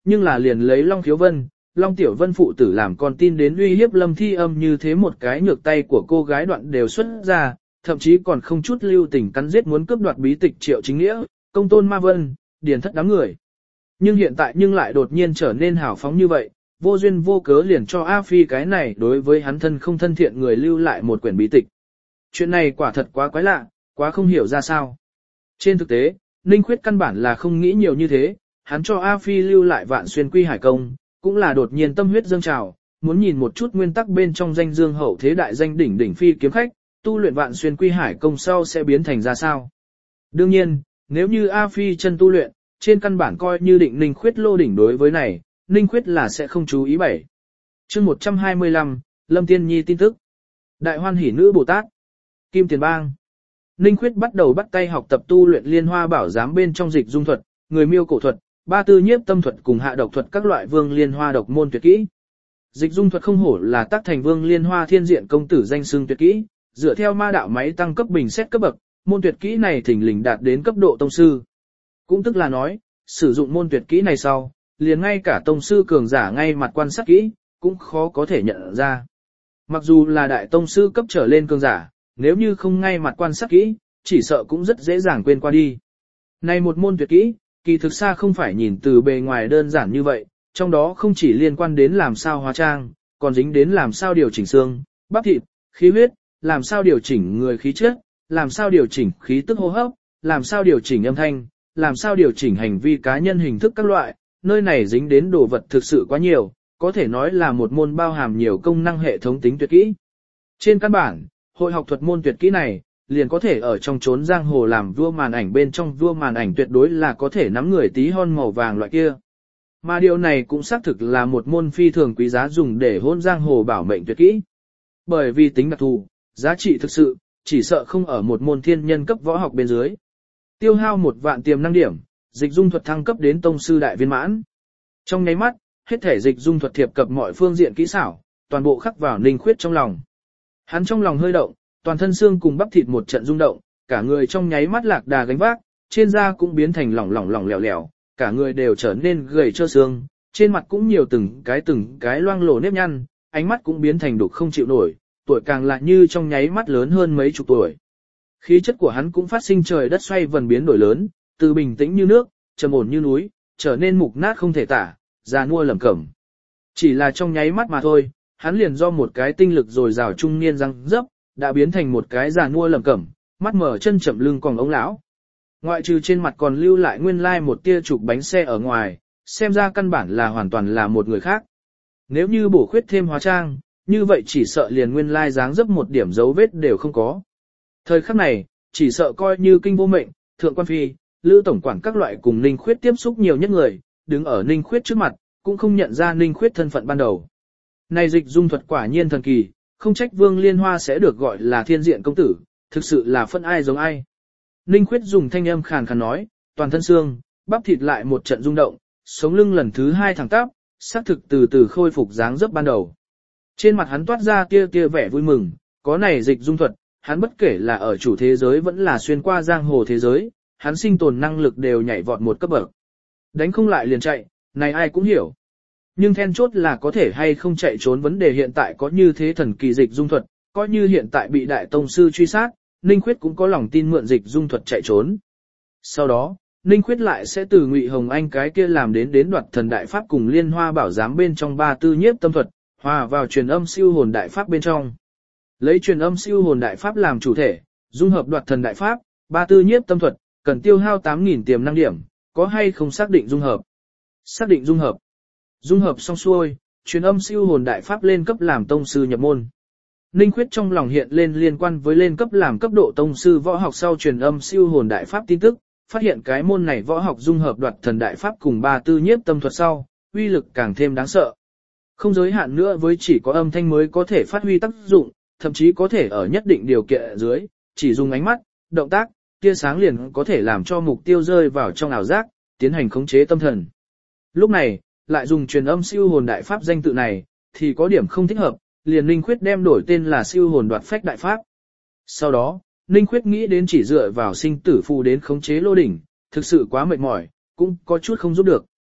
nhưng là liền lấy Long Khiếu Vân, Long Tiểu Vân phụ tử làm con tin đến uy hiếp Lâm Thi Âm như thế một cái nhược tay của cô gái đoạn đều xuất ra, thậm chí còn không chút lưu tình cắn giết muốn cướp đoạt bí tịch Triệu Chính Nghĩa, Công Tôn Ma Vân, điền thất đám người. Nhưng hiện tại nhưng lại đột nhiên trở nên hào phóng như vậy, vô duyên vô cớ liền cho A Phi cái này đối với hắn thân không thân thiện người lưu lại một quyển bí tịch. Chuyện này quả thật quá quái lạ, quá không hiểu ra sao. Trên thực tế, Ninh Khuyết căn bản là không nghĩ nhiều như thế, hắn cho A Phi lưu lại Vạn Xuyên Quy Hải Công, cũng là đột nhiên tâm huyết dâng trào, muốn nhìn một chút nguyên tắc bên trong danh dương hậu thế đại danh đỉnh đỉnh phi kiếm khách, tu luyện Vạn Xuyên Quy Hải Công sau sẽ biến thành ra sao. Đương nhiên, nếu như A Phi chân tu luyện, trên căn bản coi như định Ninh Khuyết lô đỉnh đối với này, Ninh Khuyết là sẽ không chú ý bảy. Chương 125, Lâm Tiên Nhi tin tức. Đại Hoan Hỷ Nữ Bồ Tát. Kim Tiền Bang. Ninh Khuyết bắt đầu bắt tay học tập tu luyện Liên Hoa Bảo Giám bên trong dịch dung thuật, người miêu cổ thuật, ba tư nhiếp tâm thuật cùng hạ độc thuật các loại vương liên hoa độc môn tuyệt kỹ. Dịch dung thuật không hổ là tác thành vương liên hoa thiên diện công tử danh xưng tuyệt kỹ, dựa theo ma đạo máy tăng cấp bình xét cấp bậc, môn tuyệt kỹ này thình lình đạt đến cấp độ tông sư. Cũng tức là nói, sử dụng môn tuyệt kỹ này sau, liền ngay cả tông sư cường giả ngay mặt quan sát kỹ, cũng khó có thể nhận ra. Mặc dù là đại tông sư cấp trở lên cường giả, nếu như không ngay mặt quan sát kỹ, chỉ sợ cũng rất dễ dàng quên qua đi. Này một môn tuyệt kỹ, kỳ thực xa không phải nhìn từ bề ngoài đơn giản như vậy, trong đó không chỉ liên quan đến làm sao hóa trang, còn dính đến làm sao điều chỉnh xương, bắp thịt, khí huyết, làm sao điều chỉnh người khí chất, làm sao điều chỉnh khí tức hô hấp, làm sao điều chỉnh âm thanh, làm sao điều chỉnh hành vi cá nhân hình thức các loại, nơi này dính đến đồ vật thực sự quá nhiều, có thể nói là một môn bao hàm nhiều công năng hệ thống tính tuyệt kỹ. Trên căn bản, hội học thuật môn tuyệt kỹ này, liền có thể ở trong chốn giang hồ làm vua màn ảnh bên trong vua màn ảnh tuyệt đối là có thể nắm người tí hon màu vàng loại kia. Mà điều này cũng xác thực là một môn phi thường quý giá dùng để hôn giang hồ bảo mệnh tuyệt kỹ. Bởi vì tính đặc thù, giá trị thực sự, chỉ sợ không ở một môn thiên nhân cấp võ học bên dưới. Tiêu hao 1 vạn tiềm năng điểm, dịch dung thuật thăng cấp đến tông sư đại viên mãn. Trong nháy mắt, hết thể dịch dung thuật thiệp cập mọi phương diện kỹ xảo, toàn bộ khắc vào Ninh Khuyết trong lòng. Hắn trong lòng hơi động, toàn thân xương cùng bắp thịt một trận rung động, cả người trong nháy mắt lạc đà gánh vác, trên da cũng biến thành lỏng lẻo lẻo, cả người đều trở nên gầy trơ xương, trên mặt cũng nhiều từng cái loang lổ nếp nhăn, ánh mắt cũng biến thành đục không chịu nổi, tuổi càng lại như trong nháy mắt lớn hơn mấy chục tuổi. Khí chất của hắn cũng phát sinh trời đất xoay vần biến đổi lớn, từ bình tĩnh như nước, trầm ổn như núi, trở nên mục nát không thể tả, già nua lẩm cẩm. Chỉ là trong nháy mắt mà thôi, hắn liền do một cái tinh lực dồi dào trung niên răng dấp, đã biến thành một cái già nua lẩm cẩm, mắt mở chân chậm lưng còn ống lão. Ngoại trừ trên mặt còn lưu lại nguyên lai một tia trục bánh xe ở ngoài, xem ra căn bản là hoàn toàn là một người khác. Nếu như bổ khuyết thêm hóa trang, như vậy chỉ sợ liền nguyên lai dáng dấp một điểm dấu vết đều không có. Thời khắc này, chỉ sợ coi như kinh vô mệnh, thượng quan phi, lữ tổng quản các loại cùng Ninh Khuyết tiếp xúc nhiều nhất người, đứng ở Ninh Khuyết trước mặt, cũng không nhận ra Ninh Khuyết thân phận ban đầu. Này dịch dung thuật quả nhiên thần kỳ, không trách Vương Liên Hoa sẽ được gọi là thiên diện công tử, thực sự là phân ai giống ai. Ninh Khuyết dùng thanh âm khàn khàn nói, toàn thân xương, bắp thịt lại một trận rung động, sống lưng lần thứ 2 thẳng tắp, xác thực từ từ khôi phục dáng dấp ban đầu. Trên mặt hắn toát ra tia vẻ vui mừng, có này dịch dung thuật, hắn bất kể là ở chủ thế giới vẫn là xuyên qua giang hồ thế giới, hắn sinh tồn năng lực đều nhảy vọt một cấp bậc. Đánh không lại liền chạy, này ai cũng hiểu. Nhưng then chốt là có thể hay không chạy trốn vấn đề hiện tại có như thế thần kỳ dịch dung thuật, coi như hiện tại bị đại tông sư truy sát, Ninh Khuyết cũng có lòng tin mượn dịch dung thuật chạy trốn. Sau đó, Ninh Khuyết lại sẽ từ Ngụy Hồng Anh cái kia làm đến đoạt thần đại pháp cùng Liên Hoa Bảo Giám bên trong ba tư nhiếp tâm thuật, hòa vào truyền âm siêu hồn đại pháp bên trong. Lấy truyền âm siêu hồn đại pháp làm chủ thể, dung hợp đoạt thần đại pháp, ba tư nhiếp tâm thuật, cần tiêu hao 8.000 tiềm năng điểm, có hay không xác định dung hợp? Xác định dung hợp. Dung hợp xong xuôi, truyền âm siêu hồn đại pháp lên cấp làm tông sư nhập môn. Ninh Khuyết trong lòng hiện lên liên quan với lên cấp làm cấp độ tông sư võ học sau truyền âm siêu hồn đại pháp tin tức, phát hiện cái môn này võ học dung hợp đoạt thần đại pháp cùng ba tư nhiếp tâm thuật sau, uy lực càng thêm đáng sợ. Không giới hạn nữa với chỉ có âm thanh mới có thể phát huy tác dụng, thậm chí có thể ở nhất định điều kiện dưới, chỉ dùng ánh mắt, động tác, tia sáng liền có thể làm cho mục tiêu rơi vào trong ảo giác, tiến hành khống chế tâm thần. Lúc này, lại dùng truyền âm siêu hồn đại pháp danh tự này, thì có điểm không thích hợp, liền Ninh Khuyết đem đổi tên là siêu hồn đoạt phách đại pháp. Sau đó, Ninh Khuyết nghĩ đến chỉ dựa vào sinh tử phù đến khống chế lô đỉnh, thực sự quá mệt mỏi, cũng có chút không giúp được.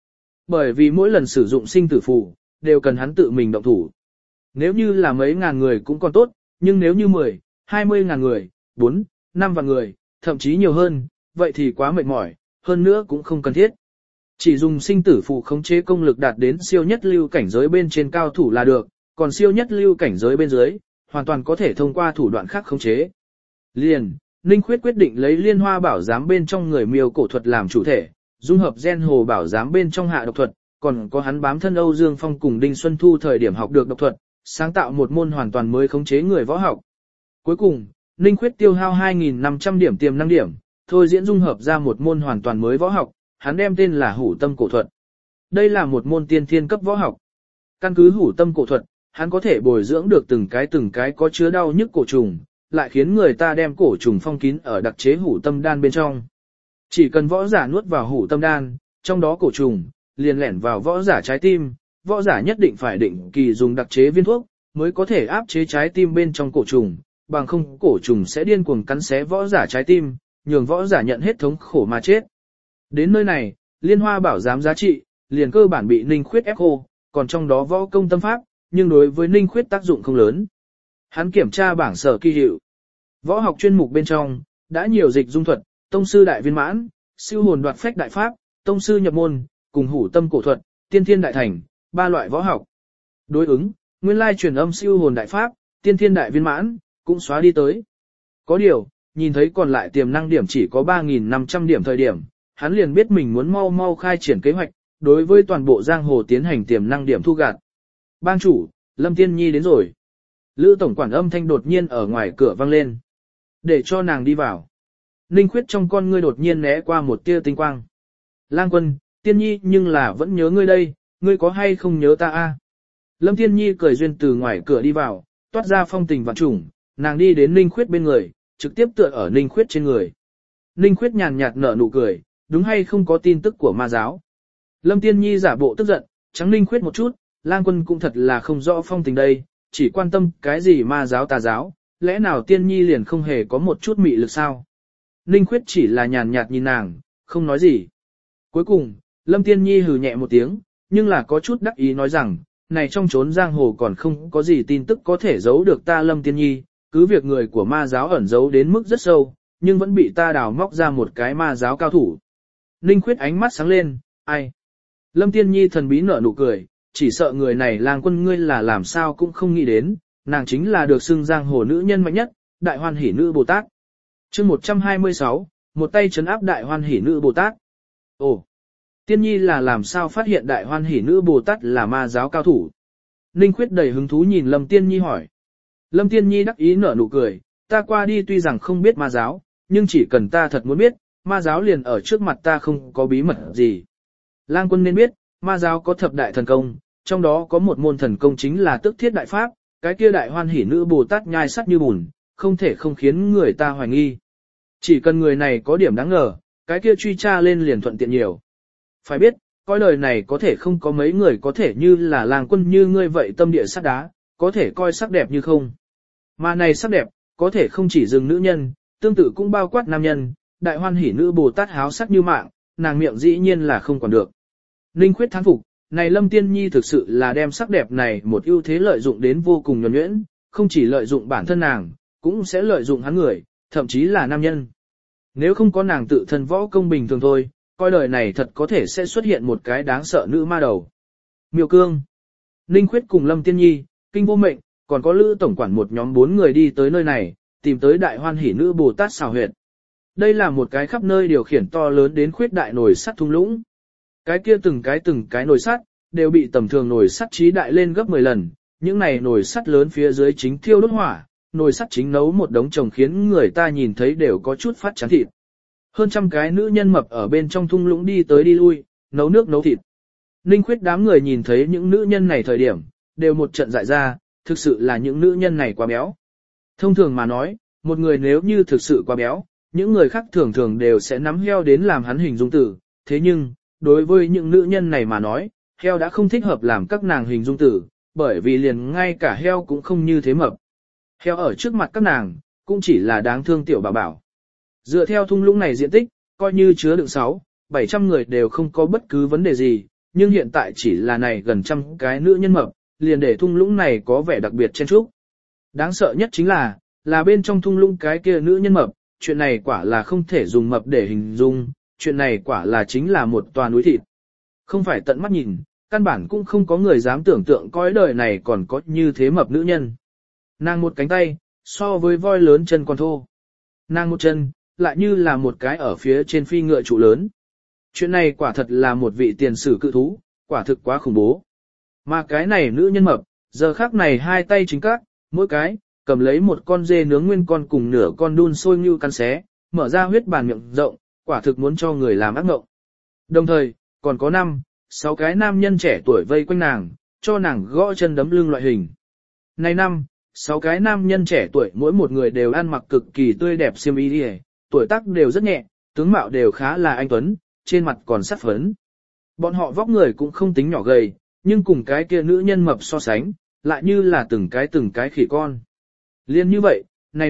Bởi vì mỗi lần sử dụng sinh tử phù, đều cần hắn tự mình động thủ. Nếu như là mấy ngàn người cũng còn tốt, nhưng nếu như 10, 20 ngàn người, 4, 5 vạn người, thậm chí nhiều hơn, vậy thì quá mệt mỏi, hơn nữa cũng không cần thiết. Chỉ dùng sinh tử phù khống chế công lực đạt đến siêu nhất lưu cảnh giới bên trên cao thủ là được, còn siêu nhất lưu cảnh giới bên dưới, hoàn toàn có thể thông qua thủ đoạn khác khống chế. Liền, Ninh Khuyết quyết định lấy Liên Hoa Bảo Giám bên trong người miêu cổ thuật làm chủ thể, dung hợp gen hồ bảo giám bên trong hạ độc thuật, còn có hắn bám thân Âu Dương Phong cùng Đinh Xuân Thu thời điểm học được độc thuật, sáng tạo một môn hoàn toàn mới khống chế người võ học. Cuối cùng, Ninh Khuyết tiêu hao 2.500 điểm tiềm năng điểm, thôi diễn dung hợp ra một môn hoàn toàn mới võ học, hắn đem tên là Hủ Tâm Cổ Thuật. Đây là một môn tiên thiên cấp võ học. Căn cứ Hủ Tâm Cổ Thuật, hắn có thể bồi dưỡng được từng cái có chứa đau nhức cổ trùng, lại khiến người ta đem cổ trùng phong kín ở đặc chế hủ tâm đan bên trong. Chỉ cần võ giả nuốt vào hủ tâm đan, trong đó cổ trùng liền lẻn vào võ giả trái tim, võ giả nhất định phải định kỳ dùng đặc chế viên thuốc mới có thể áp chế trái tim bên trong cổ trùng, bằng không cổ trùng sẽ điên cuồng cắn xé võ giả trái tim, nhường võ giả nhận hết thống khổ mà chết. Đến nơi này, Liên Hoa Bảo Giám giá trị liền cơ bản bị Ninh Khuyết ép khô, còn trong đó võ công tâm pháp, nhưng đối với Ninh Khuyết tác dụng không lớn. Hắn kiểm tra bảng sở kỳ hiệu. Võ học chuyên mục bên trong, đã nhiều dịch dung thuật, tông sư đại viên mãn, siêu hồn đoạt phách đại pháp, tông sư nhập môn, cùng hủ tâm cổ thuật, tiên thiên đại thành, 3 loại võ học. Đối ứng, nguyên lai truyền âm siêu hồn đại pháp, tiên thiên đại viên mãn, cũng xóa đi tới. Có điều, nhìn thấy còn lại tiềm năng điểm chỉ có 3.500 điểm thời điểm, hắn liền biết mình muốn mau mau khai triển kế hoạch, đối với toàn bộ giang hồ tiến hành tiềm năng điểm thu gạt. Bang chủ, Lâm Tiên Nhi đến rồi. Lữ tổng quản âm thanh đột nhiên ở ngoài cửa vang lên. Để cho nàng đi vào. Ninh Khuyết trong con ngươi đột nhiên né qua một tia tinh quang. Lang Quân, Tiên Nhi nhưng là vẫn nhớ ngươi đây, ngươi có hay không nhớ ta a? Lâm Tiên Nhi cười duyên từ ngoài cửa đi vào, toát ra phong tình vạn trùng, nàng đi đến Ninh Khuyết bên người, trực tiếp tựa ở Ninh Khuyết trên người. Ninh Khuyết nhàn nhạt nở nụ cười, đúng hay không có tin tức của ma giáo. Lâm Tiên Nhi giả bộ tức giận, trắng Ninh Khuyết một chút, Lang Quân cũng thật là không rõ phong tình đây, chỉ quan tâm cái gì ma giáo tà giáo, lẽ nào Tiên Nhi liền không hề có một chút mị lực sao? Ninh Khuyết chỉ là nhàn nhạt nhìn nàng, không nói gì. Cuối cùng, Lâm Tiên Nhi hừ nhẹ một tiếng, nhưng là có chút đắc ý nói rằng, này trong chốn giang hồ còn không có gì tin tức có thể giấu được ta Lâm Tiên Nhi, cứ việc người của ma giáo ẩn giấu đến mức rất sâu, nhưng vẫn bị ta đào móc ra một cái ma giáo cao thủ. Ninh Khuyết ánh mắt sáng lên, ai? Lâm Tiên Nhi thần bí nở nụ cười, chỉ sợ người này Lang Quân ngươi là làm sao cũng không nghĩ đến, nàng chính là được xưng giang hồ nữ nhân mạnh nhất, Đại Hoan Hỷ Nữ Bồ Tát. Chương 126, một tay trấn áp Đại Hoan Hỷ Nữ Bồ Tát. Ồ, Tiên Nhi là làm sao phát hiện Đại Hoan Hỷ Nữ Bồ Tát là ma giáo cao thủ? Ninh Khuyết đầy hứng thú nhìn Lâm Tiên Nhi hỏi. Lâm Tiên Nhi đắc ý nở nụ cười, ta qua đi tuy rằng không biết ma giáo, nhưng chỉ cần ta thật muốn biết, ma giáo liền ở trước mặt ta không có bí mật gì. Lang Quân nên biết, ma giáo có thập đại thần công, trong đó có một môn thần công chính là Tước Thiết Đại Pháp, cái kia Đại Hoan Hỷ Nữ Bồ Tát nhai sắt như bùn, không thể không khiến người ta hoài nghi. Chỉ cần người này có điểm đáng ngờ, cái kia truy tra lên liền thuận tiện nhiều. Phải biết, coi đời này có thể không có mấy người có thể như là Lang Quân như ngươi vậy tâm địa sắt đá, có thể coi sắc đẹp như không. Mà này sắc đẹp, có thể không chỉ dừng nữ nhân, tương tự cũng bao quát nam nhân, Đại Hoan Hỷ Nữ Bồ Tát háo sắc như mạng, nàng miệng dĩ nhiên là không còn được. Ninh Khuyết thán phục, này Lâm Tiên Nhi thực sự là đem sắc đẹp này một ưu thế lợi dụng đến vô cùng nhuần nhuyễn, không chỉ lợi dụng bản thân nàng, cũng sẽ lợi dụng hắn người, thậm chí là nam nhân. Nếu không có nàng tự thân võ công bình thường thôi, coi đời này thật có thể sẽ xuất hiện một cái đáng sợ nữ ma đầu. Miêu Cương, Ninh Khuyết cùng Lâm Tiên Nhi, Kinh Vô Mệnh, còn có Lữ tổng quản một nhóm 4 người đi tới nơi này, tìm tới Đại Hoan Hỷ Nữ Bồ Tát xào huyệt. Đây là một cái khắp nơi điều khiển to lớn đến khuyết đại nồi sắt thung lũng. Cái kia từng cái nồi sắt, đều bị tầm thường nồi sắt trí đại lên gấp 10 lần, những này nồi sắt lớn phía dưới chính thiêu đốt hỏa, nồi sắt chính nấu một đống chồng khiến người ta nhìn thấy đều có chút phát chán thịt. Hơn trăm cái nữ nhân mập ở bên trong thung lũng đi tới đi lui, nấu nước nấu thịt. Ninh Khuyết đám người nhìn thấy những nữ nhân này thời điểm, đều một trận dại ra, thực sự là những nữ nhân này quá béo. Thông thường mà nói, một người nếu như thực sự quá béo, những người khác thường thường đều sẽ nắm heo đến làm hắn hình dung tử, thế nhưng, đối với những nữ nhân này mà nói, heo đã không thích hợp làm các nàng hình dung tử, bởi vì liền ngay cả heo cũng không như thế mập. Heo ở trước mặt các nàng, cũng chỉ là đáng thương tiểu bảo bảo. Dựa theo thung lũng này diện tích, coi như chứa đựng 600-700 người đều không có bất cứ vấn đề gì, nhưng hiện tại chỉ là này gần trăm cái nữ nhân mập, liền để thung lũng này có vẻ đặc biệt chen chúc. Đáng sợ nhất chính là bên trong thung lũng cái kia nữ nhân mập, chuyện này quả là không thể dùng mập để hình dung, chuyện này quả là chính là một tòa núi thịt. Không phải tận mắt nhìn, căn bản cũng không có người dám tưởng tượng cõi đời này còn có như thế mập nữ nhân. Nàng một cánh tay, so với voi lớn chân còn thô. Nàng một chân, lại như là một cái ở phía trên phi ngựa trụ lớn. Chuyện này quả thật là một vị tiền sử cự thú, quả thực quá khủng bố. Mà cái này nữ nhân mập, giờ khắc này hai tay chính các, mỗi cái, cầm lấy một con dê nướng nguyên con cùng nửa con đun sôi ngưu cắn xé, mở ra huyết bàn miệng rộng, quả thực muốn cho người làm ác mộng. Đồng thời, còn có 6 cái nam nhân trẻ tuổi vây quanh nàng, cho nàng gõ chân đấm lưng loại hình. Này 6 cái nam nhân trẻ tuổi mỗi một người đều ăn mặc cực kỳ tươi đẹp xiêm y đi, tuổi tác đều rất nhẹ, tướng mạo đều khá là anh tuấn, trên mặt còn sắt phấn. Bọn họ vóc người cũng không tính nhỏ gầy, nhưng cùng cái kia nữ nhân mập so sánh, lại như là từng cái khỉ con. Liên như vậy, này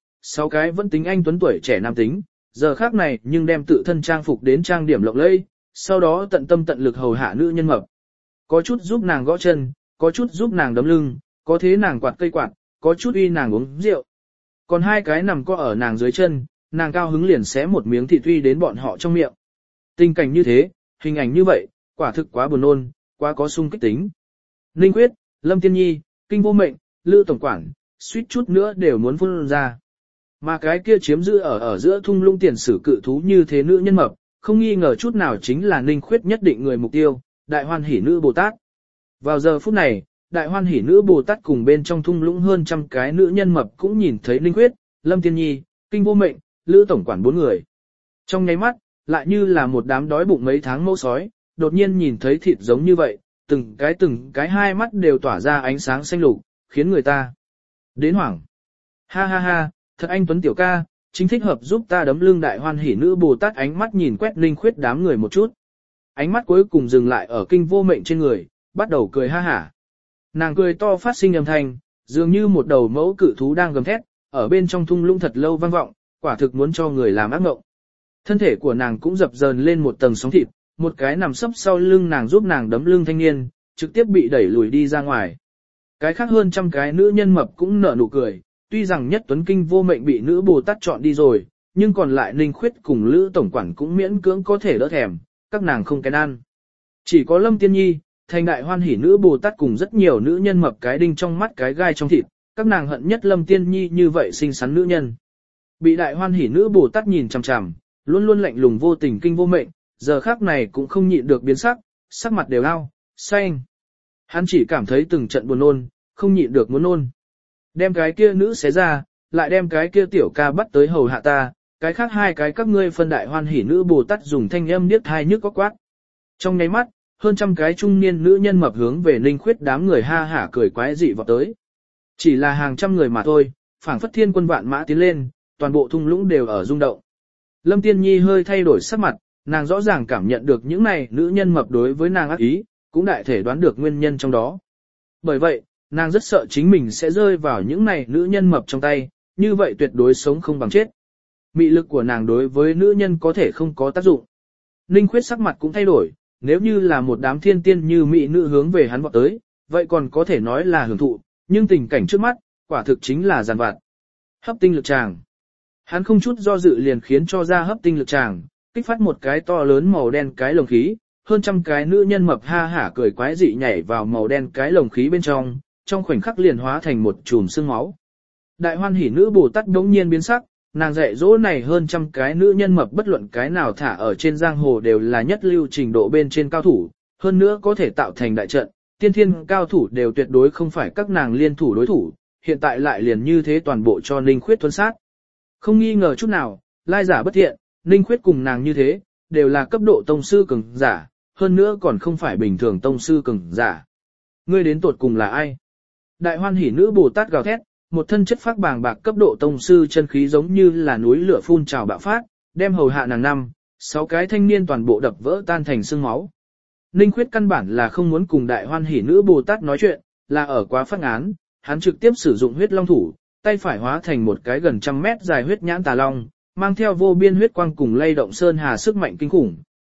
6 cái vẫn tính anh tuấn tuổi trẻ nam tính, giờ khác này nhưng đem tự thân trang phục đến trang điểm lộng lẫy, sau đó tận tâm tận lực hầu hạ nữ nhân mập. Có chút giúp nàng gõ chân, có chút giúp nàng đấm lưng, có thế nàng quạt cây quạt, có chút uy nàng uống rượu. Còn hai cái nằm co ở nàng dưới chân, nàng cao hứng liền xé một miếng thịt uy đến bọn họ trong miệng. Tình cảnh như thế, hình ảnh như vậy, quả thực quá buồn nôn, quá có sung kích tính. Ninh Quyết, Lâm Tiên Nhi, Kinh Vô Mệnh, Lữ Tổng Quản, suýt chút nữa đều muốn phun ra. Mà cái kia chiếm giữ ở giữa thung lũng tiền sử cự thú như thế nữ nhân mập, không nghi ngờ chút nào chính là Ninh Khuyết nhất định người mục tiêu, Đại Hoan Hỷ Nữ Bồ Tát. Vào giờ phút này, Đại Hoan Hỷ Nữ Bồ Tát cùng bên trong thung lũng hơn trăm cái nữ nhân mập cũng nhìn thấy Ninh Khuyết, Lâm Tiên Nhi, Kinh Vô Mệnh, Lữ Tổng Quản 4 người. Trong nháy mắt, lại như là một đám đói bụng mấy tháng mẫu sói, đột nhiên nhìn thấy thịt giống như vậy, từng cái hai mắt đều tỏa ra ánh sáng xanh lục, khiến người ta đến hoảng. Ha ha ha, thật anh Tuấn tiểu ca, chính thích hợp giúp ta đấm lưng Đại Hoan Hỷ Nữ Bồ Tát. Ánh mắt nhìn quét Ninh Khuyết đám người một chút. Ánh mắt cuối cùng dừng lại ở Kinh Vô Mệnh trên người, bắt đầu cười ha hả. Nàng cười to phát sinh âm thanh, dường như một đầu mẫu cự thú đang gầm thét, ở bên trong thung lũng thật lâu vang vọng, quả thực muốn cho người làm ác mộng. Thân thể của nàng cũng dập dờn lên một tầng sóng thịt, một cái nằm sấp sau lưng nàng giúp nàng đấm lưng thanh niên, trực tiếp bị đẩy lùi đi ra ngoài. Cái khác hơn trăm cái nữ nhân mập cũng nở nụ cười, tuy rằng nhất Tuấn Kinh Vô Mệnh bị nữ Bồ Tát chọn đi rồi, nhưng còn lại Ninh Khuyết cùng Lữ Tổng Quản cũng miễn cưỡng có thể đỡ thèm, các nàng không kén ăn. Chỉ có Lâm Tiên Nhi, thành Đại Hoan Hỷ Nữ Bồ Tát cùng rất nhiều nữ nhân mập cái đinh trong mắt cái gai trong thịt, các nàng hận nhất Lâm Tiên Nhi như vậy xinh xắn nữ nhân. Bị Đại Hoan Hỷ Nữ Bồ Tát nhìn chằm chằm, luôn luôn lạnh lùng vô tình Kinh Vô Mệnh, giờ khác này cũng không nhịn được biến sắc, sắc mặt đều ao, xanh. Hắn chỉ cảm thấy từng trận buồn nôn, không nhịn được muốn nôn. Đem cái kia nữ xé ra, lại đem cái kia tiểu ca bắt tới hầu hạ ta, cái khác hai cái các ngươi phân Đại Hoan Hỷ Nữ Bồ Tát dùng thanh âm niết hai nhức có quát. Trong nháy mắt, hơn trăm cái trung niên nữ nhân mập hướng về Ninh Khuyết đám người ha hả cười quái dị vọt tới. Chỉ là hàng trăm người mà thôi, phảng phất thiên quân vạn mã tiến lên, toàn bộ thung lũng đều ở rung động. Lâm Tiên Nhi hơi thay đổi sắc mặt, nàng rõ ràng cảm nhận được những này nữ nhân mập đối với nàng ác ý, cũng đại thể đoán được nguyên nhân trong đó. Bởi vậy, nàng rất sợ chính mình sẽ rơi vào những này nữ nhân mập trong tay, như vậy tuyệt đối sống không bằng chết. Mị lực của nàng đối với nữ nhân có thể không có tác dụng. Ninh Khuyết sắc mặt cũng thay đổi, nếu như là một đám thiên tiên như mỹ nữ hướng về hắn vọt tới, vậy còn có thể nói là hưởng thụ, nhưng tình cảnh trước mắt, quả thực chính là giàn vặt. Hấp tinh lực tràng. Hắn không chút do dự liền khiến cho ra hấp tinh lực tràng, kích phát một cái to lớn màu đen cái lồng khí, hơn trăm cái nữ nhân mập ha hả cười quái dị nhảy vào màu đen cái lồng khí bên trong khoảnh khắc liền hóa thành một chùm sương máu. Đại Hoan Hỷ Nữ Bồ Tát đống nhiên biến sắc, nàng dạy dỗ này hơn trăm cái nữ nhân mập bất luận cái nào thả ở trên giang hồ đều là nhất lưu trình độ bên trên cao thủ, hơn nữa có thể tạo thành đại trận, tiên thiên cao thủ đều tuyệt đối không phải các nàng liên thủ đối thủ, hiện tại lại liền như thế toàn bộ cho Ninh Khuyết thuần sát. Không nghi ngờ chút nào, lai giả bất thiện, Ninh Khuyết cùng nàng như thế, đều là cấp độ tông sư cường giả, hơn nữa còn không phải bình thường tông sư cường giả. Ngươi đến tột cùng là ai? Đại Hoan Hỷ Nữ Bồ Tát gào thét, một thân chất phác bàng bạc cấp độ tông sư chân khí giống như là núi lửa phun trào bạo phát, đem hầu hạ nàng 6 cái thanh niên toàn bộ đập vỡ tan thành xương máu. Ninh Khuyết căn bản là không muốn cùng Đại Hoan Hỷ Nữ Bồ Tát nói chuyện, là ở quá phát án, hắn trực tiếp sử dụng huyết long thủ, tay phải hóa thành một cái gần trăm mét dài huyết nhãn tà long, mang theo vô biên huyết quang cùng lay động sơn hà sức mạnh kinh khủng,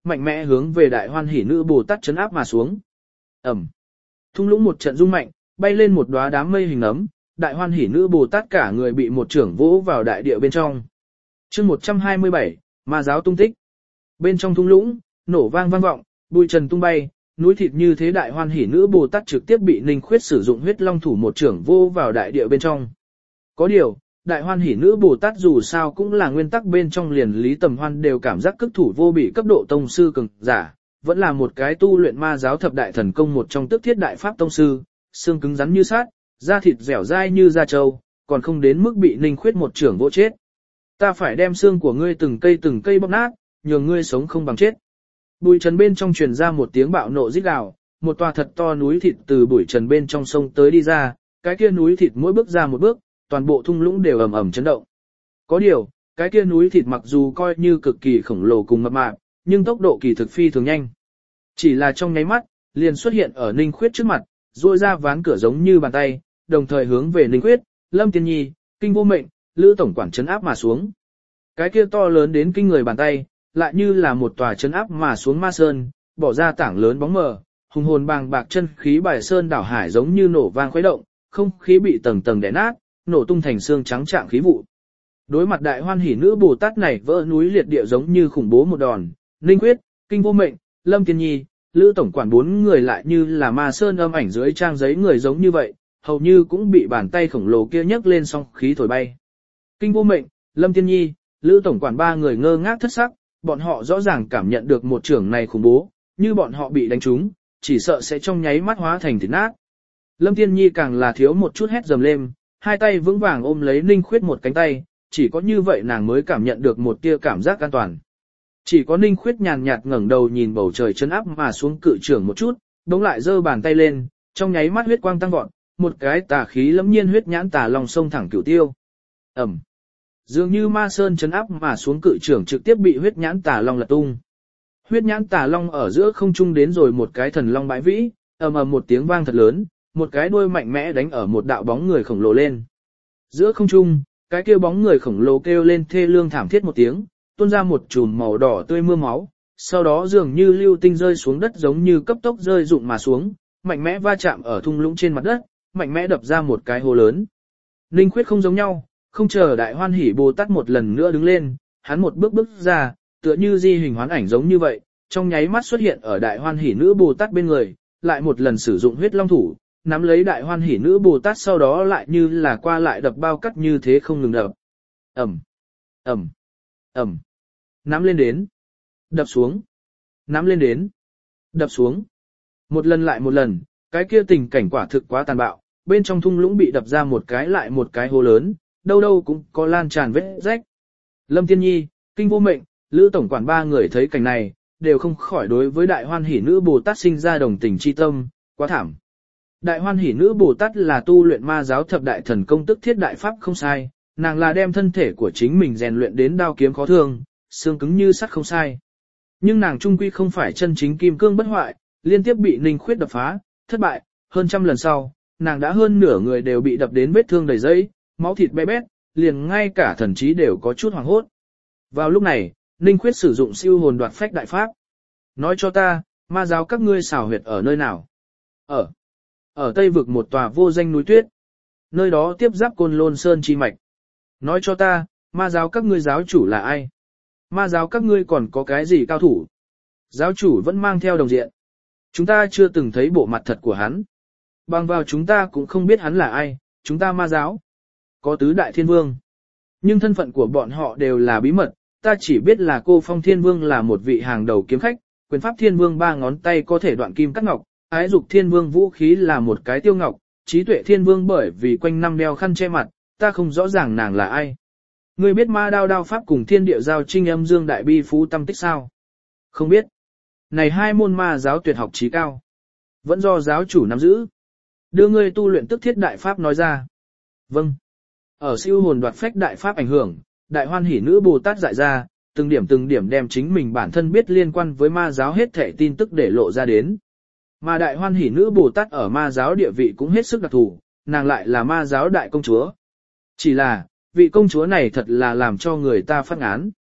mạnh mẽ hướng về đại hoan hỷ nữ Bồ Tát chấn áp mà xuống. Ẩm. Thung lũng một trận rung mạnh, bay lên một đóa đám mây hình nấm, đại hoan hỷ nữ Bồ Tát cả người bị một chưởng vỗ vào đại địa bên trong. Chương 127, ma giáo tung tích. Bên trong thung lũng, nổ vang vang vọng, bụi trần tung bay, núi thịt như thế đại hoan hỷ nữ Bồ Tát trực tiếp bị Ninh Khuyết sử dụng huyết long thủ một chưởng vô vào đại địa bên trong. Có điều, đại hoan hỷ nữ Bồ Tát dù sao cũng là nguyên tắc bên trong liền Lý Tầm Hoan đều cảm giác cức thủ vô bị cấp độ tông sư cường giả, vẫn là một cái tu luyện ma giáo thập đại thần công một trong tức thiết đại pháp tông sư, xương cứng rắn như sát, da thịt dẻo dai như da trâu, còn không đến mức bị Ninh Khuyết một chưởng vỗ chết. Ta phải đem xương của ngươi từng cây bóc nát, nhường ngươi sống không bằng chết. Bụi trần bên trong truyền ra một tiếng bạo nộ rít gào, một tòa thật to núi thịt từ bụi trần bên trong sông tới đi ra, cái kia núi thịt mỗi bước ra một bước, toàn bộ thung lũng đều ầm ầm chấn động. Có điều, cái kia núi thịt mặc dù coi như cực kỳ khổng lồ cùng mập mạp, nhưng tốc độ kỳ thực phi thường nhanh. Chỉ là trong nháy mắt, liền xuất hiện ở Ninh Khuyết trước mặt, duỗi ra ván cửa giống như bàn tay, đồng thời hướng về Ninh Khuyết, Lâm Tiên Nhi, Kinh Vô Mệnh, Lữ tổng quản trấn áp mà xuống. Cái kia to lớn đến kinh người bàn tay, lại như là một tòa trấn áp mà xuống ma sơn, bỏ ra tảng lớn bóng mờ, hùng hồn bàng bạc chân khí bài sơn đảo hải giống như nổ vang khuấy động, không khí bị tầng tầng đè nát, nổ tung thành xương trắng trạng khí vụ. Đối mặt đại hoan hỷ nữ Bồ Tát này vỡ núi liệt địa giống như khủng bố một đòn, Ninh Khuyết, Kinh Vô Mệnh, Lâm Tiên Nhi, Lữ tổng quản bốn người lại như là ma sơn âm ảnh dưới trang giấy người giống như vậy, hầu như cũng bị bàn tay khổng lồ kia nhấc lên song khí thổi bay. Kinh Vô Mệnh, Lâm Tiên Nhi, Lữ tổng quản ba người ngơ ngác thất sắc, bọn họ rõ ràng cảm nhận được một chưởng này khủng bố, như bọn họ bị đánh trúng, chỉ sợ sẽ trong nháy mắt hóa thành thịt nát. Lâm Tiên Nhi càng là thiếu một chút hét dầm lên, hai tay vững vàng ôm lấy Ninh Khuyết một cánh tay, chỉ có như vậy nàng mới cảm nhận được một tia cảm giác an toàn. Chỉ có Ninh Khuyết nhàn nhạt ngẩng đầu nhìn bầu trời chấn áp mà xuống cự trưởng một chút, đống lại giơ bàn tay lên, trong nháy mắt huyết quang tăng vọt, một cái tà khí lẫm nhiên huyết nhãn tà long sông thẳng cửu tiêu. Ẩm. Dường như ma sơn chấn áp mà xuống cự trưởng trực tiếp bị huyết nhãn tà long lật tung. Huyết nhãn tà long ở giữa không trung đến rồi một cái thần long bãi vĩ, ầm ầm một tiếng vang thật lớn, một cái đuôi mạnh mẽ đánh ở một đạo bóng người khổng lồ lên. Giữa không trung, cái kia bóng người khổng lồ kêu lên thê lương thảm thiết một tiếng, tuôn ra một chùm màu đỏ tươi mưa máu, sau đó dường như lưu tinh rơi xuống đất giống như cấp tốc rơi rụng mà xuống, mạnh mẽ va chạm ở thung lũng trên mặt đất, mạnh mẽ đập ra một cái hố lớn. Ninh Khuyết không giống nhau, không chờ đại hoan hỷ Bồ Tát một lần nữa đứng lên, hắn một bước bước ra, tựa như di hình hoán ảnh giống như vậy, trong nháy mắt xuất hiện ở đại hoan hỷ nữ Bồ Tát bên người, lại một lần sử dụng huyết long thủ, nắm lấy đại hoan hỷ nữ Bồ Tát sau đó lại như là qua lại đập bao cắt như thế không ngừng đập. Ẩm, Ẩm, Ẩm, nắm lên đến, đập xuống, nắm lên đến, đập xuống. Một lần lại một lần, cái kia tình cảnh quả thực quá tàn bạo, bên trong thung lũng bị đập ra một cái lại một cái hố lớn, đâu đâu cũng có lan tràn vết rách. Lâm Tiên Nhi, Kinh Vô Mệnh, Lữ tổng quản ba người thấy cảnh này, đều không khỏi đối với đại hoan hỷ nữ Bồ Tát sinh ra đồng tình chi tâm, quá thảm. Đại hoan hỷ nữ Bồ Tát là tu luyện ma giáo thập đại thần công tức thiết đại pháp không sai, nàng là đem thân thể của chính mình rèn luyện đến đao kiếm khó thương, xương cứng như sắt không sai. Nhưng nàng trung quy không phải chân chính kim cương bất hoại, liên tiếp bị Ninh Khuyết đập phá, thất bại, hơn trăm lần sau, nàng đã hơn nửa người đều bị đập đến vết thương đầy dây, máu thịt be bét, liền ngay cả thần trí đều có chút hoảng hốt. Vào lúc này, Ninh Khuyết sử dụng siêu hồn đoạt phách đại pháp. Nói cho ta, ma giáo các ngươi xảo huyệt ở nơi nào? Ở Tây vực một tòa vô danh núi tuyết. Nơi đó tiếp giáp Côn Lôn Sơn chi mạch. Nói cho ta, ma giáo các ngươi giáo chủ là ai? Ma giáo các ngươi còn có cái gì cao thủ? Giáo chủ vẫn mang theo đồng diện. Chúng ta chưa từng thấy bộ mặt thật của hắn. Bằng vào chúng ta cũng không biết hắn là ai, chúng ta ma giáo. Có tứ đại thiên vương. Nhưng thân phận của bọn họ đều là bí mật, ta chỉ biết là cô Phong Thiên Vương là một vị hàng đầu kiếm khách, Quyền Pháp Thiên Vương ba ngón tay có thể đoạn kim cắt ngọc, Ái Dục Thiên Vương vũ khí là một cái tiêu ngọc, Trí Tuệ Thiên Vương bởi vì quanh năm đeo khăn che mặt, ta không rõ ràng nàng là ai. Ngươi biết ma đao đao pháp cùng thiên địa giao trinh âm dương đại bi phú tâm tích sao? Không biết. Này hai môn ma giáo tuyệt học trí cao, vẫn do giáo chủ nắm giữ. Đưa ngươi tu luyện tức thiết đại pháp nói ra. Vâng. Ở siêu hồn đoạt phách đại pháp ảnh hưởng, đại hoan hỷ nữ Bồ Tát dạy ra, từng điểm đem chính mình bản thân biết liên quan với ma giáo hết thảy tin tức để lộ ra đến. Mà đại hoan hỷ nữ Bồ Tát ở ma giáo địa vị cũng hết sức đặc thù, nàng lại là ma giáo đại công chúa. Chỉ là, vị công chúa này thật là làm cho người ta phát ngán.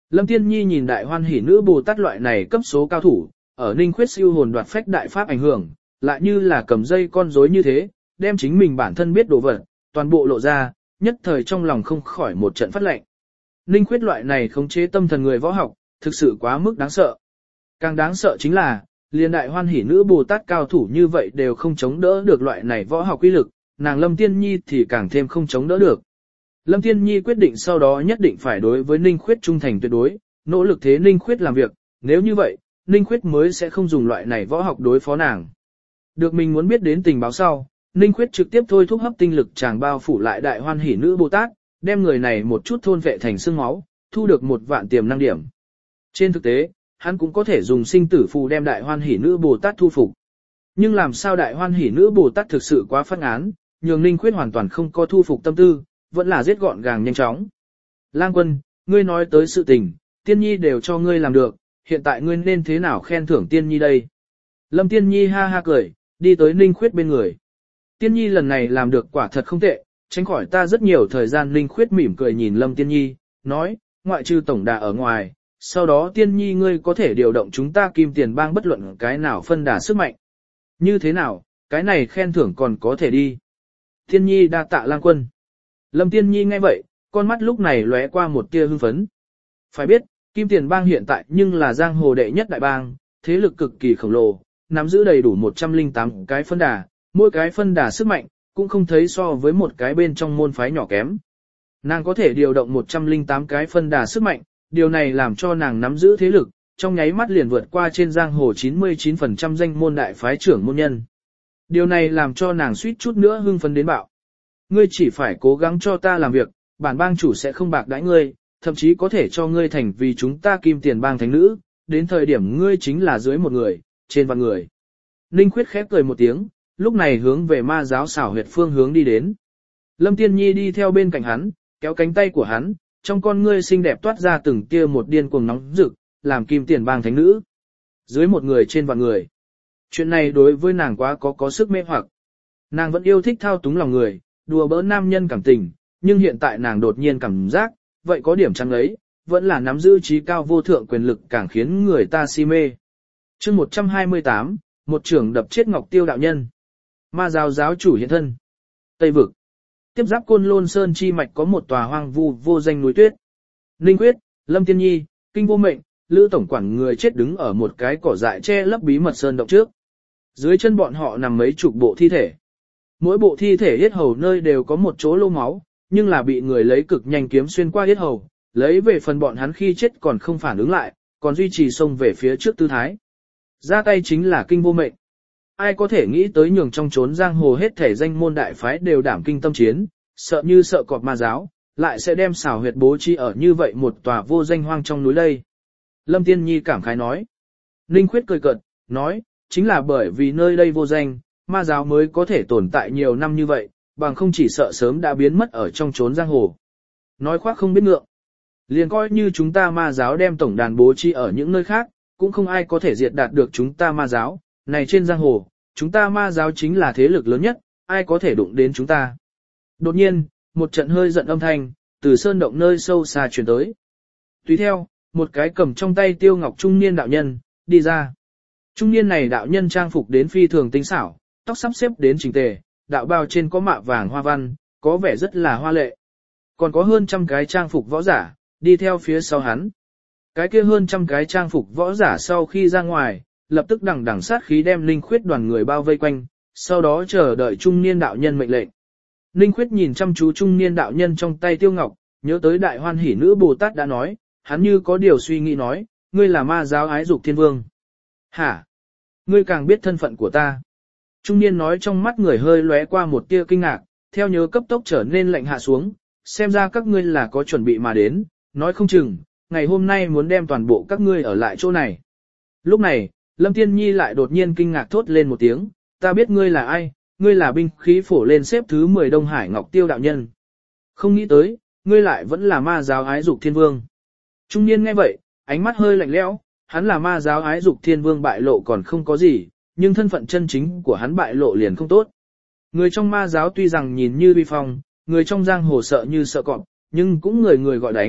Lâm Tiên Nhi nhìn đại hoan hỷ nữ Bồ Tát loại này cấp số cao thủ, ở Ninh Khuyết siêu hồn đoạt phách đại pháp ảnh hưởng, lại như là cầm dây con rối như thế, đem chính mình bản thân biết đồ vật, toàn bộ lộ ra, nhất thời trong lòng không khỏi một trận phát lệnh. Ninh Khuyết loại này khống chế tâm thần người võ học, thực sự quá mức đáng sợ. Càng đáng sợ chính là, liền đại hoan hỷ nữ Bồ Tát cao thủ như vậy đều không chống đỡ được loại này võ học uy lực, nàng Lâm Tiên Nhi thì càng thêm không chống đỡ được. Lâm Tiên Nhi quyết định sau đó nhất định phải đối với Ninh Khuyết trung thành tuyệt đối, nỗ lực thế Ninh Khuyết làm việc, nếu như vậy, Ninh Khuyết mới sẽ không dùng loại này võ học đối phó nàng. Được mình muốn biết đến tình báo sau, Ninh Khuyết trực tiếp thôi thúc hấp tinh lực chàng bao phủ lại đại hoan hỷ nữ Bồ Tát, đem người này một chút thôn vệ thành xương máu, thu được 1 vạn tiềm năng điểm. Trên thực tế, hắn cũng có thể dùng sinh tử phù đem đại hoan hỷ nữ Bồ Tát thu phục. Nhưng làm sao đại hoan hỷ nữ Bồ Tát thực sự quá phát án, nhường Ninh Khuyết hoàn toàn không có thu phục tâm tư, vẫn là giết gọn gàng nhanh chóng. Lang Quân, ngươi nói tới sự tình, Tiên Nhi đều cho ngươi làm được, hiện tại ngươi nên thế nào khen thưởng Tiên Nhi đây? Lâm Tiên Nhi ha ha cười, đi tới Ninh Khuyết bên người. Tiên Nhi lần này làm được quả thật không tệ, tránh khỏi ta rất nhiều thời gian. Ninh Khuyết mỉm cười nhìn Lâm Tiên Nhi, nói, ngoại trừ tổng đà ở ngoài, sau đó Tiên Nhi ngươi có thể điều động chúng ta Kim Tiền Bang bất luận cái nào phân đà sức mạnh. Như thế nào, cái này khen thưởng còn có thể đi. Tiên Nhi đa tạ Lang Quân. Lâm Tiên Nhi nghe vậy, con mắt lúc này lóe qua một tia hưng phấn. Phải biết, Kim Tiền Bang hiện tại nhưng là giang hồ đệ nhất đại bang, thế lực cực kỳ khổng lồ, nắm giữ đầy đủ 108 cái phân đà, mỗi cái phân đà sức mạnh, cũng không thấy so với một cái bên trong môn phái nhỏ kém. Nàng có thể điều động 108 cái phân đà sức mạnh, điều này làm cho nàng nắm giữ thế lực, trong nháy mắt liền vượt qua trên giang hồ 99% danh môn đại phái trưởng môn nhân. Điều này làm cho nàng suýt chút nữa hưng phấn đến bạo. Ngươi chỉ phải cố gắng cho ta làm việc, bản bang chủ sẽ không bạc đãi ngươi, thậm chí có thể cho ngươi thành vì chúng ta Kim Tiền Bang thánh nữ, đến thời điểm ngươi chính là dưới một người, trên vạn người. Ninh Khuyết khép cười một tiếng, lúc này hướng về ma giáo xảo huyệt phương hướng đi đến. Lâm Tiên Nhi đi theo bên cạnh hắn, kéo cánh tay của hắn, trong con ngươi xinh đẹp toát ra từng tia một điên cuồng nóng rực, làm Kim Tiền Bang thánh nữ. Dưới một người trên vạn người. Chuyện này đối với nàng quá có sức mê hoặc. Nàng vẫn yêu thích thao túng lòng người, đùa bỡn nam nhân cảm tình, nhưng hiện tại nàng đột nhiên cảm giác, vậy có điểm chăng ấy, vẫn là nắm giữ trí cao vô thượng quyền lực càng khiến người ta si mê. Chương 128, một trưởng đập chết Ngọc Tiêu đạo nhân. Ma giáo giáo chủ hiện thân. Tây vực. Tiếp giáp Côn Lôn Sơn chi mạch có một tòa hoang vu vô danh núi tuyết. Ninh Khuyết, Lâm Tiên Nhi, Kinh Vô Mệnh, Lữ tổng quản người chết đứng ở một cái cỏ dại che lấp bí mật sơn động trước. Dưới chân bọn họ nằm mấy chục bộ thi thể. Mỗi bộ thi thể yết hầu nơi đều có một chỗ lô máu, nhưng là bị người lấy cực nhanh kiếm xuyên qua yết hầu, lấy về phần bọn hắn khi chết còn không phản ứng lại, còn duy trì xông về phía trước tư thái. Ra tay chính là Kinh Vô Mệnh. Ai có thể nghĩ tới nhường trong chốn giang hồ hết thể danh môn đại phái đều đảm kinh tâm chiến, sợ như sợ cọp ma giáo, lại sẽ đem xảo huyệt bố trí ở như vậy một tòa vô danh hoang trong núi đây. Lâm Tiên Nhi cảm khái nói. Ninh Khuyết cười cợt, nói, chính là bởi vì nơi đây vô danh, ma giáo mới có thể tồn tại nhiều năm như vậy, bằng không chỉ sợ sớm đã biến mất ở trong chốn giang hồ. Nói khoác không biết ngượng. Liền coi như chúng ta ma giáo đem tổng đàn bố trí ở những nơi khác, cũng không ai có thể diệt đạt được chúng ta ma giáo. Này trên giang hồ, chúng ta ma giáo chính là thế lực lớn nhất, ai có thể đụng đến chúng ta. Đột nhiên, một trận hơi giận âm thanh, từ sơn động nơi sâu xa truyền tới. Tùy theo, một cái cầm trong tay tiêu ngọc trung niên đạo nhân, đi ra. Trung niên này đạo nhân trang phục đến phi thường tinh xảo, tóc sắp xếp đến chỉnh tề, đạo bào trên có mạ vàng hoa văn, có vẻ rất là hoa lệ. Còn có hơn trăm cái trang phục võ giả, đi theo phía sau hắn. Cái kia hơn trăm cái trang phục võ giả sau khi ra ngoài, lập tức đằng đằng sát khí đem Ninh Khuyết đoàn người bao vây quanh, sau đó chờ đợi trung niên đạo nhân mệnh lệnh. Ninh Khuyết nhìn chăm chú trung niên đạo nhân trong tay tiêu ngọc, nhớ tới đại hoan hỷ nữ Bồ Tát đã nói, hắn như có điều suy nghĩ nói, ngươi là ma giáo ái dục thiên vương. Hả? Ngươi càng biết thân phận của ta. Trung niên nói trong mắt người hơi lóe qua một tia kinh ngạc, theo nhớ cấp tốc trở nên lạnh hạ xuống, xem ra các ngươi là có chuẩn bị mà đến, nói không chừng, ngày hôm nay muốn đem toàn bộ các ngươi ở lại chỗ này. Lúc này, Lâm Tiên Nhi lại đột nhiên kinh ngạc thốt lên một tiếng, ta biết ngươi là ai, ngươi là binh khí phổ lên xếp thứ 10 Đông Hải Ngọc Tiêu đạo nhân. Không nghĩ tới, ngươi lại vẫn là ma giáo ái dục thiên vương. Trung niên nghe vậy, ánh mắt hơi lạnh lẽo, hắn là ma giáo ái dục thiên vương bại lộ còn không có gì, nhưng thân phận chân chính của hắn bại lộ liền không tốt. Người trong ma giáo tuy rằng nhìn như uy phong, người trong giang hồ sợ như sợ cọp, nhưng cũng người người gọi đánh,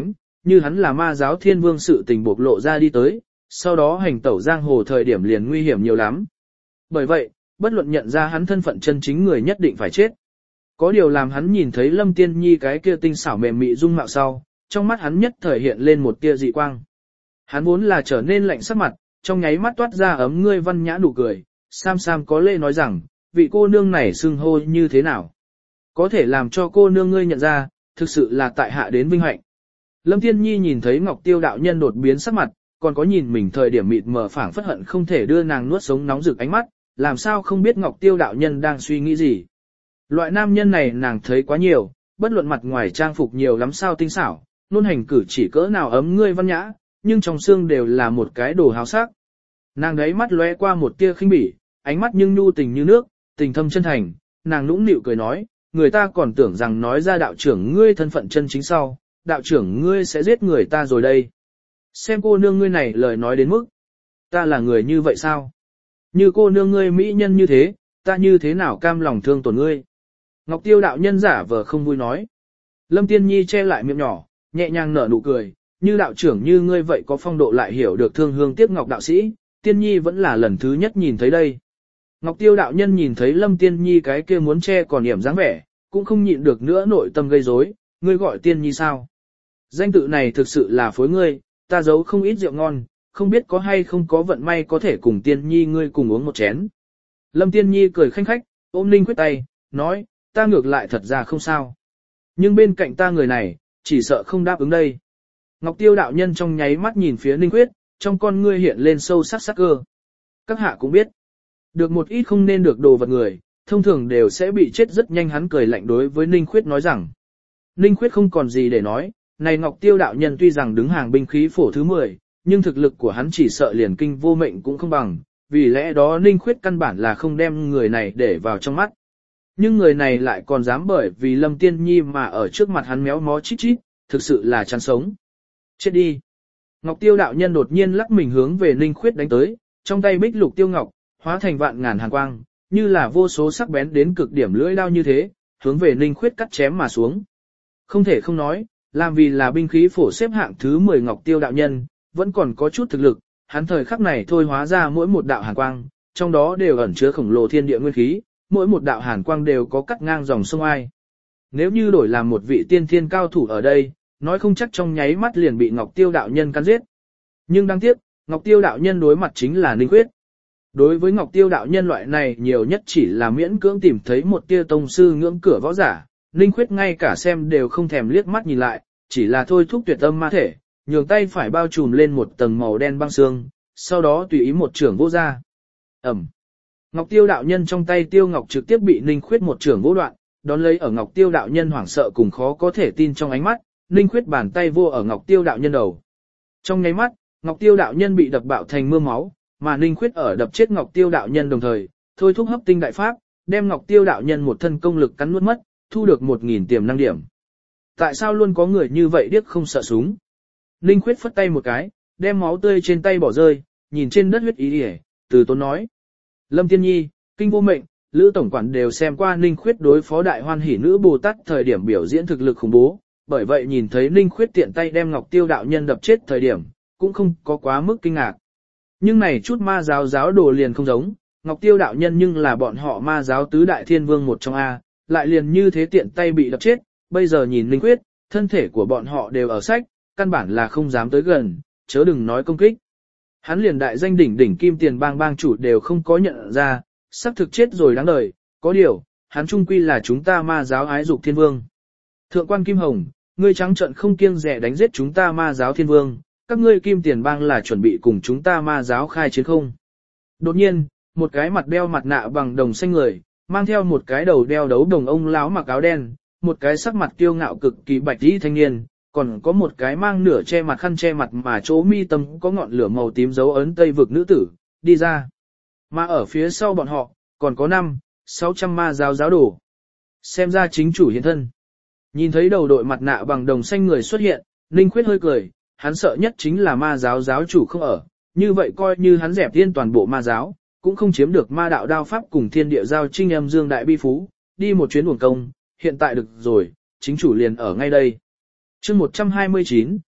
như hắn là ma giáo thiên vương sự tình bộc lộ ra đi tới, sau đó hành tẩu giang hồ thời điểm liền nguy hiểm nhiều lắm. Bởi vậy, bất luận nhận ra hắn thân phận chân chính người nhất định phải chết. Có điều làm hắn nhìn thấy Lâm Tiên Nhi cái kia tinh xảo mềm mị dung mạo sau, trong mắt hắn nhất thời hiện lên một tia dị quang. Hắn vốn là trở nên lạnh sắc mặt, trong nháy mắt toát ra ấm ngươi văn nhã nụ cười, Sam Sam có lễ nói rằng, vị cô nương này xưng hô như thế nào? Có thể làm cho cô nương ngươi nhận ra, thực sự là tại hạ đến vinh hạnh. Lâm Tiên Nhi nhìn thấy Ngọc Tiêu đạo nhân đột biến sắc mặt, còn có nhìn mình thời điểm mịt mờ phảng phất hận không thể đưa nàng nuốt sống nóng rực ánh mắt, làm sao không biết Ngọc Tiêu đạo nhân đang suy nghĩ gì. Loại nam nhân này nàng thấy quá nhiều, bất luận mặt ngoài trang phục nhiều lắm sao tinh xảo, luôn hành cử chỉ cỡ nào ấm ngươi văn nhã, nhưng trong xương đều là một cái đồ hào sắc. Nàng đấy mắt lóe qua một tia khinh bỉ, ánh mắt nhưng nhu tình như nước, tình thâm chân thành, nàng nũng nịu cười nói, người ta còn tưởng rằng nói ra đạo trưởng ngươi thân phận chân chính sau, đạo trưởng ngươi sẽ giết người ta rồi đây. Xem cô nương ngươi này lời nói đến mức, ta là người như vậy sao? Như cô nương ngươi mỹ nhân như thế, ta như thế nào cam lòng thương tổn ngươi? Ngọc Tiêu đạo nhân giả vờ không vui nói. Lâm Tiên Nhi che lại miệng nhỏ, nhẹ nhàng nở nụ cười, như đạo trưởng như ngươi vậy có phong độ lại hiểu được thương hương tiếc ngọc đạo sĩ, Tiên Nhi vẫn là lần thứ nhất nhìn thấy đây. Ngọc Tiêu đạo nhân nhìn thấy Lâm Tiên Nhi cái kia muốn che còn điểm dáng vẻ, cũng không nhịn được nữa nội tâm gây rối, ngươi gọi Tiên Nhi sao? Danh tự này thực sự là phối ngươi, ta giấu không ít rượu ngon, không biết có hay không có vận may có thể cùng Tiên Nhi ngươi cùng uống một chén. Lâm Tiên Nhi cười khanh khách, ôm Ninh Khuyết tay, nói, ta ngược lại thật ra không sao. Nhưng bên cạnh ta người này, chỉ sợ không đáp ứng đây. Ngọc Tiêu đạo nhân trong nháy mắt nhìn phía Ninh Khuyết, trong con ngươi hiện lên sâu sắc sắc cơ. Các hạ cũng biết, được một ít không nên được đồ vật người, thông thường đều sẽ bị chết rất nhanh. Hắn cười lạnh đối với Ninh Khuyết nói rằng. Ninh Khuyết không còn gì để nói, này Ngọc Tiêu đạo nhân tuy rằng đứng hàng binh khí phổ thứ 10, nhưng thực lực của hắn chỉ sợ liền kinh vô mệnh cũng không bằng, vì lẽ đó Ninh Khuyết căn bản là không đem người này để vào trong mắt. Nhưng người này lại còn dám bởi vì Lâm Tiên Nhi mà ở trước mặt hắn méo mó chít chít, thực sự là chán sống. Chết đi. Ngọc Tiêu đạo nhân đột nhiên lắc mình hướng về Ninh Khuyết đánh tới, trong tay bích lục tiêu ngọc, hóa thành vạn ngàn hàn quang, như là vô số sắc bén đến cực điểm lưỡi đao như thế, hướng về Ninh Khuyết cắt chém mà xuống. Không thể không nói, làm vì là binh khí phổ xếp hạng thứ 10 Ngọc Tiêu đạo nhân, vẫn còn có chút thực lực, hắn thời khắc này thôi hóa ra mỗi một đạo hàn quang, trong đó đều ẩn chứa khổng lồ thiên địa nguyên khí, mỗi một đạo hàn quang đều có cắt ngang dòng sông ai. Nếu như đổi làm một vị tiên thiên cao thủ ở đây, nói không chắc trong nháy mắt liền bị Ngọc Tiêu đạo nhân cắn giết. Nhưng đáng tiếc, Ngọc Tiêu đạo nhân đối mặt chính là Ninh Khuyết. Đối với Ngọc Tiêu đạo nhân loại này nhiều nhất chỉ là miễn cưỡng tìm thấy một tia tông sư ngưỡng cửa võ giả, Ninh Khuyết ngay cả xem đều không thèm liếc mắt nhìn lại, chỉ là thôi thúc tuyệt âm ma thể, nhường tay phải bao trùm lên một tầng màu đen băng xương, sau đó tùy ý một trưởng vỗ ra. Ẩm. Ngọc Tiêu đạo nhân trong tay tiêu ngọc trực tiếp bị Ninh Khuyết một trưởng vỗ đoạn, đón lấy ở Ngọc Tiêu đạo nhân hoảng sợ cùng khó có thể tin trong ánh mắt, Ninh Khuyết bàn tay vô ở Ngọc Tiêu đạo nhân đầu. Trong nháy mắt, Ngọc Tiêu đạo nhân bị đập bạo thành mưa máu, mà Ninh Khuyết ở đập chết Ngọc Tiêu đạo nhân đồng thời, thôi thúc hấp tinh đại pháp, đem Ngọc Tiêu đạo nhân một thân công lực cắn nuốt mất, thu được 1000 tiềm năng điểm. Tại sao luôn có người như vậy điếc không sợ súng? Ninh Khuyết phất tay một cái, đem máu tươi trên tay bỏ rơi, nhìn trên đất huyết ý đi, từ tốn nói. Lâm Tiên Nhi, Kinh Vô Mệnh, Lữ Tổng Quản đều xem qua Ninh Khuyết đối phó đại hoan hỷ nữ Bồ Tát thời điểm biểu diễn thực lực khủng bố, bởi vậy nhìn thấy Ninh Khuyết tiện tay đem Ngọc Tiêu đạo nhân đập chết thời điểm, cũng không có quá mức kinh ngạc. Nhưng này chút ma giáo giáo đồ liền không giống, Ngọc Tiêu đạo nhân nhưng là bọn họ ma giáo tứ đại thiên vương một trong A, lại liền như thế tiện tay bị đập chết, bây giờ nhìn Ninh Khuyết, thân thể của bọn họ đều ở sách, căn bản là không dám tới gần, chớ đừng nói công kích. Hắn liền đại danh đỉnh đỉnh kim tiền bang bang chủ đều không có nhận ra, xác thực chết rồi đáng đời, có điều, hắn trung quy là chúng ta ma giáo ái dục thiên vương. Thượng quan Kim Hồng, ngươi trắng trợn không kiêng dè đánh giết chúng ta ma giáo thiên vương, các ngươi kim tiền bang là chuẩn bị cùng chúng ta ma giáo khai chiến không? Đột nhiên, một cái mặt đeo mặt nạ bằng đồng xanh người, mang theo một cái đầu đeo đấu đồng ông lão mặc áo đen, một cái sắc mặt kiêu ngạo cực kỳ bạch tí thanh niên, còn có một cái mang nửa che mặt khăn che mặt mà chỗ mi tâm có ngọn lửa màu tím dấu ấn Tây vực nữ tử, đi ra. Mà ở phía sau bọn họ, còn có 500-600 ma giáo giáo đồ. Xem ra chính chủ hiện thân. Nhìn thấy đầu đội mặt nạ bằng đồng xanh người xuất hiện, Ninh Khuyết hơi cười, hắn sợ nhất chính là ma giáo giáo chủ không ở, như vậy coi như hắn dẹp tiên toàn bộ ma giáo, cũng không chiếm được ma đạo đao pháp cùng thiên địa giao trinh âm dương đại bi phú, đi một chuyến uổng công, hiện tại được rồi, chính chủ liền ở ngay đây. Chương 129,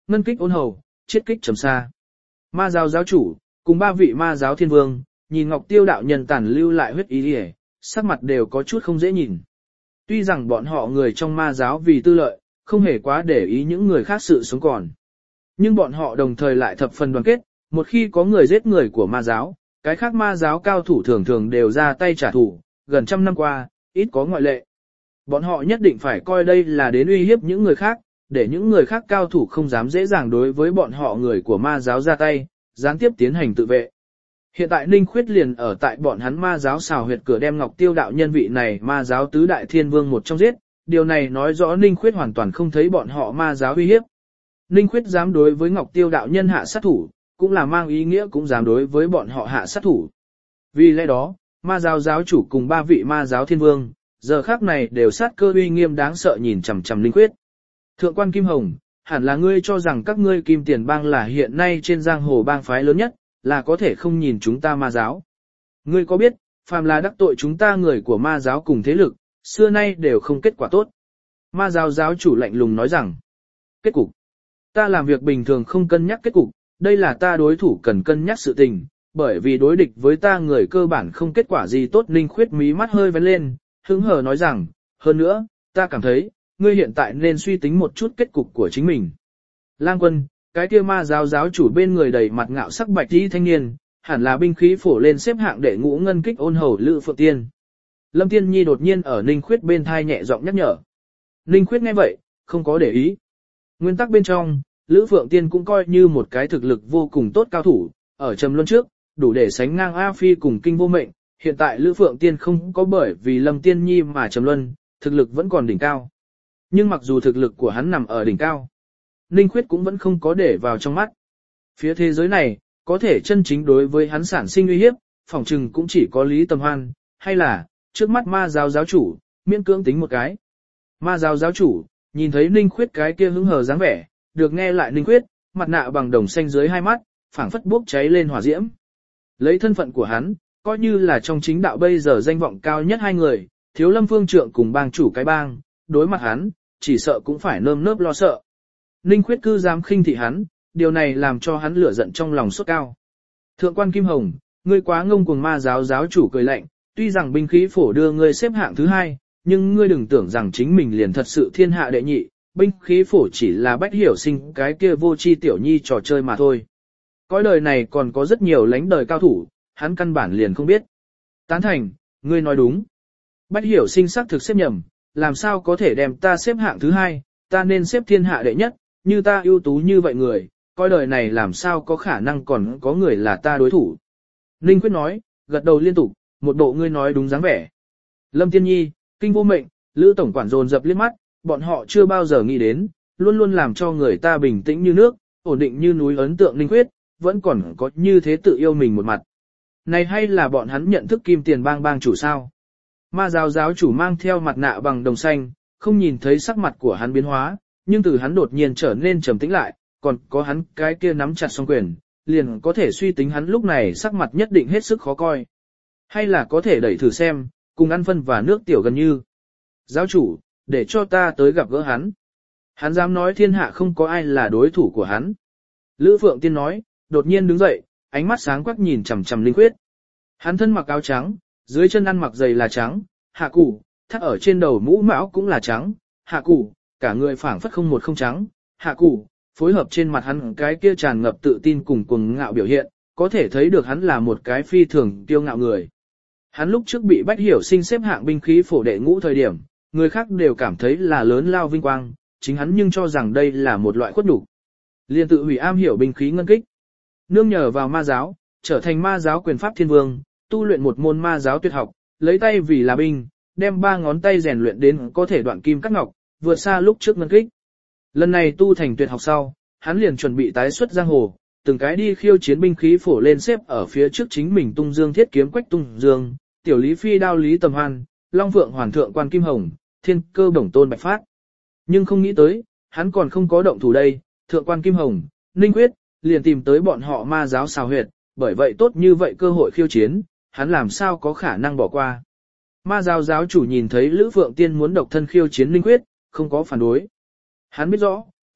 ngân kích ôn hầu, chiết kích trầm xa. Ma giáo giáo chủ, cùng 3 vị ma giáo thiên vương, nhìn Ngọc Tiêu đạo nhân tàn lưu lại huyết ý liễu, sắc mặt đều có chút không dễ nhìn. Tuy rằng bọn họ người trong ma giáo vì tư lợi, không hề quá để ý những người khác sự sống còn. Nhưng bọn họ đồng thời lại thập phần đoàn kết, một khi có người giết người của ma giáo, cái khác ma giáo cao thủ thường thường đều ra tay trả thù, gần trăm năm qua, ít có ngoại lệ. Bọn họ nhất định phải coi đây là đến uy hiếp những người khác, để những người khác cao thủ không dám dễ dàng đối với bọn họ người của ma giáo ra tay, gián tiếp tiến hành tự vệ. Hiện tại Ninh Khuyết liền ở tại bọn hắn ma giáo xào huyệt cửa đem Ngọc Tiêu đạo nhân vị này ma giáo tứ đại thiên vương một trong giết, điều này nói rõ Ninh Khuyết hoàn toàn không thấy bọn họ ma giáo uy hiếp. Ninh Khuyết dám đối với Ngọc Tiêu đạo nhân hạ sát thủ, cũng là mang ý nghĩa cũng dám đối với bọn họ hạ sát thủ. Vì lẽ đó, ma giáo giáo chủ cùng 3 vị ma giáo thiên vương, giờ khác này đều sát cơ uy nghiêm đáng sợ nhìn chằm chằm Ninh Khuyết. Thượng quan Kim Hồng, hẳn là ngươi cho rằng các ngươi Kim Tiền bang là hiện nay trên giang hồ bang phái lớn nhất, là có thể không nhìn chúng ta ma giáo. Ngươi có biết, phàm là đắc tội chúng ta người của ma giáo cùng thế lực, xưa nay đều không kết quả tốt. Ma giáo giáo chủ lạnh lùng nói rằng, kết cục. Ta làm việc bình thường không cân nhắc kết cục, đây là ta đối thủ cần cân nhắc sự tình, bởi vì đối địch với ta người cơ bản không kết quả gì tốt. Ninh Khuyết mí mắt hơi vén lên, hứng hờ nói rằng, hơn nữa, ta cảm thấy, ngươi hiện tại nên suy tính một chút kết cục của chính mình. Lang Quân, cái kia ma giáo giáo chủ bên người đầy mặt ngạo sắc bạch y thanh niên, hẳn là binh khí phổ lên xếp hạng đệ ngũ ngân kích ôn hầu Lữ Phượng Tiên. Lâm Tiên Nhi đột nhiên ở Ninh Khuyết bên thai nhẹ giọng nhắc nhở. Ninh Khuyết nghe vậy, không có để ý. Nguyên tắc bên trong, Lữ Phượng Tiên cũng coi như một cái thực lực vô cùng tốt cao thủ, ở Trầm Luân trước, đủ để sánh ngang A Phi cùng Kinh Vô Mệnh. Hiện tại Lữ Phượng Tiên không có bởi vì Lâm Tiên Nhi mà Trầm Luân, thực lực vẫn còn đỉnh cao. Nhưng mặc dù thực lực của hắn nằm ở đỉnh cao, Ninh Khuyết cũng vẫn không có để vào trong mắt. Phía thế giới này, có thể chân chính đối với hắn sản sinh uy hiếp, phỏng chừng cũng chỉ có Lý Tầm Hoan, hay là, trước mắt ma giáo giáo chủ, miễn cưỡng tính một cái. Ma giáo giáo chủ, nhìn thấy Ninh Khuyết cái kia hứng hờ dáng vẻ, được nghe lại Ninh Khuyết, mặt nạ bằng đồng xanh dưới hai mắt, phảng phất bốc cháy lên hỏa diễm. Lấy thân phận của hắn, coi như là trong chính đạo bây giờ danh vọng cao nhất hai người, Thiếu Lâm Phương Trượng cùng bang chủ cái bang, đối mặt hắn, chỉ sợ cũng phải nơm nớp lo sợ. Ninh Khuyết cư dám khinh thị hắn, điều này làm cho hắn lửa giận trong lòng sốt cao. Thượng quan Kim Hồng, ngươi quá ngông cuồng. Ma giáo giáo chủ cười lạnh, tuy rằng binh khí phổ đưa ngươi xếp hạng thứ 2, nhưng ngươi đừng tưởng rằng chính mình liền thật sự thiên hạ đệ nhị, binh khí phổ chỉ là Bách Hiểu Sinh cái kia vô tri tiểu nhi trò chơi mà thôi. Cõi đời này còn có rất nhiều lánh đời cao thủ, hắn căn bản liền không biết. Tán thành, ngươi nói đúng. Bách Hiểu Sinh xác thực xếp nhầm, làm sao có thể đem ta xếp hạng thứ 2, ta nên xếp thiên hạ đệ nhất, như ta ưu tú như vậy người, coi đời này làm sao có khả năng còn có người là ta đối thủ. Ninh Quyết nói, gật đầu liên tục, một bộ ngươi nói đúng dáng vẻ. Lâm Tiên Nhi, Kinh Vô Mệnh, Lữ tổng quản dồn dập liếc mắt, bọn họ chưa bao giờ nghĩ đến, luôn luôn làm cho người ta bình tĩnh như nước, ổn định như núi ấn tượng Ninh Quyết, vẫn còn có như thế tự yêu mình một mặt. Này hay là bọn hắn nhận thức Kim Tiền bang bang chủ sao? Ma giáo giáo chủ mang theo mặt nạ bằng đồng xanh, không nhìn thấy sắc mặt của hắn biến hóa, nhưng từ hắn đột nhiên trở nên trầm tĩnh lại, còn có hắn cái kia nắm chặt song quyền, liền có thể suy tính hắn lúc này sắc mặt nhất định hết sức khó coi. Hay là có thể đẩy thử xem, cùng ăn phân và nước tiểu gần như. Giáo chủ, để cho ta tới gặp gỡ hắn. Hắn dám nói thiên hạ không có ai là đối thủ của hắn. Lữ Phượng Tiên nói, đột nhiên đứng dậy, ánh mắt sáng quắc nhìn chằm chằm Linh Quyết. Hắn thân mặc áo trắng, dưới chân ăn mặc giày là trắng, hạ củ, thắt ở trên đầu mũ mão cũng là trắng, hạ củ, cả người phảng phất không một không trắng, hạ củ, phối hợp trên mặt hắn cái kia tràn ngập tự tin cùng cuồng ngạo biểu hiện, có thể thấy được hắn là một cái phi thường kiêu ngạo người. Hắn lúc trước bị Bách Hiểu Sinh xếp hạng binh khí phổ đệ ngũ thời điểm, người khác đều cảm thấy là lớn lao vinh quang, chính hắn nhưng cho rằng đây là một loại khuất nhục. Liên tự hủy am hiểu binh khí ngân kích. Nương nhờ vào ma giáo, trở thành ma giáo quyền pháp thiên vương, tu luyện một môn ma giáo tuyệt học, lấy tay vì là binh, đem 3 ngón tay rèn luyện đến có thể đoạn kim cắt ngọc, vượt xa lúc trước ngân kích. Lần này tu thành tuyệt học sau, hắn liền chuẩn bị tái xuất giang hồ, từng cái đi khiêu chiến binh khí phổ lên xếp ở phía trước chính mình Tung Dương Thiết Kiếm Quách Tung Dương, Tiểu Lý Phi Đao Lý Tầm Hoan, Long Phượng Hoàn Thượng Quan Kim Hồng, Thiên Cơ Bổng Tôn Bạch Phát. Nhưng không nghĩ tới, hắn còn không có động thủ đây, Thượng Quan Kim Hồng, Ninh Quyết, liền tìm tới bọn họ ma giáo xào huyệt, bởi vậy tốt như vậy cơ hội khiêu chiến, hắn làm sao có khả năng bỏ qua. Ma giáo giáo chủ nhìn thấy Lữ Phượng Tiên muốn độc thân khiêu chiến Ninh Quyết, không có phản đối. Hắn biết rõ,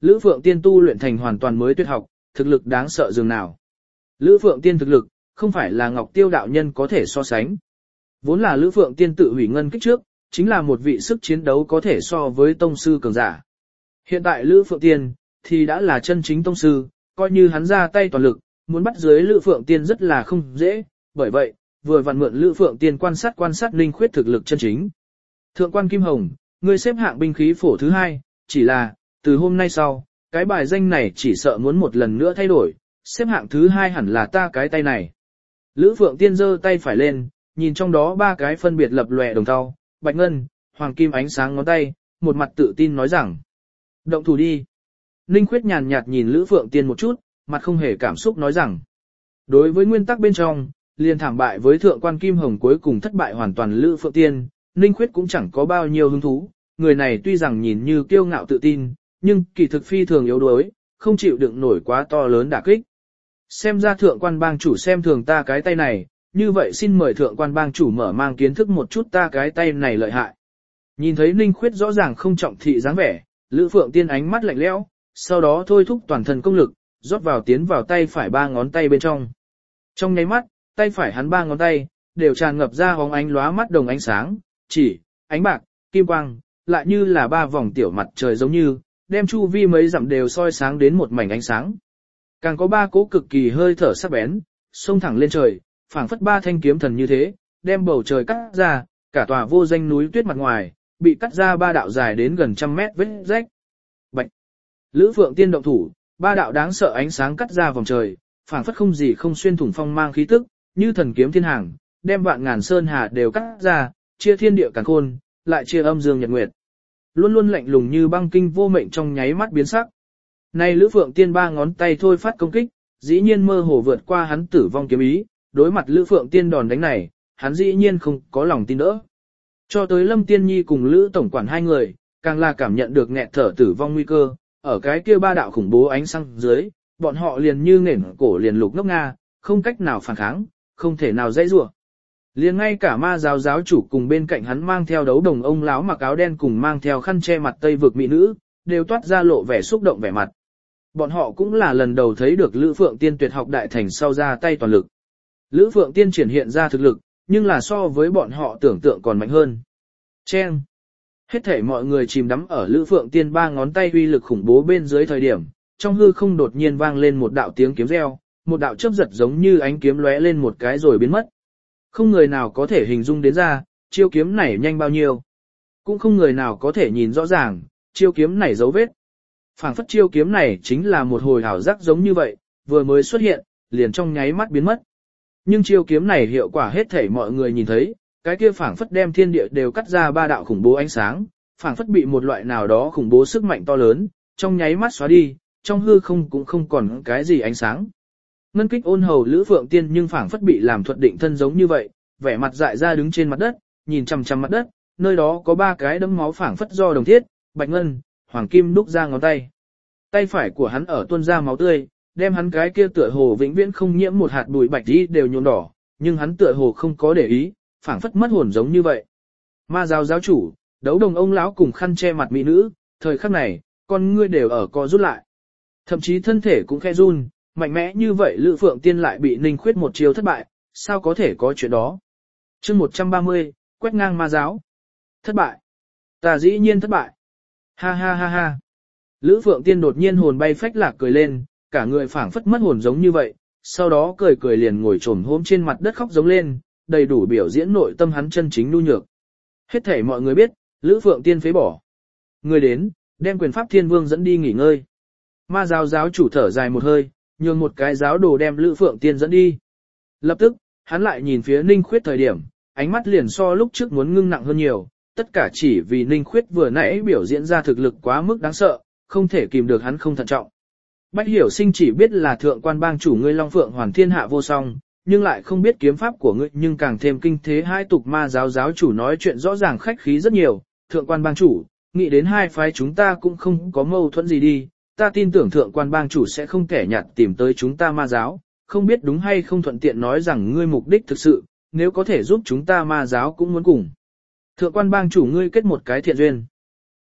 Lữ Phượng Tiên tu luyện thành hoàn toàn mới tuyệt học, thực lực đáng sợ dường nào. Lữ Phượng Tiên thực lực, không phải là Ngọc Tiêu đạo nhân có thể so sánh. Vốn là Lữ Phượng Tiên tự hủy ngân kích trước, chính là một vị sức chiến đấu có thể so với tông sư cường giả. Hiện tại Lữ Phượng Tiên, thì đã là chân chính tông sư, coi như hắn ra tay toàn lực, muốn bắt dưới Lữ Phượng Tiên rất là không dễ, bởi vậy, vừa vặn mượn Lữ Phượng Tiên quan sát Ninh Khuyết thực lực chân chính. Thượng quan Kim Hồng, ngươi xếp hạng binh khí phổ thứ 2, chỉ là, từ hôm nay sau, cái bài danh này chỉ sợ muốn một lần nữa thay đổi, xếp hạng thứ 2 hẳn là ta cái tay này. Lữ Phượng Tiên giơ tay phải lên, nhìn trong đó 3 cái phân biệt lập lòe đồng thau, bạch ngân, hoàng kim ánh sáng ngón tay, một mặt tự tin nói rằng: động thủ đi. Ninh Khuyết nhàn nhạt nhìn Lữ Phượng Tiên một chút, mặt không hề cảm xúc nói rằng: đối với nguyên tắc bên trong, liền thảm bại với thượng quan Kim Hồng cuối cùng thất bại hoàn toàn Lữ Phượng Tiên, Ninh Khuyết cũng chẳng có bao nhiêu hứng thú, người này tuy rằng nhìn như kiêu ngạo tự tin, nhưng kỳ thực phi thường yếu đuối, không chịu đựng nổi quá to lớn đả kích. Xem ra thượng quan bang chủ xem thường ta cái tay này, như vậy xin mời thượng quan bang chủ mở mang kiến thức một chút ta cái tay này lợi hại. Nhìn thấy Ninh Khuyết rõ ràng không trọng thị dáng vẻ, Lữ Phượng Tiên ánh mắt lạnh lẽo, sau đó thôi thúc toàn thân công lực, rót vào tiến vào tay phải 3 ngón tay bên trong. Trong nháy mắt, tay phải hắn 3 ngón tay đều tràn ngập ra hóng ánh lóa mắt đồng ánh sáng, chỉ, ánh bạc, kim quang, lại như là 3 vòng tiểu mặt trời giống như, đem chu vi mấy dặm đều soi sáng đến một mảnh ánh sáng. Càng có 3 cỗ cực kỳ hơi thở sắc bén, xông thẳng lên trời, phảng phất 3 thanh kiếm thần như thế, đem bầu trời cắt ra, cả tòa vô danh núi tuyết mặt ngoài, bị cắt ra 3 đạo dài đến gần 100 mét vết rách. Bạch. Lữ Phượng Tiên động thủ, 3 đạo đáng sợ ánh sáng cắt ra vòng trời, phảng phất không gì không xuyên thủng phong mang khí tức, như thần kiếm thiên hàng, đem vạn ngàn sơn hà đều cắt ra, chia thiên địa càn khôn, lại chia âm dương nhật nguyệt. Luôn luôn lạnh lùng như băng kinh vô mệnh trong nháy mắt biến sắc. Này Lữ Phượng Tiên 3 ngón tay thôi phát công kích, dĩ nhiên mơ hồ vượt qua hắn tử vong kiếm ý, đối mặt Lữ Phượng Tiên đòn đánh này, hắn dĩ nhiên không có lòng tin đỡ. Cho tới Lâm Tiên Nhi cùng Lữ tổng quản 2 người, càng là cảm nhận được nghẹt thở tử vong nguy cơ, ở cái kia 3 đạo khủng bố ánh sáng dưới, bọn họ liền như nghển cổ liền lục ngốc nga, không cách nào phản kháng, không thể nào dãy rủa. Liền ngay cả ma giáo giáo chủ cùng bên cạnh hắn mang theo đấu đồng ông lão mặc áo đen cùng mang theo khăn che mặt tây vực mỹ nữ, đều toát ra lộ vẻ xúc động vẻ mặt. Bọn họ cũng là lần đầu thấy được Lữ Phượng Tiên tuyệt học đại thành sau ra tay toàn lực. Lữ Phượng Tiên triển hiện ra thực lực, nhưng là so với bọn họ tưởng tượng còn mạnh hơn. Chen! Hết thảy mọi người chìm đắm ở Lữ Phượng Tiên 3 ngón tay uy lực khủng bố bên dưới thời điểm, trong hư không đột nhiên vang lên một đạo tiếng kiếm reo, một đạo chớp giật giống như ánh kiếm lóe lên một cái rồi biến mất. Không người nào có thể hình dung đến ra, chiêu kiếm này nhanh bao nhiêu. Cũng không người nào có thể nhìn rõ ràng, chiêu kiếm này dấu vết. Phảng phất chiêu kiếm này chính là một hồi ảo giác giống như vậy, vừa mới xuất hiện, liền trong nháy mắt biến mất. Nhưng chiêu kiếm này hiệu quả hết thảy mọi người nhìn thấy, cái kia phảng phất đem thiên địa đều cắt ra 3 đạo khủng bố ánh sáng, phảng phất bị một loại nào đó khủng bố sức mạnh to lớn, trong nháy mắt xóa đi, trong hư không cũng không còn cái gì ánh sáng. Ngân kích ôn hầu Lữ Phượng Tiên nhưng phảng phất bị làm thuật định thân giống như vậy, vẻ mặt dại ra đứng trên mặt đất, nhìn chằm chằm mặt đất, nơi đó có 3 cái đấm máu phảng phất do đồng thiết, bạch ngân, hoàng kim đúc ra ngón tay. Tay phải của hắn ở tuôn ra máu tươi, đem hắn cái kia tựa hồ vĩnh viễn không nhiễm một hạt bụi bạch đi đều nhuộm đỏ, nhưng hắn tựa hồ không có để ý, phảng phất mất hồn giống như vậy. Ma giáo giáo chủ, đấu đồng ông lão cùng khăn che mặt mỹ nữ, thời khắc này, con ngươi đều ở co rút lại. Thậm chí thân thể cũng khẽ run, mạnh mẽ như vậy Lữ Phượng Tiên lại bị Ninh Khuyết một chiêu thất bại, sao có thể có chuyện đó. Chương 130, quét ngang ma giáo. Thất bại. Ta dĩ nhiên thất bại. Ha ha ha ha. Lữ Phượng Tiên đột nhiên hồn bay phách lạc cười lên, cả người phảng phất mất hồn giống như vậy, sau đó cười cười liền ngồi xổm hôm trên mặt đất khóc giống lên, đầy đủ biểu diễn nội tâm hắn chân chính nhu nhược. Hết thảy mọi người biết, Lữ Phượng Tiên phế bỏ. Người đến, đem quyền pháp Thiên Vương dẫn đi nghỉ ngơi. Ma giáo giáo chủ thở dài một hơi, nhường một cái giáo đồ đem Lữ Phượng Tiên dẫn đi. Lập tức, hắn lại nhìn phía Ninh Khuyết thời điểm, ánh mắt liền so lúc trước muốn ngưng nặng hơn nhiều, tất cả chỉ vì Ninh Khuyết vừa nãy biểu diễn ra thực lực quá mức đáng sợ, không thể kìm được hắn không thận trọng. Bách Hiểu Sinh chỉ biết là thượng quan bang chủ ngươi Long Phượng Hoàn thiên hạ vô song, nhưng lại không biết kiếm pháp của ngươi, nhưng càng thêm kinh thế hai tục. Ma giáo giáo chủ nói chuyện rõ ràng khách khí rất nhiều, thượng quan bang chủ, nghĩ đến hai phái chúng ta cũng không có mâu thuẫn gì đi, ta tin tưởng thượng quan bang chủ sẽ không kẻ nhạt tìm tới chúng ta ma giáo, không biết đúng hay không thuận tiện nói rằng ngươi mục đích thực sự, nếu có thể giúp chúng ta ma giáo cũng muốn cùng. Thượng quan bang chủ ngươi kết một cái thiện duyên.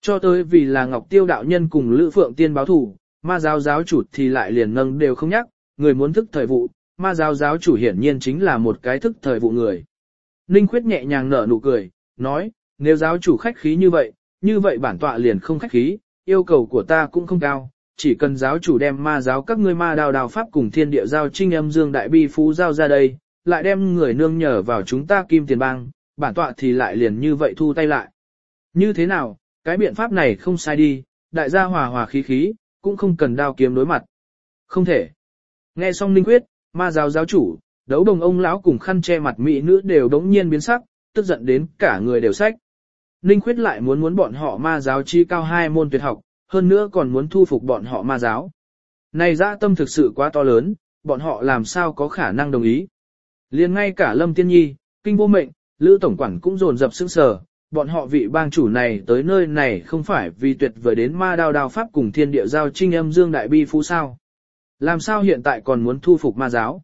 Cho tới vì là Ngọc Tiêu đạo nhân cùng Lữ Phượng Tiên báo thủ, ma giáo giáo chủ thì lại liền nâng đều không nhắc, người muốn thức thời vụ, ma giáo giáo chủ hiển nhiên chính là một cái thức thời vụ người. Ninh Khuyết nhẹ nhàng nở nụ cười, nói, nếu giáo chủ khách khí như vậy bản tọa liền không khách khí, yêu cầu của ta cũng không cao, chỉ cần giáo chủ đem ma giáo các ngươi ma đào pháp cùng thiên địa giao trinh âm dương đại bi phú giao ra đây, lại đem người nương nhờ vào chúng ta kim tiền bang, bản tọa thì lại liền như vậy thu tay lại. Như thế nào, cái biện pháp này không sai đi, đại gia hòa hòa khí khí, cũng không cần đao kiếm đối mặt. Không thể. Nghe xong Ninh Khuyết, ma giáo giáo chủ, đấu đồng ông lão cùng khăn che mặt mỹ nữ đều đống nhiên biến sắc, tức giận đến cả người đều sách. Ninh Khuyết lại muốn bọn họ ma giáo chi cao 2 môn tuyệt học, hơn nữa còn muốn thu phục bọn họ ma giáo. Này dã tâm thực sự quá to lớn, bọn họ làm sao có khả năng đồng ý. Liền ngay cả Lâm Tiên Nhi, Kinh Vô Mệnh, Lữ Tổng Quản cũng dồn dập sững sờ, bọn họ vị bang chủ này tới nơi này không phải vì tuyệt vời đến ma đao pháp cùng thiên địa giao trinh âm dương đại bi phú sao. Làm sao hiện tại còn muốn thu phục ma giáo?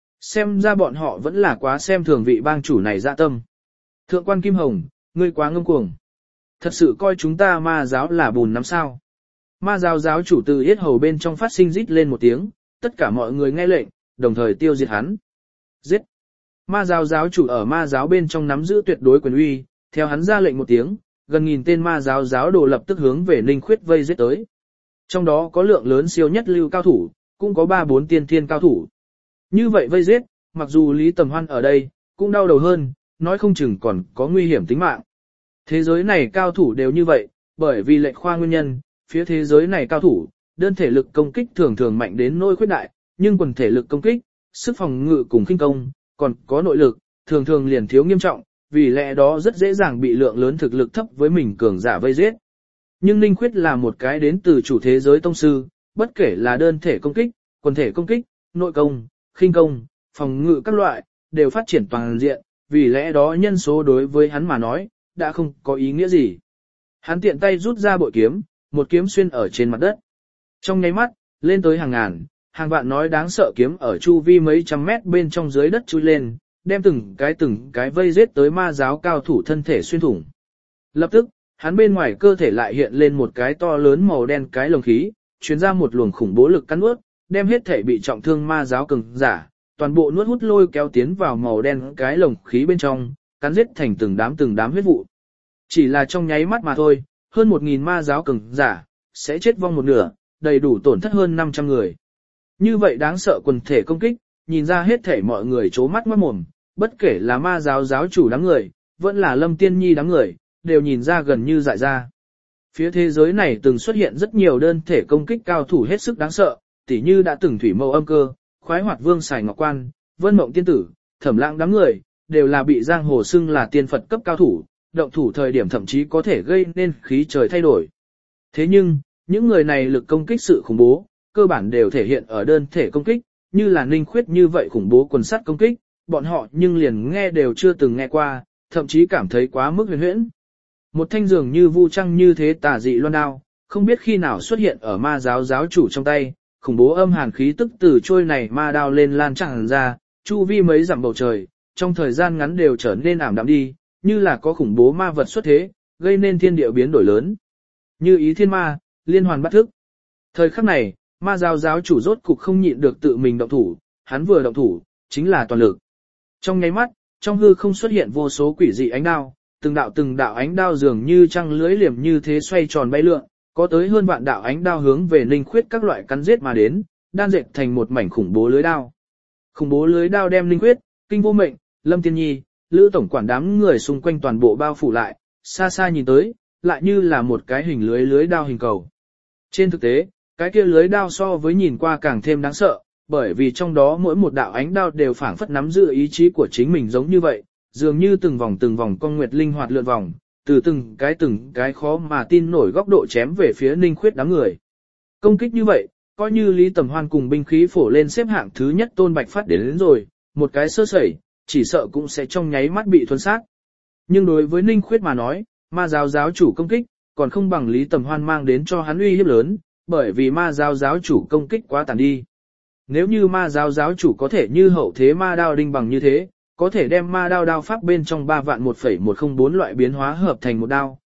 Xem ra bọn họ vẫn là quá xem thường vị bang chủ này dạ tâm. Thượng quan Kim Hồng, ngươi quá ngông cuồng. Thật sự coi chúng ta ma giáo là bùn nắm sao. Ma giáo giáo chủ từ yết hầu bên trong phát sinh rít lên một tiếng, tất cả mọi người nghe lệnh, đồng thời tiêu diệt hắn. Giết! Ma giáo giáo chủ ở ma giáo bên trong nắm giữ tuyệt đối quyền uy, theo hắn ra lệnh một tiếng, gần nghìn tên ma giáo giáo đồ lập tức hướng về Ninh Khuyết vây giết tới. Trong đó có lượng lớn siêu nhất lưu cao thủ, cũng có 3-4 tiên thiên cao thủ. Như vậy vây giết, mặc dù Lý Tầm Hoan ở đây, cũng đau đầu hơn, nói không chừng còn có nguy hiểm tính mạng. Thế giới này cao thủ đều như vậy, bởi vì lệnh khoa nguyên nhân, phía thế giới này cao thủ, đơn thể lực công kích thường thường mạnh đến nỗi khuyết đại, nhưng quần thể lực công kích, sức phòng ngự cùng khinh công, còn có nội lực, thường thường liền thiếu nghiêm trọng, vì lẽ đó rất dễ dàng bị lượng lớn thực lực thấp với mình cường giả vây giết. Nhưng Ninh Khuyết là một cái đến từ chủ thế giới tông sư, bất kể là đơn thể công kích, quần thể công kích, nội công, khinh công, phòng ngự các loại, đều phát triển toàn diện, vì lẽ đó nhân số đối với hắn mà nói, đã không có ý nghĩa gì. Hắn tiện tay rút ra bội kiếm, một kiếm xuyên ở trên mặt đất. Trong nháy mắt, lên tới hàng ngàn, hàng vạn nói đáng sợ kiếm ở chu vi mấy trăm mét bên trong dưới đất chui lên, đem từng cái vây giết tới ma giáo cao thủ thân thể xuyên thủng. Lập tức, hắn bên ngoài cơ thể lại hiện lên một cái to lớn màu đen cái lồng khí, truyền ra một luồng khủng bố lực cắn nuốt, đem hết thể bị trọng thương ma giáo cường giả, toàn bộ nuốt hút lôi kéo tiến vào màu đen cái lồng khí bên trong, cắn giết thành từng đám huyết vụ. Chỉ là trong nháy mắt mà thôi, hơn 1000 ma giáo cường giả sẽ chết vong một nửa, đầy đủ tổn thất hơn 500 người. Như vậy đáng sợ quần thể công kích, nhìn ra hết thể mọi người trố mắt ngoát mồm, bất kể là ma giáo giáo chủ đám người, vẫn là Lâm Tiên Nhi đám người, đều nhìn ra gần như dại ra. Phía thế giới này từng xuất hiện rất nhiều đơn thể công kích cao thủ hết sức đáng sợ, tỉ như đã từng Thủy Mâu Âm Cơ, Khoái Hoạt Vương Sài Ngọc Quan, Vân Mộng Tiên Tử, Thẩm Lãng đám người, đều là bị giang hồ xưng là tiên Phật cấp cao thủ, động thủ thời điểm thậm chí có thể gây nên khí trời thay đổi. Thế nhưng, những người này lực công kích sự khủng bố, cơ bản đều thể hiện ở đơn thể công kích, như là Ninh Khuyết như vậy khủng bố quần sắt công kích, bọn họ nhưng liền nghe đều chưa từng nghe qua, thậm chí cảm thấy quá mức huyền huyễn. Một thanh dường như vu trăng như thế tà dị loan đao, không biết khi nào xuất hiện ở ma giáo giáo chủ trong tay, khủng bố âm hàn khí tức từ trôi này ma đao lên lan tràn ra, chu vi mấy dặm bầu trời, trong thời gian ngắn đều trở nên ảm đạm đi, như là có khủng bố ma vật xuất thế, gây nên thiên địa biến đổi lớn. Như ý thiên ma, liên hoàn bắt thức. Thời khắc này, ma giáo giáo chủ rốt cục không nhịn được tự mình động thủ, hắn vừa động thủ, chính là toàn lực. Trong nháy mắt, trong hư không xuất hiện vô số quỷ dị ánh đao, từng đạo ánh đao dường như trăng lưới liềm như thế xoay tròn bay lượn, có tới hơn vạn đạo ánh đao hướng về Ninh Khuyết các loại cắn giết mà đến, đan dệt thành một mảnh khủng bố lưới đao. Khủng bố lưới đao đem Ninh Khuyết, Kinh Vô Mệnh, Lâm Tiên Nhi, Lữ Tổng Quản đám người xung quanh toàn bộ bao phủ lại, xa xa nhìn tới, lại như là một cái hình lưới đao hình cầu. Trên thực tế, cái kia lưới đao so với nhìn qua càng thêm đáng sợ, bởi vì trong đó mỗi một đạo ánh đao đều phảng phất nắm giữ ý chí của chính mình giống như vậy, dường như từng vòng con nguyệt linh hoạt lượn vòng, từ từng cái khó mà tin nổi góc độ chém về phía Ninh Khuyết đám người. Công kích như vậy, coi như Lý Tầm Hoan cùng binh khí phổ lên xếp hạng thứ nhất Tôn Bạch Phát đến rồi, một cái sơ sẩy, chỉ sợ cũng sẽ trong nháy mắt bị thuần sát. Nhưng đối với Ninh Khuyết mà nói, ma giáo giáo chủ công kích, còn không bằng Lý Tầm Hoan mang đến cho hắn uy hiếp lớn, bởi vì ma giáo giáo chủ công kích quá tàn đi. Nếu như ma giáo giáo chủ có thể như hậu thế ma đao đinh bằng như thế, có thể đem ma đao pháp bên trong 3 vạn 1,104 loại biến hóa hợp thành một đao,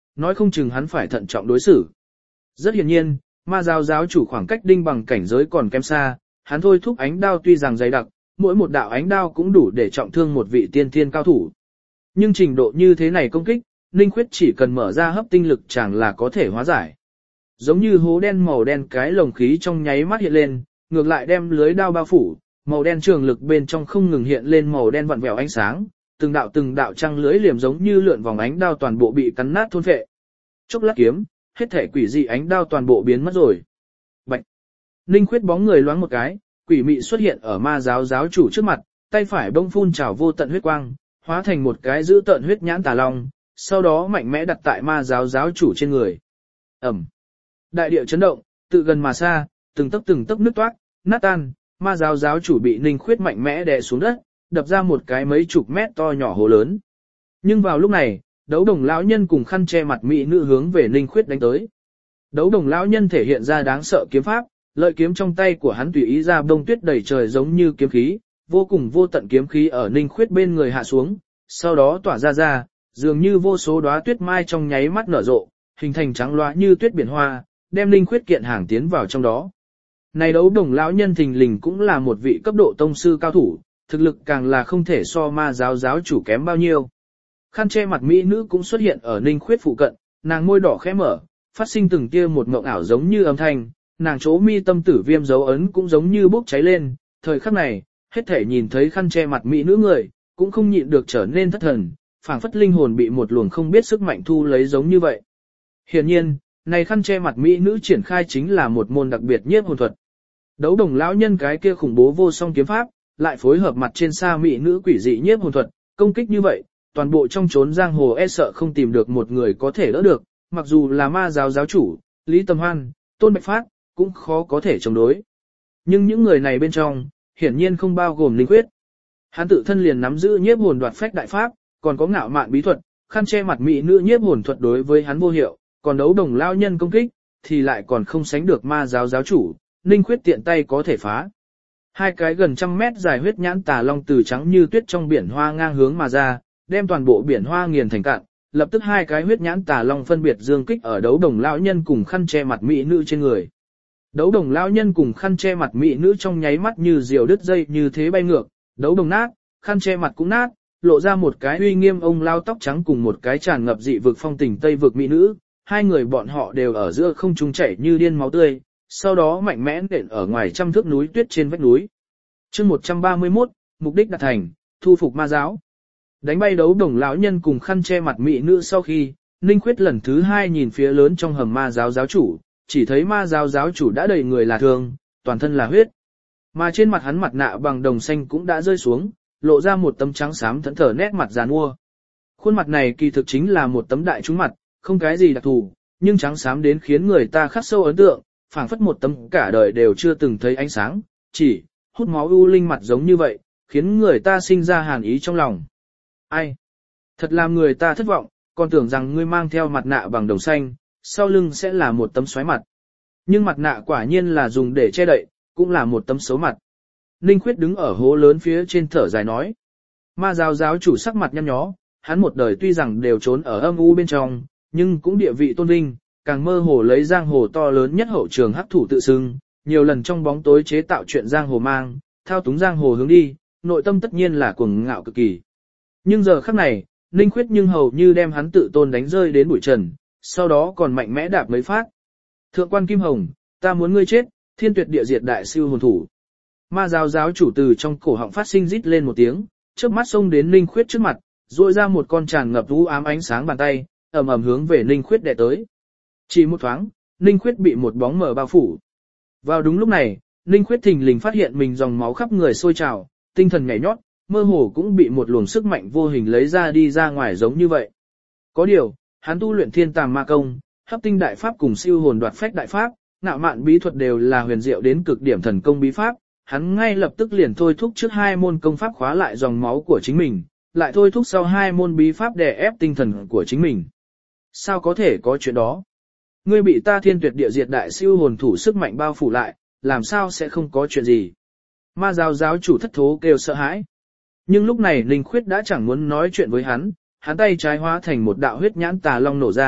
nói không chừng hắn phải thận trọng đối xử. Rất hiển nhiên, ma giáo giáo chủ khoảng cách đinh bằng cảnh giới còn kém xa, hắn thôi thúc ánh đao tuy rằng dày đặc, mỗi một đạo ánh đao cũng đủ để trọng thương một vị tiên thiên cao thủ. Nhưng trình độ như thế này công kích, Ninh Khuyết chỉ cần mở ra hấp tinh lực chẳng là có thể hóa giải. Giống như hố đen màu đen cái lồng khí trong nháy mắt hiện lên, ngược lại đem lưới đao bao phủ, màu đen trường lực bên trong không ngừng hiện lên màu đen vặn vẹo ánh sáng, từng đạo trăng lưới liềm giống như lượn vòng ánh đao toàn bộ bị cắn nát thôn phệ. Chốc lát kiếm, hết thể quỷ dị ánh đao toàn bộ biến mất rồi. Bạch. Ninh Khuyết bóng người loáng một cái, quỷ mị xuất hiện ở ma giáo giáo chủ trước mặt, tay phải bông phun trào vô tận huyết quang, hóa thành một cái dữ tợn huyết nhãn tà long, sau đó mạnh mẽ đặt tại ma giáo giáo chủ trên người. Ẩm. Đại địa chấn động, tự gần mà xa, từng tấc nứt toác, nát tan, ma giáo giáo chủ bị Ninh Khuyết mạnh mẽ đè xuống đất, đập ra một cái mấy chục mét to nhỏ hố lớn. Nhưng vào lúc này, Đấu Đồng lão nhân cùng khăn che mặt mỹ nữ hướng về Ninh Khuyết đánh tới. Đấu Đồng lão nhân thể hiện ra đáng sợ kiếm pháp, lợi kiếm trong tay của hắn tùy ý ra bông tuyết đầy trời giống như kiếm khí, vô cùng vô tận kiếm khí ở Ninh Khuyết bên người hạ xuống, sau đó tỏa ra, dường như vô số đóa tuyết mai trong nháy mắt nở rộ, hình thành trắng loá như tuyết biển hoa, đem Ninh Khuyết kiện hàng tiến vào trong đó. Này Đấu Đồng lão nhân thình lình cũng là một vị cấp độ tông sư cao thủ, thực lực càng là không thể so ma giáo giáo chủ kém bao nhiêu. Khăn che mặt mỹ nữ cũng xuất hiện ở Ninh Khuyết phụ cận, nàng môi đỏ khẽ mở, phát sinh từng tia một mộng ảo giống như âm thanh, nàng chỗ mi tâm tử viêm dấu ấn cũng giống như bốc cháy lên, thời khắc này, hết thể nhìn thấy khăn che mặt mỹ nữ người, cũng không nhịn được trở nên thất thần, phảng phất linh hồn bị một luồng không biết sức mạnh thu lấy giống như vậy. Hiển nhiên, này khăn che mặt mỹ nữ triển khai chính là một môn đặc biệt nhiếp hồn thuật. Đấu Đồng lão nhân cái kia khủng bố vô song kiếm pháp, lại phối hợp mặt trên xa mỹ nữ quỷ dị nhiếp hồn thuật, công kích như vậy, toàn bộ trong chốn giang hồ e sợ không tìm được một người có thể đỡ được, mặc dù là ma giáo giáo chủ, Lý Tầm Hoan, Tôn Bạch Phát, cũng khó có thể chống đối. Nhưng những người này bên trong, hiển nhiên không bao gồm Ninh Khuyết. Hắn tự thân liền nắm giữ nhiếp hồn đoạt phách đại pháp, còn có ngạo mạn bí thuật, khăn che mặt mỹ nữ nhiếp hồn thuật đối với hắn vô hiệu, còn Đấu Đồng lao nhân công kích, thì lại còn không sánh được ma giáo giáo chủ, Ninh Khuyết tiện tay có thể phá. Hai cái gần trăm mét dài huyết nhãn tà long từ trắng như tuyết trong biển hoa ngang hướng mà ra, đem toàn bộ biển hoa nghiền thành cạn, lập tức hai cái huyết nhãn tà long phân biệt dương kích ở Đấu Đồng lão nhân cùng khăn che mặt mỹ nữ trên người. Đấu Đồng lão nhân cùng khăn che mặt mỹ nữ trong nháy mắt như diều đứt dây như thế bay ngược, Đấu Đồng nát, khăn che mặt cũng nát, lộ ra một cái uy nghiêm ông lao tóc trắng cùng một cái tràn ngập dị vực phong tình tây vực mỹ nữ, hai người bọn họ đều ở giữa không trung chảy như điên máu tươi, sau đó mạnh mẽ nện ở ngoài trăm thước núi tuyết trên vách núi. Chương 131, mục đích đạt thành, thu phục ma giáo. Đánh bay Đấu Đồng lão nhân cùng khăn che mặt mỹ nữ sau khi, Ninh Khuyết lần thứ hai nhìn phía lớn trong hầm ma giáo giáo chủ, chỉ thấy ma giáo giáo chủ đã đầy người là thương, toàn thân là huyết. Mà trên mặt hắn mặt nạ bằng đồng xanh cũng đã rơi xuống, lộ ra một tấm trắng xám thẫn thờ nét mặt giàn mua. Khuôn mặt này kỳ thực chính là một tấm đại trúng mặt, không cái gì đặc thù, nhưng trắng xám đến khiến người ta khắc sâu ấn tượng, phảng phất một tấm cả đời đều chưa từng thấy ánh sáng, chỉ hút máu u linh mặt giống như vậy, khiến người ta sinh ra hàn ý trong lòng. Ai? Thật làm người ta thất vọng, còn tưởng rằng ngươi mang theo mặt nạ bằng đồng xanh, sau lưng sẽ là một tấm xoáy mặt. Nhưng mặt nạ quả nhiên là dùng để che đậy, cũng là một tấm xấu mặt. Ninh Khuyết đứng ở hố lớn phía trên thở dài nói. Ma giáo giáo chủ sắc mặt nhăn nhó, hắn một đời tuy rằng đều trốn ở âm u bên trong, nhưng cũng địa vị tôn vinh, càng mơ hồ lấy giang hồ to lớn nhất hậu trường hắc thủ tự xưng, nhiều lần trong bóng tối chế tạo chuyện giang hồ mang, thao túng giang hồ hướng đi, nội tâm tất nhiên là cuồng ngạo cực kỳ. Nhưng giờ khắc này, Ninh Khuyết nhưng hầu như đem hắn tự tôn đánh rơi đến bụi trần, sau đó còn mạnh mẽ đạp mấy phát. Thượng quan Kim Hồng, ta muốn ngươi chết, thiên tuyệt địa diệt đại siêu hồn thủ. Ma giáo giáo chủ từ trong cổ họng phát sinh rít lên một tiếng, trước mắt xông đến Ninh Khuyết trước mặt, duỗi ra một con tràn ngập u ám ánh sáng bàn tay, ầm ầm hướng về Ninh Khuyết đè tới. Chỉ một thoáng, Ninh Khuyết bị một bóng mờ bao phủ. Vào đúng lúc này, Ninh Khuyết thình lình phát hiện mình dòng máu khắp người sôi trào, tinh thần nhảy nhót, mơ hồ cũng bị một luồng sức mạnh vô hình lấy ra đi ra ngoài giống như vậy. Có điều, hắn tu luyện thiên tàng ma công, hấp tinh đại pháp cùng siêu hồn đoạt phách đại pháp, ngạo mạn bí thuật đều là huyền diệu đến cực điểm thần công bí pháp, hắn ngay lập tức liền thôi thúc trước hai môn công pháp khóa lại dòng máu của chính mình, lại thôi thúc sau hai môn bí pháp đè ép tinh thần của chính mình. Sao có thể có chuyện đó? Ngươi bị ta thiên tuyệt địa diệt đại siêu hồn thủ sức mạnh bao phủ lại, làm sao sẽ không có chuyện gì? Ma giáo giáo chủ thất thố kêu sợ hãi. Nhưng lúc này Ninh Khuyết đã chẳng muốn nói chuyện với hắn, hắn tay trái hóa thành một đạo huyết nhãn tà long nổ ra,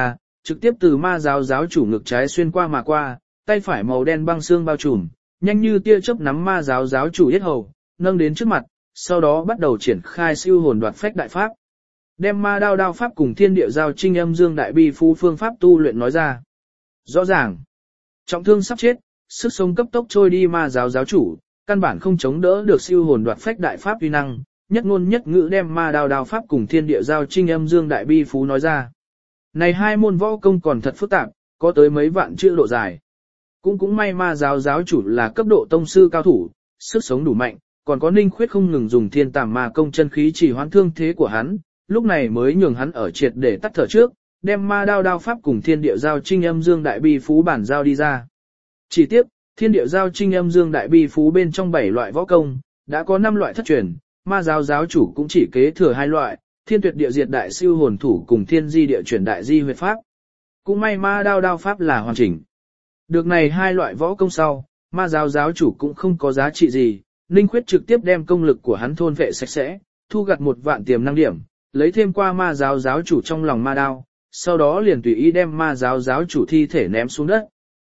trực tiếp từ ma giáo giáo chủ ngực trái xuyên qua mà qua, tay phải màu đen băng xương bao trùm, nhanh như tia chớp nắm ma giáo giáo chủ yết hầu, nâng đến trước mặt, sau đó bắt đầu triển khai siêu hồn đoạt phách đại pháp. Đem ma đao đao pháp cùng thiên địa giao trinh âm dương đại bi phú phương pháp tu luyện nói ra. Rõ ràng, trọng thương sắp chết, sức sống cấp tốc trôi đi ma giáo giáo chủ, căn bản không chống đỡ được siêu hồn đoạt phách đại pháp uy năng, nhất ngôn nhất ngữ đem ma đao đao pháp cùng thiên địa giao trinh âm dương đại bi phú nói ra. Này hai môn võ công còn thật phức tạp, có tới mấy vạn chữ độ dài. Cũng may ma giáo giáo chủ là cấp độ tông sư cao thủ, sức sống đủ mạnh, còn có Ninh Khuyết không ngừng dùng thiên tàm ma công chân khí chỉ hoãn thương thế của hắn, lúc này mới nhường hắn ở triệt để tắt thở trước, đem ma đao đao pháp cùng thiên địa giao trinh âm dương đại bi phú bản giao đi ra. Chỉ tiếp, thiên địa giao trinh âm dương đại bi phú bên trong 7 loại võ công, đã có 5 loại thất truyền, ma giáo giáo chủ cũng chỉ kế thừa 2 loại, thiên tuyệt địa diệt đại siêu hồn thủ cùng thiên di địa chuyển đại di huyệt pháp. Cũng may ma đao đao pháp là hoàn chỉnh. Được này 2 loại võ công sau, ma giáo giáo chủ cũng không có giá trị gì, Ninh Khuyết trực tiếp đem công lực của hắn thôn vệ sạch sẽ, thu gặt 1 vạn tiềm năng điểm, lấy thêm qua ma giáo giáo chủ trong lòng ma đao, sau đó liền tùy ý đem ma giáo giáo chủ thi thể ném xuống đất.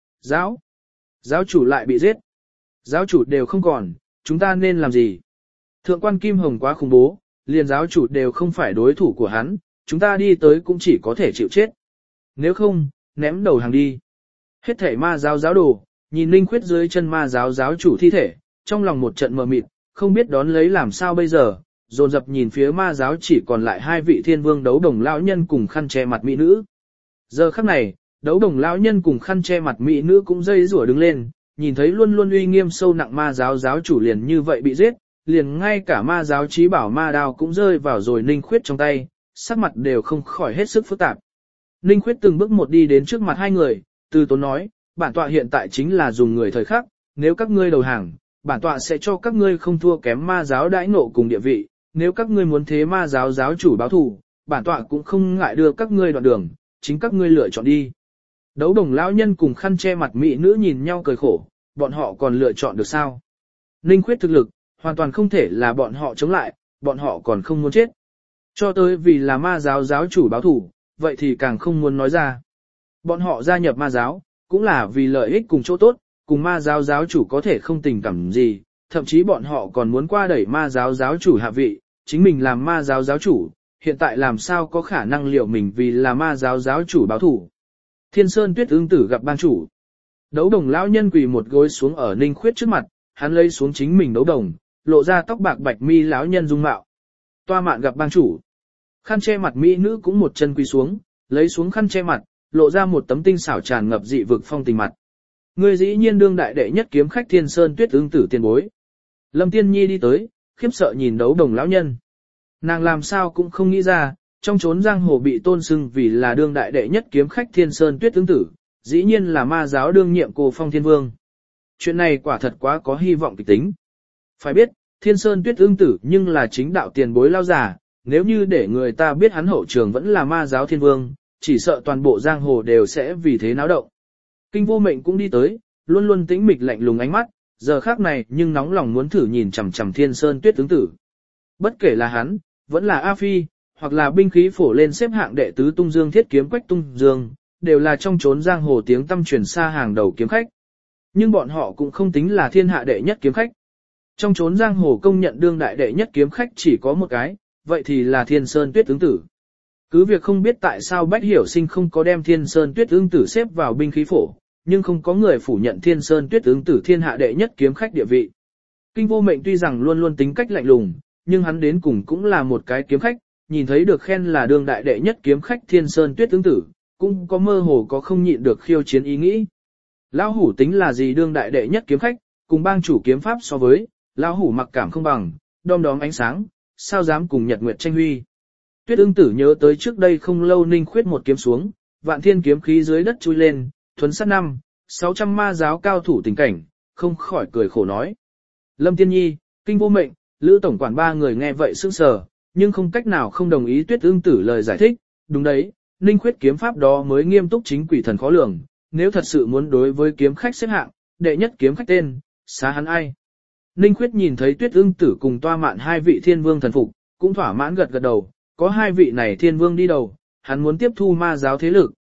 Giáo chủ lại bị giết. Giáo chủ đều không còn, chúng ta nên làm gì? Thượng quan Kim Hồng quá khủng bố, liền giáo chủ đều không phải đối thủ của hắn, chúng ta đi tới cũng chỉ có thể chịu chết. Nếu không, ném đầu hàng đi. Hết thảy ma giáo giáo đồ, nhìn Ninh Khuyết dưới chân ma giáo giáo chủ thi thể, trong lòng một trận mờ mịt, không biết đón lấy làm sao bây giờ, dồn dập nhìn phía ma giáo chỉ còn lại 2 vị thiên vương đấu đồng lão nhân cùng khăn che mặt mỹ nữ. Giờ khắc này, đấu đồng lão nhân cùng khăn che mặt mỹ nữ cũng dây rủa đứng lên, nhìn thấy luôn luôn uy nghiêm sâu nặng ma giáo giáo chủ liền như vậy bị giết, liền ngay cả ma giáo chí bảo ma đao cũng rơi vào rồi Ninh Khuyết trong tay, sắc mặt đều không khỏi hết sức phức tạp. Ninh Khuyết từng bước một đi đến trước mặt 2 người, từ tốn nói, bản tọa hiện tại chính là dùng người thời khắc, nếu các ngươi đầu hàng, bản tọa sẽ cho các ngươi không thua kém ma giáo đãi ngộ cùng địa vị, nếu các ngươi muốn thế ma giáo giáo chủ báo thù, bản tọa cũng không ngại đưa các ngươi đoạn đường, chính các ngươi lựa chọn đi. Đấu đồng lão nhân cùng khăn che mặt mỹ nữ nhìn nhau cười khổ, bọn họ còn lựa chọn được sao? Ninh Khuyết thực lực, hoàn toàn không thể là bọn họ chống lại, bọn họ còn không muốn chết. Cho tới vì là ma giáo giáo chủ báo thù, vậy thì càng không muốn nói ra. Bọn họ gia nhập ma giáo, cũng là vì lợi ích cùng chỗ tốt, cùng ma giáo giáo chủ có thể không tình cảm gì, thậm chí bọn họ còn muốn qua đẩy ma giáo giáo chủ hạ vị, chính mình làm ma giáo giáo chủ, hiện tại làm sao có khả năng liệu mình vì là ma giáo giáo chủ báo thù. Thiên Sơn Tuyết Ưng Tử gặp bang chủ. Đấu đồng lão nhân quỳ một gối xuống ở Ninh Khuyết trước mặt, hắn lấy xuống chính mình đấu đồng, lộ ra tóc bạc bạch mi lão nhân dung mạo. Toa Mạn gặp bang chủ. Khăn che mặt mỹ nữ cũng một chân quỳ xuống, lấy xuống khăn che mặt, lộ ra một tấm tinh xảo tràn ngập dị vực phong tình mặt. Ngươi dĩ nhiên đương đại đệ nhất kiếm khách Thiên Sơn Tuyết Ưng Tử tiền bối. Lâm Tiên Nhi đi tới, khiếp sợ nhìn đấu đồng lão nhân. Nàng làm sao cũng không nghĩ ra, trong chốn giang hồ bị tôn xưng vì là đương đại đệ nhất kiếm khách Thiên Sơn Tuyết Ưng Tử, dĩ nhiên là ma giáo đương nhiệm Cô Phong Thiên Vương. Chuyện này quả thật quá có hy vọng kịch tính. Phải biết, Thiên Sơn Tuyết Ưng Tử nhưng là chính đạo tiền bối lao giả, nếu như để người ta biết hắn hậu trường vẫn là ma giáo thiên vương, chỉ sợ toàn bộ giang hồ đều sẽ vì thế náo động. Kinh Vô Mệnh cũng đi tới, luôn luôn tĩnh mịch lạnh lùng ánh mắt, giờ khác này nhưng nóng lòng muốn thử nhìn chằm chằm Thiên Sơn Tuyết Ưng Tử. Bất kể là hắn, vẫn là A Phi, hoặc là binh khí phổ lên xếp hạng đệ tứ Tung Dương Thiết Kiếm Quách Tung Dương, đều là trong chốn giang hồ tiếng tăm truyền xa hàng đầu kiếm khách. Nhưng bọn họ cũng không tính là thiên hạ đệ nhất kiếm khách. Trong chốn giang hồ công nhận đương đại đệ nhất kiếm khách chỉ có một cái, vậy thì là Thiên Sơn Tuyết Ưng Tử. Cứ việc không biết tại sao Bách Hiểu Sinh không có đem Thiên Sơn Tuyết Ưng Tử xếp vào binh khí phổ, nhưng không có người phủ nhận Thiên Sơn Tuyết Ưng Tử thiên hạ đệ nhất kiếm khách địa vị. Kinh Vô Mệnh tuy rằng luôn luôn tính cách lạnh lùng, nhưng hắn đến cùng cũng là một cái kiếm khách, nhìn thấy được khen là đương đại đệ nhất kiếm khách Thiên Sơn Tuyết Ưng Tử, cũng có mơ hồ có không nhịn được khiêu chiến ý nghĩ. Lão hủ tính là gì đương đại đệ nhất kiếm khách, cùng bang chủ kiếm pháp so với, lão hủ mặc cảm không bằng, đom đóm ánh sáng, sao dám cùng nhật nguyệt tranh huy. Tuyết Ưng Tử nhớ tới trước đây không lâu Ninh Khuyết một kiếm xuống, vạn thiên kiếm khí dưới đất chui lên, thuấn sát 600 ma giáo cao thủ tình cảnh, không khỏi cười khổ nói. Lâm Tiên Nhi, Kinh Vô Mệnh, Lữ tổng quản 3 người nghe vậy sững sờ, nhưng không cách nào không đồng ý Tuyết Ưng Tử lời giải thích, đúng đấy, Ninh Khuyết kiếm pháp đó mới nghiêm túc chính quỷ thần khó lường, nếu thật sự muốn đối với kiếm khách xếp hạng, đệ nhất kiếm khách tên, xá hắn ai. Ninh Khuyết nhìn thấy Tuyết Ưng Tử cùng Toa Mạn 2 vị thiên vương thần phục, cũng thỏa mãn gật gật đầu, có 2 vị này thiên vương đi đầu, hắn muốn tiếp thu ma giáo thế lực,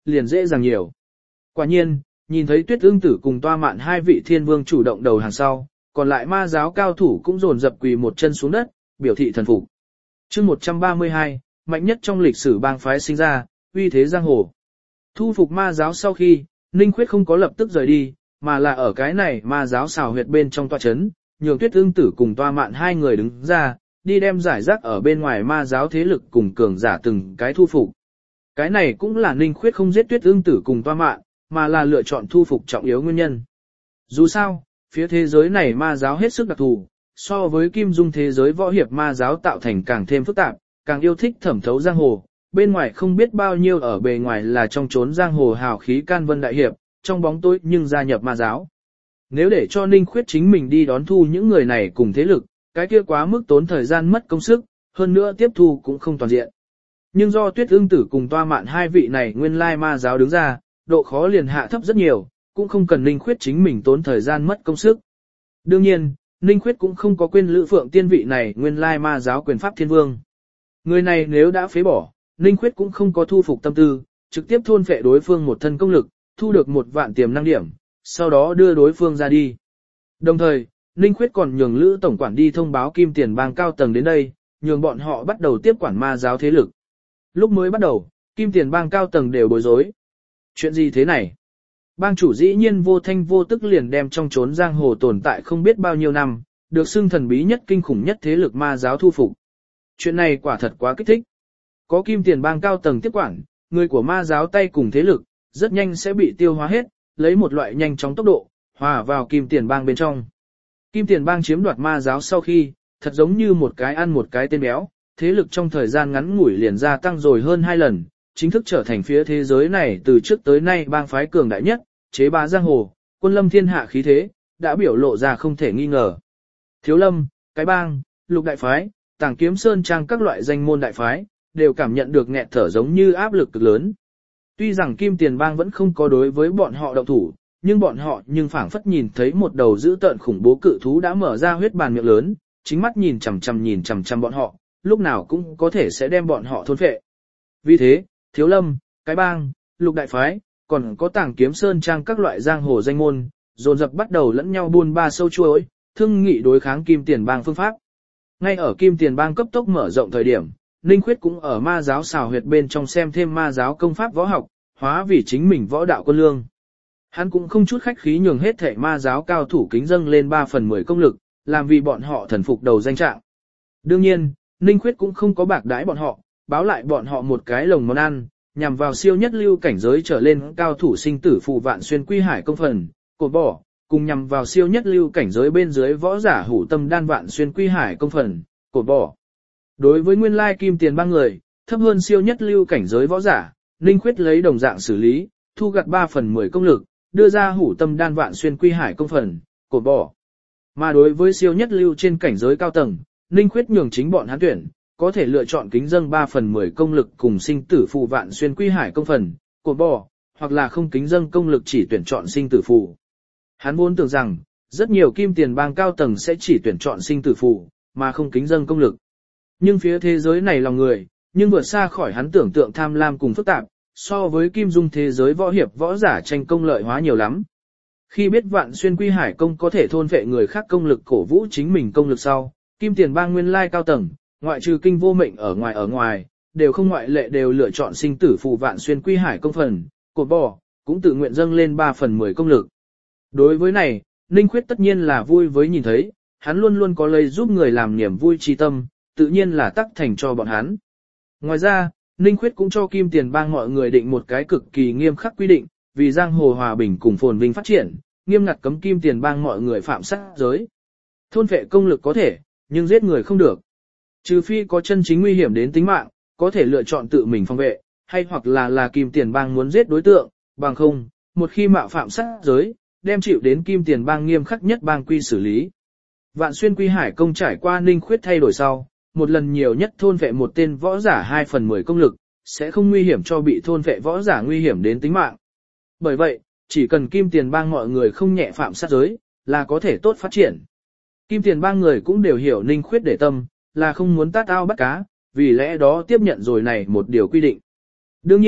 liền dễ dàng nhiều. Quả nhiên, nhìn thấy Tuyết Ưng Tử cùng Toa Mạn hai vị thiên vương chủ động đầu hàng sau, còn lại ma giáo cao thủ cũng dồn dập quỳ một chân xuống đất, biểu thị thần phục. Chương 132, mạnh nhất trong lịch sử bang phái sinh ra, uy thế giang hồ. Thu phục ma giáo sau khi, Ninh Khuyết không có lập tức rời đi, mà là ở cái này ma giáo xào huyệt bên trong tọa chấn, nhường Tuyết Ưng Tử cùng Toa Mạn hai người đứng ra, đi đem giải rác ở bên ngoài ma giáo thế lực cùng cường giả từng cái thu phục. Cái này cũng là Ninh Khuyết không giết Tuyết Ưng Tử cùng Toa Mạn, mà là lựa chọn thu phục trọng yếu nguyên nhân. Dù sao, phía thế giới này ma giáo hết sức đặc thù, so với Kim Dung thế giới võ hiệp ma giáo tạo thành càng thêm phức tạp, càng yêu thích thẩm thấu giang hồ, bên ngoài không biết bao nhiêu ở bề ngoài là trong chốn giang hồ hào khí can vân đại hiệp, trong bóng tối nhưng gia nhập ma giáo. Nếu để cho Ninh Khuyết chính mình đi đón thu những người này cùng thế lực, cái kia quá mức tốn thời gian mất công sức, hơn nữa tiếp thu cũng không toàn diện. Nhưng do Tuyết Ưng Tử cùng Toa Mạn hai vị này nguyên lai ma giáo đứng ra, độ khó liền hạ thấp rất nhiều, cũng không cần Ninh Khuyết chính mình tốn thời gian mất công sức. Đương nhiên, Ninh Khuyết cũng không có quên Lữ Phượng Tiên vị này nguyên lai ma giáo quyền pháp thiên vương. Người này nếu đã phế bỏ, Ninh Khuyết cũng không có thu phục tâm tư, trực tiếp thôn phệ đối phương một thân công lực, thu được 1 vạn tiềm năng điểm, sau đó đưa đối phương ra đi. Đồng thời, Ninh Khuyết còn nhường Lữ tổng quản đi thông báo Kim Tiền bang cao tầng đến đây, nhường bọn họ bắt đầu tiếp quản ma giáo thế lực. Lúc mới bắt đầu, Kim Tiền bang cao tầng đều bối rối. Chuyện gì thế này? Bang chủ dĩ nhiên vô thanh vô tức liền đem trong chốn giang hồ tồn tại không biết bao nhiêu năm, được xưng thần bí nhất kinh khủng nhất thế lực ma giáo thu phục. Chuyện này quả thật quá kích thích. Có Kim Tiền bang cao tầng tiếp quản, người của ma giáo tay cùng thế lực, rất nhanh sẽ bị tiêu hóa hết, lấy một loại nhanh chóng tốc độ, hòa vào Kim Tiền bang bên trong. Kim Tiền bang chiếm đoạt ma giáo sau khi, thật giống như một cái ăn một cái tên béo, thế lực trong thời gian ngắn ngủi liền gia tăng rồi hơn 2 lần, chính thức trở thành phía thế giới này từ trước tới nay bang phái cường đại nhất, chế bá giang hồ, quân lâm thiên hạ khí thế, đã biểu lộ ra không thể nghi ngờ. Thiếu lâm, cái bang, lục đại phái, tàng kiếm sơn trang các loại danh môn đại phái, đều cảm nhận được nghẹt thở giống như áp lực cực lớn. Tuy rằng Kim Tiền bang vẫn không có đối với bọn họ động thủ, nhưng bọn họ phảng phất nhìn thấy một đầu dữ tợn khủng bố cự thú đã mở ra huyết bàn miệng lớn, chính mắt nhìn chằm chằm bọn họ, lúc nào cũng có thể sẽ đem bọn họ thôn phệ. Vì thế, Thiếu lâm, cái bang, lục đại phái, còn có tàng kiếm sơn trang các loại giang hồ danh môn, dồn dập bắt đầu lẫn nhau buôn ba sâu chuỗi, thương nghị đối kháng Kim Tiền bang phương pháp. Ngay ở Kim Tiền bang cấp tốc mở rộng thời điểm, Ninh Khuyết cũng ở ma giáo xào huyệt bên trong xem thêm ma giáo công pháp võ học, hóa vì chính mình võ đạo quân lương. Hắn cũng không chút khách khí nhường hết thảy ma giáo cao thủ kính dâng lên 3/10 công lực, làm vì bọn họ thần phục đầu danh trạng. Đương nhiên, Ninh Khuyết cũng không có bạc đãi bọn họ, báo lại bọn họ một cái lồng món ăn, nhằm vào siêu nhất lưu cảnh giới trở lên cao thủ sinh tử phù vạn xuyên quy hải công phần, cột bỏ, cùng nhằm vào siêu nhất lưu cảnh giới bên dưới võ giả hủ tâm đan vạn xuyên quy hải công phần, cột bỏ. Đối với nguyên lai Kim Tiền bang người, thấp hơn siêu nhất lưu cảnh giới võ giả, Ninh Khuyết lấy đồng dạng xử lý, thu gặt 3/10 công lực, đưa ra hủ tâm đan vạn xuyên quy hải công phần, cột bỏ. Mà đối với siêu nhất lưu trên cảnh giới cao tầng, Ninh Khuyết nhường chính bọn hắn tuyển, có thể lựa chọn kính dâng 3/10 công lực cùng sinh tử phù vạn xuyên quy hải công phần, cột bỏ, hoặc là không kính dâng công lực chỉ tuyển chọn sinh tử phù. Hắn vốn tưởng rằng, rất nhiều Kim Tiền bang cao tầng sẽ chỉ tuyển chọn sinh tử phù, mà không kính dâng công lực. Nhưng phía thế giới này lòng người, nhưng vượt xa khỏi hắn tưởng tượng tham lam cùng phức tạp, so với Kim Dung thế giới võ hiệp võ giả tranh công lợi hóa nhiều lắm. Khi biết vạn xuyên quy hải công có thể thôn vệ người khác công lực cổ vũ chính mình công lực sau, Kim Tiền bang nguyên lai cao tầng, ngoại trừ kinh vô mệnh ở ngoài, đều không ngoại lệ đều lựa chọn sinh tử phù vạn xuyên quy hải công phần, cột bỏ, cũng tự nguyện dâng lên 3/10 công lực. Đối với này, Ninh Khuyết tất nhiên là vui với nhìn thấy, hắn luôn luôn có lời giúp người làm niềm vui chi tâm, tự nhiên là tắc thành cho bọn hắn. Ngoài ra, Ninh Khuyết cũng cho Kim Tiền bang mọi người định một cái cực kỳ nghiêm khắc quy định, vì giang hồ hòa bình cùng phồn vinh phát triển, nghiêm ngặt cấm Kim Tiền bang mọi người phạm sát giới. Thôn vệ công lực có thể, nhưng giết người không được. Trừ phi có chân chính nguy hiểm đến tính mạng, có thể lựa chọn tự mình phòng vệ, hay hoặc là Kim Tiền bang muốn giết đối tượng, bằng không, một khi mạo phạm sát giới, đem chịu đến Kim Tiền bang nghiêm khắc nhất bang quy xử lý. Vạn xuyên quy hải công trải qua Ninh Khuyết thay đổi sau, một lần nhiều nhất thôn vệ một tên võ giả 2/10 công lực, sẽ không nguy hiểm cho bị thôn vệ võ giả nguy hiểm đến tính mạng. Bởi vậy, chỉ cần Kim Tiền bang mọi người không nhẹ phạm sát giới, là có thể tốt phát triển. Kim Tiền bang người cũng đều hiểu Ninh Khuyết để tâm, là không muốn tát ao bắt cá, vì lẽ đó tiếp nhận rồi này một điều quy định. Đương nhiên,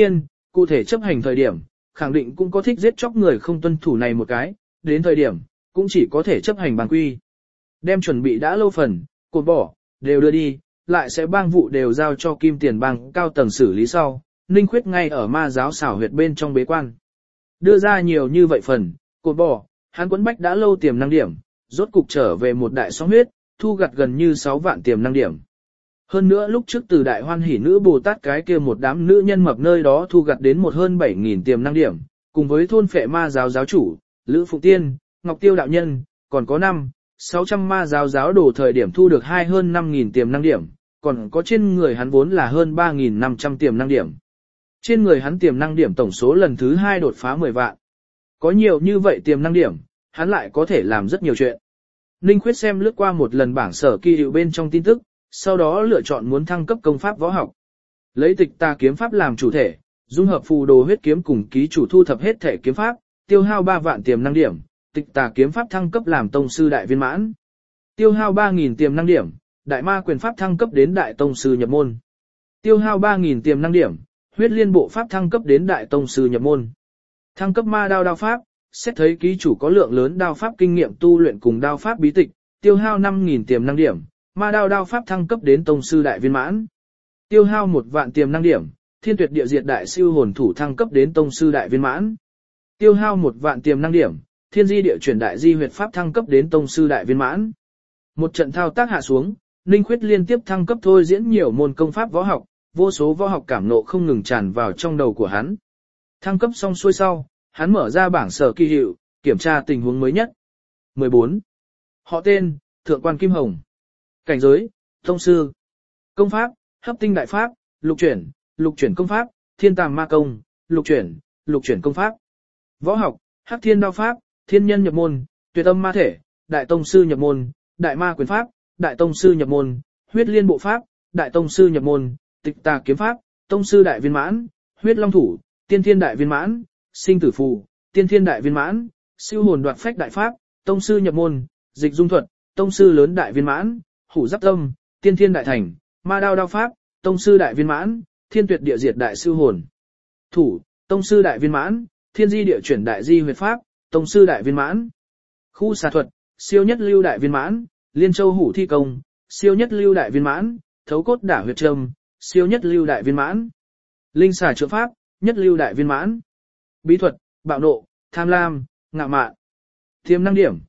Cụ thể chấp hành thời điểm, khẳng định cũng có thích giết chóc người không tuân thủ này một cái, đến thời điểm, cũng chỉ có thể chấp hành bang quy. Đem chuẩn bị đã lâu phần, cột bỏ, đều đưa đi, lại sẽ bang vụ đều giao cho kim tiền bang cao tầng xử lý sau, Ninh Khuyết ngay ở ma giáo xảo huyệt bên trong bế quan. Đưa ra nhiều như vậy phần, cột bỏ, hắn quấn bách đã lâu tiềm năng điểm, rốt cục trở về một đại sóng huyết, thu gặt gần như 6 vạn tiềm năng điểm. Hơn nữa lúc trước từ đại hoan hỷ nữ Bồ Tát cái kia một đám nữ nhân mập nơi đó thu gặt đến một hơn 7.000 tiềm năng điểm, cùng với thôn phệ ma giáo giáo chủ, Lữ Phụ Tiên, Ngọc Tiêu đạo nhân, còn có 600 ma giáo giáo đồ thời điểm thu được hơn 5.000 tiềm năng điểm, còn có trên người hắn vốn là hơn 3.500 tiềm năng điểm. Trên người hắn tiềm năng điểm tổng số lần thứ 2 đột phá 10 vạn. Có nhiều như vậy tiềm năng điểm, hắn lại có thể làm rất nhiều chuyện. Ninh Khuyết xem lướt qua một lần bảng sở kỳ hiệu bên trong tin tức, sau đó lựa chọn muốn thăng cấp công pháp võ học. Lấy Tịch Tà kiếm pháp làm chủ thể, dung hợp phù đồ huyết kiếm cùng ký chủ thu thập hết thể kiếm pháp, tiêu hao 3 vạn tiềm năng điểm, Tịch Tà kiếm pháp thăng cấp làm tông sư đại viên mãn. Tiêu hao 3.000 tiềm năng điểm, Đại Ma quyền pháp thăng cấp đến đại tông sư nhập môn. Tiêu hao 3.000 tiềm năng điểm, Huyết Liên bộ pháp thăng cấp đến đại tông sư nhập môn. Thăng cấp ma đao đao pháp, xét thấy ký chủ có lượng lớn đao pháp kinh nghiệm tu luyện cùng đao pháp bí tịch, tiêu hao 5.000 tiềm năng điểm, ma đao đao pháp thăng cấp đến tông sư đại viên mãn. Tiêu hao 1 vạn tiềm năng điểm, Thiên Tuyệt Địa Diệt đại siêu hồn thủ thăng cấp đến tông sư đại viên mãn. Tiêu hao 1 vạn tiềm năng điểm, Thiên Di Địa Chuyển đại di huyệt pháp thăng cấp đến tông sư đại viên mãn. Một trận thao tác hạ xuống, Ninh Khuyết liên tiếp thăng cấp thôi diễn nhiều môn công pháp võ học, vô số võ học cảm nộ không ngừng tràn vào trong đầu của hắn. Thăng cấp xong xuôi sau, hắn mở ra bảng sở kỳ hiệu, kiểm tra tình huống mới nhất. 14. Họ tên, Thượng quan Kim Hồng. Cảnh giới, tông sư. Công pháp, Hấp tinh đại pháp, lục chuyển công pháp, Thiên tàm ma công, lục chuyển công pháp. Võ học, Hắc thiên đao pháp, thiên nhân nhập môn, tuyệt âm ma thể, đại tông sư nhập môn, đại ma quyền pháp, đại tông sư nhập môn, huyết liên bộ pháp, đại tông sư nhập môn, Tịch Tà kiếm pháp, tông sư đại viên mãn, huyết long thủ, tiên thiên đại viên mãn, sinh tử phù, tiên thiên đại viên mãn, siêu hồn đoạt phách đại pháp, tông sư nhập môn, dịch dung thuật, tông sư lớn đại viên mãn, hủ giáp tâm, tiên thiên đại thành, ma đao đao pháp, tông sư đại viên mãn, thiên tuyệt địa diệt đại siêu hồn thủ, tông sư đại viên mãn, thiên di địa chuyển đại di huyệt pháp, tông sư đại viên mãn. Khu xà thuật, siêu nhất lưu đại viên mãn, liên châu hủ thi công, siêu nhất lưu đại viên mãn, thấu cốt đả huyệt trâm, siêu nhất lưu đại viên mãn. Linh xà chữa pháp, nhất lưu đại viên mãn. Bí thuật, bạo nộ, tham lam, ngạo mạn. Tiềm năng điểm,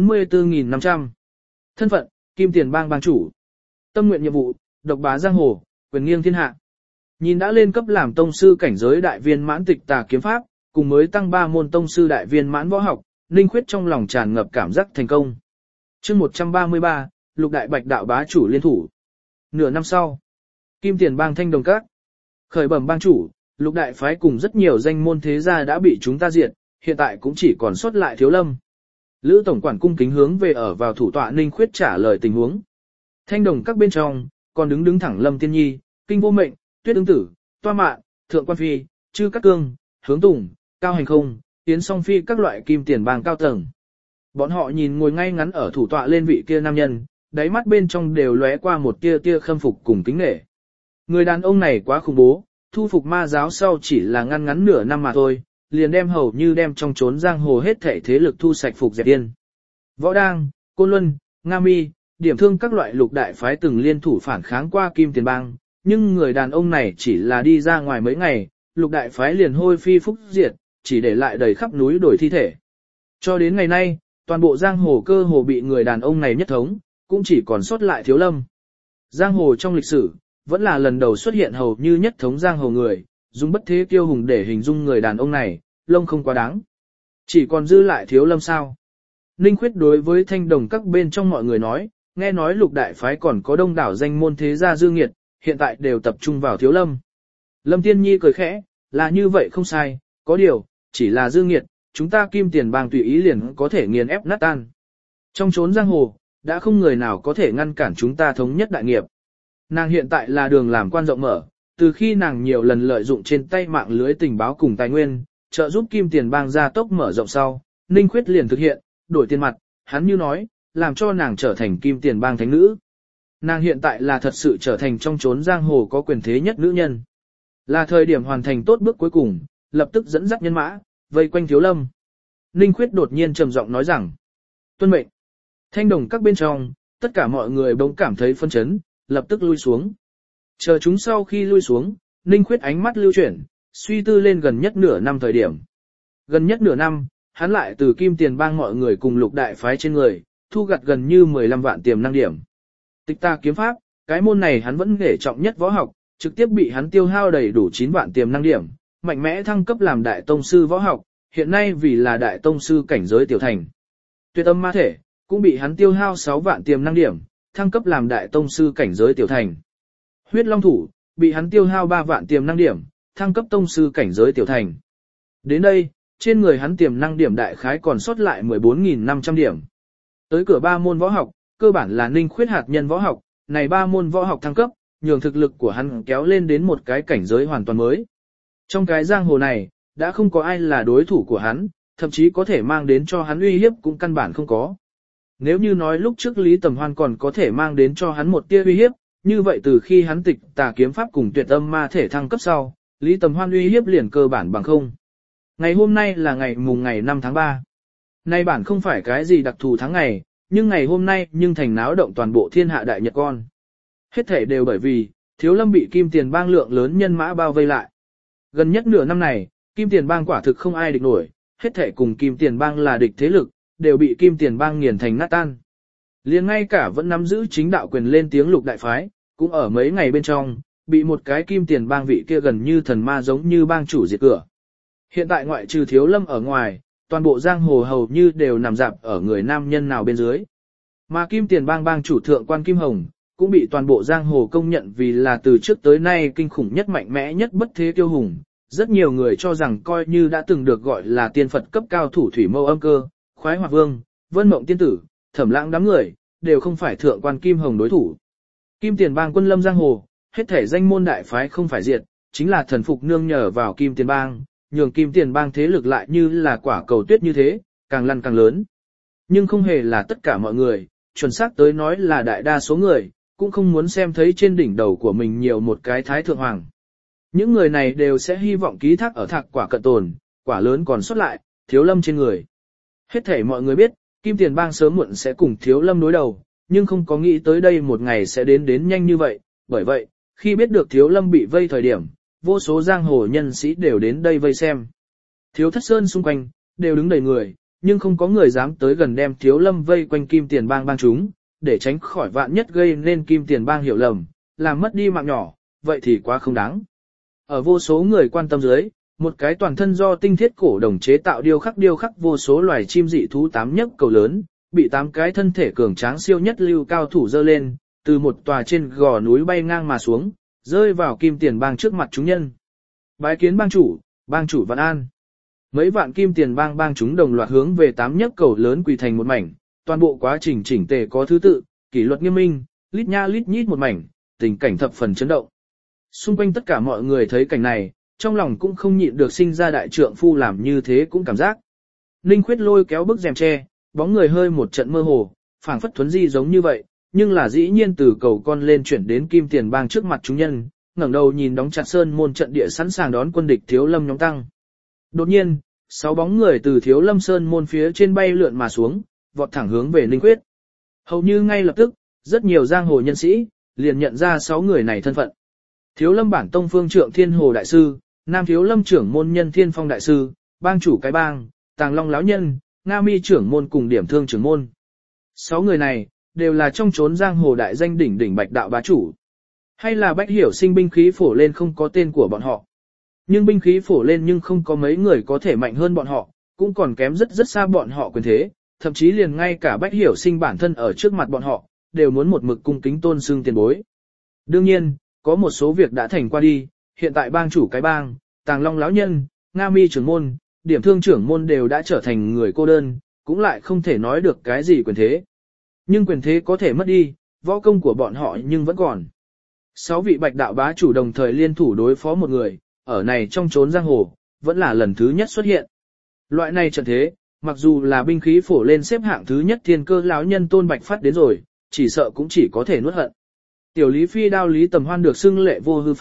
44.500. Thân phận, Kim Tiền Bang bang chủ. Tâm nguyện nhiệm vụ, độc bá giang hồ, quyền nghiêng thiên hạ. Nhìn đã lên cấp làm tông sư cảnh giới đại viên mãn Tịch Tà kiếm pháp, cùng mới tăng 3 môn tông sư đại viên mãn võ học, Ninh Khuyết trong lòng tràn ngập cảm giác thành công. Chương 133, Lục đại bạch đạo bá chủ liên thủ. Nửa năm sau, Kim Tiền Bang Thanh Đồng Các. Khởi bẩm bang chủ, Lục đại phái cùng rất nhiều danh môn thế gia đã bị chúng ta diệt, hiện tại cũng chỉ còn sót lại Thiếu Lâm. Lữ tổng quản cung kính hướng về ở vào thủ tọa Ninh Khuyết trả lời tình huống. Thanh Đồng Các bên trong, còn đứng thẳng Lâm Tiên Nhi, Kinh Vô Mệnh, Tuyết Ứng Tử, Toa Mạn, Thượng Quan Phi, Chư Cát Cương, Hướng Tùng, Cao Hành Không, Yến Song Phi các loại Kim Tiền Bang cao tầng. Bọn họ nhìn ngồi ngay ngắn ở thủ tọa lên vị kia nam nhân, đáy mắt bên trong đều lóe qua một tia khâm phục cùng kính nể. Người đàn ông này quá khủng bố, thu phục ma giáo sau chỉ là ngắn nửa năm mà thôi, liền đem hầu như đem trong chốn giang hồ hết thảy thế lực thu sạch phục dẹp điên. Võ Đang, Côn Luân, Nga Mi, Điểm Thương các loại lục đại phái từng liên thủ phản kháng qua Kim Tiền Bang, nhưng người đàn ông này chỉ là đi ra ngoài mấy ngày, lục đại phái liền hôi phi phúc diệt, chỉ để lại đầy khắp núi đồi thi thể. Cho đến ngày nay, toàn bộ giang hồ cơ hồ bị người đàn ông này nhất thống, cũng chỉ còn sót lại Thiếu Lâm. Giang hồ trong lịch sử, vẫn là lần đầu xuất hiện hầu như nhất thống giang hồ người, dùng bất thế kiêu hùng để hình dung người đàn ông này, lông không quá đáng. Chỉ còn dư lại Thiếu Lâm sao? Ninh Khuyết đối với Thanh Đồng Các bên trong mọi người nói, nghe nói lục đại phái còn có đông đảo danh môn thế gia dương nghiệt, hiện tại đều tập trung vào Thiếu Lâm. Lâm Tiên Nhi cười khẽ, là như vậy không sai, có điều, chỉ là dương nghiệt, chúng ta Kim Tiền Bang tùy ý liền có thể nghiền ép nát tan. Trong chốn giang hồ, đã không người nào có thể ngăn cản chúng ta thống nhất đại nghiệp. Nàng hiện tại là đường làm quan rộng mở, từ khi nàng nhiều lần lợi dụng trên tay mạng lưới tình báo cùng tài nguyên, trợ giúp Kim Tiền Bang gia tốc mở rộng sau, Ninh Khuyết liền thực hiện, đổi tiền mặt, hắn như nói, làm cho nàng trở thành Kim Tiền Bang thánh nữ. Nàng hiện tại là thật sự trở thành trong chốn giang hồ có quyền thế nhất nữ nhân. Là thời điểm hoàn thành tốt bước cuối cùng, lập tức dẫn dắt nhân mã, vây quanh Thiếu Lâm. Ninh Khuyết đột nhiên trầm giọng nói rằng, tuân mệnh. Thanh đồng các bên trong, tất cả mọi người bỗng cảm thấy phân chấn, lập tức lui xuống. Chờ chúng sau khi lui xuống, Ninh Khuyết ánh mắt lưu chuyển, suy tư lên gần nhất nửa năm thời điểm. Gần nhất nửa năm, hắn lại từ Kim Tiền Bang mọi người cùng Lục đại phái trên người, thu gặt gần như 15 vạn tiềm năng điểm. Tịch ta kiếm pháp, cái môn này hắn vẫn để trọng nhất võ học, trực tiếp bị hắn tiêu hao đầy đủ 9 vạn tiềm năng điểm, mạnh mẽ thăng cấp làm đại tông sư võ học, hiện nay vì là đại tông sư cảnh giới tiểu thành. Tuyệt âm ma thể, cũng bị hắn tiêu hao 6 vạn tiềm năng điểm, thăng cấp làm đại tông sư cảnh giới tiểu thành. Huyết Long thủ, bị hắn tiêu hao 3 vạn tiềm năng điểm, thăng cấp tông sư cảnh giới tiểu thành. Đến đây, trên người hắn tiềm năng điểm đại khái còn sót lại 14.500 điểm. Tới cửa 3 môn võ học, cơ bản là Ninh Khuyết hạt nhân võ học, này 3 môn võ học thăng cấp, nhường thực lực của hắn kéo lên đến một cái cảnh giới hoàn toàn mới. Trong cái giang hồ này, đã không có ai là đối thủ của hắn, thậm chí có thể mang đến cho hắn uy hiếp cũng căn bản không có. Nếu như nói lúc trước Lý Tầm Hoan còn có thể mang đến cho hắn một tia uy hiếp, như vậy từ khi hắn tịch tà kiếm pháp cùng tuyệt âm ma thể thăng cấp sau, Lý Tầm Hoan uy hiếp liền cơ bản bằng không. Ngày hôm nay là ngày mùng ngày 5 tháng 3. Nay bản không phải cái gì đặc thù tháng ngày, nhưng ngày hôm nay nhưng thành náo động toàn bộ thiên hạ đại nhật con. Hết thể đều bởi vì, Thiếu Lâm bị Kim Tiền Bang lượng lớn nhân mã bao vây lại. Gần nhất nửa năm này, Kim Tiền Bang quả thực không ai địch nổi, hết thể cùng Kim Tiền Bang là địch thế lực, đều bị Kim Tiền Bang nghiền thành nát tan. Liền ngay cả vẫn nắm giữ chính đạo quyền lên tiếng Lục đại phái, cũng ở mấy ngày bên trong, bị một cái Kim Tiền Bang vị kia gần như thần ma giống như bang chủ diệt cửa. Hiện tại ngoại trừ Thiếu Lâm ở ngoài, toàn bộ giang hồ hầu như đều nằm dạp ở người nam nhân nào bên dưới. Mà Kim Tiền Bang bang chủ thượng quan Kim Hồng, cũng bị toàn bộ giang hồ công nhận vì là từ trước tới nay kinh khủng nhất mạnh mẽ nhất bất thế kiêu hùng. Rất nhiều người cho rằng coi như đã từng được gọi là tiên Phật cấp cao thủ thủy mâu âm cơ, khoái hoạt vương, vân mộng tiên tử, thẩm lãng đám người, đều không phải thượng quan Kim Hồng đối thủ. Kim Tiền Bang quân lâm giang hồ, hết thể danh môn đại phái không phải diệt, chính là thần phục nương nhờ vào Kim Tiền Bang, nhường Kim Tiền Bang thế lực lại như là quả cầu tuyết như thế, càng lăn càng lớn. Nhưng không hề là tất cả mọi người, chuẩn xác tới nói là đại đa số người, cũng không muốn xem thấy trên đỉnh đầu của mình nhiều một cái thái thượng hoàng. Những người này đều sẽ hy vọng ký thác ở thạc quả cận tồn, quả lớn còn sót lại, Thiếu Lâm trên người. Hết thể mọi người biết, Kim Tiền Bang sớm muộn sẽ cùng Thiếu Lâm đối đầu, nhưng không có nghĩ tới đây một ngày sẽ đến nhanh như vậy, bởi vậy, khi biết được Thiếu Lâm bị vây thời điểm, vô số giang hồ nhân sĩ đều đến đây vây xem. Thiếu Thất Sơn xung quanh, đều đứng đầy người, nhưng không có người dám tới gần đem Thiếu Lâm vây quanh Kim Tiền Bang bang chúng, để tránh khỏi vạn nhất gây nên Kim Tiền Bang hiểu lầm, làm mất đi mạng nhỏ, vậy thì quá không đáng. Ở vô số người quan tâm dưới, một cái toàn thân do tinh thiết cổ đồng chế tạo điêu khắc vô số loài chim dị thú 8 nhấc cầu lớn, bị 8 cái thân thể cường tráng siêu nhất lưu cao thủ dơ lên, từ một tòa trên gò núi bay ngang mà xuống, rơi vào Kim Tiền Bang trước mặt chúng nhân. Bái kiến bang chủ Vạn An. Mấy vạn Kim Tiền Bang bang chúng đồng loạt hướng về 8 nhấc cầu lớn quỳ thành một mảnh, toàn bộ quá trình chỉnh tề có thứ tự, kỷ luật nghiêm minh, lít nha lít nhít một mảnh, tình cảnh thập phần chấn động. Xung quanh tất cả mọi người thấy cảnh này, trong lòng cũng không nhịn được sinh ra đại trượng phu làm như thế cũng cảm giác. Ninh Khuyết lôi kéo bức rèm tre, bóng người hơi một trận mơ hồ, phảng phất thuấn di giống như vậy, nhưng là dĩ nhiên từ cầu con lên chuyển đến Kim Tiền Bang trước mặt chúng nhân, ngẩng đầu nhìn đóng chặt sơn môn trận địa sẵn sàng đón quân địch Thiếu Lâm nhóm tăng. Đột nhiên, 6 bóng người từ Thiếu Lâm sơn môn phía trên bay lượn mà xuống, vọt thẳng hướng về Ninh Khuyết. Hầu như ngay lập tức, rất nhiều giang hồ nhân sĩ liền nhận ra 6 người này thân phận. Thiếu Lâm bản tông phương trượng Thiên Hồ đại sư, Nam Thiếu Lâm trưởng môn Nhân Thiên Phong đại sư, bang chủ cái bang, Tàng Long lão nhân, Nga Mi trưởng môn cùng Điểm Thương trưởng môn. 6 người này đều là trong chốn giang hồ đại danh đỉnh bạch đạo bá chủ. Hay là Bách Hiểu Sinh binh khí phổ lên không có tên của bọn họ. Nhưng binh khí phổ lên nhưng không có mấy người có thể mạnh hơn bọn họ, cũng còn kém rất xa bọn họ quyền thế, thậm chí liền ngay cả Bách Hiểu Sinh bản thân ở trước mặt bọn họ, đều muốn một mực cung kính tôn xưng tiền bối. Đương nhiên, có một số việc đã thành qua đi, hiện tại bang chủ cái bang, Tàng Long lão nhân, Nga Mi trưởng môn, Điểm Thương trưởng môn đều đã trở thành người cô đơn, cũng lại không thể nói được cái gì quyền thế. Nhưng quyền thế có thể mất đi, võ công của bọn họ nhưng vẫn còn. 6 vị bạch đạo bá chủ đồng thời liên thủ đối phó một người, ở này trong chốn giang hồ, vẫn là lần thứ nhất xuất hiện. Loại này trận thế, mặc dù là binh khí phổ lên xếp hạng thứ nhất Thiên Cơ lão nhân Tôn Bạch Phát đến rồi, chỉ sợ cũng chỉ có thể nuốt hận. Tiểu Lý Phi đao Lý Tầm Hoan được xưng lệ vô hư phát,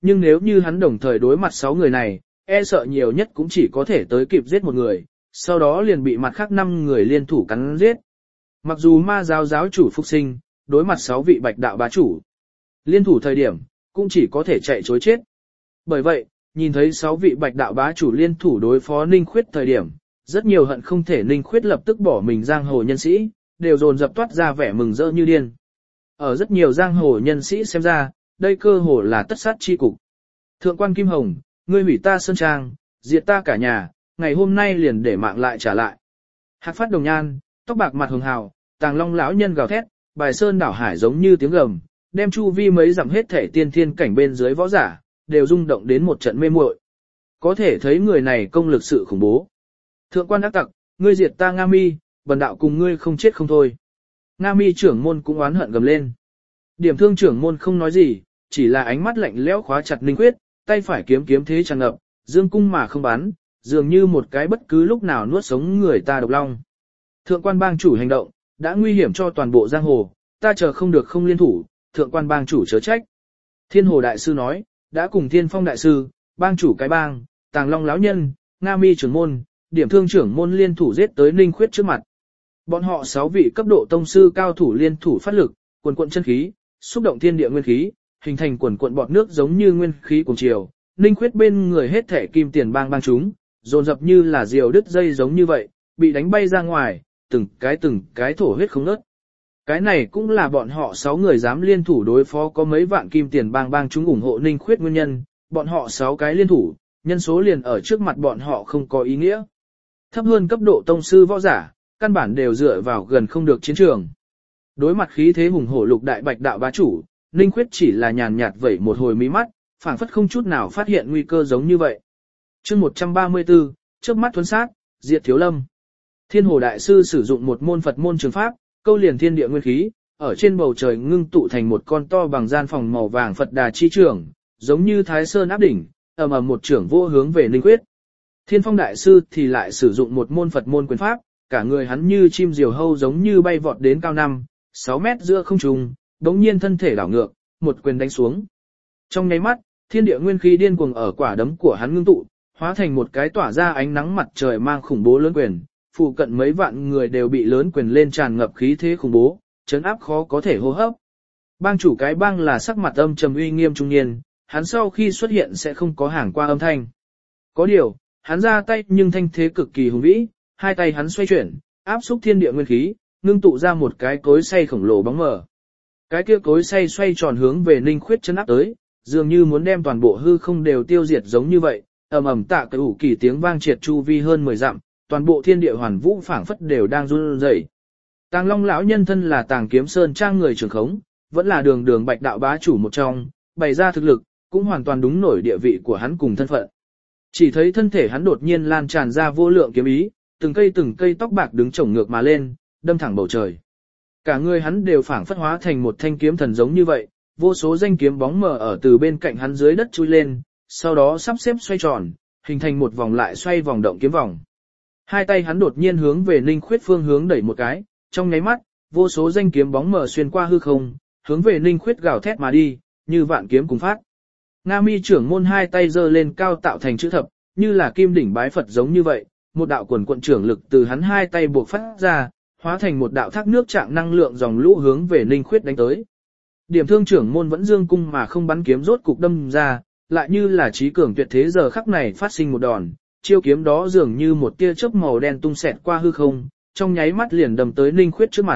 nhưng nếu như hắn đồng thời đối mặt 6 người này, e sợ nhiều nhất cũng chỉ có thể tới kịp giết một người, sau đó liền bị mặt khác 5 người liên thủ cắn giết. Mặc dù ma giáo giáo chủ phục sinh, đối mặt 6 vị bạch đạo bá chủ, liên thủ thời điểm, cũng chỉ có thể chạy chối chết. Bởi vậy, nhìn thấy 6 vị bạch đạo bá chủ liên thủ đối phó Ninh Khuyết thời điểm, rất nhiều hận không thể Ninh Khuyết lập tức bỏ mình giang hồ nhân sĩ, đều dồn dập toát ra vẻ mừng rỡ như điên. Ở rất nhiều giang hồ nhân sĩ xem ra, đây cơ hồ là tất sát chi cục. Thượng quan Kim Hồng, ngươi hủy ta sơn trang, diệt ta cả nhà, ngày hôm nay liền để mạng lại trả lại. Hạc Phát Đồng Nhan, tóc bạc mặt hường hào, Tàng Long lão nhân gào thét, bài sơn đảo hải giống như tiếng gầm, đem chu vi mấy dặm hết thể tiên thiên cảnh bên dưới võ giả, đều rung động đến một trận mê muội. Có thể thấy người này công lực sự khủng bố. Thượng quan ác tặc, ngươi diệt ta Nga Mi, bần đạo cùng ngươi không chết không thôi. Nga Mi trưởng môn cũng oán hận gầm lên. Điểm Thương trưởng môn không nói gì, chỉ là ánh mắt lạnh lẽo khóa chặt Ninh Khuyết, tay phải kiếm kiếm thế tràn ngập, dương cung mà không bắn, dường như một cái bất cứ lúc nào nuốt sống người ta độc long. Thượng quan bang chủ hành động, đã nguy hiểm cho toàn bộ giang hồ, ta chờ không được không liên thủ, thượng quan bang chủ chớ trách. Thiên Hồ đại sư nói, đã cùng Thiên Phong đại sư, bang chủ cái bang, Tàng Long lão nhân, Nga Mi trưởng môn, Điểm Thương trưởng môn liên thủ giết tới Ninh Khuyết trước mặt. Bọn họ 6 vị cấp độ tông sư cao thủ liên thủ phát lực, quần quận chân khí, xúc động thiên địa nguyên khí, hình thành quần quận bọt nước giống như nguyên khí cùng chiều. Ninh Khuyết bên người hết thể kim tiền bang bang chúng, dồn dập như là diều đứt dây giống như vậy, bị đánh bay ra ngoài, từng cái thổ huyết không ngớt. Cái này cũng là bọn họ 6 người dám liên thủ đối phó có mấy vạn kim tiền bang bang chúng ủng hộ Ninh Khuyết nguyên nhân, bọn họ 6 cái liên thủ, nhân số liền ở trước mặt bọn họ không có ý nghĩa. Thấp hơn cấp độ tông sư võ giả, căn bản đều dựa vào gần không được chiến trường. Đối mặt khí thế hùng hổ lục đại bạch đạo bá chủ, Ninh Khuyết chỉ là nhàn nhạt vẩy một hồi mí mắt, phảng phất không chút nào phát hiện nguy cơ giống như vậy. Chương 134, chớp mắt thuấn sát, diệt thiếu lâm. Thiên Hồ đại sư sử dụng một môn Phật môn trường pháp, câu liền thiên địa nguyên khí, ở trên bầu trời ngưng tụ thành một con to bằng gian phòng màu vàng Phật Đà chi trưởng, giống như Thái Sơn áp đỉnh, ầm ầm một trưởng vô hướng về Ninh Khuyết. Thiên Phong đại sư thì lại sử dụng một môn Phật môn quyền pháp, cả người hắn như chim diều hâu giống như bay vọt đến cao 5-6 mét giữa không trung, đống nhiên thân thể đảo ngược, một quyền đánh xuống. Trong nháy mắt, thiên địa nguyên khí điên cuồng ở quả đấm của hắn ngưng tụ, hóa thành một cái tỏa ra ánh nắng mặt trời mang khủng bố lớn quyền, phụ cận mấy vạn người đều bị lớn quyền lên tràn ngập khí thế khủng bố, chấn áp khó có thể hô hấp. Bang chủ cái bang là sắc mặt âm trầm uy nghiêm trung niên, hắn sau khi xuất hiện sẽ không có hàng qua âm thanh. Có điều, hắn ra tay nhưng thanh thế cực kỳ hùng vĩ, hai tay hắn xoay chuyển, áp xúc thiên địa nguyên khí, ngưng tụ ra một cái cối xay khổng lồ bóng mờ. Cái kia cối xay xoay tròn hướng về Ninh Khuyết chấn áp tới, dường như muốn đem toàn bộ hư không đều tiêu diệt giống như vậy, ầm ầm tạ cái ủ kỳ tiếng vang triệt chu vi hơn 10 dặm, toàn bộ thiên địa hoàn vũ phảng phất đều đang run rẩy. Tàng Long lão nhân thân là Tàng Kiếm Sơn trang người trưởng khống, vẫn là đường bạch đạo bá chủ một trong, bày ra thực lực, cũng hoàn toàn đúng nổi địa vị của hắn cùng thân phận. Chỉ thấy thân thể hắn đột nhiên lan tràn ra vô lượng kiếm ý, từng cây tóc bạc đứng chổng ngược mà lên, đâm thẳng bầu trời. Cả người hắn đều phảng phất hóa thành một thanh kiếm thần giống như vậy, vô số danh kiếm bóng mờ ở từ bên cạnh hắn dưới đất chui lên, sau đó sắp xếp xoay tròn, hình thành một vòng lại xoay vòng động kiếm vòng. Hai tay hắn đột nhiên hướng về Ninh Khuyết phương hướng đẩy một cái, trong nháy mắt, vô số danh kiếm bóng mờ xuyên qua hư không, hướng về Ninh Khuyết gào thét mà đi, như vạn kiếm cùng phát. Nga Mi trưởng môn hai tay giơ lên cao tạo thành chữ thập, như là kim đỉnh bái Phật giống như vậy, một đạo quần quận trưởng lực từ hắn hai tay buộc phát ra, hóa thành một đạo thác nước trạng năng lượng dòng lũ hướng về Ninh Khuyết đánh tới. Điểm Thương trưởng môn vẫn dương cung mà không bắn kiếm rốt cục đâm ra, lại như là trí cường tuyệt thế giờ khắc này phát sinh một đòn, chiêu kiếm đó dường như một tia chớp màu đen tung xẹt qua hư không, trong nháy mắt liền đâm tới Ninh Khuyết trước mặt.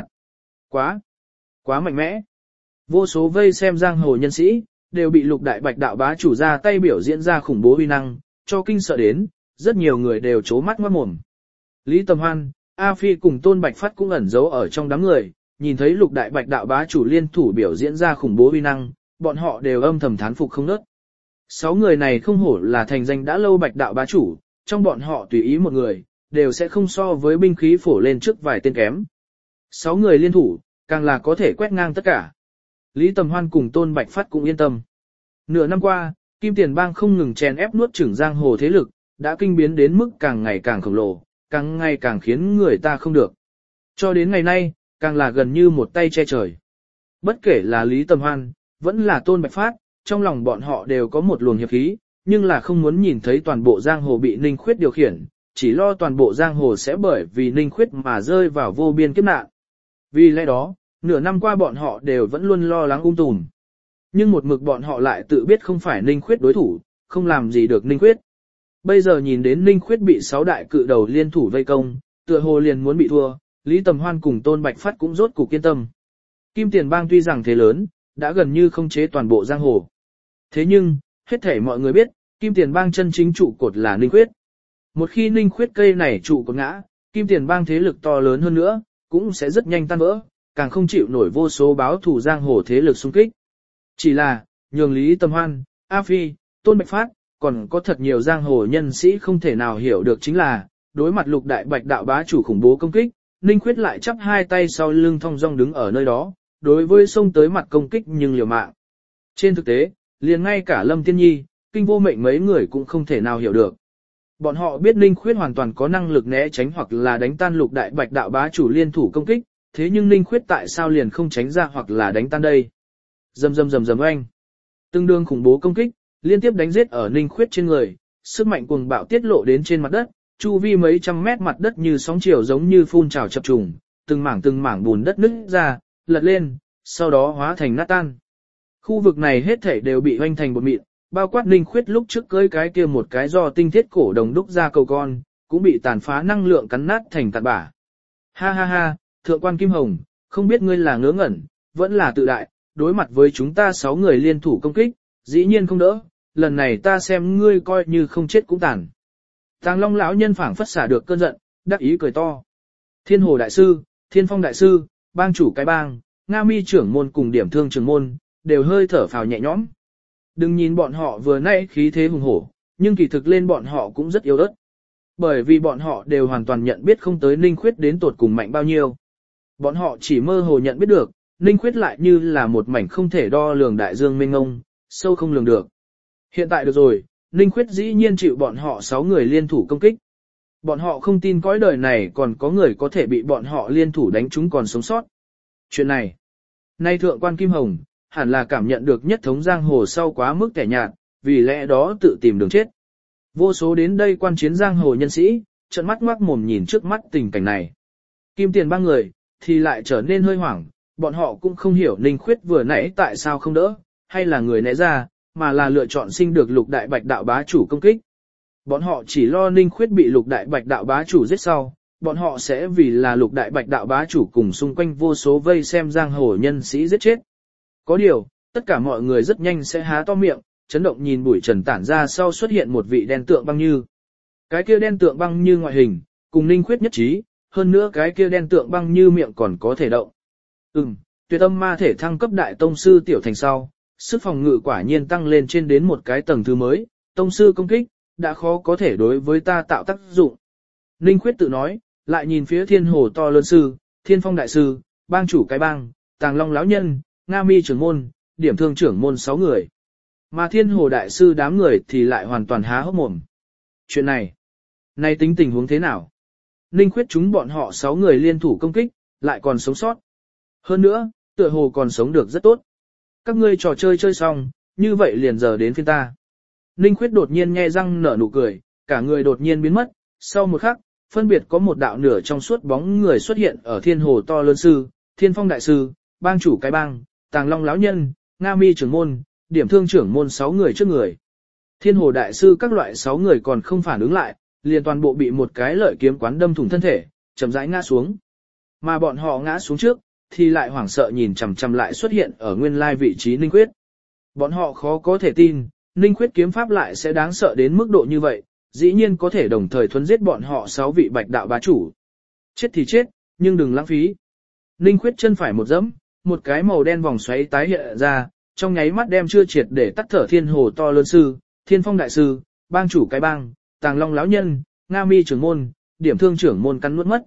Quá mạnh mẽ. Vô số vây xem giang hồ nhân sĩ, đều bị lục đại bạch đạo bá chủ ra tay biểu diễn ra khủng bố uy năng, cho kinh sợ đến, rất nhiều người đều trố mắt ngoát mồm. Lý Tầm Hoan, A Phi cùng Tôn Bạch Phát cũng ẩn giấu ở trong đám người, nhìn thấy lục đại bạch đạo bá chủ liên thủ biểu diễn ra khủng bố uy năng, bọn họ đều âm thầm thán phục không nớt. 6 người này không hổ là thành danh đã lâu bạch đạo bá chủ, trong bọn họ tùy ý một người, đều sẽ không so với binh khí phổ lên trước vài tên kém. 6 người liên thủ, càng là có thể quét ngang tất cả. Lý Tầm Hoan cùng Tôn Bạch Phát cũng yên tâm. Nửa năm qua, Kim Tiền Bang không ngừng chèn ép nuốt chửng giang hồ thế lực, đã kinh biến đến mức càng ngày càng khổng lồ, càng ngày càng khiến người ta không được. Cho đến ngày nay, càng là gần như một tay che trời. Bất kể là Lý Tầm Hoan, vẫn là Tôn Bạch Phát, trong lòng bọn họ đều có một luồng hiệp khí, nhưng là không muốn nhìn thấy toàn bộ giang hồ bị Ninh Khuyết điều khiển, chỉ lo toàn bộ giang hồ sẽ bởi vì Ninh Khuyết mà rơi vào vô biên kiếp nạn. Vì lẽ đó, nửa năm qua bọn họ đều vẫn luôn lo lắng tùm. Nhưng một mực bọn họ lại tự biết không phải Ninh Khuyết đối thủ, không làm gì được Ninh Khuyết. Bây giờ nhìn đến Ninh Khuyết bị 6 đại cự đầu liên thủ vây công, tựa hồ liền muốn bị thua, Lý Tầm Hoan cùng Tôn Bạch Phát cũng rốt cục yên tâm. Kim Tiền Bang tuy rằng thế lớn, đã gần như không chế toàn bộ giang hồ. Thế nhưng, hết thảy mọi người biết, Kim Tiền Bang chân chính trụ cột là Ninh Khuyết. Một khi Ninh Khuyết cây này trụ cột ngã, Kim Tiền Bang thế lực to lớn hơn nữa, cũng sẽ rất nhanh tan vỡ, càng không chịu nổi vô số báo thủ giang hồ thế lực xung kích. Chỉ là, nhường Lý Tầm Hoan, A Phi, Tôn Bạch Phát, còn có thật nhiều giang hồ nhân sĩ không thể nào hiểu được chính là, đối mặt Lục Đại Bạch đạo bá chủ khủng bố công kích, Ninh Khuyết lại chắp hai tay sau lưng thong dong đứng ở nơi đó, đối với xông tới mặt công kích nhưng liều mạng. Trên thực tế, liền ngay cả Lâm Tiên Nhi, Kinh Vô Mệnh mấy người cũng không thể nào hiểu được. Bọn họ biết Ninh Khuyết hoàn toàn có năng lực né tránh hoặc là đánh tan Lục Đại Bạch đạo bá chủ liên thủ công kích, thế nhưng Ninh Khuyết tại sao liền không tránh ra hoặc là đánh tan đây? Rầm rầm rầm rầm oanh. Tương đương khủng bố công kích, liên tiếp đánh giết ở Ninh Khuyết trên người, sức mạnh cuồng bạo tiết lộ đến trên mặt đất, chu vi mấy trăm mét mặt đất như sóng chiều giống như phun trào chập trùng, từng mảng bùn đất nứt ra, lật lên, sau đó hóa thành nát tan. Khu vực này hết thảy đều bị hoành thành bột mịn, bao quát Ninh Khuyết lúc trước cưới cái kia một cái do tinh thiết cổ đồng đúc ra cầu con, cũng bị tàn phá năng lượng cắn nát thành tạt bã. Ha ha ha, thượng quan Kim Hồng, không biết ngươi là ngớ ngẩn, vẫn là tự đại, đối mặt với chúng ta 6 người liên thủ công kích, dĩ nhiên không đỡ, lần này ta xem ngươi coi như không chết cũng tàn. Tàng Long lão nhân phảng phất xả được cơn giận, đắc ý cười to. Thiên Hồ đại sư, Thiên Phong đại sư, bang chủ cái bang, Nga Mi trưởng môn cùng Điểm Thương trưởng môn, đều hơi thở phào nhẹ nhõm. Đừng nhìn bọn họ vừa nãy khí thế hùng hổ, nhưng kỳ thực lên bọn họ cũng rất yếu ớt. Bởi vì bọn họ đều hoàn toàn nhận biết không tới Ninh Khuyết đến tột cùng mạnh bao nhiêu. Bọn họ chỉ mơ hồ nhận biết được, Ninh Khuyết lại như là một mảnh không thể đo lường đại dương mênh mông, sâu không lường được. Hiện tại được rồi, Ninh Khuyết dĩ nhiên chịu bọn họ 6 người liên thủ công kích. Bọn họ không tin cõi đời này còn có người có thể bị bọn họ liên thủ đánh chúng còn sống sót. Chuyện này, nay thượng quan Kim Hồng, hẳn là cảm nhận được nhất thống giang hồ sau quá mức kẻ nhạt, vì lẽ đó tự tìm đường chết. Vô số đến đây quan chiến giang hồ nhân sĩ, trợn mắt ngoác mồm nhìn trước mắt tình cảnh này. Kim Tiền Bang người, thì lại trở nên hơi hoảng, bọn họ cũng không hiểu Ninh Khuyết vừa nãy tại sao không đỡ, hay là người né ra, mà là lựa chọn sinh được Lục Đại Bạch đạo bá chủ công kích. Bọn họ chỉ lo Ninh Khuyết bị Lục Đại Bạch đạo bá chủ giết sau, bọn họ sẽ vì là Lục Đại Bạch đạo bá chủ cùng xung quanh vô số vây xem giang hồ nhân sĩ giết chết. Có điều, tất cả mọi người rất nhanh sẽ há to miệng, chấn động nhìn bụi trần tản ra sau xuất hiện một vị đen tượng băng như. Cái kia đen tượng băng như ngoại hình, cùng Ninh Khuyết nhất trí, hơn nữa cái kia đen tượng băng như miệng còn có thể động. Tuyệt âm ma thể thăng cấp đại tông sư tiểu thành sau, sức phòng ngự quả nhiên tăng lên trên đến một cái tầng thứ mới, tông sư công kích, đã khó có thể đối với ta tạo tác dụng. Ninh Khuyết tự nói, lại nhìn phía Thiên Hồ to lớn sư, Thiên Phong đại sư, bang chủ cái bang, Tàng Long lão nhân, Nga Mi trưởng môn, Điểm Thương trưởng môn 6 người. Mà Thiên Hồ đại sư đám người thì lại hoàn toàn há hốc mồm. Chuyện này tính tình huống thế nào? Ninh Khuyết chúng bọn họ 6 người liên thủ công kích, lại còn sống sót. Hơn nữa, tựa hồ còn sống được rất tốt. Các ngươi trò chơi chơi xong, như vậy liền giờ đến phiên ta. Ninh Khuyết đột nhiên nhe răng nở nụ cười, cả người đột nhiên biến mất, sau một khắc, phân biệt có một đạo nửa trong suốt bóng người xuất hiện ở Thiên Hồ to lớn sư, Thiên Phong đại sư, bang chủ cái bang, Tàng Long lão nhân, Nga Mi trưởng môn, Điểm Thương trưởng môn 6 người trước người. Thiên Hồ đại sư các loại 6 người còn không phản ứng lại, liền toàn bộ bị một cái lợi kiếm quán đâm thủng thân thể, chậm rãi ngã xuống. Mà bọn họ ngã xuống trước, thì lại hoảng sợ nhìn chằm chằm lại xuất hiện ở nguyên lai vị trí Ninh Khuyết. Bọn họ khó có thể tin, Ninh Khuyết kiếm pháp lại sẽ đáng sợ đến mức độ như vậy, dĩ nhiên có thể đồng thời thuấn giết bọn họ 6 vị bạch đạo bá chủ. Chết thì chết, nhưng đừng lãng phí. Ninh Khuyết chân phải một dẫm, một cái màu đen vòng xoáy tái hiện ra, trong nháy mắt đem chưa triệt để tắt thở Thiên Hồ to lớn sư, Thiên Phong đại sư, bang chủ cái bang, Tàng Long lão nhân, Nga Mi trưởng môn, Điểm Thương trưởng môn cắn nuốt mất.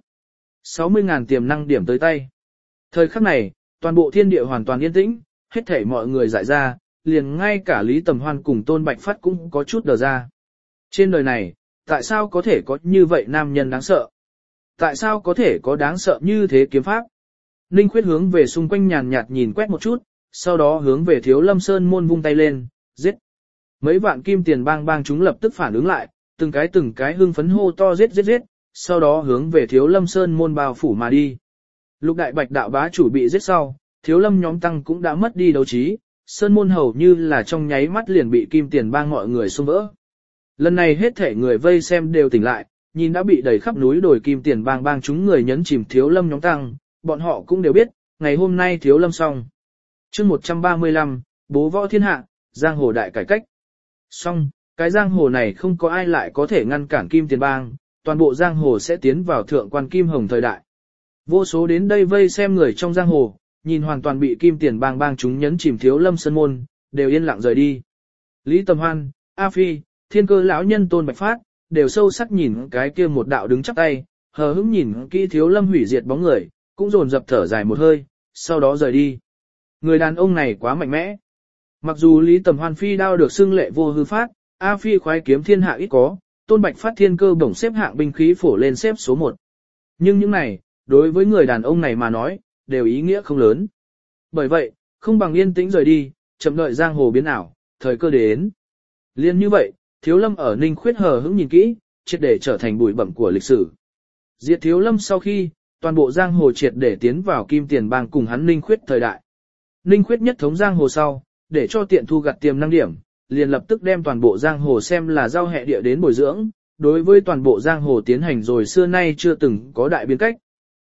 60.000 tiềm năng điểm tới tay. Thời khắc này, toàn bộ thiên địa hoàn toàn yên tĩnh, hết thảy mọi người giải ra, liền ngay cả Lý Tầm Hoan cùng Tôn Bạch Phát cũng có chút đờ ra. Trên đời này, tại sao có thể có như vậy nam nhân đáng sợ? Tại sao có thể có đáng sợ như thế kiếm pháp? Ninh Khuyết hướng về xung quanh nhàn nhạt nhìn quét một chút, sau đó hướng về Thiếu Lâm Sơn môn vung tay lên, giết. Mấy vạn kim tiền bang bang chúng lập tức phản ứng lại, từng cái hưng phấn hô to giết giết giết, sau đó hướng về Thiếu Lâm Sơn môn bao phủ mà đi. Lục đại bạch đạo bá chủ bị giết sau, Thiếu Lâm nhóm tăng cũng đã mất đi đấu trí, Sơn môn hầu như là trong nháy mắt liền bị kim tiền bang mọi người xung vỡ. Lần này hết thể người vây xem đều tỉnh lại, nhìn đã bị đẩy khắp núi đồi kim tiền bang bang chúng người nhấn chìm Thiếu Lâm nhóm tăng, bọn họ cũng đều biết, ngày hôm nay Thiếu Lâm xong. Chương 135, bố võ thiên hạ, giang hồ đại cải cách. Xong, cái giang hồ này không có ai lại có thể ngăn cản kim tiền bang, toàn bộ giang hồ sẽ tiến vào thượng quan kim hồng thời đại. Vô số đến đây vây xem người trong giang hồ, nhìn hoàn toàn bị kim tiền bang bang chúng nhấn chìm Thiếu Lâm Sơn môn, đều yên lặng rời đi. Lý Tầm Hoan, A Phi, Thiên Cơ lão nhân Tôn Bạch Phát, đều sâu sắc nhìn cái kia một đạo đứng chắp tay, hờ hững nhìn kỹ Thiếu Lâm hủy diệt bóng người, cũng dồn dập thở dài một hơi, sau đó rời đi. Người đàn ông này quá mạnh mẽ. Mặc dù Lý Tầm Hoan phi đao được xưng lệ vô hư phát, A Phi khoái kiếm thiên hạ ít có, Tôn Bạch Phát Thiên Cơ bổng xếp hạng binh khí phổ lên xếp số 1. Nhưng những này, đối với người đàn ông này mà nói, đều ý nghĩa không lớn. Bởi vậy, không bằng yên tĩnh rời đi, chậm đợi giang hồ biến ảo, thời cơ đến. Liên như vậy, Thiếu Lâm ở Ninh Khuyết hờ hững nhìn kỹ, triệt để trở thành bụi bặm của lịch sử. Diệt Thiếu Lâm sau khi, toàn bộ giang hồ triệt để tiến vào kim tiền bang cùng hắn Ninh Khuyết thời đại. Ninh Khuyết nhất thống giang hồ sau, để cho tiện thu gặt tiềm năng điểm, liền lập tức đem toàn bộ giang hồ xem là giao hệ địa đến bồi dưỡng, đối với toàn bộ giang hồ tiến hành rồi xưa nay chưa từng có đại biến cách.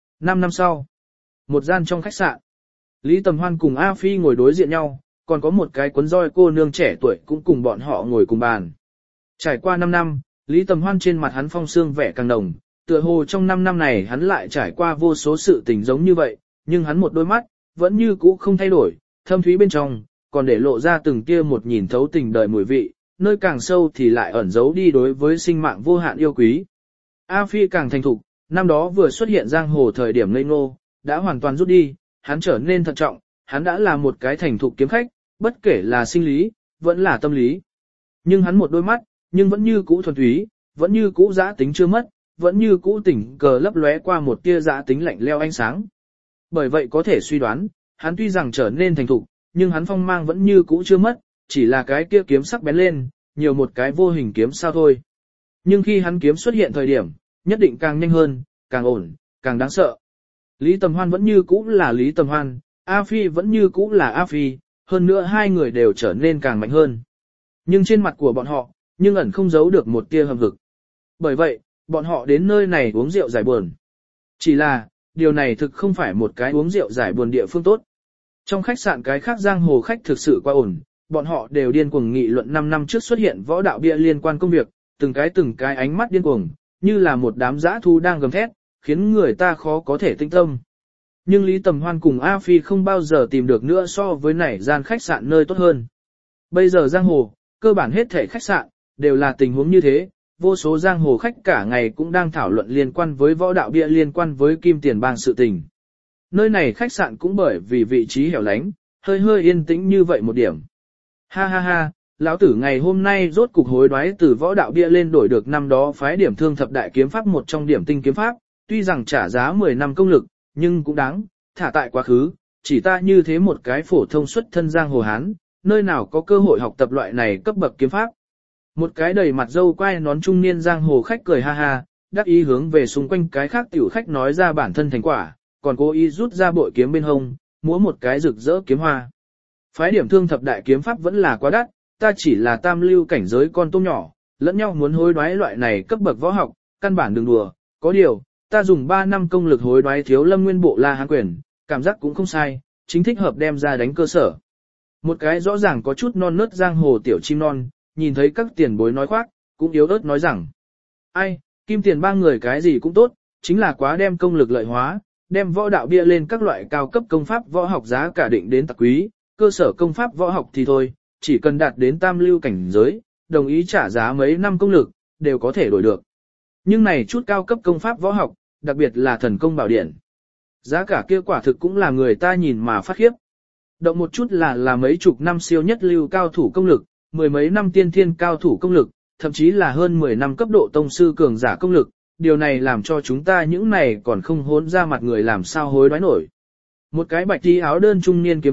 5 năm sau, một gian trong khách sạn, Lý Tầm Hoan cùng A Phi ngồi đối diện nhau, còn có một cái quấn roi cô nương trẻ tuổi cũng cùng bọn họ ngồi cùng bàn. Trải qua 5 năm, Lý Tầm Hoan trên mặt hắn phong sương vẻ càng nồng, tựa hồ trong 5 năm này hắn lại trải qua vô số sự tình giống như vậy, nhưng hắn một đôi mắt, vẫn như cũ không thay đổi, thâm thúy bên trong, còn để lộ ra từng tia một nhìn thấu tình đời mùi vị, nơi càng sâu thì lại ẩn giấu đi đối với sinh mạng vô hạn yêu quý. A Phi càng thành thục, năm đó vừa xuất hiện giang hồ thời điểm ngây ngô, đã hoàn toàn rút đi, hắn trở nên thận trọng, hắn đã là một cái thành thục kiếm khách, bất kể là sinh lý, vẫn là tâm lý. Nhưng hắn một đôi mắt, nhưng vẫn như cũ thuần túy, vẫn như cũ dã tính chưa mất, vẫn như cũ tỉnh cờ lấp lóe qua một tia dã tính lạnh leo ánh sáng. Bởi vậy có thể suy đoán, hắn tuy rằng trở nên thành thục, nhưng hắn phong mang vẫn như cũ chưa mất, chỉ là cái kia kiếm sắc bén lên, nhiều một cái vô hình kiếm sao thôi. Nhưng khi hắn kiếm xuất hiện thời điểm, nhất định càng nhanh hơn, càng ổn, càng đáng sợ. Lý Tầm Hoan vẫn như cũ là Lý Tầm Hoan, A Phi vẫn như cũ là A Phi, hơn nữa hai người đều trở nên càng mạnh hơn. Nhưng trên mặt của bọn họ, nhưng ẩn không giấu được một tia hầm hực. Bởi vậy, bọn họ đến nơi này uống rượu giải buồn. Chỉ là, điều này thực không phải một cái uống rượu giải buồn địa phương tốt. Trong khách sạn cái khác giang hồ khách thực sự quá ổn, bọn họ đều điên cuồng nghị luận 5 năm trước xuất hiện võ đạo bia liên quan công việc, từng cái ánh mắt điên cuồng, như là một đám dã thú đang gầm thét, khiến người ta khó có thể tinh tâm. Nhưng Lý Tầm Hoan cùng A Phi không bao giờ tìm được nữa so với nảy gian khách sạn nơi tốt hơn. Bây giờ giang hồ, cơ bản hết thể khách sạn, đều là tình huống như thế, vô số giang hồ khách cả ngày cũng đang thảo luận liên quan với võ đạo bia liên quan với kim tiền bang sự tình. Nơi này khách sạn cũng bởi vì vị trí hẻo lánh, hơi yên tĩnh như vậy một điểm. Ha ha ha, lão tử ngày hôm nay rốt cục hối đoái từ võ đạo bia lên đổi được năm đó phái điểm thương thập đại kiếm pháp một trong điểm tinh kiếm pháp, tuy rằng trả giá 10 năm công lực, nhưng cũng đáng, thả tại quá khứ, chỉ ta như thế một cái phổ thông xuất thân giang hồ hán, nơi nào có cơ hội học tập loại này cấp bậc kiếm pháp. Một cái đầy mặt dâu quai nón trung niên giang hồ khách cười ha ha, đắc ý hướng về xung quanh cái khác tiểu khách nói ra bản thân thành quả, còn cố ý rút ra bội kiếm bên hông, múa một cái rực rỡ kiếm hoa. Phái điểm thương thập đại kiếm pháp vẫn là quá đắt, ta chỉ là tam lưu cảnh giới con tôm nhỏ, lẫn nhau muốn hối đoái loại này cấp bậc võ học, căn bản đừng đùa, có điều, ta dùng 3 năm công lực hối đoái Thiếu Lâm nguyên bộ La Hán quyền, cảm giác cũng không sai, chính thích hợp đem ra đánh cơ sở. Một cái rõ ràng có chút non nớt giang hồ tiểu chim non, nhìn thấy các tiền bối nói khoác, cũng yếu ớt nói rằng, ai, kim tiền ba người cái gì cũng tốt, chính là quá đem công lực lợi hóa, đem võ đạo bia lên các loại cao cấp công pháp võ học giá cả định đến tặc quý, cơ sở công pháp võ học thì thôi, chỉ cần đạt đến tam lưu cảnh giới, đồng ý trả giá mấy năm công lực, đều có thể đổi được. Nhưng này chút cao cấp công pháp võ học, đặc biệt là thần công bảo điển. Giá cả kia quả thực cũng là người ta nhìn mà phát khiếp. Động một chút là mấy chục năm siêu nhất lưu cao thủ công lực, 10 mấy năm tiên thiên cao thủ công lực, thậm chí là hơn 10 năm cấp độ tông sư cường giả công lực, điều này làm cho chúng ta những này còn không hốn ra mặt người làm sao hối đoái nổi. Một cái bạch tí áo đơn trung niên kiếm khách,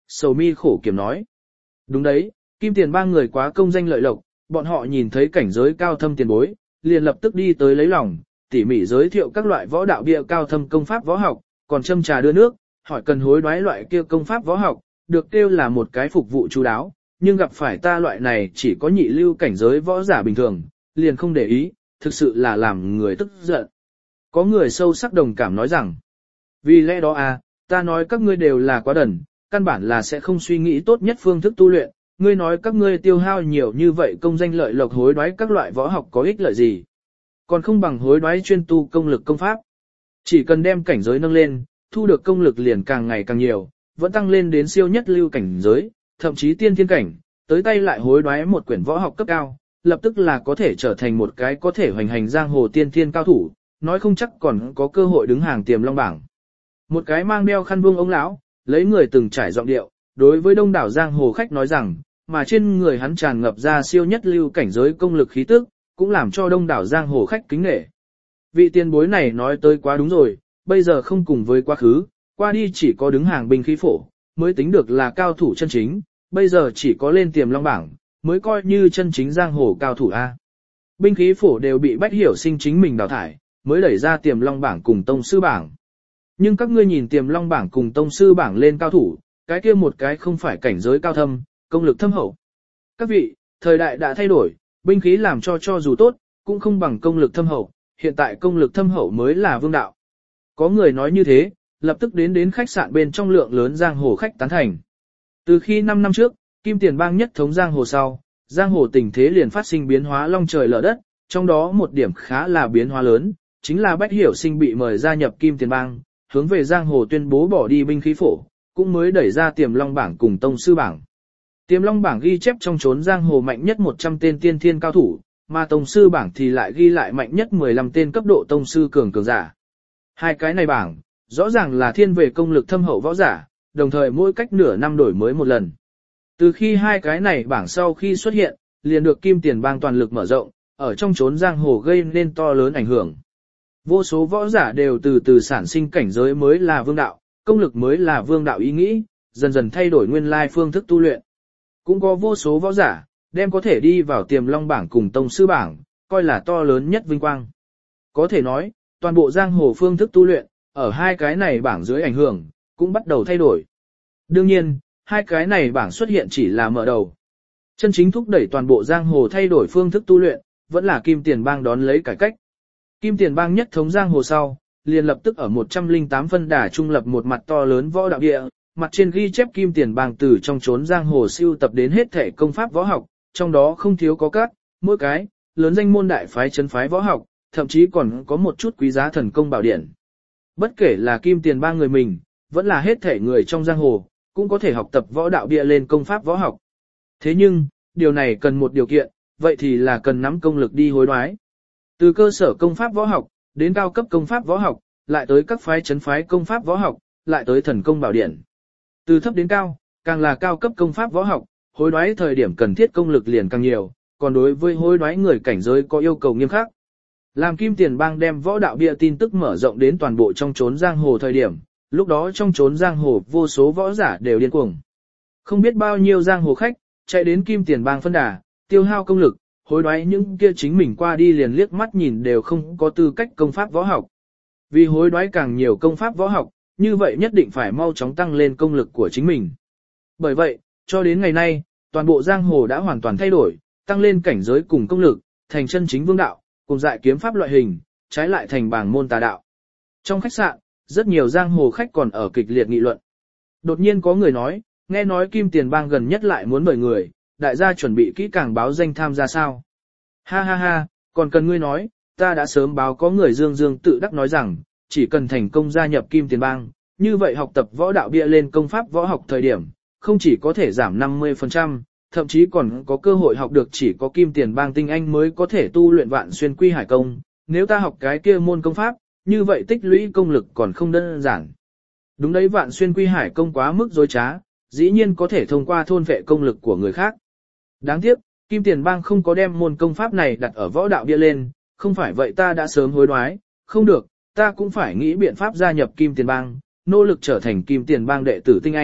sầu mi khổ kiểm nói. Đúng đấy, Kim Tiền Bang người quá công danh lợi lộc, bọn họ nhìn thấy cảnh giới cao thâm tiền bối, liền lập tức đi tới lấy lòng, tỉ mỉ giới thiệu các loại võ đạo bia cao thâm công pháp võ học, còn châm trà đưa nước, hỏi cần hối đoái loại kia công pháp võ học, được kêu là một cái phục vụ chú đáo, nhưng gặp phải ta loại này chỉ có nhị lưu cảnh giới võ giả bình thường, liền không để ý, thực sự là làm người tức giận. Có người sâu sắc đồng cảm nói rằng, vì lẽ đó ta nói các ngươi đều là quá đần, căn bản là sẽ không suy nghĩ tốt nhất phương thức tu luyện, ngươi nói các ngươi tiêu hao nhiều như vậy công danh lợi lộc hối đoái các loại võ học có ích lợi gì. Còn không bằng hối đoái chuyên tu công lực công pháp. Chỉ cần đem cảnh giới nâng lên, thu được công lực liền càng ngày càng nhiều, vẫn tăng lên đến siêu nhất lưu cảnh giới, thậm chí tiên thiên cảnh, tới tay lại hối đoái một quyển võ học cấp cao, lập tức là có thể trở thành một cái có thể hoành hành giang hồ tiên thiên cao thủ, nói không chắc còn có cơ hội đứng hàng tiềm long bảng. Một cái mang đeo khăn vuông ông lão, lấy người từng trải giọng điệu, đối với đông đảo giang hồ khách nói rằng, mà trên người hắn tràn ngập ra siêu nhất lưu cảnh giới công lực khí tức, cũng làm cho đông đảo giang hồ khách kính nể. Vị tiền bối này nói tới quá đúng rồi, bây giờ không cùng với quá khứ, qua đi chỉ có đứng hàng binh khí phổ, mới tính được là cao thủ chân chính, bây giờ chỉ có lên tiềm long bảng, mới coi như chân chính giang hồ cao thủ A. Binh khí phổ đều bị Bách Hiểu Sinh chính mình đào thải, mới đẩy ra tiềm long bảng cùng tông sư bảng. Nhưng các ngươi nhìn tiềm long bảng cùng tông sư bảng lên cao thủ, cái kia một cái không phải cảnh giới cao thâm, công lực thâm hậu. Các vị, thời đại đã thay đổi, binh khí làm cho dù tốt, cũng không bằng công lực thâm hậu, hiện tại công lực thâm hậu mới là vương đạo. Có người nói như thế, lập tức đến khách sạn bên trong lượng lớn giang hồ khách tán thành. Từ khi 5 năm trước, Kim Tiền Bang nhất thống giang hồ sau, giang hồ tình thế liền phát sinh biến hóa long trời lở đất, trong đó một điểm khá là biến hóa lớn, chính là Bách Hiểu Sinh bị mời gia nhập Kim Tiền Bang, hướng về giang hồ tuyên bố bỏ đi binh khí phổ, cũng mới đẩy ra tiềm long bảng cùng tông sư bảng. Tiềm long bảng ghi chép trong chốn giang hồ mạnh nhất 100 tên tiên thiên cao thủ, mà tông sư bảng thì lại ghi lại mạnh nhất 15 tên cấp độ tông sư cường giả. Hai cái này bảng, rõ ràng là thiên về công lực thâm hậu võ giả, đồng thời mỗi cách nửa năm đổi mới một lần. Từ khi hai cái này bảng sau khi xuất hiện, liền được Kim Tiền Bang toàn lực mở rộng, ở trong chốn giang hồ gây nên to lớn ảnh hưởng. Vô số võ giả đều từ từ sản sinh cảnh giới mới là vương đạo, công lực mới là vương đạo ý nghĩ, dần dần thay đổi nguyên lai phương thức tu luyện. Cũng có vô số võ giả, đem có thể đi vào tiềm long bảng cùng tông sư bảng, coi là to lớn nhất vinh quang. Có thể nói, toàn bộ giang hồ phương thức tu luyện, ở hai cái này bảng dưới ảnh hưởng, cũng bắt đầu thay đổi. Đương nhiên, hai cái này bảng xuất hiện chỉ là mở đầu. Chân chính thúc đẩy toàn bộ giang hồ thay đổi phương thức tu luyện, vẫn là Kim Tiền Bang đón lấy cải cách. Kim Tiền Bang nhất thống giang hồ sau, liền lập tức ở 108 phân đà trung lập một mặt to lớn võ đạo địa, mặt trên ghi chép Kim Tiền Bang từ trong chốn giang hồ siêu tập đến hết thể công pháp võ học, trong đó không thiếu có các, mỗi cái, lớn danh môn đại phái trấn phái võ học, thậm chí còn có một chút quý giá thần công bảo điển. Bất kể là Kim Tiền Bang người mình, vẫn là hết thể người trong giang hồ, cũng có thể học tập võ đạo bia lên công pháp võ học. Thế nhưng, điều này cần một điều kiện, vậy thì là cần nắm công lực đi hối đoái. Từ cơ sở công pháp võ học, đến cao cấp công pháp võ học, lại tới các phái trấn phái công pháp võ học, lại tới thần công bảo điển. Từ thấp đến cao, càng là cao cấp công pháp võ học, hối đoái thời điểm cần thiết công lực liền càng nhiều, còn đối với hối đoái người cảnh giới có yêu cầu nghiêm khắc. Làm Kim Tiền Bang đem võ đạo bia tin tức mở rộng đến toàn bộ trong chốn giang hồ thời điểm, lúc đó trong chốn giang hồ vô số võ giả đều điên cuồng. Không biết bao nhiêu giang hồ khách, chạy đến Kim Tiền Bang phân đà, tiêu hao công lực, hối đoái những kia chính mình qua đi liền liếc mắt nhìn đều không có tư cách công pháp võ học. Vì hối đoái càng nhiều công pháp võ học, như vậy nhất định phải mau chóng tăng lên công lực của chính mình. Bởi vậy, cho đến ngày nay, toàn bộ giang hồ đã hoàn toàn thay đổi, tăng lên cảnh giới cùng công lực, thành chân chính vương đạo, cùng dại kiếm pháp loại hình, trái lại thành bảng môn tà đạo. Trong khách sạn, rất nhiều giang hồ khách còn ở kịch liệt nghị luận. Đột nhiên có người nói, nghe nói Kim Tiền Bang gần nhất lại muốn mời người, đại gia chuẩn bị kỹ càng báo danh tham gia sao. Ha ha ha, còn cần ngươi nói, ta đã sớm báo có người dương dương tự đắc nói rằng, chỉ cần thành công gia nhập Kim Tiền Bang, như vậy học tập võ đạo bia lên công pháp võ học thời điểm, không chỉ có thể giảm 50%, thậm chí còn có cơ hội học được chỉ có Kim Tiền Bang tinh anh mới có thể tu luyện Vạn Xuyên Quy Hải công, nếu ta học cái kia môn công pháp, như vậy tích lũy công lực còn không đơn giản. Đúng đấy, Vạn Xuyên Quy Hải công quá mức dối trá, dĩ nhiên có thể thông qua thôn vệ công lực của người khác. Đáng tiếc, Kim Tiền Bang không có đem môn công pháp này đặt ở võ đạo bia lên, không phải vậy ta đã sớm hối đoái, không được, ta cũng phải nghĩ biện pháp gia nhập Kim Tiền Bang, nỗ lực trở thành Kim Tiền Bang đệ tử tinh anh,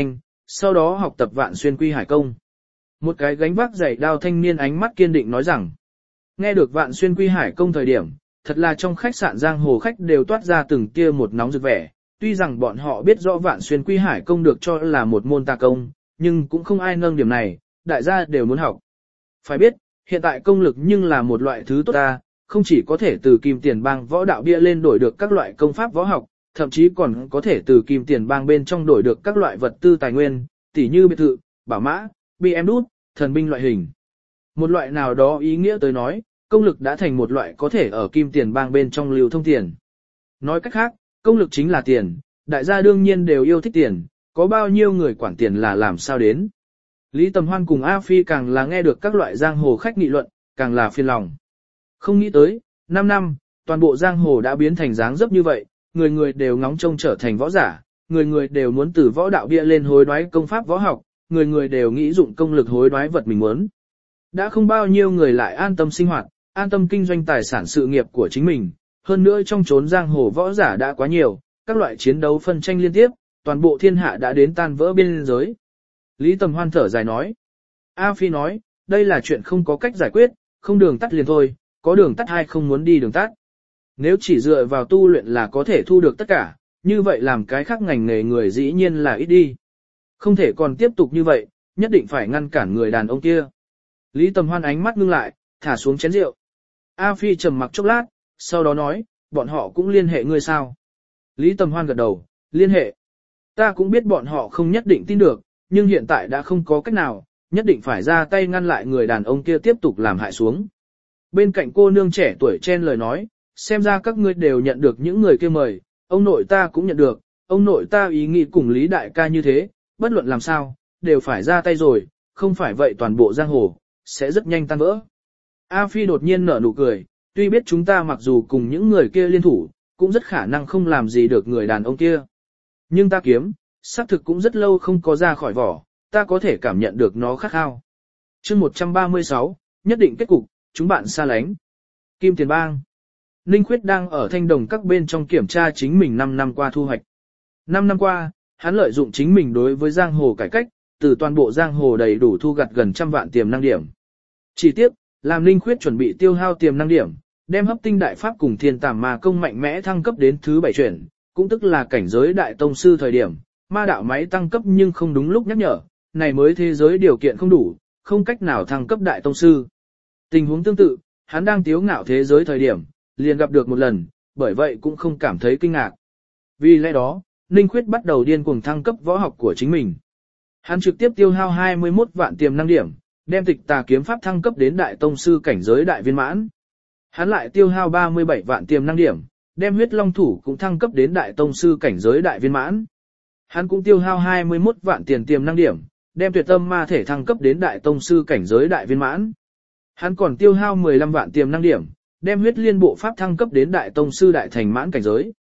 sau đó học tập Vạn Xuyên Quy Hải công. Một cái gánh vác giày đao thanh niên ánh mắt kiên định nói rằng, nghe được Vạn Xuyên Quy Hải công thời điểm, thật là trong khách sạn giang hồ khách đều toát ra từng tia một nóng rực vẻ, tuy rằng bọn họ biết rõ Vạn Xuyên Quy Hải công được cho là một môn tà công, nhưng cũng không ai nâng điểm này, đại gia đều muốn học. Phải biết, hiện tại công lực nhưng là một loại thứ tốt ta, không chỉ có thể từ kim tiền bang võ đạo bia lên đổi được các loại công pháp võ học, thậm chí còn có thể từ kim tiền bang bên trong đổi được các loại vật tư tài nguyên, tỉ như biệt thự, bảo mã, BM đút, thần binh loại hình. Một loại nào đó ý nghĩa tới nói, công lực đã thành một loại có thể ở kim tiền bang bên trong lưu thông tiền. Nói cách khác, công lực chính là tiền, đại gia đương nhiên đều yêu thích tiền, có bao nhiêu người quản tiền là làm sao đến. Lý Tầm Hoan cùng A Phi càng là nghe được các loại giang hồ khách nghị luận, càng là phiền lòng. Không nghĩ tới, 5 năm, toàn bộ giang hồ đã biến thành dáng dấp như vậy, người người đều ngóng trông trở thành võ giả, người người đều muốn từ võ đạo bia lên hối đoái công pháp võ học, người người đều nghĩ dụng công lực hối đoái vật mình muốn. Đã không bao nhiêu người lại an tâm sinh hoạt, an tâm kinh doanh tài sản sự nghiệp của chính mình, hơn nữa trong chốn giang hồ võ giả đã quá nhiều, các loại chiến đấu phân tranh liên tiếp, toàn bộ thiên hạ đã đến tan vỡ biên giới. Lý Tầm Hoan thở dài nói. A Phi nói, đây là chuyện không có cách giải quyết, không đường tắt liền thôi, có đường tắt hay không muốn đi đường tắt. Nếu chỉ dựa vào tu luyện là có thể thu được tất cả, như vậy làm cái khác ngành nghề người dĩ nhiên là ít đi. Không thể còn tiếp tục như vậy, nhất định phải ngăn cản người đàn ông kia. Lý Tầm Hoan ánh mắt ngưng lại, thả xuống chén rượu. A Phi trầm mặc chốc lát, sau đó nói, bọn họ cũng liên hệ ngươi sao? Lý Tầm Hoan gật đầu, liên hệ. Ta cũng biết bọn họ không nhất định tin được, nhưng hiện tại đã không có cách nào, nhất định phải ra tay ngăn lại người đàn ông kia tiếp tục làm hại xuống. Bên cạnh cô nương trẻ tuổi chen lời nói, xem ra các ngươi đều nhận được những người kia mời, ông nội ta cũng nhận được, ông nội ta ý nghĩ cùng Lý đại ca như thế, bất luận làm sao, đều phải ra tay rồi, không phải vậy toàn bộ giang hồ, sẽ rất nhanh tan vỡ. A Phi đột nhiên nở nụ cười, tuy biết chúng ta mặc dù cùng những người kia liên thủ, cũng rất khả năng không làm gì được người đàn ông kia. Nhưng ta kiếm, xác thực cũng rất lâu không có ra khỏi vỏ, ta có thể cảm nhận được nó khát khao. Chương 136, nhất định kết cục, chúng bạn xa lánh. Kim Tiền Bang. Ninh Khuyết đang ở Thanh Đồng các bên trong kiểm tra chính mình 5 năm qua thu hoạch. 5 năm qua, hắn lợi dụng chính mình đối với giang hồ cải cách, từ toàn bộ giang hồ đầy đủ thu gặt gần 100 vạn tiềm năng điểm. Chỉ tiếp, làm Ninh Khuyết chuẩn bị tiêu hao tiềm năng điểm, đem hấp tinh đại pháp cùng thiên tàm ma công mạnh mẽ thăng cấp đến thứ 7 chuyển, cũng tức là cảnh giới đại tông sư thời điểm, ma đạo máy tăng cấp nhưng không đúng lúc nhắc nhở, này mới thế giới điều kiện không đủ, không cách nào thăng cấp đại tông sư. Tình huống tương tự, hắn đang tiếu ngạo thế giới thời điểm, liền gặp được một lần, bởi vậy cũng không cảm thấy kinh ngạc. Vì lẽ đó, Ninh Khuyết bắt đầu điên cuồng thăng cấp võ học của chính mình. Hắn trực tiếp tiêu hao 21 vạn tiềm năng điểm, đem tịch tà kiếm pháp thăng cấp đến đại tông sư cảnh giới đại viên mãn. Hắn lại tiêu hao 37 vạn tiềm năng điểm, đem huyết long thủ cũng thăng cấp đến đại tông sư cảnh giới đại viên mãn. Hắn cũng tiêu hao 21 vạn tiền tiềm năng điểm, đem tuyệt tâm ma thể thăng cấp đến đại tông sư cảnh giới đại viên mãn. Hắn còn tiêu hao 15 vạn tiềm năng điểm, đem huyết liên bộ pháp thăng cấp đến đại tông sư đại thành mãn cảnh giới.